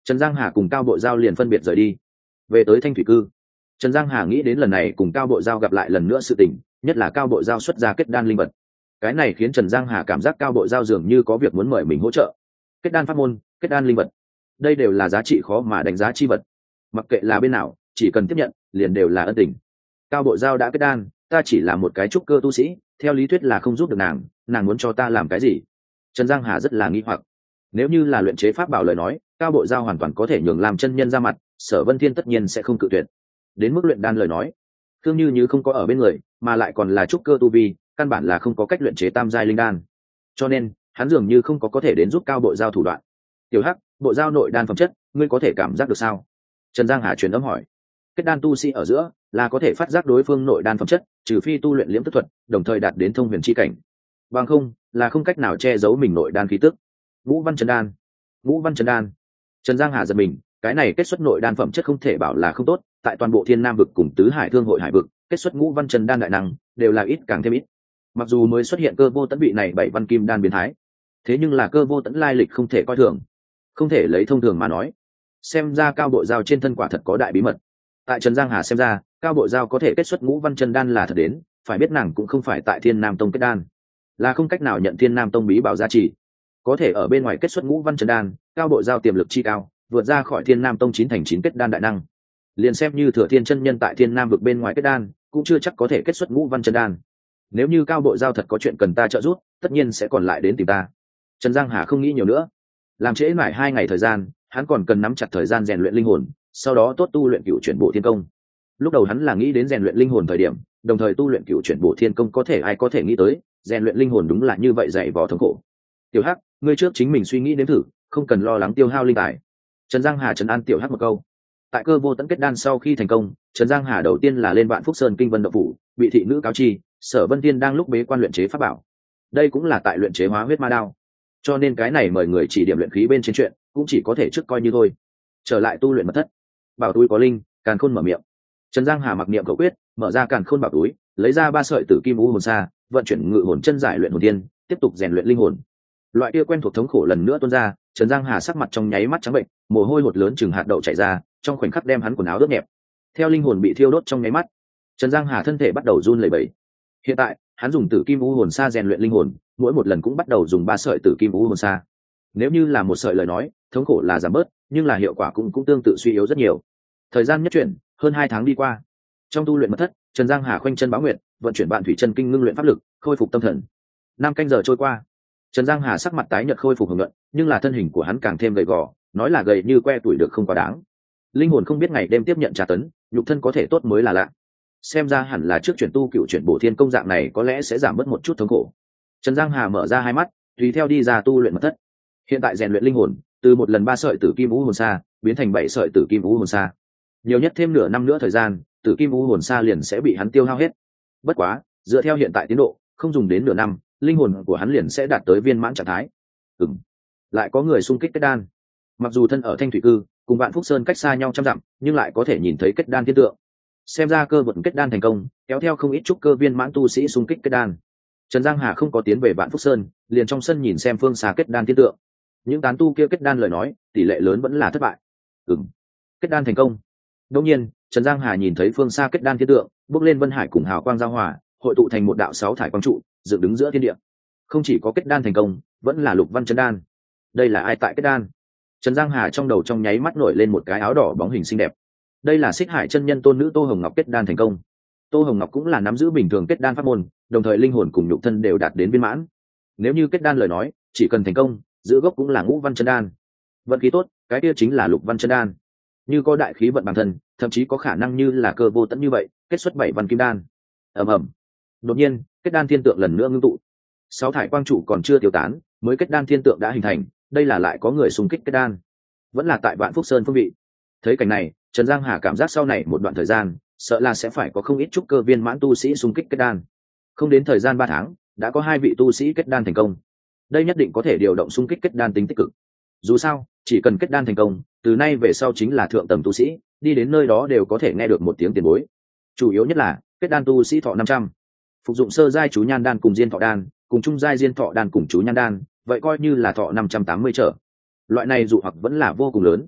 Trần Giang Hà cùng Cao Bộ Giao liền phân biệt rời đi về tới Thanh Thủy Cư. Trần Giang Hà nghĩ đến lần này cùng Cao Bộ Giao gặp lại lần nữa sự tình, nhất là Cao Bộ Giao xuất ra kết đan linh vật, cái này khiến Trần Giang Hà cảm giác Cao Bộ Giao dường như có việc muốn mời mình hỗ trợ. Kết đan pháp môn, kết đan linh vật, đây đều là giá trị khó mà đánh giá chi vật, mặc kệ là bên nào chỉ cần tiếp nhận liền đều là ân tình. Cao Bộ Giao đã kết đan, ta chỉ là một cái trúc cơ tu sĩ, theo lý thuyết là không giúp được nàng, nàng muốn cho ta làm cái gì? Trần Giang Hà rất là nghi hoặc. Nếu như là luyện chế pháp bảo lời nói, Cao Bộ Giao hoàn toàn có thể nhường làm chân nhân ra mặt, Sở Vân Thiên tất nhiên sẽ không cự tuyệt. Đến mức luyện đan lời nói, Thương Như Như không có ở bên người, mà lại còn là trúc cơ tu vi, căn bản là không có cách luyện chế tam giai linh đan, cho nên hắn dường như không có có thể đến giúp Cao Bộ Giao thủ đoạn. Tiểu Hắc, Bộ Giao nội đan phẩm chất, ngươi có thể cảm giác được sao? Trần Giang Hà truyền âm hỏi. Kết đan tu sĩ ở giữa là có thể phát giác đối phương nội đan phẩm chất, trừ phi tu luyện liễm tức thuật, đồng thời đạt đến thông huyền chi cảnh, bằng không là không cách nào che giấu mình nội đan khí tức. Ngũ Văn Trần Đan, Ngũ Văn Trần Đan. Trần Giang Hà giật mình, cái này kết xuất nội đan phẩm chất không thể bảo là không tốt, tại toàn bộ Thiên Nam vực cùng tứ hải thương hội hải vực, kết xuất Ngũ Văn Trần Đan đại năng đều là ít càng thêm ít. Mặc dù mới xuất hiện Cơ Vô Tẫn vị này bảy văn kim đan biến thái, thế nhưng là Cơ Vô Tẫn lai lịch không thể coi thường, không thể lấy thông thường mà nói. Xem ra Cao Bộ Giao trên thân quả thật có đại bí mật. Tại Trần Giang Hà xem ra, Cao Bộ Giao có thể kết xuất Ngũ Văn Chân Đan là thật đến, phải biết nàng cũng không phải tại Thiên Nam Tông kết đan, là không cách nào nhận Thiên Nam Tông bí bảo gia trì, có thể ở bên ngoài kết xuất Ngũ Văn Chân Đan, Cao Bộ Giao tiềm lực chi cao, vượt ra khỏi Thiên Nam Tông chín thành chín kết đan đại năng. Liền xem như Thừa Thiên chân nhân tại Thiên Nam vực bên ngoài kết đan, cũng chưa chắc có thể kết xuất Ngũ Văn Chân Đan. Nếu như Cao Bộ Giao thật có chuyện cần ta trợ giúp, tất nhiên sẽ còn lại đến tìm ta. Trần Giang Hà không nghĩ nhiều nữa, làm trễ mãi hai ngày thời gian, hắn còn cần nắm chặt thời gian rèn luyện linh hồn, sau đó tốt tu luyện Cửu Chuyển Bộ Thiên Công. Lúc đầu hắn là nghĩ đến rèn luyện linh hồn thời điểm, đồng thời tu luyện Cửu Chuyển Bộ Thiên Công, có thể ai có thể nghĩ tới, rèn luyện linh hồn đúng là như vậy dày vò thống khổ. Tiểu Hắc, ngươi trước chính mình suy nghĩ đến thử, không cần lo lắng tiêu hao linh tài. Trần Giang Hà trấn an Tiểu Hắc một câu. Tại Cơ Vô Tẫn kết đan sau khi thành công, Trần Giang Hà đầu tiên là lên Vạn Phúc Sơn Kinh Vân Động Phủ, bị thị nữ cáo chi, Sở Vân Tiên đang lúc bế quan luyện chế pháp bảo. Đây cũng là tại luyện chế Hóa Huyết Ma Đao, cho nên cái này mời người chỉ điểm luyện khí bên trên chuyện, cũng chỉ có thể trước coi như thôi. Trở lại tu luyện mật thất, bảo túi có linh, càn khôn mở miệng. Trần Giang Hà mặc niệm cầu quyết, mở ra càn khôn bảo túi, lấy ra ba sợi tử kim u hồn sa, vận chuyển ngự hồn chân giải luyện hồn tiên, tiếp tục rèn luyện linh hồn. Loại kia quen thuộc thống khổ lần nữa tuôn ra, Trần Giang Hà sắc mặt trong nháy mắt trắng bệnh, mồ hôi hột lớn chừng hạt đậu chảy ra, trong khoảnh khắc đem hắn quần áo ướt nhẹp. Theo linh hồn bị thiêu đốt trong nháy mắt, Trần Giang Hà thân thể bắt đầu run lẩy bẩy. Hiện tại, hắn dùng tử kim u hồn sa rèn luyện linh hồn, mỗi một lần cũng bắt đầu dùng ba sợi tử kim u hồn sa. Nếu như là một sợi lời nói, thống khổ là giảm bớt, nhưng là hiệu quả cũng cũng tương tự suy yếu rất nhiều. Thời gian nhất chuyển, hơn hai tháng đi qua. Trong tu luyện mật thất, Trần Giang Hà khoanh chân bá nguyệt, vận chuyển Vạn Thủy Chân Kinh ngưng luyện pháp lực, khôi phục tâm thần. Năm canh giờ trôi qua, Trần Giang Hà sắc mặt tái nhợt khôi phục hồng nhuận, nhưng là thân hình của hắn càng thêm gầy gò, nói là gầy như que tuổi được không quá đáng. Linh hồn không biết ngày đêm tiếp nhận tra tấn, nhục thân có thể tốt mới là lạ. Xem ra hẳn là trước chuyển tu Cựu Chuyển Bổ Thiên Công dạng này có lẽ sẽ giảm bớt một chút thống khổ. Trần Giang Hà mở ra hai mắt, tùy theo đi ra tu luyện mật thất. Hiện tại rèn luyện linh hồn, từ một lần ba sợi tử kim u hồn sa biến thành bảy sợi tử kim u hồn sa. Nhiều nhất thêm nửa năm nữa thời gian, tử kim u hồn sa liền sẽ bị hắn tiêu hao hết. Bất quá, dựa theo hiện tại tiến độ, không dùng đến nửa năm, linh hồn của hắn liền sẽ đạt tới viên mãn trạng thái. Ừm, lại có người xung kích kết đan. Mặc dù thân ở Thanh Thủy Cư, cùng Vạn Phúc Sơn cách xa nhau trăm dặm, nhưng lại có thể nhìn thấy kết đan thiên tượng. Xem ra cơ vận kết đan thành công, kéo theo không ít trúc cơ viên mãn tu sĩ xung kích kết đan. Trần Giang Hà không có tiến về Vạn Phúc Sơn, liền trong sân nhìn xem phương xa kết đan thiên tượng. Những tán tu kia kết đan lời nói, tỷ lệ lớn vẫn là thất bại. Ừm, kết đan thành công. Đương nhiên, Trần Giang Hà nhìn thấy phương xa kết đan thiên tượng, bước lên vân hải cùng hào quang giao hòa, hội tụ thành một đạo sáu thải quang trụ, dựng đứng giữa thiên địa. Không chỉ có kết đan thành công, vẫn là lục văn chân đan. Đây là ai tại kết đan? Trần Giang Hà trong đầu trong nháy mắt nổi lên một cái áo đỏ bóng hình xinh đẹp. Đây là Xích Hải chân nhân tôn nữ Tô Hồng Ngọc kết đan thành công. Tô Hồng Ngọc cũng là nắm giữ bình thường kết đan pháp môn, đồng thời linh hồn cùng nhục thân đều đạt đến viên mãn. Nếu như kết đan lời nói, chỉ cần thành công, giữ gốc cũng là ngũ văn chân đan. Vận khí tốt, cái kia chính là lục văn chân đan. Như có đại khí vận bản thân, thậm chí có khả năng như là Cơ Vô Tẫn như vậy, kết xuất bảy văn kim đan. Ầm ầm. Đột nhiên, kết đan thiên tượng lần nữa ngưng tụ. Sáu thải quang trụ còn chưa tiêu tán, mới kết đan thiên tượng đã hình thành, đây là lại có người xung kích kết đan. Vẫn là tại Vạn Phúc Sơn phương vị. Thấy cảnh này, Trần Giang Hà cảm giác sau này một đoạn thời gian, sợ là sẽ phải có không ít trúc cơ viên mãn tu sĩ xung kích kết đan. Không đến thời gian ba tháng, đã có hai vị tu sĩ kết đan thành công. Đây nhất định có thể điều động xung kích kết đan tính tích cực. Dù sao, chỉ cần kết đan thành công, từ nay về sau chính là thượng tầng tu sĩ, đi đến nơi đó đều có thể nghe được một tiếng tiền bối. Chủ yếu nhất là, kết đan tu sĩ thọ năm trăm. Phục dụng sơ giai chú nhan đan cùng diên thọ đan, cùng trung giai diên thọ đan cùng chú nhan đan, vậy coi như là thọ năm trăm tám mươi trở. Loại này dụ hoặc vẫn là vô cùng lớn.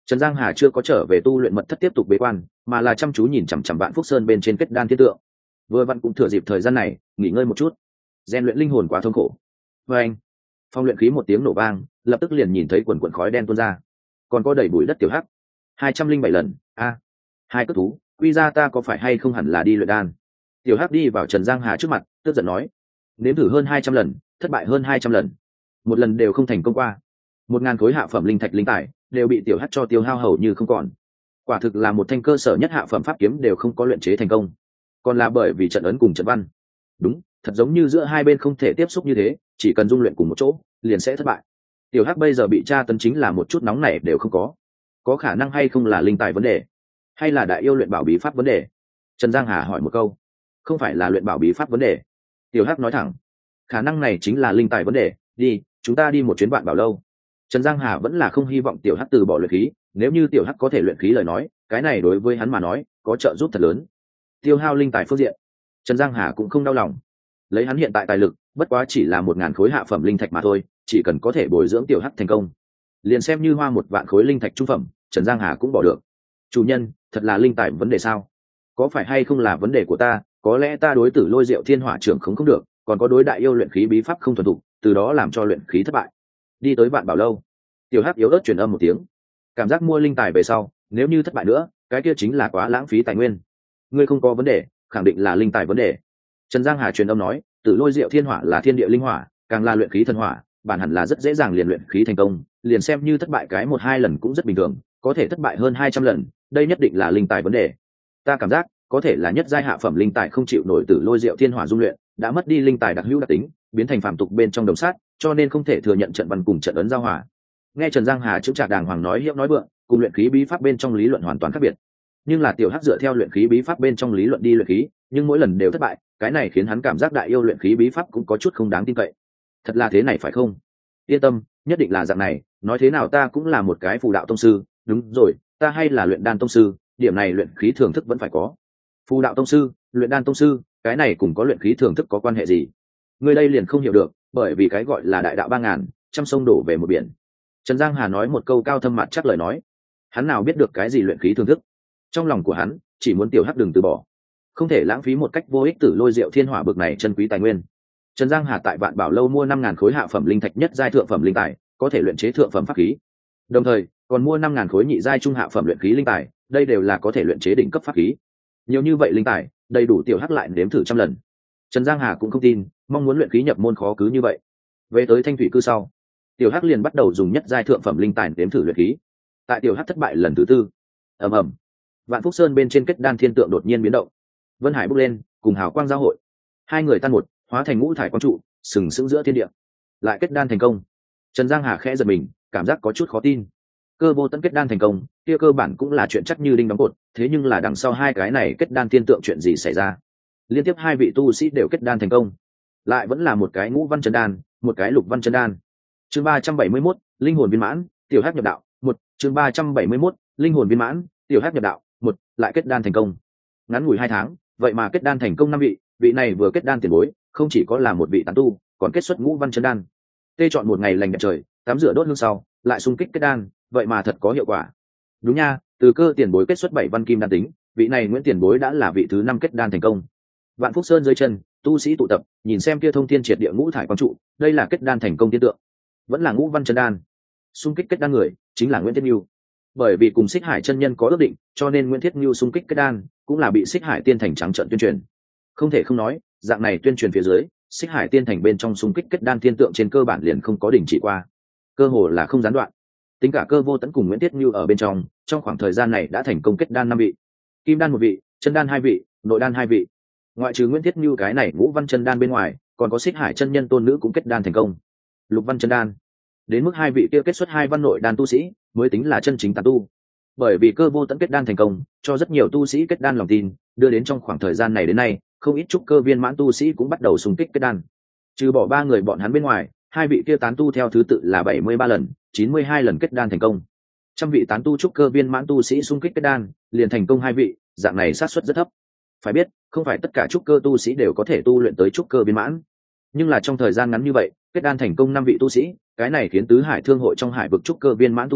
Trần Giang Hà chưa có trở về tu luyện mật thất tiếp tục bế quan, mà là chăm chú nhìn chằm chằm Vạn Phúc Sơn bên trên kết đan thiên tượng. Vừa vặn cũng thừa dịp thời gian này nghỉ ngơi một chút, rèn luyện linh hồn quá thống khổ. Và anh, phong luyện khí một tiếng nổ vang, lập tức liền nhìn thấy quần quần khói đen tuôn ra, còn có đầy bụi đất tiểu hắc. hai trăm linh bảy lần, a, hai cất thú, quy ra ta có phải hay không hẳn là đi luyện đan. Tiểu hắc đi vào Trần Giang Hà trước mặt, tức giận nói: nếm thử hơn hai trăm lần, thất bại hơn hai trăm lần, một lần đều không thành công qua. Một ngàn khối hạ phẩm linh thạch linh tài đều bị tiểu hắc cho tiêu hao hầu như không còn. Quả thực là một thanh cơ sở nhất hạ phẩm pháp kiếm đều không có luyện chế thành công, còn là bởi vì trận ấn cùng trận văn. Đúng, thật giống như giữa hai bên không thể tiếp xúc như thế, chỉ cần dung luyện cùng một chỗ liền sẽ thất bại. Tiểu hắc bây giờ bị tra tấn chính là một chút nóng này đều không có. Có khả năng hay không là linh tài vấn đề, hay là đại yêu luyện bảo bí pháp vấn đề? Trần Giang Hà hỏi một câu. Không phải là luyện bảo bí pháp vấn đề. Tiểu hắc nói thẳng, khả năng này chính là linh tài vấn đề. Đi, chúng ta đi một chuyến Vạn Bảo lâu. Trần Giang Hà vẫn là không hy vọng tiểu hắc từ bỏ luyện khí, nếu như tiểu hắc có thể luyện khí lời nói, cái này đối với hắn mà nói có trợ giúp thật lớn. Tiêu hao linh tài phương diện, Trần Giang Hà cũng không đau lòng. Lấy hắn hiện tại tài lực, bất quá chỉ là một ngàn khối hạ phẩm linh thạch mà thôi, chỉ cần có thể bồi dưỡng tiểu hắc thành công, liền xem như hoa một vạn khối linh thạch trung phẩm, Trần Giang Hà cũng bỏ được. Chủ nhân, thật là linh tài vấn đề sao? Có phải hay không là vấn đề của ta? Có lẽ ta đối tử lôi diệu thiên hỏa trưởng không không được, còn có đối đại yêu luyện khí bí pháp không thuần thục, từ đó làm cho luyện khí thất bại. Đi tới Vạn Bảo lâu, tiểu hắc yếu ớt truyền âm một tiếng, cảm giác mua linh tài về sau, nếu như thất bại nữa, cái kia chính là quá lãng phí tài nguyên. Ngươi không có vấn đề, khẳng định là linh tài vấn đề. Trần Giang Hà truyền âm nói, tử lôi diệu thiên hỏa là thiên địa linh hỏa, càng là luyện khí thần hỏa, bản hẳn là rất dễ dàng liền luyện khí thành công, liền xem như thất bại cái một hai lần cũng rất bình thường, có thể thất bại hơn hai trăm lần, đây nhất định là linh tài vấn đề. Ta cảm giác có thể là nhất giai hạ phẩm linh tài không chịu nổi tử lôi diệu thiên hỏa dung luyện, đã mất đi linh tài đặc hữu đặc tính, biến thành phàm tục bên trong đồng sát, cho nên không thể thừa nhận trận văn cùng trận ấn giao hòa. Nghe Trần Giang Hà chững chạc đàng hoàng nói hiệu nói vượng, cùng luyện khí bí pháp bên trong lý luận hoàn toàn khác biệt. Nhưng là tiểu hắc dựa theo luyện khí bí pháp bên trong lý luận đi luyện khí, nhưng mỗi lần đều thất bại, cái này khiến hắn cảm giác đại yêu luyện khí bí pháp cũng có chút không đáng tin cậy. Thật là thế này phải không? Yên tâm, nhất định là dạng này, nói thế nào ta cũng là một cái phù đạo tông sư, đúng rồi, ta hay là luyện đan tông sư, điểm này luyện khí thưởng thức vẫn phải có. Phù đạo tông sư, luyện đan tông sư, cái này cùng có luyện khí thưởng thức có quan hệ gì? Người đây liền không hiểu được, bởi vì cái gọi là đại đạo ba ngàn, trăm sông đổ về một biển. Trần Giang Hà nói một câu cao thâm mặt chắc lời nói, hắn nào biết được cái gì luyện khí thưởng thức. Trong lòng của hắn chỉ muốn tiểu hắc đừng từ bỏ, không thể lãng phí một cách vô ích tử lôi diệu thiên hỏa bực này chân quý tài nguyên. Trần Giang Hà tại Vạn Bảo lâu mua năm ngàn khối hạ phẩm linh thạch nhất giai thượng phẩm linh tài, có thể luyện chế thượng phẩm pháp khí, đồng thời còn mua năm ngàn khối nhị giai trung hạ phẩm luyện khí linh tài, đây đều là có thể luyện chế đỉnh cấp pháp khí. Nhiều như vậy linh tài, đầy đủ tiểu hắc lại nếm thử trăm lần. Trần Giang Hà cũng không tin, mong muốn luyện khí nhập môn khó cứ như vậy. Về tới Thanh Thủy cư sau, tiểu hắc liền bắt đầu dùng nhất giai thượng phẩm linh tài nếm thử luyện khí. Tại tiểu hắc thất bại lần thứ tư, ầm ầm, Vạn Phúc Sơn bên trên kết đan thiên tượng đột nhiên biến động, vân hải bốc lên, cùng hào quang giao hội, hai người tan một, hóa thành ngũ thải quang trụ, sừng sững giữa thiên địa. Lại kết đan thành công. Trần Giang Hà khẽ giật mình, cảm giác có chút khó tin. Cơ vô tận kết đan thành công, kia cơ bản cũng là chuyện chắc như đinh đóng cột, thế nhưng là đằng sau hai cái này kết đan thiên tượng chuyện gì xảy ra? Liên tiếp hai vị tu sĩ đều kết đan thành công, lại vẫn là một cái ngũ văn chân đan, một cái lục văn chân đan. Chương ba trăm bảy mươi mốt, linh hồn viên mãn, tiểu hắc nhập đạo, một, chương ba trăm bảy mươi mốt, linh hồn viên mãn, tiểu hắc nhập đạo, một, lại kết đan thành công. Ngắn ngủi hai tháng, vậy mà kết đan thành công năm vị, vị này vừa kết đan tiền bối, không chỉ có là một vị tán tu, còn kết xuất ngũ văn chân đan. Tê chọn một ngày lành đẹp trời, tắm rửa đốt hương sau, lại xung kích kết đan, vậy mà thật có hiệu quả. Đúng nha, từ cơ tiền bối kết xuất bảy văn kim đan tính, vị này Nguyễn tiền bối đã là vị thứ năm kết đan thành công. Vạn Phúc Sơn dưới chân, tu sĩ tụ tập, nhìn xem kia thông thiên triệt địa ngũ thải quang trụ, đây là kết đan thành công tiên tượng, vẫn là ngũ văn chân đan. Xung kích kết đan người chính là Nguyễn Thiết Nưu. Bởi vì cùng Xích Hải chân nhân có ước định, cho nên Nguyễn Thiết Nưu xung kích kết đan, cũng là bị Xích Hải tiên thành trắng trợn tuyên truyền. Không thể không nói, dạng này tuyên truyền phía dưới, Xích Hải tiên thành bên trong xung kích kết đan tiên tượng trên cơ bản liền không có đình chỉ qua, cơ hồ là không gián đoạn. Tính cả cơ vô tẫn cùng Nguyễn Thiết Nưu ở bên trong, trong khoảng thời gian này đã thành công kết đan năm vị, kim đan một vị, chân đan hai vị, nội đan hai vị. Ngoại trừ Nguyễn Thiết Nưu cái này ngũ văn chân đan bên ngoài, còn có Xích Hải chân nhân tôn nữ cũng kết đan thành công, lục văn chân đan. Đến mức hai vị kia kết xuất hai văn nội đan tu sĩ mới tính là chân chính tán tu. Bởi vì cơ vô tẫn kết đan thành công, cho rất nhiều tu sĩ kết đan lòng tin, đưa đến trong khoảng thời gian này đến nay, không ít trúc cơ viên mãn tu sĩ cũng bắt đầu xung kích kết đan. Trừ bỏ ba người bọn hắn bên ngoài, hai vị kia tán tu theo thứ tự là bảy mươi ba lần, chín mươi hai lần kết đan thành công. Trăm vị tán tu trúc cơ viên mãn tu sĩ xung kích kết đan, liền thành công hai vị, dạng này xác suất rất thấp. Phải biết, không phải tất cả trúc cơ tu sĩ đều có thể tu luyện tới trúc cơ viên mãn, nhưng là trong thời gian ngắn như vậy, kết đan thành công năm vị tu sĩ, cái này khiến tứ hải thương hội trong hải vực trúc cơ viên mãn tu sĩ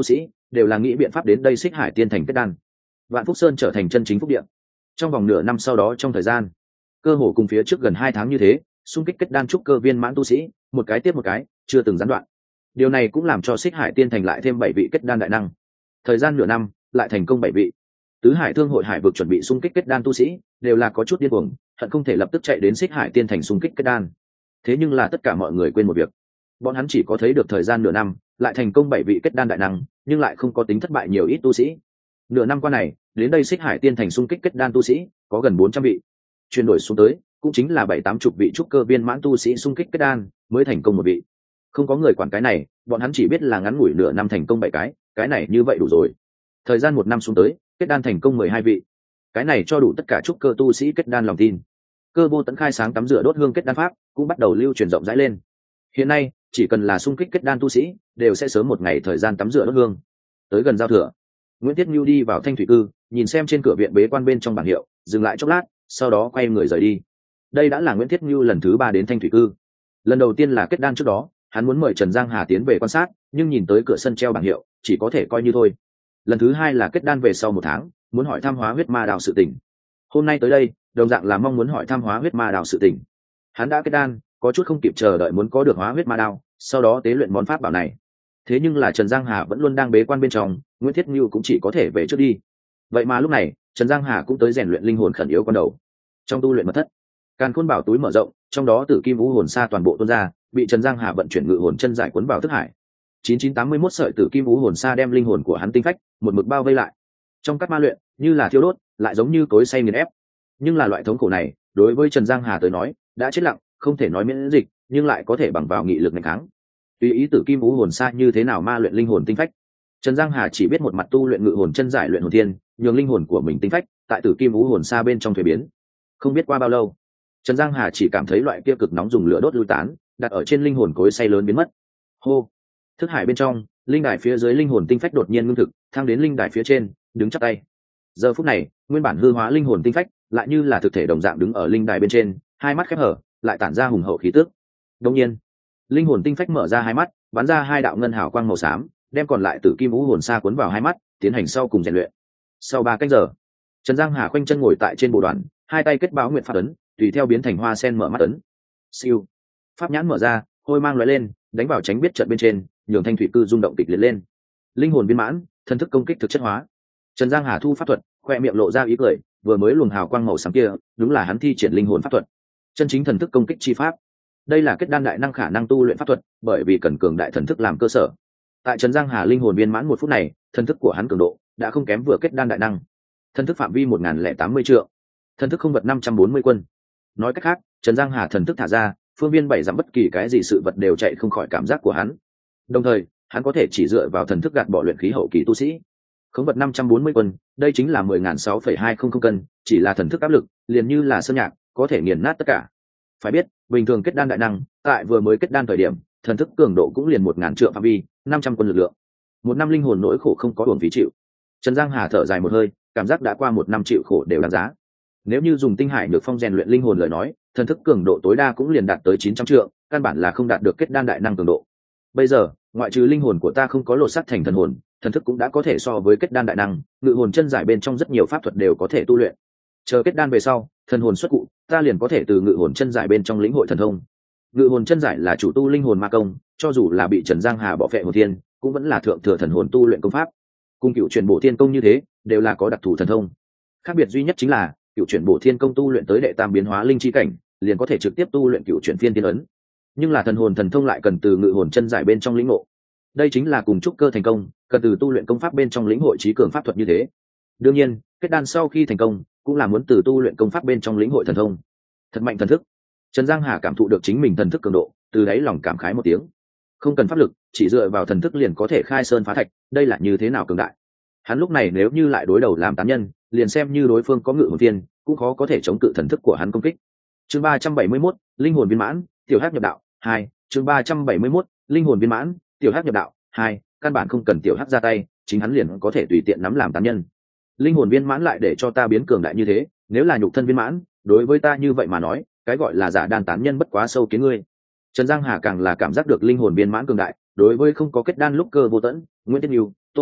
đều là nghĩ biện pháp đến đây xích hải tiên thành kết đan. Vạn Phúc Sơn trở thành chân chính phúc địa. Trong vòng nửa năm sau đó, trong thời gian cơ hồ cùng phía trước gần hai tháng như thế, xung kích kết đan trúc cơ viên mãn tu sĩ một cái tiếp một cái, chưa từng gián đoạn. Điều này cũng làm cho xích hải tiên thành lại thêm bảy vị kết đan đại năng. Thời gian nửa năm lại thành công bảy vị. Tứ Hải Thương hội hải vực chuẩn bị xung kích kết đan tu sĩ đều là có chút điên cuồng, hận không thể lập tức chạy đến xích hải tiên thành xung kích kết đan. Thế nhưng là tất cả mọi người quên một việc, bọn hắn chỉ có thấy được thời gian nửa năm lại thành công bảy vị kết đan đại năng, nhưng lại không có tính thất bại nhiều ít tu sĩ. Nửa năm qua này, đến đây xích hải tiên thành xung kích kết đan tu sĩ có gần bốn trăm vị, chuyển đổi xuống tới cũng chính là bảy tám chục vị trúc cơ viên mãn tu sĩ xung kích kết đan mới thành công một vị. Không có người quản cái này, bọn hắn chỉ biết là ngắn ngủi nửa năm thành công bảy cái, cái này như vậy đủ rồi. Thời gian một năm xuống tới, kết đan thành công mười hai vị, cái này cho đủ tất cả trúc cơ tu sĩ kết đan lòng tin. Cơ Vô Tấn khai sáng tắm rửa đốt hương kết đan pháp cũng bắt đầu lưu truyền rộng rãi lên. Hiện nay chỉ cần là xung kích kết đan tu sĩ đều sẽ sớm một ngày thời gian tắm rửa đốt hương. Tới gần giao thừa, Nguyễn Tiết Nhu đi vào Thanh Thủy Cư, nhìn xem trên cửa viện bế quan bên trong bảng hiệu, dừng lại chốc lát, sau đó quay người rời đi. Đây đã là Nguyễn Tiết Nhu lần thứ ba đến Thanh Thủy Cư. Lần đầu tiên là kết đan trước đó, hắn muốn mời Trần Giang Hà tiến về quan sát, nhưng nhìn tới cửa sân treo bảng hiệu, chỉ có thể coi như thôi. Lần thứ hai là kết đan về sau một tháng, muốn hỏi thăm hóa huyết ma đạo sự tình. Hôm nay tới đây, đồng dạng là mong muốn hỏi thăm hóa huyết ma đạo sự tình. Hắn đã kết đan, có chút không kịp chờ đợi muốn có được hóa huyết ma đạo, sau đó tế luyện món pháp bảo này. Thế nhưng là Trần Giang Hà vẫn luôn đang bế quan bên trong, Nguyễn Thiết Nhu cũng chỉ có thể về trước đi. Vậy mà lúc này, Trần Giang Hà cũng tới rèn luyện linh hồn khẩn yếu con đầu. Trong tu luyện mật thất, Càn Khôn Bảo túi mở rộng, trong đó Tử Kim Vũ Hồn Sa toàn bộ tuôn ra, bị Trần Giang Hà vận chuyển ngự hồn chân giải cuốn vào thức hải. chín chín tám mươi mốt sợi Tử Kim Vũ Hồn Sa đem linh hồn của hắn tinh phách một mực bao vây lại. Trong các ma luyện, như là thiêu đốt, lại giống như cối xay nghiền ép. Nhưng là loại thống khổ này, đối với Trần Giang Hà tới nói, đã chết lặng, không thể nói miễn dịch, nhưng lại có thể bằng vào nghị lực nghênh kháng. Tùy ý Tử Kim Vũ Hồn Sa như thế nào ma luyện linh hồn tinh phách, Trần Giang Hà chỉ biết một mặt tu luyện ngự hồn chân giải luyện hồn thiên, nhường linh hồn của mình tinh phách tại Tử Kim Vũ Hồn Sa bên trong thuế biến. Không biết qua bao lâu, Trần Giang Hà chỉ cảm thấy loại kia cực nóng dùng lửa đốt lui tán, đặt ở trên linh hồn cối xay lớn biến mất. Hô, thức hải bên trong, linh đài phía dưới linh hồn tinh phách đột nhiên ngưng thực, thăng đến linh đài phía trên, đứng chắp tay. Giờ phút này, nguyên bản hư hóa linh hồn tinh phách lại như là thực thể đồng dạng đứng ở linh đài bên trên, hai mắt khép hở, lại tản ra hùng hậu khí tức. Đột nhiên, linh hồn tinh phách mở ra hai mắt, bắn ra hai đạo ngân hào quang màu xám, đem còn lại Tử Kim Vũ Hồn Sa cuốn vào hai mắt, tiến hành sau cùng rèn luyện. Sau ba canh giờ, Trần Giang Hà khoanh chân ngồi tại trên bộ đoàn, hai tay kết báo nguyện pháp ấn, tùy theo biến thành hoa sen mở mắt ấn. Siêu, pháp nhãn mở ra, hôi mang lóe lên, đánh vào tránh biết trận bên trên, nhường Thanh Thủy Cư rung động kịch liệt lên. Linh hồn viên mãn, thân thức công kích thực chất hóa. Trần Giang Hà thu pháp thuật, khoe miệng lộ ra ý cười, vừa mới luồng hào quang màu xám kia, đúng là hắn thi triển linh hồn pháp thuật, chân chính thần thức công kích chi pháp. Đây là kết đan đại năng khả năng tu luyện pháp thuật, bởi vì cần cường đại thần thức làm cơ sở. Tại Trần Giang Hà linh hồn viên mãn một phút này, thần thức của hắn cường độ đã không kém vừa kết đan đại năng. Thần thức phạm vi một nghìn lẻ tám mươi trượng, thần thức không vật năm trăm bốn mươi quân. Nói cách khác, Trần Giang Hà thần thức thả ra, phương viên bảy dặm bất kỳ cái gì sự vật đều chạy không khỏi cảm giác của hắn. Đồng thời, hắn có thể chỉ dựa vào thần thức gạt bỏ luyện khí hậu kỳ tu sĩ. Khống vật năm trăm bốn mươi quân, đây chính là mười nghìn sáu phẩy hai không không cân, chỉ là thần thức áp lực, liền như là sơn nhạc, có thể nghiền nát tất cả. Phải biết, bình thường kết đan đại năng, tại vừa mới kết đan thời điểm, thần thức cường độ cũng liền một nghìn trượng phạm vi, năm trăm quân lực lượng. Một năm linh hồn nỗi khổ không có uổng phí chịu. Trần Giang Hà thở dài một hơi, cảm giác đã qua một năm chịu khổ đều đáng giá. Nếu như dùng tinh hải nhược phong rèn luyện linh hồn lời nói, thần thức cường độ tối đa cũng liền đạt tới chín trăm trượng, căn bản là không đạt được kết đan đại năng cường độ. Bây giờ, ngoại trừ linh hồn của ta không có lột xác thành thần hồn, thần thức cũng đã có thể so với kết đan đại năng, ngự hồn chân giải bên trong rất nhiều pháp thuật đều có thể tu luyện. Chờ kết đan về sau, thần hồn xuất cụ, ta liền có thể từ ngự hồn chân giải bên trong lĩnh hội thần thông. Ngự hồn chân giải là chủ tu linh hồn ma công, cho dù là bị Trần Giang Hà bỏ phệ hồn thiên, cũng vẫn là thượng thừa thần hồn tu luyện công pháp. Cùng cựu chuyển bổ thiên công như thế, đều là có đặc thù thần thông. Khác biệt duy nhất chính là, cựu chuyển bổ thiên công tu luyện tới đệ tam biến hóa linh chi cảnh, liền có thể trực tiếp tu luyện cựu chuyển phiên tiên ấn. Nhưng là thần hồn thần thông lại cần từ ngự hồn chân giải bên trong lĩnh ngộ. Đây chính là cùng trúc cơ thành công, cần từ tu luyện công pháp bên trong lĩnh hội trí cường pháp thuật như thế. Đương nhiên, kết đan sau khi thành công, cũng là muốn từ tu luyện công pháp bên trong lĩnh hội thần thông. Thật mạnh thần thức. Trần Giang Hà cảm thụ được chính mình thần thức cường độ, từ đáy lòng cảm khái một tiếng. Không cần pháp lực, chỉ dựa vào thần thức liền có thể khai sơn phá thạch, đây là như thế nào cường đại. Hắn lúc này nếu như lại đối đầu làm tán nhân, liền xem như đối phương có ngự hồn tiên, cũng khó có thể chống cự thần thức của hắn công kích. Chương ba trăm bảy mươi mốt, linh hồn viên mãn, tiểu hắc nhập đạo hai. Chương ba trăm bảy mươi mốt, linh hồn viên mãn, tiểu hắc nhập đạo hai. Căn bản không cần tiểu hắc ra tay, chính hắn liền có thể tùy tiện nắm làm tán nhân. Linh hồn viên mãn lại để cho ta biến cường đại như thế, nếu là nhục thân viên mãn, đối với ta như vậy mà nói, cái gọi là giả đan tán nhân bất quá sâu kiến ngươi. Trần Giang Hà càng là cảm giác được linh hồn viên mãn cường đại, đối với không có kết đan lúc Cơ Vô Tẫn, Nguyễn Tiết Nhu, Tô Hồng Ngọc,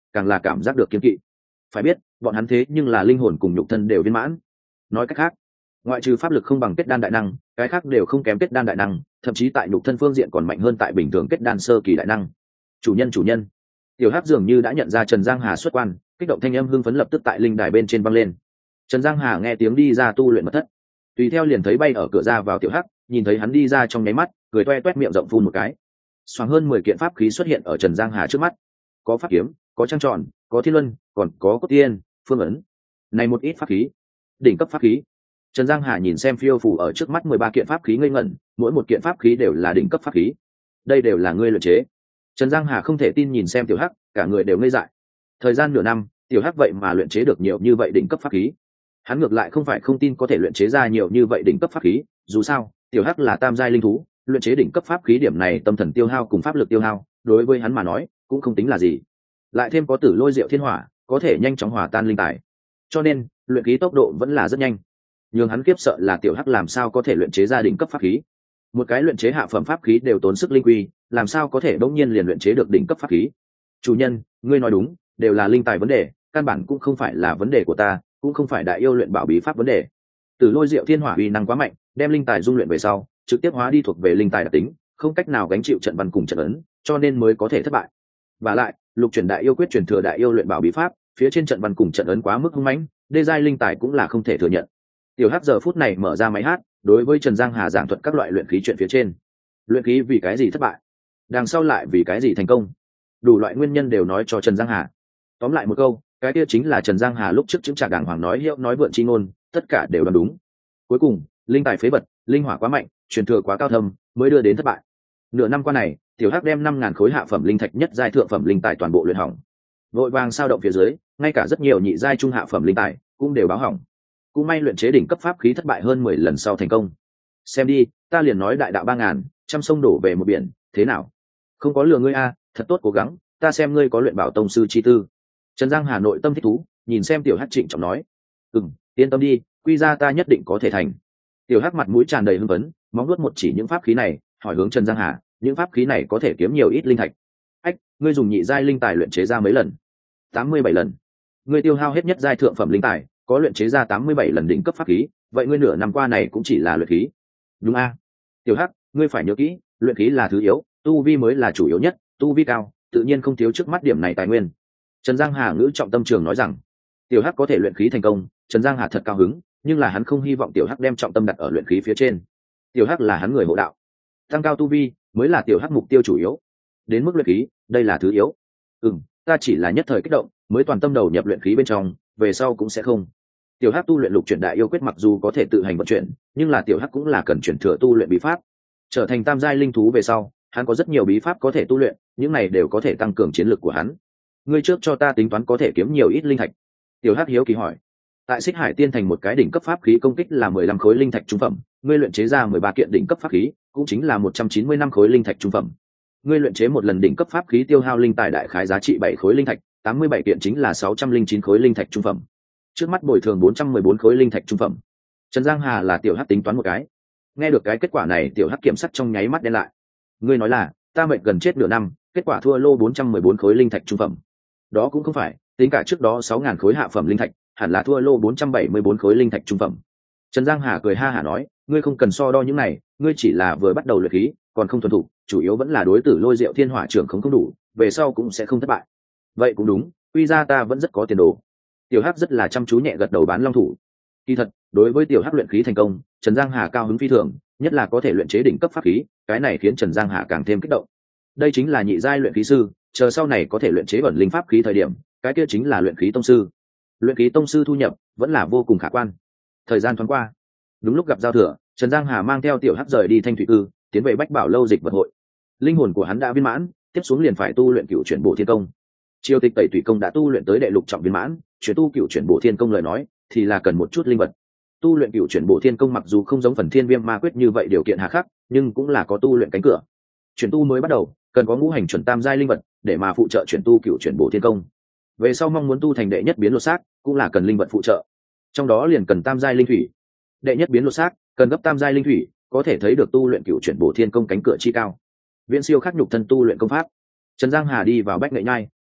càng là cảm giác được kiên kỵ. Phải biết bọn hắn thế nhưng là linh hồn cùng nhục thân đều viên mãn. Nói cách khác, ngoại trừ pháp lực không bằng kết đan đại năng, cái khác đều không kém kết đan đại năng, thậm chí tại nhục thân phương diện còn mạnh hơn tại bình thường kết đan sơ kỳ đại năng. Chủ nhân chủ nhân, tiểu hắc dường như đã nhận ra Trần Giang Hà xuất quan, kích động thanh âm hưng phấn lập tức tại linh đài bên trên vang lên. Trần Giang Hà nghe tiếng đi ra tu luyện mật thất, tùy theo liền thấy bay ở cửa ra vào tiểu hắc, nhìn thấy hắn đi ra trong nháy mắt, cười toe toét miệng rộng phun một cái. Xoàng hơn mười kiện pháp khí xuất hiện ở Trần Giang Hà trước mắt, có pháp kiếm, có trăng tròn, có thiên luân, còn có cốt tiên, phương ấn. Này một ít pháp khí, đỉnh cấp pháp khí. Trần Giang Hà nhìn xem phiêu phù ở trước mắt mười ba kiện pháp khí ngây ngẩn, mỗi một kiện pháp khí đều là đỉnh cấp pháp khí. Đây đều là ngươi luyện chế? Trần Giang Hà không thể tin nhìn xem tiểu hắc, cả người đều ngây dại. Thời gian nửa năm, tiểu hắc vậy mà luyện chế được nhiều như vậy đỉnh cấp pháp khí. Hắn ngược lại không phải không tin có thể luyện chế ra nhiều như vậy đỉnh cấp pháp khí, dù sao, tiểu hắc là tam giai linh thú, luyện chế đỉnh cấp pháp khí điểm này tâm thần tiêu hao cùng pháp lực tiêu hao, đối với hắn mà nói, cũng không tính là gì. Lại thêm có Tử Lôi Diệu Thiên Hỏa, có thể nhanh chóng hòa tan linh tài. Cho nên, luyện khí tốc độ vẫn là rất nhanh. Nhưng hắn kiếp sợ là tiểu hắc làm sao có thể luyện chế ra đỉnh cấp pháp khí. Một cái luyện chế hạ phẩm pháp khí đều tốn sức linh quy, làm sao có thể đột nhiên liền luyện chế được đỉnh cấp pháp khí. Chủ nhân, ngươi nói đúng, đều là linh tài vấn đề, căn bản cũng không phải là vấn đề của ta, cũng không phải đại yêu luyện bảo bí pháp vấn đề. Tử Lôi Diệu Thiên Hỏa uy năng quá mạnh, đem linh tài dung luyện về sau, trực tiếp hóa đi thuộc về linh tài đặc tính, không cách nào gánh chịu trận văn cùng trận ấn, cho nên mới có thể thất bại. Và lại, lục truyền đại yêu quyết truyền thừa đại yêu luyện bảo bí pháp, phía trên trận văn cùng trận ấn quá mức hung mãnh, đê giai linh tài cũng là không thể thừa nhận. Tiểu hắc giờ phút này mở ra máy hát, đối với Trần Giang Hà giảng thuật các loại luyện khí chuyện phía trên. Luyện khí vì cái gì thất bại, đằng sau lại vì cái gì thành công, đủ loại nguyên nhân đều nói cho Trần Giang Hà. Tóm lại một câu, cái kia chính là Trần Giang Hà lúc trước chứng trả đàng hoàng nói hiệu nói vượn chi ngôn, tất cả đều là đúng. Cuối cùng, linh tài phế bật, linh hỏa quá mạnh, truyền thừa quá cao thâm, mới đưa đến thất bại. Nửa năm qua này, tiểu hắc đem năm ngàn khối hạ phẩm linh thạch nhất giai thượng phẩm linh tài toàn bộ luyện hỏng. Vội vàng sao động phía dưới, ngay cả rất nhiều nhị giai trung hạ phẩm linh tài cũng đều báo hỏng. Cũng may luyện chế đỉnh cấp pháp khí thất bại hơn mười lần sau thành công. Xem đi, ta liền nói đại đạo ba ngàn, trăm sông đổ về một biển, thế nào? Không có lừa ngươi a, thật tốt cố gắng, ta xem ngươi có luyện bảo tông sư chi tư. Trần Giang Hà nội tâm thích thú, nhìn xem tiểu hắc trịnh trọng nói, "Ừm, yên tâm đi, quy ra ta nhất định có thể thành." Tiểu hắc mặt mũi tràn đầy hưng phấn, móng nuốt một chỉ những pháp khí này, hỏi hướng Trần Giang Hà, "Những pháp khí này có thể kiếm nhiều ít linh thạch?" "Ách, ngươi dùng nhị giai linh tài luyện chế ra mấy lần?" tám mươi bảy lần. "Ngươi tiêu hao hết nhất giai thượng phẩm linh tài, có luyện chế ra tám mươi bảy lần đỉnh cấp pháp khí, vậy ngươi nửa năm qua này cũng chỉ là luyện khí." "Đúng a." "Tiểu hắc, ngươi phải nhớ kỹ, luyện khí là thứ yếu, tu vi mới là chủ yếu nhất, tu vi cao, tự nhiên không thiếu trước mắt điểm này tài nguyên." Trần Giang Hà ngữ trọng tâm trường nói rằng, tiểu hắc có thể luyện khí thành công, Trần Giang Hà thật cao hứng, nhưng là hắn không hy vọng tiểu hắc đem trọng tâm đặt ở luyện khí phía trên. Tiểu hắc là hắn người hộ đạo, tăng cao tu vi mới là tiểu hắc mục tiêu chủ yếu. Đến mức luyện khí, đây là thứ yếu. "Ừm, ta chỉ là nhất thời kích động, mới toàn tâm đầu nhập luyện khí bên trong, về sau cũng sẽ không." Tiểu hắc tu luyện lục chuyển đại yêu quyết mặc dù có thể tự hành vận chuyển, nhưng là tiểu hắc cũng là cần chuyển thừa tu luyện bí pháp. Trở thành tam giai linh thú về sau, hắn có rất nhiều bí pháp có thể tu luyện, những này đều có thể tăng cường chiến lược của hắn. "Ngươi trước cho ta tính toán có thể kiếm nhiều ít linh thạch?" Tiểu hắc hiếu kỳ hỏi. "Tại Xích Hải Tiên thành một cái đỉnh cấp pháp khí công kích là mười lăm khối linh thạch trung phẩm, ngươi luyện chế ra mười ba kiện đỉnh cấp pháp khí, cũng chính là một trăm chín mươi lăm khối linh thạch trung phẩm. Ngươi luyện chế một lần đỉnh cấp pháp khí tiêu hao linh tài đại khái giá trị bảy khối linh thạch, tám mươi bảy kiện chính là sáu trăm linh chín khối linh thạch trung phẩm. Trước mắt bồi thường bốn trăm mười bốn khối linh thạch trung phẩm." Trần Giang Hà là tiểu hắc tính toán một cái. Nghe được cái kết quả này, tiểu hắc kiểm sắc trong nháy mắt đen lại. "Ngươi nói là, ta mệt gần chết nửa năm, kết quả thua lô bốn trăm mười bốn khối linh thạch trung phẩm?" "Đó cũng không phải, tính cả trước đó sáu ngàn khối hạ phẩm linh thạch, hẳn là thua lô bốn trăm bảy mươi bốn khối linh thạch trung phẩm." Trần Giang Hà cười ha hả nói, "Ngươi không cần so đo những này, ngươi chỉ là vừa bắt đầu luyện khí, còn không thuần thục, chủ yếu vẫn là đối tử Lôi Diệu Thiên Hỏa trưởng không không đủ, về sau cũng sẽ không thất bại." "Vậy cũng đúng, quy ra ta vẫn rất có tiền đồ." Tiểu hắc rất là chăm chú nhẹ gật đầu bán long thủ. Kỳ thật, đối với tiểu hắc luyện khí thành công, Trần Giang Hà cao hứng phi thường, nhất là có thể luyện chế đỉnh cấp pháp khí, cái này khiến Trần Giang Hà càng thêm kích động. Đây chính là nhị giai luyện khí sư, chờ sau này có thể luyện chế ẩn linh pháp khí thời điểm, cái kia chính là luyện khí tông sư. Luyện khí tông sư thu nhập vẫn là vô cùng khả quan. Thời gian thoáng qua, đúng lúc gặp giao thừa, Trần Giang Hà mang theo tiểu hắc rời đi Thanh Thủy Cư, tiến về Bách Bảo lâu dịch vật hội. Linh hồn của hắn đã viên mãn, tiếp xuống liền phải tu luyện cửu chuyển bổ thiên công. Triều tịch tẩy thủy công đã tu luyện tới đệ lục trọng viên mãn, chuyển tu cửu chuyển bổ thiên công lời nói, thì là cần một chút linh vật. Tu luyện cửu chuyển bổ thiên công mặc dù không giống phần thiên viêm ma quyết như vậy điều kiện hà khắc, nhưng cũng là có tu luyện cánh cửa. Chuyển tu mới bắt đầu, cần có ngũ hành chuẩn tam giai linh vật để mà phụ trợ chuyển tu cửu chuyển bổ thiên công. Về sau mong muốn tu thành đệ nhất biến lột xác, cũng là cần linh vật phụ trợ. Trong đó liền cần tam giai linh thủy. Đệ nhất biến lột xác, cần gấp tam giai linh thủy, có thể thấy được tu luyện cửu chuyển bổ thiên công cánh cửa chi cao. Viễn siêu khắc nhục thân tu luyện công pháp. Trần Giang Hà đi vào Bách Nghệ Nhai,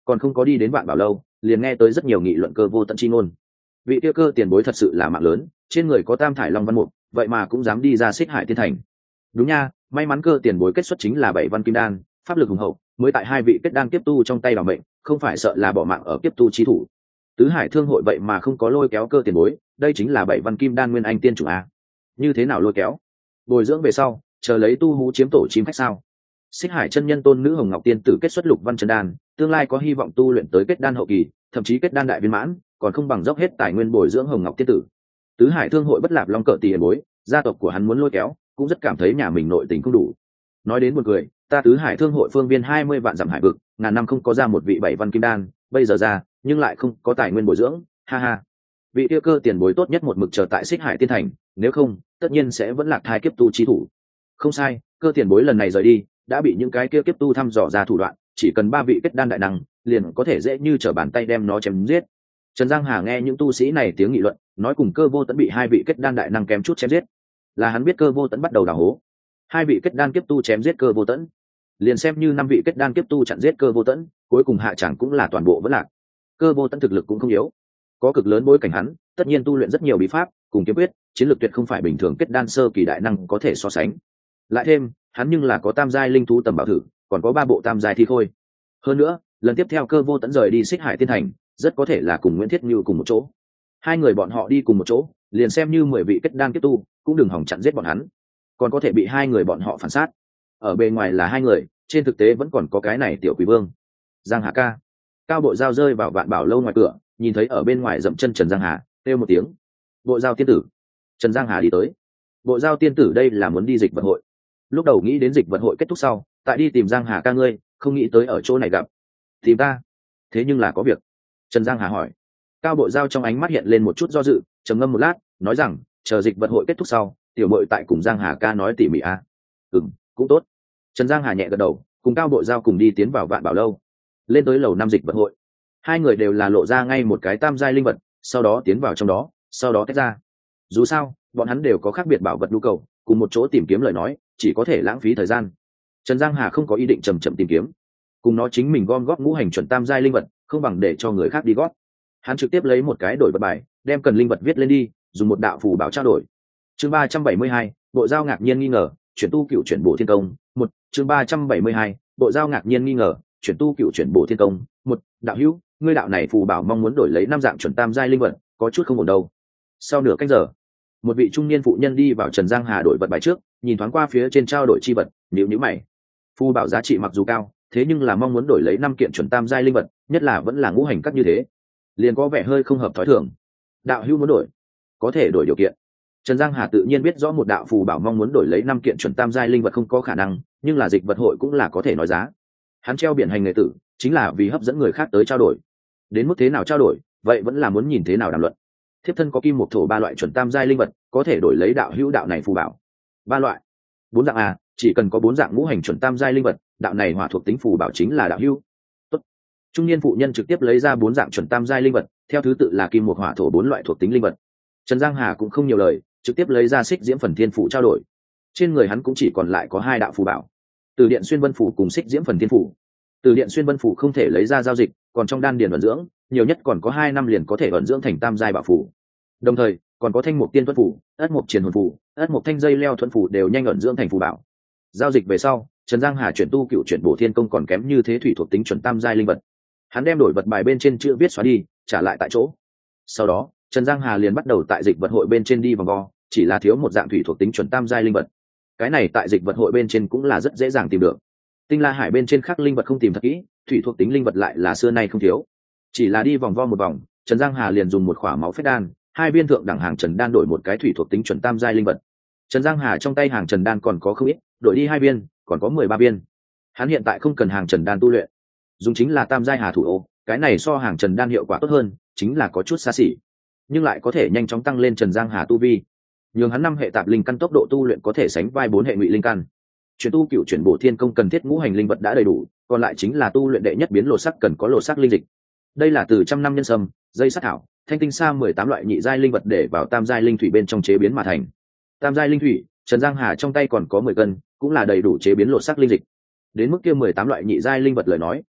còn không có đi đến vạn bảo lâu liền nghe tới rất nhiều nghị luận Cơ Vô Tận chi ngôn. Vị tiêu cơ tiền bối thật sự là mạng lớn, trên người có tam thải long văn mục, vậy mà cũng dám đi ra Xích Hải Tiên Thành. Đúng nha, may mắn Cơ tiền bối kết xuất chính là bảy văn kim đan, pháp lực hùng hậu, mới tại hai vị kết đan kiếp tu trong tay bảo mệnh, không phải sợ là bỏ mạng ở kiếp tu chi thủ. Tứ Hải Thương hội vậy mà không có lôi kéo Cơ tiền bối, đây chính là bảy văn kim đan nguyên anh tiên chủ a. Như thế nào lôi kéo? Bồi dưỡng về sau, chờ lấy tu hú chiếm tổ chim khách sao? Xích Hải chân nhân tôn nữ Hồng Ngọc tiên tử kết xuất lục văn chân đan, tương lai có hy vọng tu luyện tới kết đan hậu kỳ, thậm chí kết đan đại viên mãn, còn không bằng dốc hết tài nguyên bồi dưỡng Hồng Ngọc tiên tử. Tứ Hải Thương hội bất lạp long cỡ tiền bối, gia tộc của hắn muốn lôi kéo, cũng rất cảm thấy nhà mình nội tình không đủ. Nói đến một người, ta Tứ Hải Thương hội phương viên hai mươi vạn dặm hải vực, ngàn năm không có ra một vị bảy văn kim đan, bây giờ ra, nhưng lại không có tài nguyên bồi dưỡng, ha ha. Vị tiêu cơ tiền bối tốt nhất một mực chờ tại Xích Hải Tiên Thành, nếu không, tất nhiên sẽ vẫn lạc thai kiếp tu chi thủ. Không sai, Cơ tiền bối lần này rời đi, đã bị những cái kia kiếp tu thăm dò ra thủ đoạn, chỉ cần ba vị kết đan đại năng, liền có thể dễ như trở bàn tay đem nó chém giết. Trần Giang Hà nghe những tu sĩ này tiếng nghị luận, nói cùng Cơ Vô Tẫn bị hai vị kết đan đại năng kém chút chém giết, là hắn biết Cơ Vô Tẫn bắt đầu đào hố. Hai vị kết đan kiếp tu chém giết Cơ Vô Tẫn, liền xem như năm vị kết đan kiếp tu chặn giết Cơ Vô Tẫn, cuối cùng hạ chẳng cũng là toàn bộ vẫn lạc. Cơ Vô Tẫn thực lực cũng không yếu, có cực lớn bối cảnh hắn, tất nhiên tu luyện rất nhiều bí pháp, cùng kiếm quyết, chiến lược tuyệt không phải bình thường kết đan sơ kỳ đại năng có thể so sánh. Lại thêm, hắn nhưng là có tam giai linh thú tầm bảo thử, còn có ba bộ tam giai thi khôi. Hơn nữa, lần tiếp theo Cơ Vô Tẫn rời đi Xích Hải Tiên Thành, rất có thể là cùng Nguyễn Thiết Như cùng một chỗ. Hai người bọn họ đi cùng một chỗ, liền xem như mười vị kết đan kiếp tu, cũng đừng hòng chặn giết bọn hắn, còn có thể bị hai người bọn họ phản sát. Ở bề ngoài là hai người, trên thực tế vẫn còn có cái này tiểu quỷ vương. Giang Hà ca. Cao Bộ Giao rơi vào Vạn Bảo lâu ngoài cửa, nhìn thấy ở bên ngoài dậm chân Trần Giang Hà, kêu một tiếng. Bộ Giao tiên tử. Trần Giang Hà đi tới. Bộ Giao tiên tử đây là muốn đi dịch vật hội. Lúc đầu nghĩ đến dịch vật hội kết thúc sau, tại đi tìm Giang Hà ca ngươi, không nghĩ tới ở chỗ này gặp. Tìm ta? Thế nhưng là có việc. Trần Giang Hà hỏi. Cao Bộ Giao trong ánh mắt hiện lên một chút do dự, trầm ngâm một lát, nói rằng, chờ dịch vật hội kết thúc sau, tiểu muội tại cùng Giang Hà ca nói tỉ mỉ a. À. Ừm, cũng tốt. Trần Giang Hà nhẹ gật đầu, cùng Cao Bộ Giao cùng đi tiến vào Vạn Bảo lâu. Lên tới lầu năm dịch vật hội, hai người đều là lộ ra ngay một cái tam giai linh vật, sau đó tiến vào trong đó, sau đó tách ra. Dù sao, bọn hắn đều có khác biệt bảo vật nhu cầu, cùng một chỗ tìm kiếm lời nói, chỉ có thể lãng phí thời gian. Trần Giang Hà không có ý định chậm chậm tìm kiếm, cùng nó chính mình gom góp ngũ hành chuẩn tam giai linh vật, không bằng để cho người khác đi góp. Hắn trực tiếp lấy một cái đổi vật bài, đem cần linh vật viết lên đi, dùng một đạo phù bảo trao đổi. Chương ba trăm bảy mươi hai, Bộ Giao ngạc nhiên nghi ngờ, chuyển tu cựu chuyển bổ thiên công. Một, chương ba trăm bảy mươi hai, Bộ Giao ngạc nhiên nghi ngờ, chuyển tu cựu chuyển bổ thiên công. Một, đạo hữu, ngươi đạo này phù bảo mong muốn đổi lấy năm dạng chuẩn tam giai linh vật, có chút không ổn đâu. Sau nửa canh giờ, một vị trung niên phụ nhân đi vào Trần Giang Hà đổi vật bài trước, nhìn thoáng qua phía trên trao đổi chi vật, nhíu nhíu mày. Phù bảo giá trị mặc dù cao, thế nhưng là mong muốn đổi lấy năm kiện chuẩn tam giai linh vật, nhất là vẫn là ngũ hành cắt như thế, liền có vẻ hơi không hợp thói thường. Đạo hữu muốn đổi, có thể đổi điều kiện. Trần Giang Hà tự nhiên biết rõ một đạo phù bảo mong muốn đổi lấy năm kiện chuẩn tam giai linh vật không có khả năng, nhưng là dịch vật hội cũng là có thể nói giá. Hắn treo biển hành nghề tử, chính là vì hấp dẫn người khác tới trao đổi. Đến mức thế nào trao đổi, vậy vẫn là muốn nhìn thế nào đàm luận. Thiếp thân có kim một thổ ba loại chuẩn tam giai linh vật, có thể đổi lấy đạo hữu đạo này phù bảo. Ba loại, bốn dạng à? Chỉ cần có bốn dạng ngũ hành chuẩn tam giai linh vật, đạo này hỏa thuộc tính phù bảo chính là đạo hữu. Tốt. Trung niên phụ nhân trực tiếp lấy ra bốn dạng chuẩn tam giai linh vật, theo thứ tự là kim một hỏa thổ bốn loại thuộc tính linh vật. Trần Giang Hà cũng không nhiều lời, trực tiếp lấy ra xích diễm phần thiên phủ trao đổi. Trên người hắn cũng chỉ còn lại có hai đạo phù bảo, từ điện xuyên vân phủ cùng xích diễm phần thiên phủ. Từ điện xuyên vân phủ không thể lấy ra giao dịch, còn trong đan điền vận dưỡng, nhiều nhất còn có hai năm liền có thể vận dưỡng thành tam giai bảo phủ. Đồng thời, còn có thanh mục tiên tuấn phủ, ất mục triền hồn phủ, ất mục thanh dây leo thuần phủ đều nhanh vận dưỡng thành phù bảo. Giao dịch về sau, Trần Giang Hà chuyển tu cựu chuyển bổ thiên công còn kém như thế thủy thuộc tính chuẩn tam giai linh vật. Hắn đem đổi vật bài bên trên chữ viết xóa đi, trả lại tại chỗ. Sau đó, Trần Giang Hà liền bắt đầu tại dịch vật hội bên trên đi vòng vo, chỉ là thiếu một dạng thủy thuộc tính chuẩn tam giai linh vật. Cái này tại dịch vật hội bên trên cũng là rất dễ dàng tìm được. Tinh La Hải bên trên khác linh vật không tìm thật kỹ, thủy thuộc tính linh vật lại là xưa nay không thiếu. Chỉ là đi vòng vo một vòng, Trần Giang Hà liền dùng một khỏa máu phách đan, hai viên thượng đẳng hàng trần đan đổi một cái thủy thuộc tính chuẩn tam giai linh vật. Trần Giang Hà trong tay hàng trần đan còn có không ít, đổi đi hai viên, còn có mười ba viên. Hắn hiện tại không cần hàng trần đan tu luyện, dùng chính là tam giai hà thủ ô, cái này so hàng trần đan hiệu quả tốt hơn, chính là có chút xa xỉ, nhưng lại có thể nhanh chóng tăng lên Trần Giang Hà tu vi. Nhường hắn năm hệ tạp linh căn tốc độ tu luyện có thể sánh vai bốn hệ ngụy linh căn. Chuyển tu cựu chuyển bổ thiên công cần thiết ngũ hành linh vật đã đầy đủ, còn lại chính là tu luyện đệ nhất biến lộ sắc cần có lộ sắc linh dịch. Đây là từ trăm năm nhân sâm, dây sát thảo, thanh tinh sa mười tám loại nhị giai linh vật để vào tam giai linh thủy bên trong chế biến mà thành. Tam giai linh thủy, Trần Giang Hà trong tay còn có mười cân, cũng là đầy đủ chế biến lộ sắc linh dịch. Đến mức kia mười tám loại nhị giai linh vật lời nói,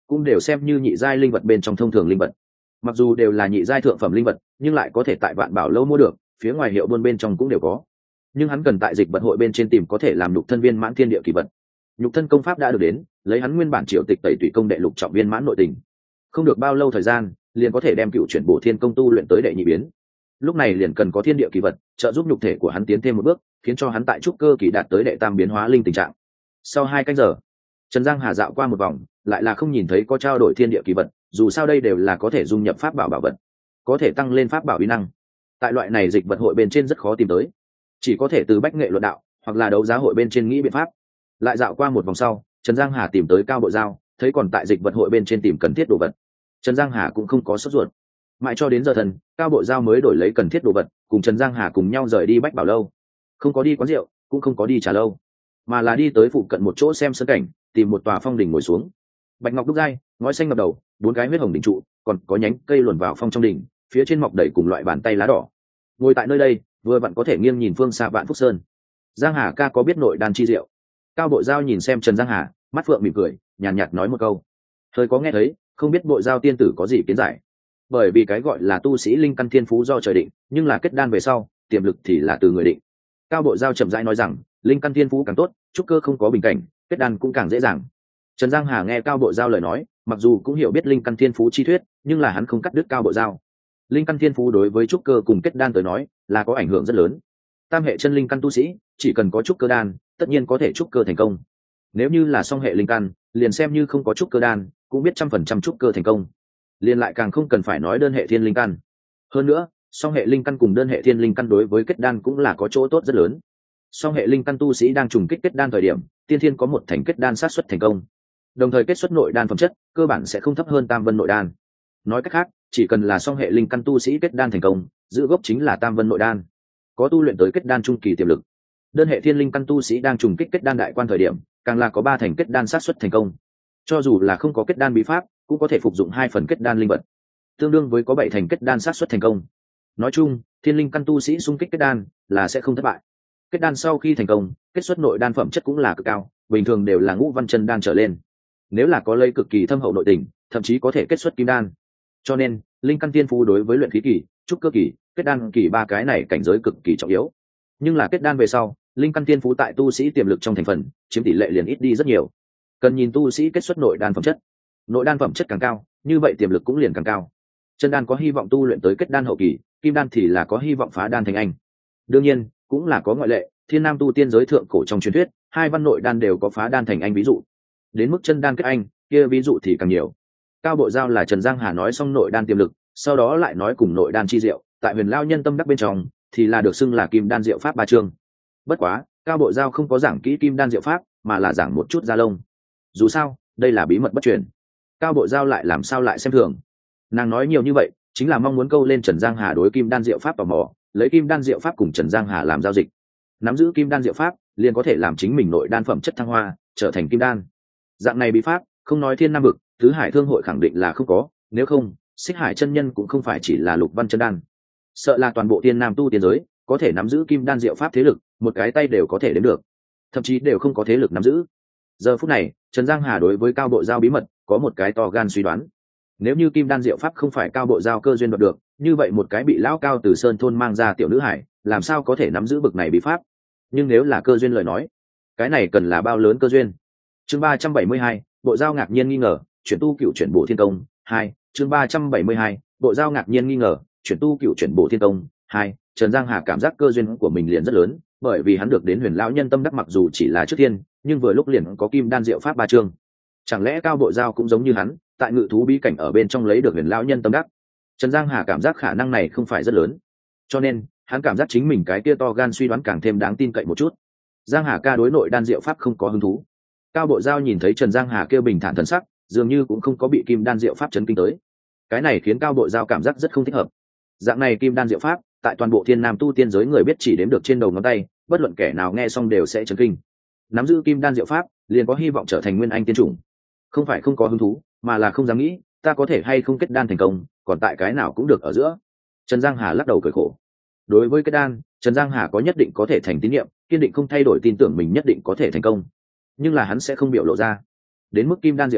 cũng đều xem như nhị giai linh vật bên trong thông thường linh vật. Mặc dù đều là nhị giai thượng phẩm linh vật, nhưng lại có thể tại Vạn Bảo lâu mua được, phía ngoài hiệu buôn bên trong cũng đều có. Nhưng hắn cần tại dịch vật hội bên trên tìm có thể làm nhục thân viên mãn thiên địa kỳ vật. Nhục thân công pháp đã được đến, lấy hắn nguyên bản triệu tịch tẩy tùy công đệ lục trọng viên mãn nội tình, không được bao lâu thời gian liền có thể đem cựu chuyển bổ thiên công tu luyện tới đệ nhị biến. Lúc này liền cần có thiên địa kỳ vật trợ giúp nhục thể của hắn tiến thêm một bước, khiến cho hắn tại trúc cơ kỳ đạt tới đệ tam biến hóa linh tình trạng. Sau hai canh giờ, Trần Giang Hà dạo qua một vòng, lại là không nhìn thấy có trao đổi thiên địa kỳ vật, dù sao đây đều là có thể dung nhập pháp bảo bảo vật, có thể tăng lên pháp bảo uy năng. Tại loại này dịch vật hội bên trên rất khó tìm tới, chỉ có thể từ bách nghệ luận đạo hoặc là đấu giá hội bên trên nghĩ biện pháp. Lại dạo qua một vòng sau, Trần Giang Hà tìm tới Cao Bộ Giao, thấy còn tại dịch vật hội bên trên tìm cần thiết đồ vật. Trần Giang Hà cũng không có sốt ruột, mãi cho đến giờ thần, Cao Bộ Giao mới đổi lấy cần thiết đồ vật, cùng Trần Giang Hà cùng nhau rời đi Bách Bảo lâu. Không có đi quán rượu, cũng không có đi trà lâu, mà là đi tới phụ cận một chỗ xem sân cảnh, tìm một tòa phong đỉnh ngồi xuống. Bạch ngọc đúc dai, ngói xanh ngập đầu, bốn cái huyết hồng đỉnh trụ, còn có nhánh cây luồn vào phong trong đỉnh, phía trên mọc đầy cùng loại bàn tay lá đỏ. Ngồi tại nơi đây, vừa vặn có thể nghiêng nhìn phương xa Vạn Phúc Sơn. Giang Hà ca có biết nội đan chi diệu? Cao Bộ Giao nhìn xem Trần Giang Hà, mắt phượng mỉm cười, nhàn nhạt, nhạt nói một câu. Hơi có nghe thấy, không biết Bộ Giao tiên tử có gì kiến giải. Bởi vì cái gọi là tu sĩ linh căn thiên phú do trời định, nhưng là kết đan về sau, tiềm lực thì là từ người định. Cao Bộ Giao chậm rãi nói rằng, linh căn thiên phú càng tốt, trúc cơ không có bình cảnh, kết đan cũng càng dễ dàng. Trần Giang Hà nghe Cao Bộ Giao lời nói, mặc dù cũng hiểu biết linh căn thiên phú chi thuyết, nhưng là hắn không cắt đứt Cao Bộ Giao. Linh căn thiên phú đối với trúc cơ cùng kết đan tới nói là có ảnh hưởng rất lớn. Tam hệ chân linh căn tu sĩ chỉ cần có trúc cơ đan, tất nhiên có thể trúc cơ thành công. Nếu như là song hệ linh căn, liền xem như không có trúc cơ đan, cũng biết trăm phần trăm trúc cơ thành công. Liền lại càng không cần phải nói đơn hệ thiên linh căn. Hơn nữa, song hệ linh căn cùng đơn hệ thiên linh căn đối với kết đan cũng là có chỗ tốt rất lớn. Song hệ linh căn tu sĩ đang trùng kích kết đan thời điểm, tiên thiên có một thành kết đan sát xuất thành công. Đồng thời kết xuất nội đan phẩm chất, cơ bản sẽ không thấp hơn tam vân nội đan. Nói cách khác, chỉ cần là song hệ linh căn tu sĩ kết đan thành công, giữ gốc chính là tam vân nội đan, có tu luyện tới kết đan trung kỳ tiềm lực. Đơn hệ thiên linh căn tu sĩ đang trùng kích kết đan đại quan thời điểm, càng là có ba thành kết đan sát xuất thành công. Cho dù là không có kết đan bí pháp, cũng có thể phục dụng hai phần kết đan linh vật, tương đương với có bảy thành kết đan sát xuất thành công. Nói chung, thiên linh căn tu sĩ xung kích kết đan là sẽ không thất bại. Kết đan sau khi thành công, kết xuất nội đan phẩm chất cũng là cực cao, bình thường đều là ngũ văn chân đan trở lên. Nếu là có lây cực kỳ thâm hậu nội tình, thậm chí có thể kết xuất kim đan. Cho nên, linh căn tiên phú đối với luyện khí kỳ, trúc cơ kỳ, kết đan kỳ ba cái này cảnh giới cực kỳ trọng yếu. Nhưng là kết đan về sau, linh căn tiên phú tại tu sĩ tiềm lực trong thành phần, chiếm tỷ lệ liền ít đi rất nhiều. Cần nhìn tu sĩ kết xuất nội đan phẩm chất. Nội đan phẩm chất càng cao, như vậy tiềm lực cũng liền càng cao. Chân đan có hy vọng tu luyện tới kết đan hậu kỳ, kim đan thì là có hy vọng phá đan thành anh. Đương nhiên, cũng là có ngoại lệ, thiên nam tu tiên giới thượng cổ trong truyền thuyết, hai văn nội đan đều có phá đan thành anh ví dụ. Đến mức chân đan kết anh, kia ví dụ thì càng nhiều. Cao Bộ Giao là Trần Giang Hà nói xong nội đan tiềm lực, sau đó lại nói cùng nội đan chi diệu, tại Huyền Lao Nhân Tâm Đắc bên trong thì là được xưng là kim đan diệu pháp ba chương. Bất quá, Cao Bộ Giao không có giảng kỹ kim đan diệu pháp, mà là giảng một chút da lông. Dù sao, đây là bí mật bất truyền. Cao Bộ Giao lại làm sao lại xem thường. Nàng nói nhiều như vậy, chính là mong muốn câu lên Trần Giang Hà đối kim đan diệu pháp tò mò, lấy kim đan diệu pháp cùng Trần Giang Hà làm giao dịch. Nắm giữ kim đan diệu pháp, liền có thể làm chính mình nội đan phẩm chất thăng hoa, trở thành kim đan. Dạng này bí pháp, không nói thiên nam vực, tứ hải thương hội khẳng định là không có, nếu không, Xích Hải chân nhân cũng không phải chỉ là lục văn chân đan. Sợ là toàn bộ thiên nam tu tiên giới, có thể nắm giữ kim đan diệu pháp thế lực, một cái tay đều có thể đến được. Thậm chí đều không có thế lực nắm giữ. Giờ phút này, Trần Giang Hà đối với Cao Bộ Giao bí mật, có một cái to gan suy đoán. Nếu như kim đan diệu pháp không phải Cao Bộ Giao cơ duyên đoạt được, như vậy một cái bị lão cao từ sơn thôn mang ra tiểu nữ hải, làm sao có thể nắm giữ bực này bí pháp? Nhưng nếu là cơ duyên lời nói, cái này cần là bao lớn cơ duyên? Chương ba trăm bảy mươi hai, Bộ Giao ngạc nhiên nghi ngờ, chuyển tu cựu chuyển bổ thiên công hai. Chương ba trăm bảy mươi hai, Bộ Giao ngạc nhiên nghi ngờ, chuyển tu cựu chuyển bổ thiên công hai. Trần Giang Hà cảm giác cơ duyên của mình liền rất lớn, bởi vì hắn được đến Huyền Lão Nhân Tâm Đắc mặc dù chỉ là trước thiên, nhưng vừa lúc liền có kim đan diệu pháp ba chương. Chẳng lẽ Cao Bộ Giao cũng giống như hắn, tại ngự thú bí cảnh ở bên trong lấy được Huyền Lão Nhân Tâm Đắc? Trần Giang Hà cảm giác khả năng này không phải rất lớn, cho nên hắn cảm giác chính mình cái kia to gan suy đoán càng thêm đáng tin cậy một chút. Giang Hà ca đối nội đan diệu pháp không có hứng thú. Cao Bộ Giao nhìn thấy Trần Giang Hà kêu bình thản thần sắc, dường như cũng không có bị kim đan diệu pháp chấn kinh tới. Cái này khiến Cao Bộ Giao cảm giác rất không thích hợp. Dạng này kim đan diệu pháp, tại toàn bộ thiên nam tu tiên giới người biết chỉ đếm được trên đầu ngón tay, bất luận kẻ nào nghe xong đều sẽ chấn kinh. Nắm giữ kim đan diệu pháp, liền có hy vọng trở thành nguyên anh tiên chủng. Không phải không có hứng thú, mà là không dám nghĩ, ta có thể hay không kết đan thành công, còn tại cái nào cũng được ở giữa. Trần Giang Hà lắc đầu cười khổ. Đối với kết đan, Trần Giang Hà có nhất định có thể thành tín nhiệm, kiên định không thay đổi tin tưởng mình nhất định có thể thành công. Nhưng là hắn sẽ không biểu lộ ra. Đến mức kim đan diệu pháp,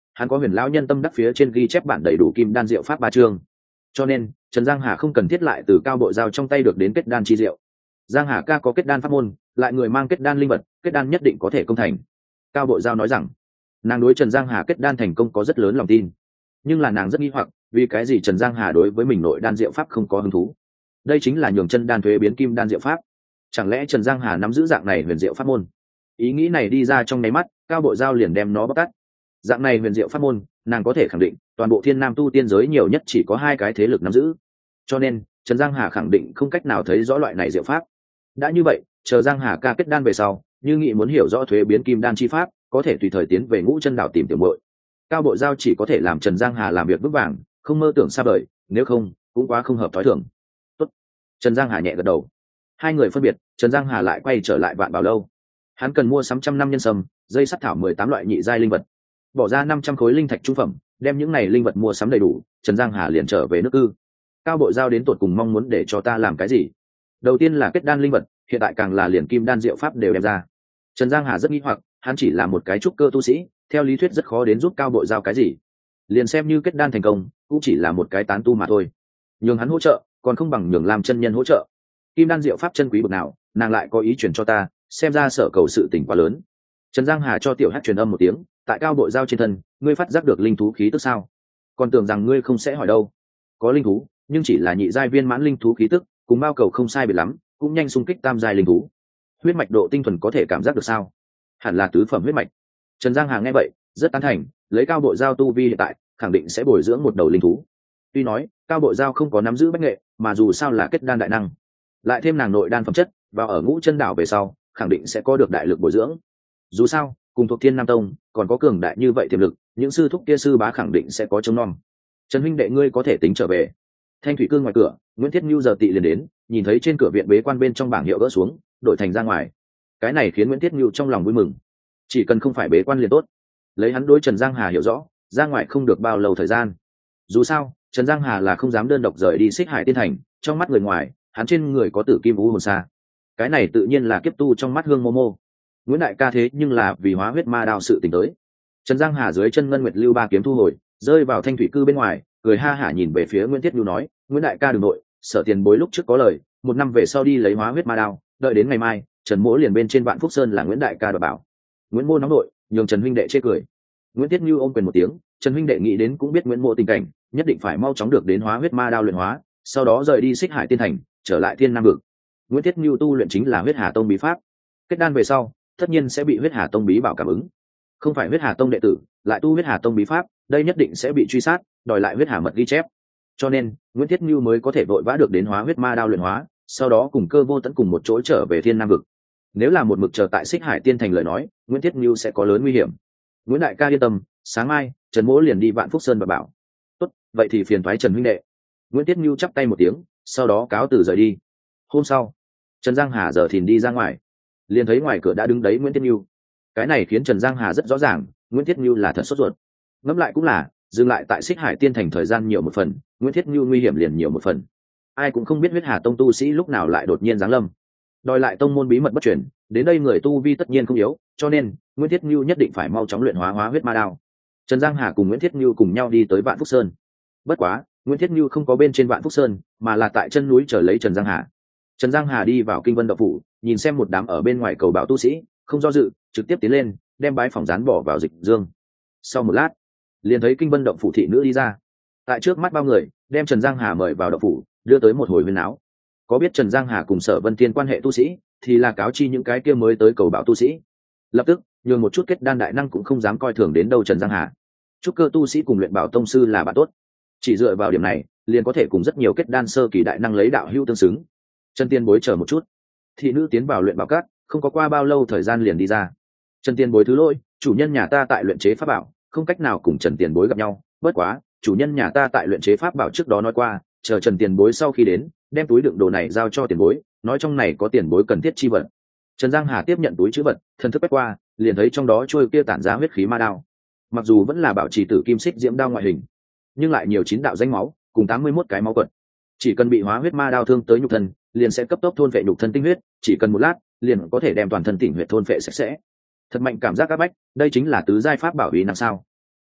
hắn có huyền lão nhân tâm đắc phía trên ghi chép bản đầy đủ kim đan diệu pháp ba chương, cho nên Trần Giang Hà không cần thiết lại từ Cao Bội Giao trong tay được đến kết đan chi diệu. Giang Hà ca có kết đan pháp môn, lại người mang kết đan linh vật, kết đan nhất định có thể công thành. Cao Bội Giao nói rằng, nàng đối Trần Giang Hà kết đan thành công có rất lớn lòng tin, nhưng là nàng rất nghi hoặc, vì cái gì Trần Giang Hà đối với mình nội đan diệu pháp không có hứng thú? Đây chính là nhường chân đan thuế biến kim đan diệu pháp, chẳng lẽ Trần Giang Hà nắm giữ dạng này huyền diệu pháp môn? Ý nghĩ này đi ra trong nháy mắt, Cao Bội Giao liền đem nó bóc tát. Dạng này huyền diệu pháp môn, nàng có thể khẳng định, toàn bộ Thiên Nam tu tiên giới nhiều nhất chỉ có hai cái thế lực nắm giữ. Cho nên, Trần Giang Hà khẳng định không cách nào thấy rõ loại này diệu pháp. Đã như vậy, chờ Giang Hà ca kết đan về sau, như nghị muốn hiểu rõ thuế biến kim đan chi pháp, có thể tùy thời tiến về Ngũ Chân Đảo tìm tiểu muội. Cao Bội Giao chỉ có thể làm Trần Giang Hà làm việc vững vàng, không mơ tưởng xa vời, nếu không, cũng quá không hợp thói thường. Tốt. Trần Giang Hà nhẹ gật đầu. Hai người phân biệt, Trần Giang Hà lại quay trở lại Vạn Bảo lâu. Hắn cần mua sắm trăm năm nhân sâm, dây sắt thảo mười tám loại nhị giai linh vật, bỏ ra năm trăm khối linh thạch trung phẩm, đem những này linh vật mua sắm đầy đủ, Trần Giang Hà liền trở về nước cư. Cao Bội Giao đến tột cùng mong muốn để cho ta làm cái gì? Đầu tiên là kết đan linh vật, hiện tại càng là liền kim đan diệu pháp đều đem ra. Trần Giang Hà rất nghi hoặc, hắn chỉ là một cái trúc cơ tu sĩ, theo lý thuyết rất khó đến giúp Cao Bội Giao cái gì. Liền xem như kết đan thành công, cũng chỉ là một cái tán tu mà thôi. Nhường hắn hỗ trợ, còn không bằng nhường làm chân nhân hỗ trợ. Kim đan diệu pháp chân quý bậc nào, nàng lại có ý chuyển cho ta, xem ra sở cầu sự tình quá lớn. Trần Giang Hà cho tiểu hắc truyền âm một tiếng, tại Cao Bội Giao trên thân, ngươi phát giác được linh thú khí tức sao? Còn tưởng rằng ngươi không sẽ hỏi đâu. Có linh thú, nhưng chỉ là nhị giai viên mãn linh thú khí tức, cùng bao cầu không sai biệt lắm, cũng nhanh xung kích tam giai linh thú. Huyết mạch độ tinh thuần có thể cảm giác được sao? Hẳn là tứ phẩm huyết mạch. Trần Giang Hà nghe vậy, rất tán thành, lấy Cao Bội Giao tu vi hiện tại, khẳng định sẽ bồi dưỡng một đầu linh thú. Tuy nói, Cao Bội Giao không có nắm giữ bách nghệ, mà dù sao là kết đan đại năng, lại thêm nàng nội đan phẩm chất, vào ở Ngũ Chân Đảo về sau, khẳng định sẽ có được đại lực bồi dưỡng. Dù sao, cùng thuộc Thiên Nam Tông, còn có cường đại như vậy tiềm lực, những sư thúc kia sư bá khẳng định sẽ có trông nom. Trần huynh đệ ngươi có thể tính trở về. Thanh thủy cương ngoài cửa, Nguyễn Thiết Nhu giờ tị liền đến, nhìn thấy trên cửa viện bế quan bên trong bảng hiệu gỡ xuống, đổi thành ra ngoài. Cái này khiến Nguyễn Thiết Nhu trong lòng vui mừng. Chỉ cần không phải bế quan liền tốt. Lấy hắn đối Trần Giang Hà hiểu rõ, ra ngoài không được bao lâu thời gian. Dù sao, Trần Giang Hà là không dám đơn độc rời đi Xích Hải Tiên Thành, trong mắt người ngoài, hắn trên người có tử kim vũ hồn xa. Cái này tự nhiên là kiếp tu trong mắt Hương Mô Mô. Nguyễn đại ca thế nhưng là vì hóa huyết ma đao sự tình tới. Trần Giang Hà dưới chân ngân nguyệt lưu ba kiếm thu hồi, rơi vào thanh thủy cư bên ngoài, cười ha hả nhìn về phía Nguyễn Thiết Nhu nói, Nguyễn đại ca đừng nội, sở tiền bối lúc trước có lời, một năm về sau đi lấy hóa huyết ma đao, đợi đến ngày mai, Trần Mỗ liền bên trên Vạn Phúc Sơn là Nguyễn đại ca đòi bảo. Nguyễn Mô nóng nội, nhường Trần huynh đệ chê cười. Nguyễn Thiết Nhu ôm quyền một tiếng, Trần huynh đệ nghĩ đến cũng biết Nguyễn Mô tình cảnh, nhất định phải mau chóng được đến hóa huyết ma đao luyện hóa, sau đó rời đi Xích Hải Tiên Thành, trở lại Thiên Nam vực. Nguyễn Thiết Nhu tu luyện chính là huyết hà tông bí pháp, kết đan về sau, tất nhiên sẽ bị huyết hà tông bí bảo cảm ứng. Không phải huyết hà tông đệ tử, lại tu huyết hà tông bí pháp, đây nhất định sẽ bị truy sát, đòi lại huyết hà mật ghi chép. Cho nên, Nguyễn Thiết Nhu mới có thể vội vã được đến hóa huyết ma đao luyện hóa, sau đó cùng Cơ Vô Tẫn cùng một chỗ trở về Thiên Nam vực. Nếu là một mực chờ tại Xích Hải Tiên Thành lời nói, Nguyễn Thiết Nhu sẽ có lớn nguy hiểm. Nguyễn đại ca yên tâm, sáng mai, Trần Mỗ liền đi Vạn Phúc Sơn và bảo. Tốt, vậy thì phiền toái Trần huynh đệ. Nguyễn Thiết Nhu chắp tay một tiếng, sau đó cáo từ rời đi. Hôm sau, Trần Giang Hà giờ thìn đi ra ngoài, liền thấy ngoài cửa đã đứng đấy Nguyễn Thiết Nhu. Cái này khiến Trần Giang Hà rất rõ ràng, Nguyễn Thiết Nhu là thật sốt ruột. Ngẫm lại cũng là, dừng lại tại Xích Hải Tiên Thành thời gian nhiều một phần, Nguyễn Thiết Nhu nguy hiểm liền nhiều một phần. Ai cũng không biết huyết hà tông tu sĩ lúc nào lại đột nhiên giáng lâm, đòi lại tông môn bí mật bất truyền, đến đây người tu vi tất nhiên không yếu, cho nên Nguyễn Thiết Nhu nhất định phải mau chóng luyện hóa hóa huyết ma đao. Trần Giang Hà cùng Nguyễn Thiết Nhu cùng nhau đi tới Vạn Phúc Sơn. Bất quá, Nguyễn Thiết Nhu không có bên trên Vạn Phúc Sơn, mà là tại chân núi chờ lấy Trần Giang Hà. Trần Giang Hà đi vào Kinh Vân Động phủ, nhìn xem một đám ở bên ngoài cầu bảo tu sĩ, không do dự, trực tiếp tiến lên, đem bái phỏng dán bỏ vào dịch dương. Sau một lát, liền thấy Kinh Vân Động phủ thị nữ đi ra, tại trước mắt bao người, đem Trần Giang Hà mời vào động phủ, đưa tới một hồi huyên náo. Có biết Trần Giang Hà cùng Sở Vân Thiên quan hệ tu sĩ, thì là cáo chi những cái kia mới tới cầu bảo tu sĩ. Lập tức, nhường một chút kết đan đại năng cũng không dám coi thường đến đâu Trần Giang Hà. Chúc cơ tu sĩ cùng luyện bảo tông sư là bạn tốt, chỉ dựa vào điểm này, liền có thể cùng rất nhiều kết đan sơ kỳ đại năng lấy đạo hữu tương xứng. Trần Tiên Bối chờ một chút. Thị nữ tiến vào luyện bảo các, không có qua bao lâu thời gian liền đi ra. Trần Tiên Bối thứ lỗi, chủ nhân nhà ta tại luyện chế pháp bảo, không cách nào cùng Trần Tiền Bối gặp nhau, bất quá, chủ nhân nhà ta tại luyện chế pháp bảo trước đó nói qua, chờ Trần Tiền Bối sau khi đến, đem túi đựng đồ này giao cho tiền bối, nói trong này có tiền bối cần thiết chi vật. Trần Giang Hà tiếp nhận túi chữ vật, thần thức quét qua, liền thấy trong đó trôi kia tản ra huyết khí ma đao. Mặc dù vẫn là bảo trì tử kim xích diễm đao ngoại hình, nhưng lại nhiều chín đạo danh máu, cùng tám mươi mốt cái máu quật. Chỉ cần bị hóa huyết ma đao thương tới nhục thân, liền sẽ cấp tốc thôn phệ nhục thân tinh huyết, chỉ cần một lát, liền có thể đem toàn thân tỉnh huyết thôn phệ sạch sẽ. Thật mạnh cảm giác áp bách, đây chính là tứ giai pháp bảo uy năng sao?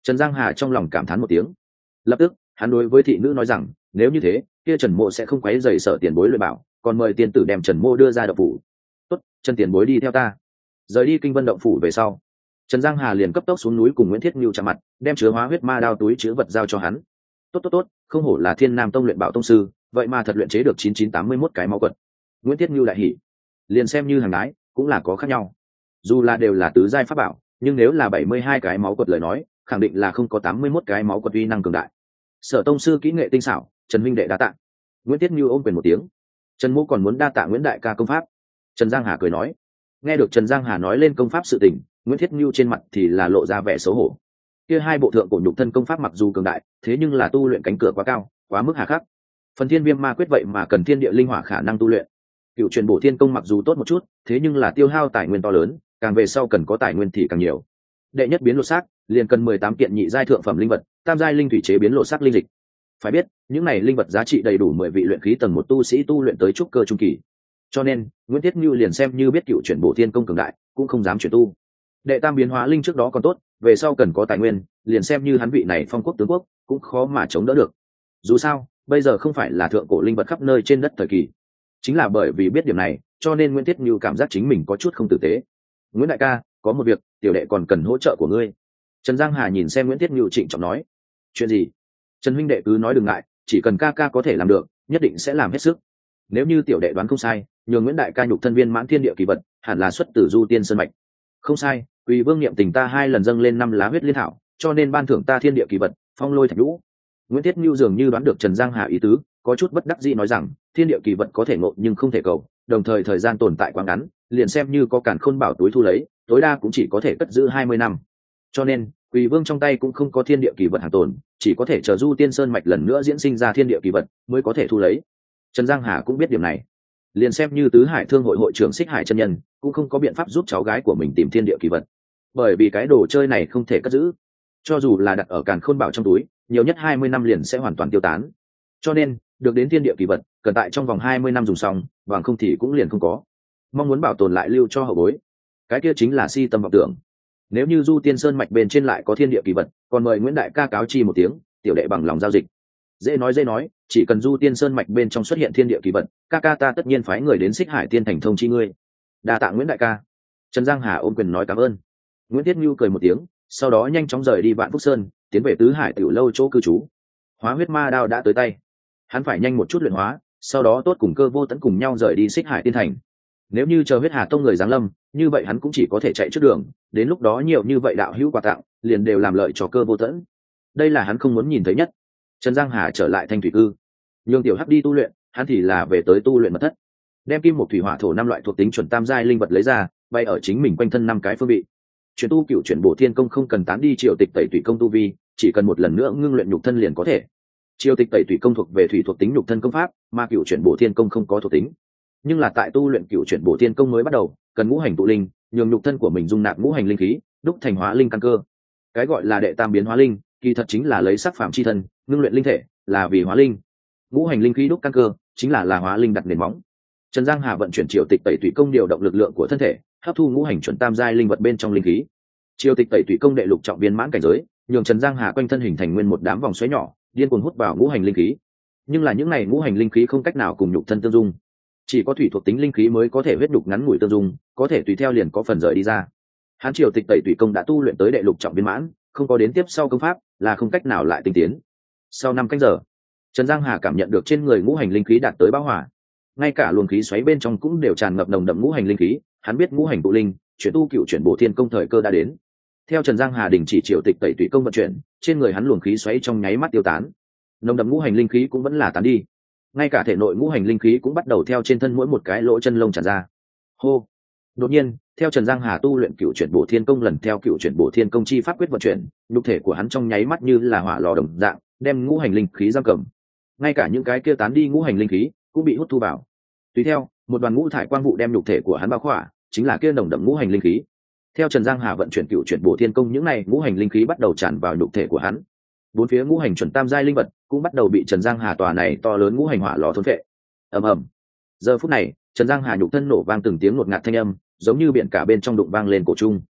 Trần Giang Hà trong lòng cảm thán một tiếng, lập tức hắn đối với thị nữ nói rằng nếu như thế kia Trần Mộ sẽ không quấy rầy Sở tiền bối luyện bảo, còn mời tiên tử đem Trần Mộ đưa ra động phủ. Tốt, Trần tiền bối đi theo ta. Rời đi Kinh Vân động phủ về sau, Trần Giang Hà liền cấp tốc xuống núi cùng Nguyễn Thiết Nưu chạm mặt, đem chứa hóa huyết ma đao túi chứa vật giao cho hắn. Tốt tốt tốt, không hổ là Thiên Nam Tông luyện bảo tông sư, vậy mà thật luyện chế được chín chín tám mươi mốt cái máu quật. Nguyễn Thiết Nưu đại hỉ, liền xem như hàng đái cũng là có khác nhau. Dù là đều là tứ giai pháp bảo, nhưng nếu là bảy mươi hai cái máu quật lời nói, khẳng định là không có tám mươi mốt cái máu quật uy năng cường đại. Sở tông sư kỹ nghệ tinh xảo, Trần huynh đệ đa tạ. Nguyễn Thiết Nưu ôm quyền một tiếng. Trần Mộ còn muốn đa tạ Nguyễn đại ca công pháp. Trần Giang Hà cười nói. Nghe được Trần Giang Hà nói lên công pháp sự tình, Nguyễn Thiết Nưu trên mặt thì là lộ ra vẻ xấu hổ. Kia hai bộ thượng cổ nhục thân công pháp mặc dù cường đại, thế nhưng là tu luyện cánh cửa quá cao, quá mức hà khắc. Phần Thiên Viêm Ma quyết vậy mà cần thiên địa linh hỏa khả năng tu luyện. Cựu truyền bổ thiên công mặc dù tốt một chút, thế nhưng là tiêu hao tài nguyên to lớn, càng về sau cần có tài nguyên thì càng nhiều. Đệ nhất biến lộ xác, liền cần mười tám kiện nhị giai thượng phẩm linh vật, tam giai linh thủy chế biến lộ xác linh dịch. Phải biết, những này linh vật giá trị đầy đủ mười vị luyện khí tầng một tu sĩ tu luyện tới trúc cơ trung kỳ. Cho nên, Nguyễn Thiết Nưu liền xem như biết cựu chuyển bổ thiên công cường đại, cũng không dám chuyển tu. Đệ tam biến hóa linh trước đó còn tốt, về sau cần có tài nguyên, liền xem như hắn vị này phong quốc tướng quốc, cũng khó mà chống đỡ được. Dù sao, bây giờ không phải là thượng cổ linh vật khắp nơi trên đất thời kỳ. Chính là bởi vì biết điểm này, cho nên Nguyễn Thiết Nưu cảm giác chính mình có chút không tử tế. Nguyễn đại ca, có một việc, tiểu đệ còn cần hỗ trợ của ngươi. Trần Giang Hà nhìn xem Nguyễn Thiết Nưu trịnh trọng nói. Chuyện gì? Trần huynh đệ cứ nói đừng ngại, chỉ cần ca ca có thể làm được, nhất định sẽ làm hết sức. Nếu như tiểu đệ đoán không sai, nhường Nguyễn đại ca nhục thân viên mãn thiên địa kỳ vật, hẳn là xuất từ Du Tiên Sơn mạch. Không sai, Quỳ Vương niệm tình ta hai lần dâng lên năm lá huyết liên thảo, cho nên ban thưởng ta thiên địa kỳ vật, phong lôi thạch lũ. Nguyễn Thiết Nưu dường như đoán được Trần Giang Hà ý tứ, có chút bất đắc dĩ nói rằng, thiên địa kỳ vật có thể ngộ nhưng không thể cầu, đồng thời thời gian tồn tại quá ngắn, liền xem như có càn khôn bảo túi thu lấy, tối đa cũng chỉ có thể cất giữ hai mươi năm. Cho nên, Quỳ Vương trong tay cũng không có thiên địa kỳ vật hàng tồn, chỉ có thể chờ Du Tiên Sơn mạch lần nữa diễn sinh ra thiên địa kỳ vật mới có thể thu lấy. Trần Giang Hà cũng biết điểm này, liền xem như tứ hải thương hội hội trưởng Xích Hải chân nhân cũng không có biện pháp giúp cháu gái của mình tìm thiên địa kỳ vật, bởi vì cái đồ chơi này không thể cất giữ, cho dù là đặt ở càn khôn bảo trong túi, nhiều nhất hai mươi năm liền sẽ hoàn toàn tiêu tán. Cho nên, được đến thiên địa kỳ vật, cần tại trong vòng hai mươi năm dùng xong, bằng không thì cũng liền không có. Mong muốn bảo tồn lại lưu cho hậu bối, cái kia chính là si tâm vọng tưởng. Nếu như Du Tiên Sơn mạch bên trên lại có thiên địa kỳ vật, còn mời Nguyễn đại ca cáo chi một tiếng, tiểu đệ bằng lòng giao dịch. Dễ nói dễ nói, chỉ cần Du Tiên Sơn mạch bên trong xuất hiện thiên địa kỳ vật, ca ca ta tất nhiên phái người đến Xích Hải Tiên thành thông chi ngươi. Đa tạ Nguyễn đại ca. Trần Giang Hà ôm quyền nói cảm ơn. Nguyễn Thiết Nưu cười một tiếng, sau đó nhanh chóng rời đi Vạn Phúc Sơn, tiến về Tứ Hải Tiểu lâu chỗ cư trú. Hóa huyết ma đao đã tới tay, hắn phải nhanh một chút luyện hóa, sau đó tốt cùng Cơ Vô Tẫn cùng nhau rời đi Xích Hải Tiên thành. Nếu như chờ huyết hà tông người giáng lâm, như vậy hắn cũng chỉ có thể chạy trước đường, đến lúc đó nhiều như vậy đạo hữu quà tặng, liền đều làm lợi cho Cơ Vô Tẫn. Đây là hắn không muốn nhìn thấy nhất. Trần Giang Hà trở lại Thanh Thủy cư, nhường tiểu hắc đi tu luyện, hắn thì là về tới tu luyện mật thất, đem kim một thủy hỏa thổ năm loại thuộc tính chuẩn tam giai linh vật lấy ra, bay ở chính mình quanh thân năm cái phương vị. Chuyển tu cựu chuyển bổ thiên công không cần tán đi triều tịch tẩy tủy công tu vi, chỉ cần một lần nữa ngưng luyện nhục thân liền có thể. Triều tịch tẩy tủy công thuộc về thủy thuộc tính nhục thân công pháp, mà cựu chuyển bổ thiên công không có thuộc tính. Nhưng là tại tu luyện cựu chuyển bổ thiên công mới bắt đầu, cần ngũ hành tụ linh, nhường nhục thân của mình dung nạp ngũ hành linh khí, đúc thành hóa linh căn cơ. Cái gọi là đệ tam biến hóa linh, kỳ thật chính là lấy sắc phạm chi thân, ngưng luyện linh thể, là vì hóa linh. Ngũ hành linh khí đúc căn cơ, chính là là hóa linh đặt nền móng. Trần Giang Hà vận chuyển triều tịch tẩy tủy công điều động lực lượng của thân thể, hấp thu ngũ hành chuẩn tam giai linh vật bên trong linh khí. Triều tịch tẩy tủy công đệ lục trọng viên mãn cảnh giới, nhường Trần Giang Hà quanh thân hình thành nguyên một đám vòng xoáy nhỏ, điên cuồng hút vào ngũ hành linh khí. Nhưng là những này ngũ hành linh khí không cách nào cùng nhục thân tương dung, chỉ có thủy thuộc tính linh khí mới có thể huyết đục ngắn ngủi tương dung, có thể tùy theo liền có phần rời đi ra. Hán triều tịch tẩy tủy công đã tu luyện tới đệ lục trọng viên mãn, không có đến tiếp sau công pháp là không cách nào lại tinh tiến. Sau năm canh giờ, Trần Giang Hà cảm nhận được trên người ngũ hành linh khí đạt tới bão hỏa, ngay cả luồng khí xoáy bên trong cũng đều tràn ngập nồng đậm ngũ hành linh khí. Hắn biết ngũ hành tụ linh, chuyển tu cựu chuyển bổ thiên công thời cơ đã đến. Theo Trần Giang Hà đình chỉ triều tịch tẩy tủy công vận chuyển, trên người hắn luồng khí xoáy trong nháy mắt tiêu tán, nồng đậm ngũ hành linh khí cũng vẫn là tán đi, ngay cả thể nội ngũ hành linh khí cũng bắt đầu theo trên thân mỗi một cái lỗ chân lông tràn ra. Hô! Đột nhiên, theo Trần Giang Hà tu luyện cựu chuyển bổ thiên công lần theo cựu chuyển bổ thiên công chi pháp quyết vận chuyển, nhục thể của hắn trong nháy mắt như là hỏa lò đồng dạng, đem ngũ hành linh khí giam cầm. Ngay cả những cái kia tán đi ngũ hành linh khí cũng bị hút thu vào. Tùy theo, một đoàn ngũ thải quang vụ đem nhục thể của hắn bao khỏa, chính là kia nồng đậm ngũ hành linh khí. Theo Trần Giang Hà vận chuyển cựu chuyển bổ thiên công, những này ngũ hành linh khí bắt đầu tràn vào nhục thể của hắn. Bốn phía ngũ hành chuẩn tam giai linh vật cũng bắt đầu bị Trần Giang Hà tòa này to lớn ngũ hành hỏa lò thôn phệ. Ầm ầm. Giờ phút này, Trần Giang Hà nhục thân nổ vang từng tiếng ngột ngạt thanh âm, giống như biển cả bên trong đụng vang lên cổ trung.